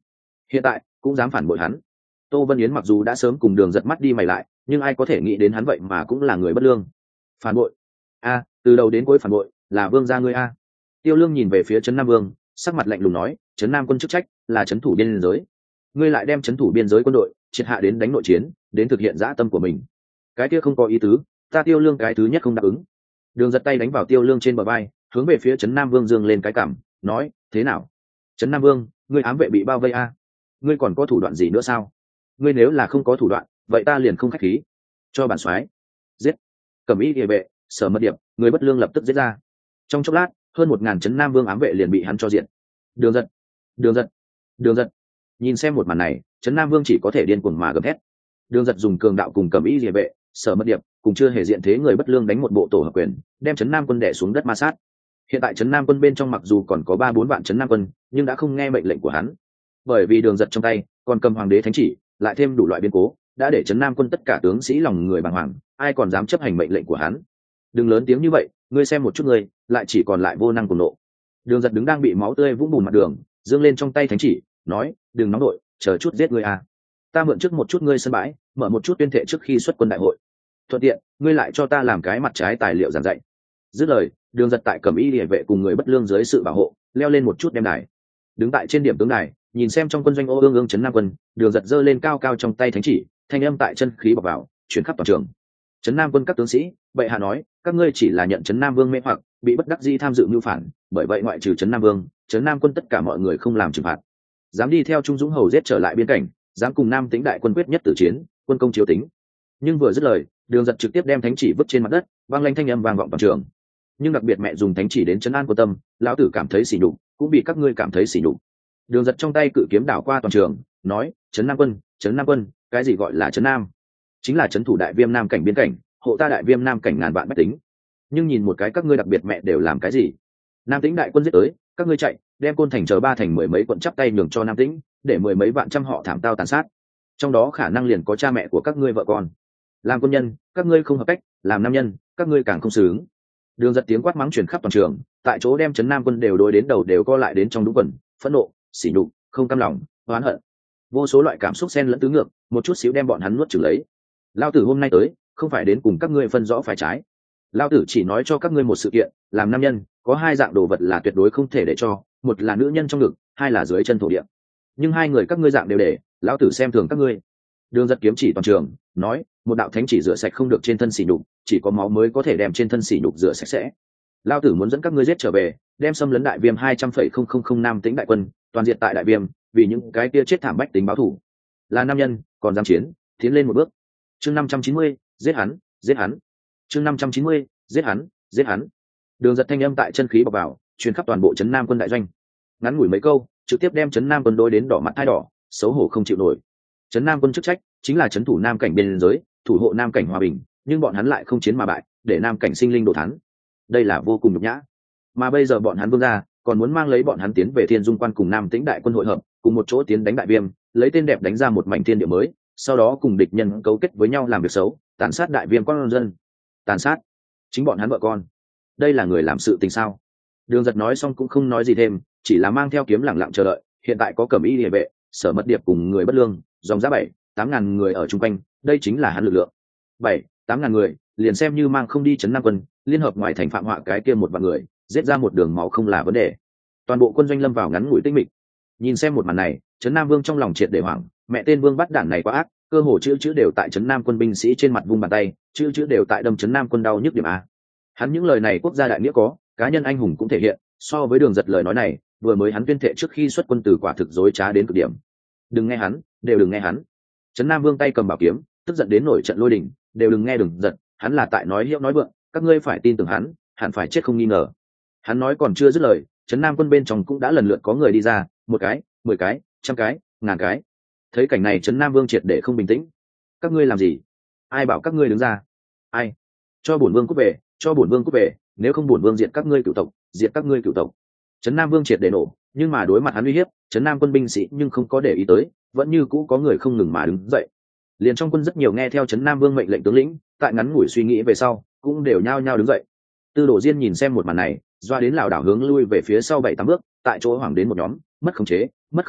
hiện tại cũng dám phản bội hắn. Tô Vân Yến mặc dù đã sớm cùng Đường Giật mắt đi mày lại, nhưng ai có thể nghĩ đến hắn vậy mà cũng là người bất lương. Phản bội? A, từ đầu đến cuối phản bội, là vương gia ngươi a. Tiêu Lương nhìn về phía Trấn Nam Vương, sắc mặt lạnh lùng nói, Trấn Nam quân chức trách là trấn thủ biên giới, ngươi lại đem trấn thủ biên giới quân đội triệt hạ đến đánh nội chiến, đến thực hiện dã tâm của mình. Cái kia không có ý tứ, ta Tiêu Lương cái thứ nhất không đáp ứng. Đường Giật tay đánh vào Tiêu Lương trên bờ vai, hướng về phía Trấn Nam Vương dương lên cái cằm, nói, thế nào? Trấn Nam Vương, ngươi ám vệ bị bao vây a, ngươi còn có thủ đoạn gì nữa sao? Ngươi nếu là không có thủ đoạn, vậy ta liền không khách khí. Cho bản soái giết. Cẩm Y Địa vệ, Sở Mật Điệp, người bất lương lập tức giết ra. Trong chốc lát, hơn 1000 Trấn Nam Vương ám vệ liền bị hắn cho diện. Đường Giật, Đường Giật, Đường Giật. Nhìn xem một màn này, Trấn Nam Vương chỉ có thể điên cuồng mà gầm thét. Đường Giật dùng cường đạo cùng Cẩm Y Địa vệ, Sở Mật Điệp, cùng chưa hề diện thế người bất lương đánh một bộ tổ hợp quyền, đem Trấn Nam quân đè xuống đất ma sát. Hiện tại Trấn Nam quân bên trong mặc dù còn có 3-4 vạn Trấn Nam quân, nhưng đã không nghe mệnh lệnh của hắn. Bởi vì Đường Giật trong tay còn cầm hoàng đế thánh chỉ, lại thêm đủ loại biến cố, đã để Trấn Nam quân tất cả tướng sĩ lòng người bàng hoàng, ai còn dám chấp hành mệnh lệnh của hắn. Đừng lớn tiếng như vậy, ngươi xem một chút ngươi, lại chỉ còn lại vô năng cùng nộ. Đường Giật đứng đang bị máu tươi vũng bùn mặt đường, giương lên trong tay thánh chỉ, nói, đừng nóng đội, chờ chút giết ngươi à. Ta mượn trước một chút ngươi sân bãi, mở một chút tuyên thệ trước khi xuất quân đại hội. Thuận tiện, ngươi lại cho ta làm cái mặt trái tài liệu giảng dạy. Dứt lời, Đường Giật tại Cẩm Y Địa vệ cùng người bất lương dưới sự bảo hộ, leo lên một chút đem đài. Đứng tại trên điểm tướng đài, nhìn xem trong quân doanh ô ương ương Trấn Nam quân, Đường Giật giơ lên cao cao trong tay thánh chỉ, thanh âm tại chân khí bọc vào, chuyển khắp toàn trường. Trấn Nam quân các tướng sĩ, bệ hạ nói, các ngươi chỉ là nhận Trấn Nam Vương mê hoặc, bị bất đắc dĩ tham dự mưu phản, bởi vậy ngoại trừ Trấn Nam Vương, Trấn Nam quân tất cả mọi người không làm trừng phạt. Dám đi theo Trung Dũng hầu giết trở lại biên cảnh, dám cùng Nam Tĩnh đại quân quyết nhất tử chiến, quân công chiếu tính. Nhưng vừa dứt lời, Đường Giật trực tiếp đem thánh chỉ vứt trên mặt đất, vang lên thanh âm vang vọng toàn trường. Nhưng đặc biệt mẹ dùng thánh chỉ đến trấn an quân tâm, lão tử cảm thấy sỉ nhục, cũng bị các ngươi cảm thấy sỉ nhục. Đường Giật trong tay cự kiếm đảo qua toàn trường, nói, Trấn Nam quân, Trấn Nam quân, cái gì gọi là Trấn Nam? Chính là trấn thủ đại viêm Nam cảnh biên cảnh, hộ ta đại viêm Nam cảnh ngàn vạn bách tính. Nhưng nhìn một cái các ngươi đặc biệt mẹ đều làm cái gì? Nam Tĩnh đại quân giết tới, các ngươi chạy, đem Côn Thành chờ 3 thành 10 mấy quận chắp tay nhường cho Nam Tĩnh, để 10 mấy vạn trăm họ thảm tao tàn sát. Trong đó khả năng liền có cha mẹ của các ngươi vợ con. Làm quân nhân, các ngươi không hợp cách, làm nam nhân, các ngươi càng không xứng ứng. Đường Giật tiếng quát mắng truyền khắp toàn trường, tại chỗ đem Trấn Nam quân đều đối đến đầu đều co lại đến trong đúng quần, phẫn nộ, sỉ nhục, không cam lòng, oán hận, vô số loại cảm xúc xen lẫn tứ ngược, một chút xíu đem bọn hắn nuốt chửng lấy. Lao tử hôm nay tới, không phải đến cùng các ngươi phân rõ phải trái. Lao tử chỉ nói cho các ngươi một sự kiện, làm nam nhân, có 2 dạng đồ vật là tuyệt đối không thể để cho, một là nữ nhân trong ngực, 2 là dưới chân thổ địa. Nhưng 2 người các ngươi dạng đều để, lão tử xem thường các ngươi. Đường Giật kiếm chỉ toàn trường, nói, một đạo thánh chỉ rửa sạch không được trên thân sỉ nhục, chỉ có máu mới có thể đem trên thân sỉ nhục rửa sạch sẽ. Lao tử muốn dẫn các ngươi giết trở về, đem xâm lấn đại viêm 200,000 Nam Tĩnh đại quân, toàn diệt tại đại viêm, vì những cái kia chết thảm bách tính báo thù. Là nam nhân, còn dám chiến, tiến lên một bước. Chương 590, giết hắn, giết hắn. Chương 590, giết hắn, giết hắn. Đường Giật thanh âm tại chân khí bọc vào, truyền khắp toàn bộ Trấn Nam quân đại doanh. Ngắn ngủi mấy câu, trực tiếp đem Trấn Nam quân đối đến đỏ mặt thai đỏ, xấu hổ không chịu nổi. Trấn Nam quân chức trách chính là trấn thủ Nam cảnh biên giới, thủ hộ Nam cảnh hòa bình, nhưng bọn hắn lại không chiến mà bại, để Nam cảnh sinh linh đồ thán. Đây là vô cùng nhục nhã. Mà bây giờ bọn hắn vương ra, còn muốn mang lấy bọn hắn tiến về Thiên Dung quan cùng Nam Tĩnh đại quân hội hợp, cùng một chỗ tiến đánh đại viêm, lấy tên đẹp đánh ra một mảnh thiên địa mới, sau đó cùng địch nhân cấu kết với nhau làm việc xấu, tàn sát đại viêm con dân. Tàn sát chính bọn hắn vợ con. Đây là người làm sự tình sao? Đường Giật nói xong cũng không nói gì thêm, chỉ là mang theo kiếm lẳng lặng chờ đợi. Hiện tại có Cẩm Y Địa vệ, Sở Mật Điệp cùng người bất lương, dòng giá 7-8 ngàn người ở chung quanh, đây chính là hắn lực lượng. 7-8 ngàn người, liền xem như mang không đi Trấn Nam quân, liên hợp ngoài thành phạm họa cái kia một vạn người, giết ra một đường máu không là vấn đề. Toàn bộ quân doanh lâm vào ngắn ngủi tĩnh mịch. Nhìn xem một màn này, Trấn Nam Vương trong lòng triệt để hoảng, mẹ tên Vương bắt đản này quá ác, cơ hồ chữ đều tại Trấn Nam quân binh sĩ trên mặt vung bàn tay, chữ đều tại đâm Trấn Nam quân đau nhức điểm a. Hắn những lời này quốc gia đại nghĩa có, cá nhân anh hùng cũng thể hiện, so với Đường Giật lời nói này, vừa mới hắn tuyên thệ trước khi xuất quân từ quả thực dối trá đến cực điểm. Đừng nghe hắn, đều đừng nghe hắn. Trấn Nam Vương tay cầm bảo kiếm, tức giận đến nổi trận lôi đình, đều đừng nghe Đường Giật, hắn là tại nói hiệu nói vượng, các ngươi phải tin tưởng hắn, hẳn phải chết không nghi ngờ. Hắn nói còn chưa dứt lời, Trấn Nam quân bên trong cũng đã lần lượt có người đi ra, 1 cái, 10 cái, 100 cái, ngàn cái. Thấy cảnh này Trấn Nam Vương triệt để không bình tĩnh. Các ngươi làm gì? Ai bảo các ngươi đứng ra? Ai? Cho bổn vương cút về, cho bổn vương cút về, nếu không bổn vương diệt các ngươi cửu tộc, diệt các ngươi cửu tộc. Trấn Nam Vương triệt để nổ, nhưng mà đối mặt hắn uy hiếp, Trấn Nam quân binh sĩ nhưng không có để ý tới, vẫn như cũ có người không ngừng mà đứng dậy. Liền trong quân rất nhiều nghe theo Trấn Nam Vương mệnh lệnh tướng lĩnh, tại ngắn ngủi suy nghĩ về sau, cũng đều nhao nhao đứng dậy. Tư Đồ Diên nhìn xem một màn này, doa đến lảo đảo hướng lui về phía sau 7-8 bước, tại chỗ hoảng đến một nhóm, mất khống chế,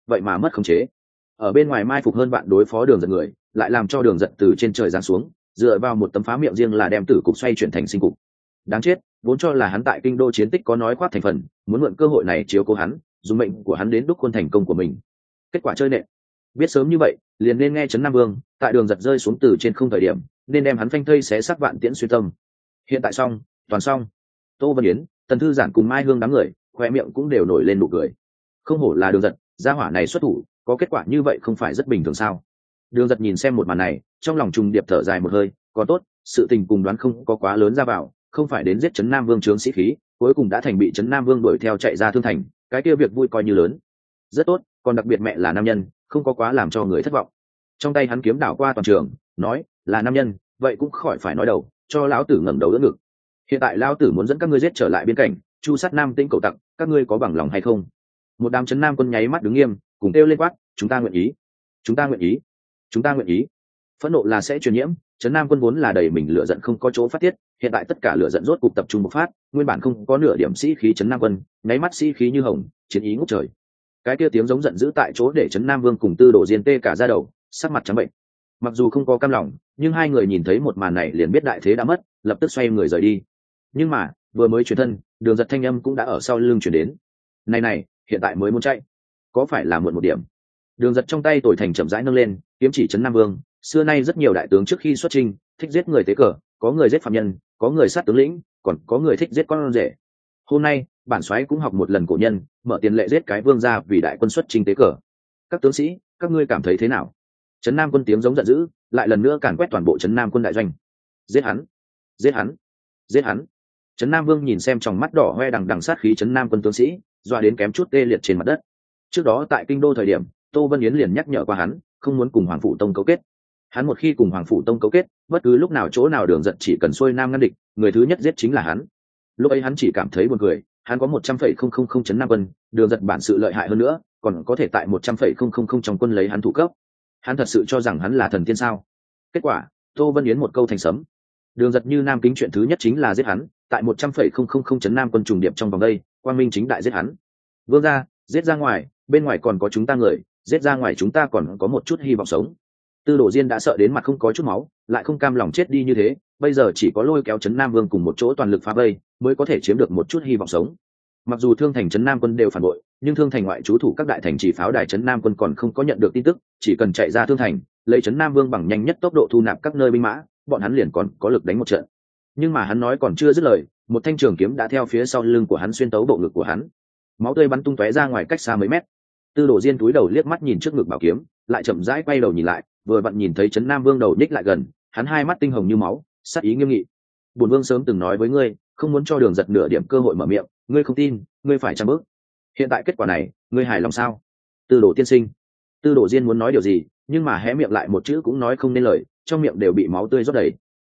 vậy mà mất khống chế. Ở bên ngoài mai phục hơn bạn đối phó Đường Giật người, lại làm cho Đường Giật từ trên trời giáng xuống, dựa vào một tấm phá miệng riêng là đem tử cục xoay chuyển thành sinh cục. Đáng chết, vốn cho là hắn tại kinh đô chiến tích có nói khoác thành phần, muốn mượn cơ hội này chiếu cố hắn, dùng mệnh của hắn đến đúc khuôn thành công của mình. Kết quả chơi nện. Biết sớm như vậy, liền nên nghe Trấn Nam Vương, tại Đường Giật rơi xuống từ trên không thời điểm, nên đem hắn phanh thây xé xác vạn tiễn xuyên tâm. Hiện tại xong, toàn xong. Tô Vân Yến, Tần Thư Giản cùng Mai Hương đám người, khoe miệng cũng đều nổi lên nụ cười. Không hổ là Đường Giật, gia hỏa này xuất thủ, có kết quả như vậy không phải rất bình thường sao? Đường Giật nhìn xem một màn này, trong lòng trùng điệp thở dài một hơi, còn tốt, sự tình cùng đoán không có quá lớn ra vào, không phải đến giết Trấn Nam Vương trướng sĩ khí, cuối cùng đã thành bị Trấn Nam Vương đuổi theo chạy ra thương thành, cái kia việc vui coi như lớn. Rất tốt, còn đặc biệt mẹ là nam nhân, không có quá làm cho người thất vọng. Trong tay hắn kiếm đảo qua toàn trường, nói, là nam nhân, vậy cũng khỏi phải nói đầu, cho lão tử ngẩng đầu đỡ ngực. Hiện tại lão tử muốn dẫn các ngươi giết trở lại biên cảnh, chu sát Nam Tĩnh cậu tặc, các ngươi có bằng lòng hay không? Một đám Trấn Nam quân nháy mắt đứng nghiêm, cùng kêu lên quát, chúng ta nguyện ý, chúng ta nguyện ý, chúng ta nguyện ý. Phẫn nộ là sẽ truyền nhiễm, Trấn Nam quân vốn là đầy mình lửa giận không có chỗ phát tiết, hiện tại tất cả lửa giận rốt cục tập trung bộc phát, nguyên bản không có nửa điểm sĩ khí Trấn Nam quân, nháy mắt sĩ khí như hồng, chiến ý ngút trời. Cái kia tiếng giống giận dữ tại chỗ để Trấn Nam Vương cùng Tư Đồ Diên tê cả da đầu, sắc mặt trắng bệnh. Mặc dù không có cam lòng, nhưng hai người nhìn thấy một màn này liền biết đại thế đã mất, lập tức xoay người rời đi. Nhưng mà vừa mới chuyển thân, Đường Giật thanh âm cũng đã ở sau lưng chuyển đến. Này này, hiện tại mới muốn chạy, có phải là muộn một điểm? Đường Giật trong tay tồi thành chậm rãi nâng lên, kiếm chỉ Trấn Nam Vương. Xưa nay rất nhiều đại tướng trước khi xuất chinh, thích giết người tế cờ, có người giết phạm nhân, có người sát tướng lĩnh, còn có người thích giết con rể. Hôm nay, bản soái cũng học một lần cổ nhân, mở tiền lệ giết cái vương gia vì đại quân xuất chinh tế cờ. Các tướng sĩ, các ngươi cảm thấy thế nào? Trấn Nam quân tiếng giống giận dữ, lại lần nữa càn quét toàn bộ Trấn Nam quân đại doanh. Giết hắn, giết hắn, giết hắn. Trấn Nam Vương nhìn xem trong mắt đỏ hoe đằng đằng sát khí Trấn Nam quân tướng sĩ, doa đến kém chút tê liệt trên mặt đất. Trước đó tại kinh đô thời điểm, Tô Vân Yến liền nhắc nhở qua hắn, không muốn cùng Hoàng Phủ Tông cấu kết. Hắn một khi cùng Hoàng Phủ Tông cấu kết, bất cứ lúc nào chỗ nào Đường Giật chỉ cần xuôi nam ngăn địch, người thứ nhất giết chính là hắn. Lúc ấy hắn chỉ cảm thấy buồn cười, hắn có 100,000 Trấn Nam quân, Đường Giật bản sự lợi hại hơn nữa, còn có thể tại 100,000 trong quân lấy hắn thủ cấp. Hắn thật sự cho rằng hắn là thần tiên sao? Kết quả, Tô Vân Yến một câu thành sấm. Đường Giật như nam kính chuyện thứ nhất chính là giết hắn, tại 100,000 Trấn Nam quân trùng điệp trong vòng đây, quang minh chính đại giết hắn. Vương gia, giết ra ngoài, bên ngoài còn có chúng ta người, giết ra ngoài chúng ta còn có một chút hy vọng sống. Tư Đồ Diên đã sợ đến mặt không có chút máu, lại không cam lòng chết đi như thế, bây giờ chỉ có lôi kéo Trấn Nam Vương cùng một chỗ toàn lực phá vây, mới có thể chiếm được một chút hy vọng sống. Mặc dù Thương Thành Trấn Nam quân đều phản bội, nhưng Thương Thành ngoại trú thủ các đại thành trì pháo đài Trấn Nam quân còn không có nhận được tin tức, chỉ cần chạy ra Thương Thành, lấy Trấn Nam Vương bằng nhanh nhất tốc độ thu nạp các nơi binh mã, bọn hắn liền còn có lực đánh một trận. Nhưng mà hắn nói còn chưa dứt lời, một thanh trường kiếm đã theo phía sau lưng của hắn xuyên tấu bộ ngực của hắn, máu tươi bắn tung tóe ra ngoài cách xa mấy mét. Tư Đồ Diên túi đầu liếc mắt nhìn trước ngực bảo kiếm, lại chậm rãi quay đầu nhìn lại, vừa vặn nhìn thấy Trấn Nam Vương đầu nhích lại gần, hắn hai mắt tinh hồng như máu, sát ý nghiêm nghị. Bổn Vương sớm từng nói với ngươi, không muốn cho Đường Giật nửa điểm cơ hội mở miệng, ngươi không tin, ngươi phải trăm bước. Hiện tại kết quả này, ngươi hài lòng sao? Tư Đồ tiên sinh. Tư Đồ Diên muốn nói điều gì, nhưng mà hé miệng lại một chữ cũng nói không nên lời, trong miệng đều bị máu tươi rót đầy.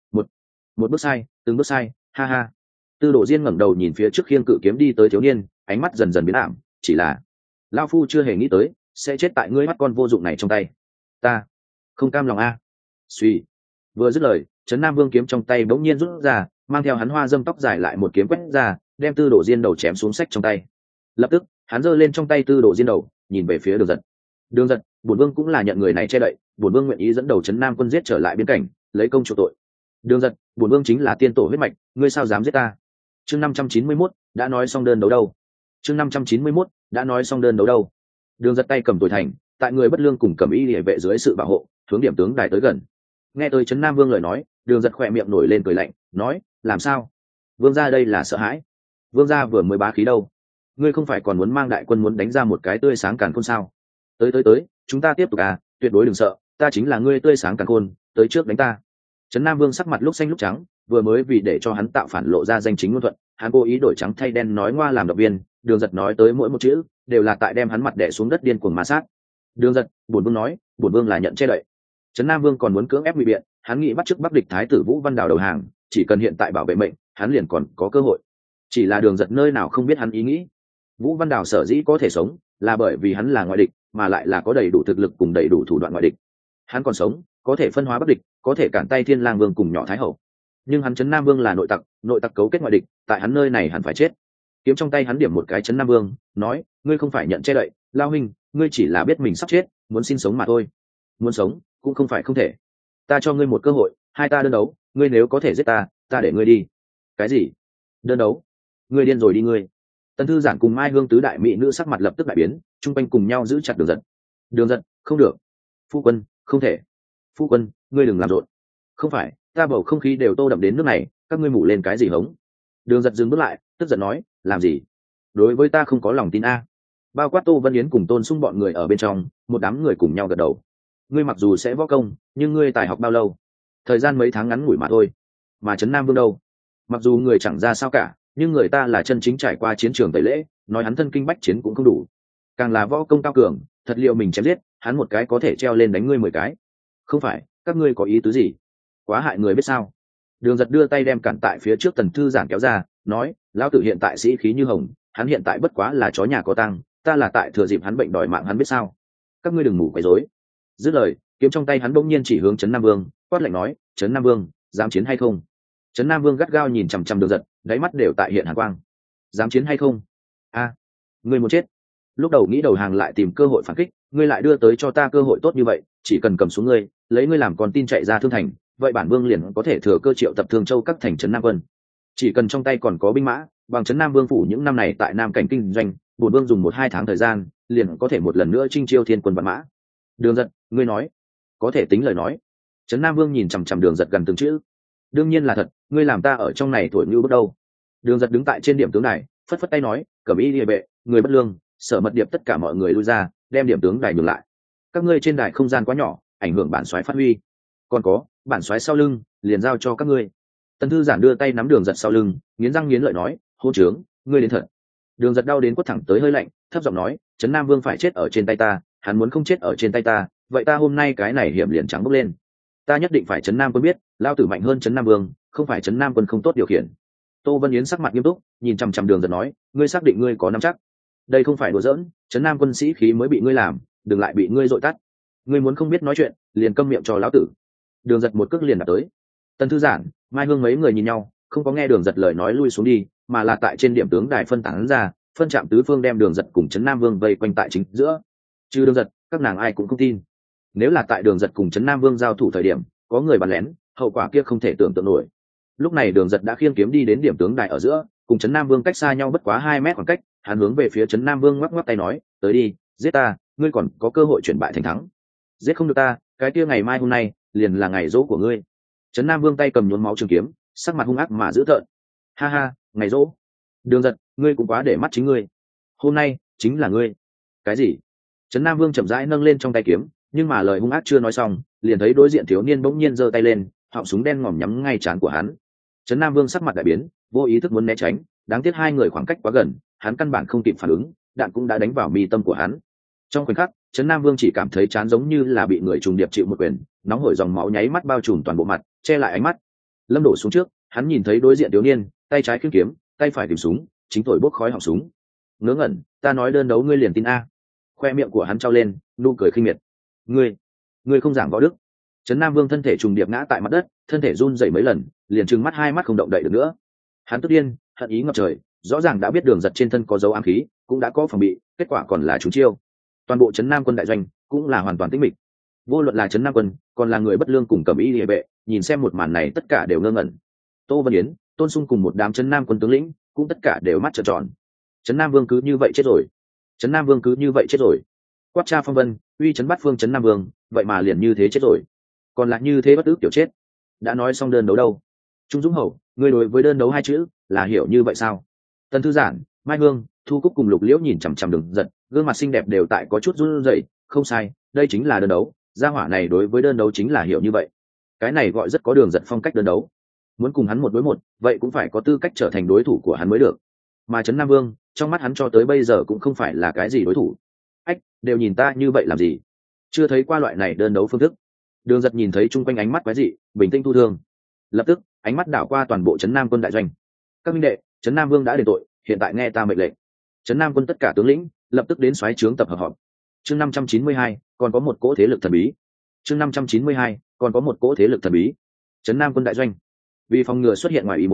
Một bước sai, từng bước sai, ha ha. Tư Đồ Diên ngẩng đầu nhìn phía trước khiêng cự kiếm đi tới thiếu niên, ánh mắt dần dần biến ảm, chỉ là lão phu chưa hề nghĩ tới sẽ chết tại ngươi mắt con vô dụng này trong tay. Ta không cam lòng a. Suy. Vừa dứt lời, Trấn Nam Vương kiếm trong tay bỗng nhiên rút ra, mang theo hắn hoa dâm tóc dài lại một kiếm quét ra, đem Tư Đồ Diên đầu chém xuống sách trong tay. Lập tức, hắn giơ lên trong tay Tư Đồ Diên đầu, nhìn về phía Đường Giật. Đường Giật, bổn vương cũng là nhận người này che đậy, bổn vương nguyện ý dẫn đầu Trấn Nam quân giết trở lại biên cảnh, lấy công chuộc tội. Đường Giật, bổn vương chính là tiên tổ huyết mạch, ngươi sao dám giết ta? Chương 591, đã nói xong đơn đấu đâu. Chương 591, đã nói xong đơn đấu đâu. Đường Giật tay cầm tuổi thành, tại người bất lương cùng cầm y liễu vệ dưới sự bảo hộ, hướng điểm tướng đài tới gần. Nghe tới Trấn Nam Vương lời nói, Đường Giật khỏe miệng nổi lên cười lạnh, nói, làm sao? Vương gia đây là sợ hãi. Vương gia vừa mới bá khí đâu? Ngươi không phải còn muốn mang đại quân muốn đánh ra một cái tươi sáng càn khôn sao? Tới, chúng ta tiếp tục à, tuyệt đối đừng sợ, ta chính là ngươi tươi sáng càn khôn, tới trước đánh ta. Trấn Nam Vương sắc mặt lúc xanh lúc trắng, vừa mới vì để cho hắn tạo phản lộ ra danh chính ngôn thuận, hắn cố ý đổi trắng thay đen nói ngoa làm động viên. Đường Giật nói tới mỗi một chữ đều là tại đem hắn mặt đè xuống đất điên cuồng ma sát. Đường Giật, bổn vương nói, bổn vương là nhận che đậy. Trấn Nam Vương còn muốn cưỡng ép ngụy biện, hắn nghĩ bắt chước Bắc địch thái tử Vũ Văn Đào đầu hàng, chỉ cần hiện tại bảo vệ mệnh, hắn liền còn có cơ hội. Chỉ là Đường Giật nơi nào không biết hắn ý nghĩ. Vũ Văn Đào sở dĩ có thể sống, là bởi vì hắn là ngoại địch, mà lại là có đầy đủ thực lực cùng đầy đủ thủ đoạn ngoại địch. Hắn còn sống, có thể phân hóa Bắc địch, có thể cản tay Thiên Lang Vương cùng nhỏ Thái Hậu. Nhưng hắn Trấn Nam Vương là nội tặc cấu kết ngoại địch, tại hắn nơi này hắn phải chết. Kiếm trong tay hắn điểm một cái Trấn Nam Vương, nói, ngươi không phải nhận che đậy, Lao huynh, ngươi chỉ là biết mình sắp chết, muốn xin sống mà thôi. Muốn sống cũng không phải không thể. Ta cho ngươi một cơ hội, hai ta đơn đấu, ngươi nếu có thể giết ta, ta để ngươi đi. Cái gì? Đơn đấu? Ngươi điên rồi đi ngươi. Tần Thư Giản cùng Mai Hương tứ đại mỹ nữ sắc mặt lập tức đại biến, chung quanh cùng nhau giữ chặt Đường Giật. Đường Giật, không được. Phu quân, không thể. Phu quân, ngươi đừng làm rộn. Không phải, ta bầu không khí đều tô đậm đến nước này, các ngươi mủ lên cái gì hống? Đường Giật dừng bước lại, tức giận nói, làm gì? Đối với ta không có lòng tin a? Bao quát Tô Vân Yến cùng Tôn Sung bọn người ở bên trong, một đám người cùng nhau gật đầu. Ngươi mặc dù sẽ võ công, nhưng ngươi tài học bao lâu? Thời gian mấy tháng ngắn ngủi mà thôi. Mà Trấn Nam Vương đâu? Mặc dù người chẳng ra sao cả, nhưng người ta là chân chính trải qua chiến trường tẩy lễ, nói hắn thân kinh bách chiến cũng không đủ. Càng là võ công cao cường, thật liệu mình chém giết, hắn một cái có thể treo lên đánh ngươi 10 cái. Không phải, các ngươi có ý tứ gì? Quá hại người biết sao? Đường Giật đưa tay đem cản tại phía trước Tần Thư Giản kéo ra, nói, lão tử hiện tại sĩ khí như hồng, hắn hiện tại bất quá là chó nhà có tăng, ta là tại thừa dịp hắn bệnh đòi mạng hắn biết sao? Các ngươi đừng ngủ quấy rối. Dứt lời, kiếm trong tay hắn bỗng nhiên chỉ hướng Trấn Nam Vương, quát lạnh nói, Trấn Nam Vương, dám chiến hay không? Trấn Nam Vương gắt gao nhìn chằm chằm Đường Giật, đáy mắt đều tại hiện hàn quang. Dám chiến hay không? A, ngươi muốn chết. Lúc đầu nghĩ đầu hàng lại tìm cơ hội phản kích, ngươi lại đưa tới cho ta cơ hội tốt như vậy, chỉ cần cầm xuống ngươi, lấy ngươi làm con tin chạy ra Thương Thành, vậy bản vương liền có thể thừa cơ triệu tập Thương Châu các thành trấn Nam quân. Chỉ cần trong tay còn có binh mã, bằng trấn Nam Vương phủ những năm này tại Nam cảnh kinh doanh, bổn vương dùng 1-2 tháng thời gian, liền có thể một lần nữa chinh chiêu thiên quân vạn mã. Đường Giật, ngươi nói, có thể tính lời nói. Trấn Nam Vương nhìn chằm chằm Đường Giật gần từng chữ. Đương nhiên là thật, ngươi làm ta ở trong này thổi như bước đâu. Đường Giật đứng tại trên điểm tướng đài, phất phất tay nói, Cẩm Y Liề Vệ, người bất lương, Sở Mật Điệp tất cả mọi người lui ra, đem điểm tướng đài nhường lại. Các ngươi trên đài không gian quá nhỏ, ảnh hưởng bản soái phát huy. Còn có, bản soái sau lưng, liền giao cho các ngươi. Tần Thư Giản đưa tay nắm Đường Giật sau lưng, nghiến răng nghiến lợi nói, hôn trướng, ngươi đến thật. Đường Giật đau đến quất thẳng tới hơi lạnh, thấp giọng nói, Trấn Nam Vương phải chết ở trên tay ta, hắn muốn không chết ở trên tay ta, vậy ta hôm nay cái này hiểm liền trắng bốc lên. Ta nhất định phải Trấn Nam Quân biết, lao tử mạnh hơn Trấn Nam Vương, không phải Trấn Nam Quân không tốt điều khiển. Tô Vân Yến sắc mặt nghiêm túc, nhìn chằm chằm Đường Giật nói, ngươi xác định ngươi có nắm chắc? Đây không phải đùa giỡn, Trấn Nam Quân sĩ khí mới bị ngươi làm, đừng lại bị ngươi dội tắt. Ngươi muốn không biết nói chuyện, liền câm miệng cho lão tử. Đường Giật một cước liền đạp tới. Tần Thư Giản, Mai Hương mấy người nhìn nhau, không có nghe Đường Giật lời nói lui xuống đi, mà là tại trên điểm tướng đài phân tán ra, phân trạm tứ phương đem Đường Giật cùng Trấn Nam Vương vây quanh tại chính giữa. Trừ Đường Giật, các nàng ai cũng không tin. Nếu là tại Đường Giật cùng Trấn Nam Vương giao thủ thời điểm, có người bắn lén, hậu quả kia không thể tưởng tượng nổi. Lúc này Đường Giật đã khiêng kiếm đi đến điểm tướng đài ở giữa, cùng Trấn Nam Vương cách xa nhau bất quá 2 mét khoảng cách, hắn hướng về phía Trấn Nam Vương ngoắc ngoắc tay nói, tới đi, giết ta, ngươi còn có cơ hội chuyển bại thành thắng. Giết không được ta, cái kia ngày mai hôm nay liền là ngày dỗ của ngươi. Trấn Nam Vương tay cầm nhuốm máu trường kiếm, sắc mặt hung ác mà dữ tợn. Ha ha, ngày dỗ. Đường Giật, ngươi cũng quá để mắt chính ngươi. Hôm nay chính là ngươi. Cái gì? Trấn Nam Vương chậm rãi nâng lên trong tay kiếm, nhưng mà lời hung ác chưa nói xong, liền thấy đối diện thiếu niên bỗng nhiên giơ tay lên, họng súng đen ngòm nhắm ngay trán của hắn. Trấn Nam Vương sắc mặt đại biến, vô ý thức muốn né tránh, đáng tiếc hai người khoảng cách quá gần, hắn căn bản không kịp phản ứng, đạn cũng đã đánh vào mi tâm của hắn. Trong khoảnh khắc, Trấn Nam Vương chỉ cảm thấy trán giống như là bị người trùng điệp chịu một quyền, nóng hổi dòng máu nháy mắt bao trùm toàn bộ mặt, che lại ánh mắt. Lâm đổ xuống trước, hắn nhìn thấy đối diện thiếu niên, tay trái khiêng kiếm, tay phải tìm súng, chính thổi bốc khói họng súng. Ngớ ngẩn, ta nói đơn đấu ngươi liền tin a? Khoe miệng của hắn trao lên, nụ cười khinh miệt. Ngươi không giảng võ đức. Trấn Nam Vương thân thể trùng điệp ngã tại mặt đất, thân thể run rẩy mấy lần, liền trừng mắt hai mắt không động đậy được nữa. Hắn tức điên, hận ý ngập trời, rõ ràng đã biết Đường Giật trên thân có dấu ám khí, cũng đã có phòng bị, kết quả còn là trúng chiêu. Toàn bộ Trấn Nam Quân đại doanh cũng là hoàn toàn tĩnh mịch. Vô luận là Trấn Nam Quân, còn là người bất lương cùng Cẩm Y Liề Vệ, nhìn xem một màn này tất cả đều ngơ ngẩn. Tô Vân Yến, Tôn Sung cùng một đám Trấn Nam Quân tướng lĩnh, cũng tất cả đều mắt trợn tròn. Trấn Nam Vương cứ như vậy chết rồi. Trấn Nam Vương cứ như vậy chết rồi. Quát tra phong vân, uy trấn bát phương Trấn Nam Vương, vậy mà liền như thế chết rồi. Còn lại như thế bất ức kiểu chết. Đã nói xong đơn đấu đâu? Trung Dũng Hầu, ngươi đối với đơn đấu hai chữ là hiểu như vậy sao? Tần Thư Giản, Mai Hương, Thu Cúc cùng Lục Liễu nhìn chằm chằm Đường Giật, gương mặt xinh đẹp đều tại có chút run rẩy. Không sai, đây chính là đơn đấu. Gia hỏa này đối với đơn đấu chính là hiểu như vậy. Cái này gọi rất có Đường Giật phong cách đơn đấu. Muốn cùng hắn một đối một, vậy cũng phải có tư cách trở thành đối thủ của hắn mới được. Mà Trấn Nam Vương, trong mắt hắn cho tới bây giờ cũng không phải là cái gì đối thủ. Ách, đều nhìn ta như vậy làm gì? Chưa thấy qua loại này đơn đấu phương thức. Đường Giật nhìn thấy chung quanh ánh mắt quái dị, bình tĩnh thu thương. Lập tức, ánh mắt đảo qua toàn bộ Trấn Nam Quân đại doanh. Các minh đệ, Trấn Nam Vương đã đền tội, hiện tại nghe ta mệnh lệnh. Trấn Nam Quân tất cả tướng lĩnh, lập tức đến soái trướng tập hợp họp. Chương 592, còn có một cỗ thế lực thần bí. Chương 592, còn có một cỗ thế lực thần bí. Trấn Nam Quân đại doanh. Vì phòng ngừa xuất hiện ngoài ý muốn,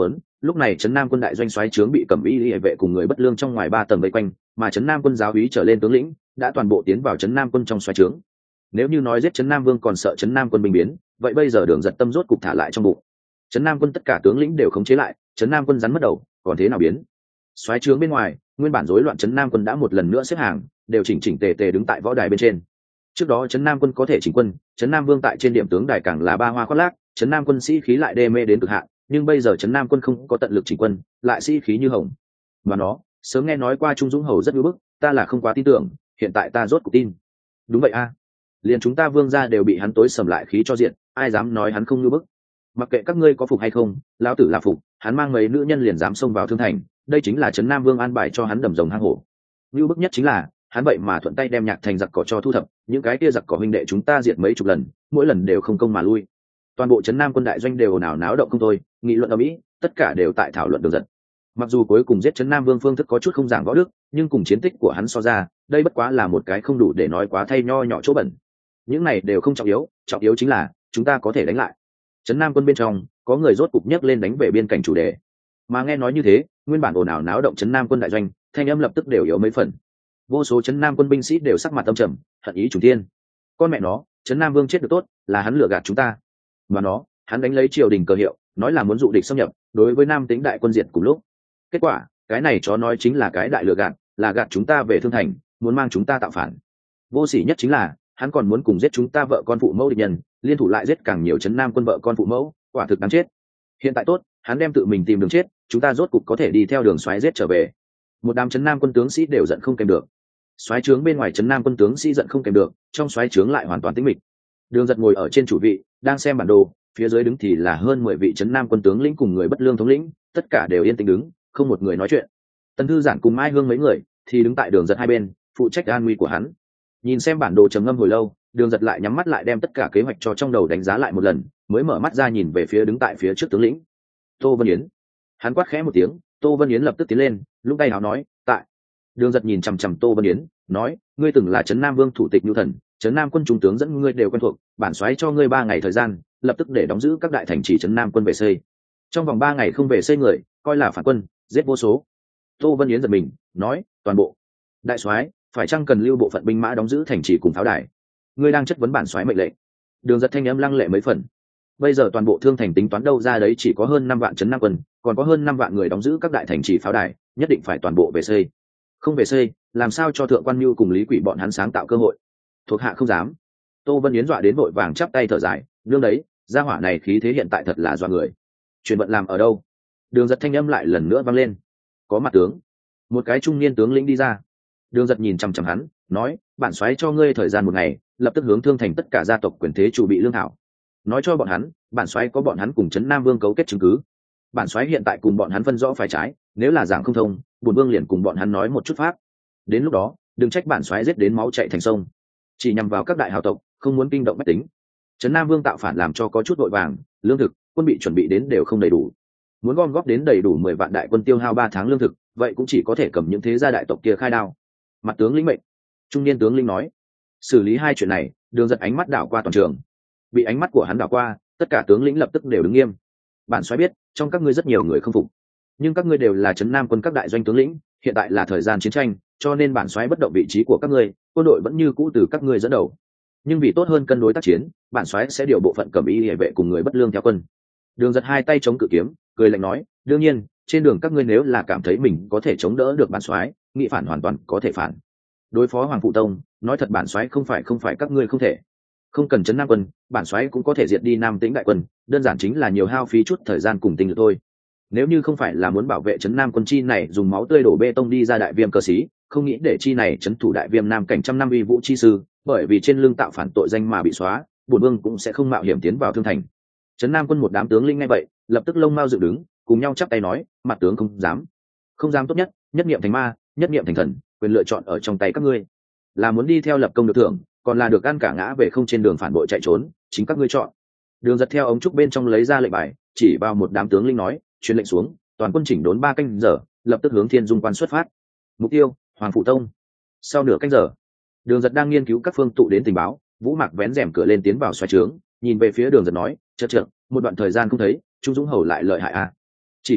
lúc này trấn nam quân đại doanh xoáy trướng bị cẩm y hệ vệ cùng người bất lương trong ngoài 3 tầng vây quanh, mà trấn nam quân giáo úy trở lên tướng lĩnh đã toàn bộ tiến vào trấn nam quân trong xoáy trướng. Nếu như nói giết trấn nam vương còn sợ trấn nam quân binh biến, vậy bây giờ Đường Giật tâm rốt cục thả lại trong bụng. Trấn nam quân tất cả tướng lĩnh đều khống chế lại, trấn nam quân rắn mất đầu còn thế nào biến. Xoáy trướng bên ngoài nguyên bản rối loạn trấn nam quân đã một lần nữa xếp hàng, đều chỉnh chỉnh tề tề đứng tại võ đài bên trên. Trước đó trấn nam quân có thể chỉnh quân, trấn nam vương tại trên điểm tướng đài càng là ba hoa khoác lác, trấn nam quân sĩ khí lại đê mê đến cực hạn, nhưng bây giờ trấn nam quân không có tận lực chỉnh quân, lại sĩ khí như hồng. Và nó sớm nghe nói qua Trung Dũng Hầu rất ngưỡng bức, ta là không quá tin tưởng, hiện tại ta rốt cuộc tin. Đúng vậy a, liền chúng ta vương gia đều bị hắn tối sầm lại khí cho diện, ai dám nói hắn không ngưỡng bức. Mặc kệ các ngươi có phục hay không, lão tử là phục, hắn mang mấy nữ nhân liền dám xông vào thương thành, đây chính là trấn nam vương an bài cho hắn đầm rồng hang hổ. Ngưỡng bức nhất chính là hắn vậy mà thuận tay đem Nhạc Thành giặc cỏ cho thu thập, những cái kia giặc cỏ huynh đệ chúng ta diệt mấy chục lần, mỗi lần đều không công mà lui. Toàn bộ trấn nam quân đại doanh đều ồn ào náo động không thôi, nghị luận ở mỹ, tất cả đều tại thảo luận Đường Giật. Mặc dù cuối cùng giết trấn nam vương phương thức có chút không giảng võ đức, nhưng cùng chiến tích của hắn so ra, đây bất quá là một cái không đủ để nói quá thay nho nhỏ chỗ bẩn. Những này đều không trọng yếu chính là chúng ta có thể đánh lại. Trấn nam quân bên trong có người rốt cục nhấc lên đánh về biên cảnh chủ đề, mà nghe nói như thế, nguyên bản ồn ào náo động trấn nam quân đại doanh, thanh âm lập tức đều yếu mấy phần. Vô số trấn nam quân binh sĩ đều sắc mặt âm trầm, hận ý trùng thiên. Con mẹ nó, trấn nam vương chết được tốt, là hắn lừa gạt chúng ta. Mà nó, hắn đánh lấy triều đình cờ hiệu, nói là muốn dụ địch xâm nhập, đối với Nam Tĩnh đại quân diệt cùng lúc. Kết quả, cái này chó nói chính là cái đại lừa gạt, là gạt chúng ta về Thương Thành, muốn mang chúng ta tạo phản. Vô sỉ nhất chính là, hắn còn muốn cùng giết chúng ta vợ con phụ mẫu địch nhân, liên thủ lại giết càng nhiều trấn nam quân vợ con phụ mẫu, quả thực đáng chết. Hiện tại tốt, hắn đem tự mình tìm đường chết, chúng ta rốt cục có thể đi theo đường xoáy giết trở về. Một đám trấn nam quân tướng sĩ đều giận không kèm được. Xoáy trướng bên ngoài trấn nam quân tướng sĩ giận không kèm được, trong xoáy trướng lại hoàn toàn tĩnh mịch. Đường Giật ngồi ở trên chủ vị, đang xem bản đồ, phía dưới đứng thì là hơn 10 vị trấn nam quân tướng lĩnh cùng người bất lương thống lĩnh, tất cả đều yên tĩnh đứng, không một người nói chuyện. Tần Thư Giản cùng Mai Hương mấy người thì đứng tại Đường Giật hai bên, phụ trách an nguy của hắn. Nhìn xem bản đồ trầm ngâm hồi lâu, Đường Giật lại nhắm mắt lại đem tất cả kế hoạch cho trong đầu đánh giá lại một lần, mới mở mắt ra nhìn về phía đứng tại phía trước tướng lĩnh Tô Vân Yến. Hắn quát khẽ một tiếng, Tô Vân Yến lập tức tiến lên, lúc tay hào nói, tại. Đường Giật nhìn chằm chằm Tô Vân Yến, nói, ngươi từng là trấn nam vương thủ tịch nhu thần, trấn nam quân trung tướng dẫn ngươi đều quen thuộc, bản soái cho ngươi 3 ngày thời gian, lập tức để đóng giữ các đại thành trì trấn nam quân về xây. Trong vòng 3 ngày không về xây người, coi là phản quân, giết vô số. Tô Vân Yến giật mình, nói, toàn bộ. Đại soái, phải chăng cần lưu bộ phận binh mã đóng giữ thành trì cùng pháo đài? Ngươi đang chất vấn bản soái mệnh lệnh. Đường Giật thanh âm lăng lệ mấy phần. Bây giờ toàn bộ Thương Thành tính toán đâu ra đấy chỉ có hơn 5 vạn trấn nam quân, còn có hơn 5 vạn người đóng giữ các đại thành trì pháo đài, nhất định phải toàn bộ về xây. Không về xây, làm sao cho thượng quan Nưu cùng Lý Quỷ bọn hắn sáng tạo cơ hội? Thuộc hạ không dám. Tô Vân Yến dọa đến vội vàng chắp tay thở dài, nương đấy, gia hỏa này khí thế hiện tại thật là dọa người. Chuyển vận làm ở đâu? Đường Giật thanh âm lại lần nữa vang lên. Có mặt tướng. Một cái trung niên tướng lĩnh đi ra. Đường Giật nhìn chằm chằm hắn, nói, bản soái cho ngươi thời gian 1 ngày, lập tức hướng Thương Thành tất cả gia tộc quyền thế chủ bị lương thảo. Nói cho bọn hắn, bản soái có bọn hắn cùng trấn Nam Vương cấu kết chứng cứ. Bản soái hiện tại cùng bọn hắn phân rõ phải trái, nếu là giảng không thông, bổn vương liền cùng bọn hắn nói một chút pháp. Đến lúc đó, đừng trách bản soái giết đến máu chảy thành sông. Chỉ nhằm vào các đại hào tộc, không muốn kinh động bách tính. Trấn Nam Vương tạo phản làm cho có chút vội vàng, lương thực, quân bị chuẩn bị đến đều không đầy đủ. Muốn gom góp đến đầy đủ 10 vạn đại quân tiêu hao 3 tháng lương thực, vậy cũng chỉ có thể cầm những thế gia đại tộc kia khai đao. Mặt tướng lĩnh mệnh. Trung niên tướng lĩnh nói. Xử lý 2 chuyện này, Đường Giật ánh mắt đảo qua toàn trường. Bị ánh mắt của hắn đảo qua, tất cả tướng lĩnh lập tức đều đứng nghiêm. Bản soái biết, trong các ngươi rất nhiều người không phục, nhưng các ngươi đều là trấn Nam quân các đại doanh tướng lĩnh, hiện tại là thời gian chiến tranh, cho nên bản soái bất động vị trí của các ngươi, quân đội vẫn như cũ từ các ngươi dẫn đầu. Nhưng vì tốt hơn cân đối tác chiến, bản soái sẽ điều bộ phận cẩm y hệ vệ cùng người bất lương theo quân. Đường Giật 2 tay chống cự kiếm, cười lạnh nói, đương nhiên, trên đường các ngươi nếu là cảm thấy mình có thể chống đỡ được bản soái, nghị phản hoàn toàn có thể phản. Đối phó Hoàng Phụ Tông, nói thật bản soái không phải các ngươi không thể. Không cần trấn Nam quân, bản soái cũng có thể diệt đi Nam Tĩnh đại quân, đơn giản chính là nhiều hao phí chút thời gian cùng tinh lực thôi. Nếu như không phải là muốn bảo vệ trấn Nam quân chi này dùng máu tươi đổ bê tông đi ra đại viêm cơ sĩ, không nghĩ để chi này trấn thủ đại viêm Nam cảnh trăm năm uy vũ chi sư, bởi vì trên lưng tạo phản tội danh mà bị xóa, bổn vương cũng sẽ không mạo hiểm tiến vào Thương Thành. Trấn Nam quân một đám tướng linh ngay vậy, lập tức lông mao dựng đứng, cùng nhau chắp tay nói, mặt tướng không dám. Không dám tốt nhất, nhất niệm thành ma, nhất niệm thành thần, quyền lựa chọn ở trong tay các ngươi. Là muốn đi theo lập công được thưởng, còn là được ăn cả ngã về không trên đường phản bội chạy trốn, chính các ngươi chọn. Đường Giật theo ống trúc bên trong lấy ra lệnh bài, chỉ vào một đám tướng linh nói, truyền lệnh xuống, toàn quân chỉnh đốn 3 canh giờ, lập tức hướng Thiên Dung quan xuất phát. Mục tiêu, Hoàng Phụ Tông. Sau nửa canh giờ, Đường Giật đang nghiên cứu các phương tụ đến tình báo, Vũ Mạc vén rèm cửa lên tiến vào xoáy trướng, nhìn về phía Đường Giật nói, chợt chợt, một đoạn thời gian không thấy, Trung Dũng Hầu lại lợi hại à? Chỉ trước mắt,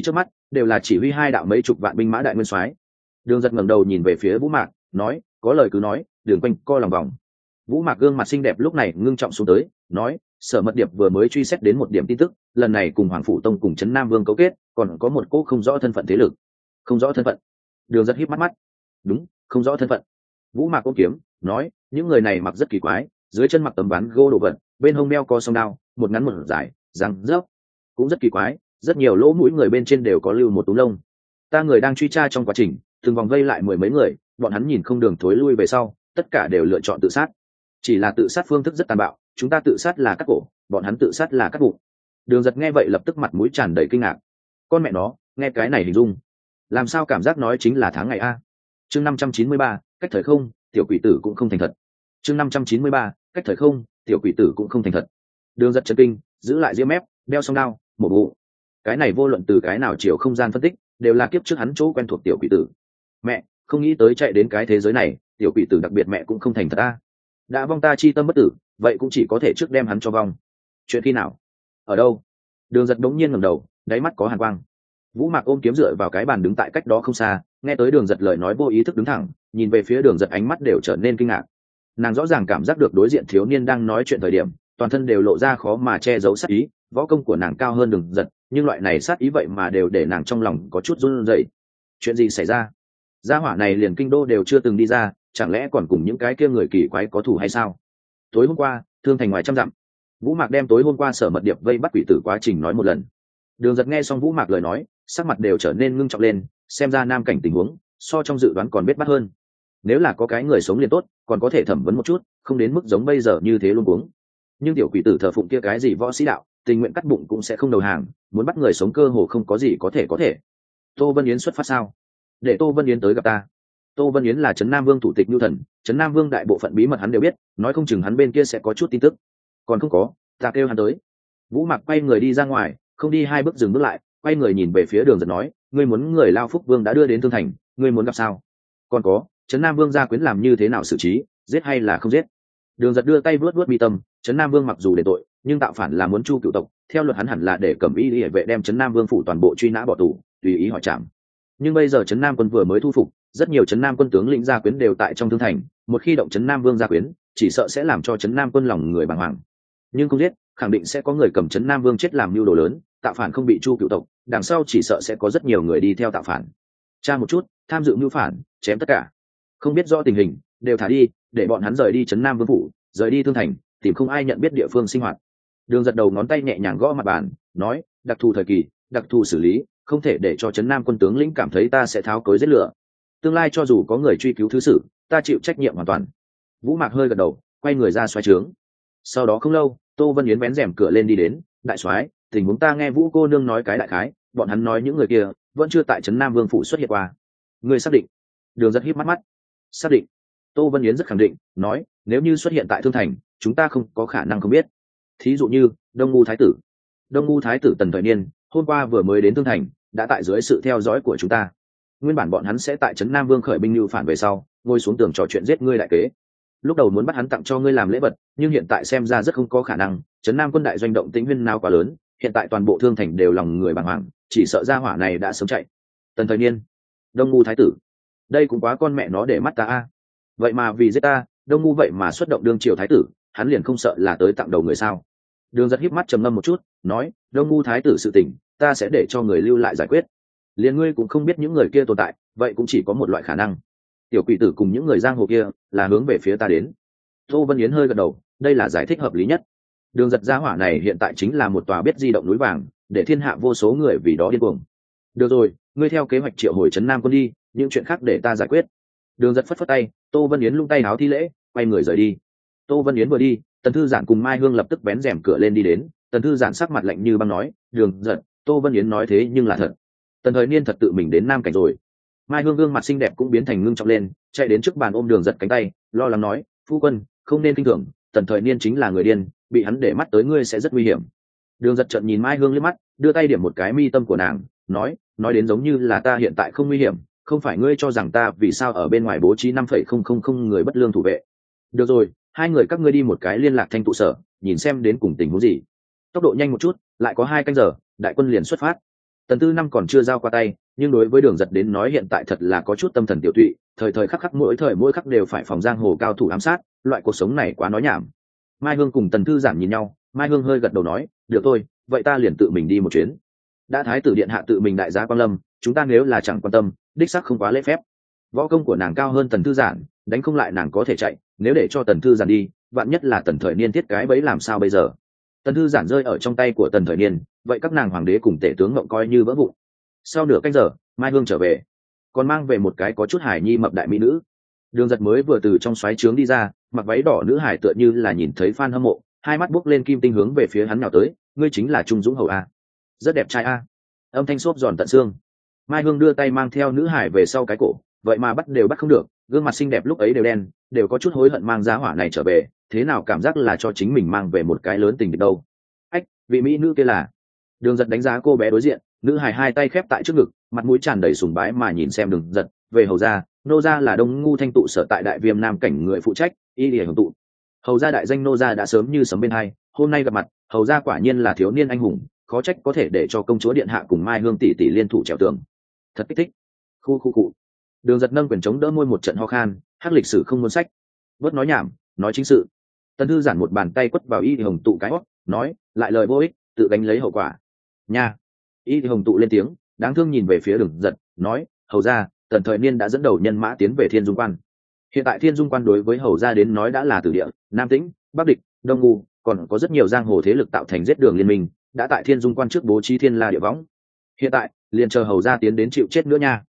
đều là chỉ huy hai đạo mấy chục vạn binh mã đại nguyên soái. Đường Dật ngẩng đầu nhìn về phía Vũ Mạc, nói, có lời cứ nói, đường quanh co lòng vòng. Vũ Mạc gương mặt xinh đẹp lúc này ngưng trọng xuống tới, nói, Sở Mật Điệp vừa mới truy xét đến một điểm tin tức, lần này cùng Hoàng Phủ Tông cùng Trấn Nam Vương cấu kết, còn có một cỗ không rõ thân phận thế lực. Không rõ thân phận? Đường Dật híp mắt mắt. Đúng, không rõ thân phận. Vũ Mạc ôm kiếm, nói, những người này mặc rất kỳ quái, dưới chân mặc tấm ván gỗ đồ vật, bên hông đeo co song đao, một ngắn một dài, răng rớp, cũng rất kỳ quái, rất nhiều lỗ mũi người bên trên đều có lưu một túm lông. Ta người đang truy tra trong quá trình, từng vòng vây lại mười mấy người, bọn hắn nhìn không đường thối lui về sau, tất cả đều lựa chọn tự sát. Chỉ là tự sát phương thức rất tàn bạo, chúng ta tự sát là cắt cổ, bọn hắn tự sát là cắt bụng. Đường Dật nghe vậy lập tức mặt mũi tràn đầy kinh ngạc. Con mẹ nó, nghe cái này hình dung, làm sao cảm giác nói chính là tháng ngày a. Chương 593, cách thời không, tiểu quỷ tử cũng không thành thật. Chương 593, cách thời không, tiểu quỷ tử cũng không thành thật. Đường Dật chấn kinh, giữ lại ria mép, đeo song đao, một vụ. Cái này vô luận từ cái nào chiều không gian phân tích, đều là kiếp trước hắn chỗ quen thuộc tiểu quỷ tử. Mẹ, không nghĩ tới chạy đến cái thế giới này, tiểu quỷ tử đặc biệt mẹ cũng không thành thật a. Đã vong ta chi tâm bất tử, vậy cũng chỉ có thể trước đem hắn cho vong. Chuyện khi nào? Ở đâu? Đường Dật đống nhiên ngẩng đầu, đáy mắt có hàn quang. Vũ Mạc ôm kiếm dựa vào cái bàn đứng tại cách đó không xa, nghe tới Đường Dật lời nói vô ý thức đứng thẳng, nhìn về phía Đường Dật ánh mắt đều trở nên kinh ngạc. Nàng rõ ràng cảm giác được đối diện thiếu niên đang nói chuyện thời điểm, toàn thân đều lộ ra khó mà che giấu sát ý, võ công của nàng cao hơn Đường Dật, nhưng loại này sát ý vậy mà đều để nàng trong lòng có chút run rẩy. Chuyện gì xảy ra? Gia hỏa này liền kinh đô đều chưa từng đi ra, chẳng lẽ còn cùng những cái kia người kỳ quái có thù hay sao? Tối hôm qua, thương thành ngoài trăm dặm. Vũ Mạc đem tối hôm qua Sở Mật Điệp vây bắt quỷ tử quá trình nói một lần. Đường Dật nghe xong Vũ Mạc lời nói, sắc mặt đều trở nên ngưng trọng lên, xem ra nam cảnh tình huống so trong dự đoán còn biết bắt hơn. Nếu là có cái người sống liền tốt, còn có thể thẩm vấn một chút, không đến mức giống bây giờ như thế luôn cuống. Nhưng tiểu quỷ tử thờ phụng kia cái gì võ sĩ đạo, tình nguyện cắt bụng cũng sẽ không đầu hàng, muốn bắt người sống cơ hồ không có gì có thể. Tô Vân Yến xuất phát sao? Để Tô Vân Yến tới gặp ta. Tô Vân Yến là Trấn Nam Vương thủ tịch Nưu Thần, Trấn Nam Vương đại bộ phận bí mật hắn đều biết, nói không chừng hắn bên kia sẽ có chút tin tức. Còn không có, ta kêu hắn tới. Vũ Mạc quay người đi ra ngoài, không đi hai bước dừng bước lại, quay người nhìn về phía Đường Dật nói, ngươi muốn người Lao Phúc Vương đã đưa đến Thương Thành, ngươi muốn gặp sao? Còn có, Trấn Nam Vương gia quyến làm như thế nào xử trí, giết hay là không giết? Đường Dật đưa tay vuốt vuốt mi tâm, Trấn Nam Vương mặc dù để tội, nhưng tạo phản là muốn chu cựu tộc, theo luật hắn hẳn là để Cẩm Y Liễu vệ đem Trấn Nam Vương phủ toàn bộ truy nã bỏ tù, tùy ý hỏi trảm. Nhưng bây giờ Trấn Nam quân vừa mới thu phục, rất nhiều Trấn Nam quân tướng lĩnh gia quyến đều tại trong Thương Thành, một khi động Trấn Nam Vương gia quyến, chỉ sợ sẽ làm cho Trấn Nam quân lòng người bàng hoàng. Nhưng không giết, khẳng định sẽ có người cầm Trấn Nam Vương chết làm mưu đồ lớn, tạo phản không bị chu cựu tộc, đằng sau chỉ sợ sẽ có rất nhiều người đi theo tạo phản. Tra một chút, tham dự mưu phản, chém tất cả. Không biết rõ tình hình, đều thả đi, để bọn hắn rời đi Trấn Nam Vương phủ, rời đi Thương Thành, tìm không ai nhận biết địa phương sinh hoạt. Đường Dật đầu ngón tay nhẹ nhàng gõ mặt bàn, nói, đặc thù thời kỳ, đặc thù xử lý, không thể để cho Trấn Nam quân tướng lĩnh cảm thấy ta sẽ tháo cối giết lửa. Tương lai cho dù có người truy cứu thứ sự, ta chịu trách nhiệm hoàn toàn. Vũ Mạc hơi gật đầu, quay người ra xoáy trướng. Sau đó không lâu, Tô Vân Yến vén rèm cửa lên đi đến, đại soái, tình huống ta nghe Vũ cô nương nói cái đại khái, bọn hắn nói những người kia vẫn chưa tại Trấn Nam Vương phủ xuất hiện qua. Ngươi xác định? Đường Dật híp mắt mắt. Xác định. Tô Vân Yến rất khẳng định, nói, nếu như xuất hiện tại Thương Thành, chúng ta không có khả năng không biết. Thí dụ như Đông Ngu Thái tử. Đông Ngu Thái tử Tần Thời Niên, hôm qua vừa mới đến Thương Thành, đã tại dưới sự theo dõi của chúng ta. Nguyên bản bọn hắn sẽ tại Trấn Nam Vương khởi binh lưu phản về sau, ngồi xuống tường trò chuyện giết ngươi đại kế. Lúc đầu muốn bắt hắn tặng cho ngươi làm lễ vật, nhưng hiện tại xem ra rất không có khả năng. Trấn Nam quân đại doanh động tĩnh huyên náo quá lớn, hiện tại toàn bộ Thương Thành đều lòng người bàng hoàng, chỉ sợ gia hỏa này đã sớm chạy. Tần Thời Niên, Đông Ngu Thái tử, đây cũng quá con mẹ nó để mắt ta a. Vậy mà vì giết ta, Đông Ngu vậy mà xuất động đương triều thái tử, hắn liền không sợ là tới tặng đầu người sao? Đường Dật híp mắt trầm ngâm một chút, nói, Đông Ngu Thái tử sự tình, ta sẽ để cho người lưu lại giải quyết. Liền ngươi cũng không biết những người kia tồn tại, vậy cũng chỉ có một loại khả năng. Tiểu quỷ tử cùng những người giang hồ kia là hướng về phía ta đến. Tô Vân Yến hơi gật đầu, đây là giải thích hợp lý nhất. Đường Dật gia hỏa này hiện tại chính là một tòa biết di động núi vàng, để thiên hạ vô số người vì đó điên cuồng. Được rồi, ngươi theo kế hoạch triệu hồi Trấn Nam quân đi, những chuyện khác để ta giải quyết. Đường Dật phất phất tay, Tô Vân Yến lung tay áo thi lễ, quay người rời đi. Tô Vân Yến vừa đi, Tần Thư Giản cùng Mai Hương lập tức vén rèm cửa lên đi đến. Tần Thư Giản sắc mặt lạnh như băng nói, Đường Dật, Tô Vân Yến nói thế nhưng là thật. Tần Thời Niên thật tự mình đến Nam Cảnh rồi. Mai Hương gương mặt xinh đẹp cũng biến thành ngưng trọng lên, chạy đến trước bàn ôm Đường Dật cánh tay, lo lắng nói, phu quân, không nên kinh thường, Tần Thời Niên chính là người điên, bị hắn để mắt tới ngươi sẽ rất nguy hiểm. Đường Dật trợn nhìn Mai Hương liếc mắt, đưa tay điểm một cái mi tâm của nàng, nói đến giống như là ta hiện tại không nguy hiểm, không phải ngươi cho rằng ta vì sao ở bên ngoài bố trí 5,000 người bất lương thủ vệ. Được rồi, hai người các ngươi đi một cái liên lạc thanh tụ sở, nhìn xem đến cùng tình huống gì. Tốc độ nhanh một chút, lại có 2 canh giờ, đại quân liền xuất phát. Tần Tư Năm còn chưa giao qua tay, nhưng đối với Đường Giật đến nói hiện tại thật là có chút tâm thần tiểu tụy, thời thời khắc khắc mỗi khắc đều phải phòng giang hồ cao thủ ám sát, loại cuộc sống này quá nói nhảm. Mai Hương cùng Tần Thư Giản nhìn nhau, Mai Hương hơi gật đầu nói, được thôi, vậy ta liền tự mình đi một chuyến. Đã thái tử điện hạ tự mình đại giá quan lâm, chúng ta nếu là chẳng quan tâm, đích xác không quá lễ phép. Võ công của nàng cao hơn Tần Thư Giản, đánh không lại nàng có thể chạy, nếu để cho Tần Thư Giản đi, vạn nhất là Tần Thời Niên thiết cái bẫy làm sao bây giờ? Tần Thư Giản rơi ở trong tay của Tần Thời Niên, vậy các nàng hoàng đế cùng tể tướng ngậm coi như vỡ vụn. Sau nửa canh giờ, Mai Hương trở về, còn mang về một cái có chút hài nhi mập đại mỹ nữ. Đường Giật mới vừa từ trong xoáy trướng đi ra, mặc váy đỏ nữ hải tựa như là nhìn thấy fan hâm mộ, hai mắt buốc lên kim tinh hướng về phía hắn nào tới, ngươi chính là Trung Dũng hầu a, rất đẹp trai a. Âm thanh xốp giòn tận xương. Mai Hương đưa tay mang theo nữ hải về sau cái cổ, vậy mà bắt đều bắt không được, gương mặt xinh đẹp lúc ấy đều đen, đều có chút hối hận mang giá hỏa này trở về, thế nào cảm giác là cho chính mình mang về một cái lớn tình địch đâu. Ách, vị mỹ nữ kia là. Đường Giật đánh giá cô bé đối diện, nữ hải hai tay khép tại trước ngực, mặt mũi tràn đầy sùng bái mà nhìn xem Đường Giật, về hầu gia, nô gia là Đông Ngu Thanh tụ sở tại Đại Viêm Nam cảnh người phụ trách, y lìa hưởng tụ. Hầu gia đại danh nô gia đã sớm như sấm bên hai, hôm nay gặp mặt, hầu gia quả nhiên là thiếu niên anh hùng, khó trách có thể để cho công chúa điện hạ cùng Mai Hương tỷ tỷ liên thủ trèo tường. Thật kích thích. Khu. Đường Giật nâng quyền chống đỡ môi một trận ho khan, hắc lịch sử không muốn sách. Bớt nói nhảm, nói chính sự. Tần Thư Giản một bàn tay quất vào y hồng tụ cái hót, nói, lại lời vô ích, tự gánh lấy hậu quả. Nha. Y hồng tụ lên tiếng, đáng thương nhìn về phía Đường Giật, nói, hầu gia, Tần Thời Niên đã dẫn đầu nhân mã tiến về Thiên Dung Quan. Hiện tại Thiên Dung Quan đối với hầu gia đến nói đã là tử địa, Nam Tĩnh, Bắc Địch, Đông Ngu, còn có rất nhiều giang hồ thế lực tạo thành giết đường liên minh, đã tại Thiên Dung Quan trước bố trí Thiên La địa võng. Hiện tại, liền chờ hầu gia tiến đến chịu chết nữa nha.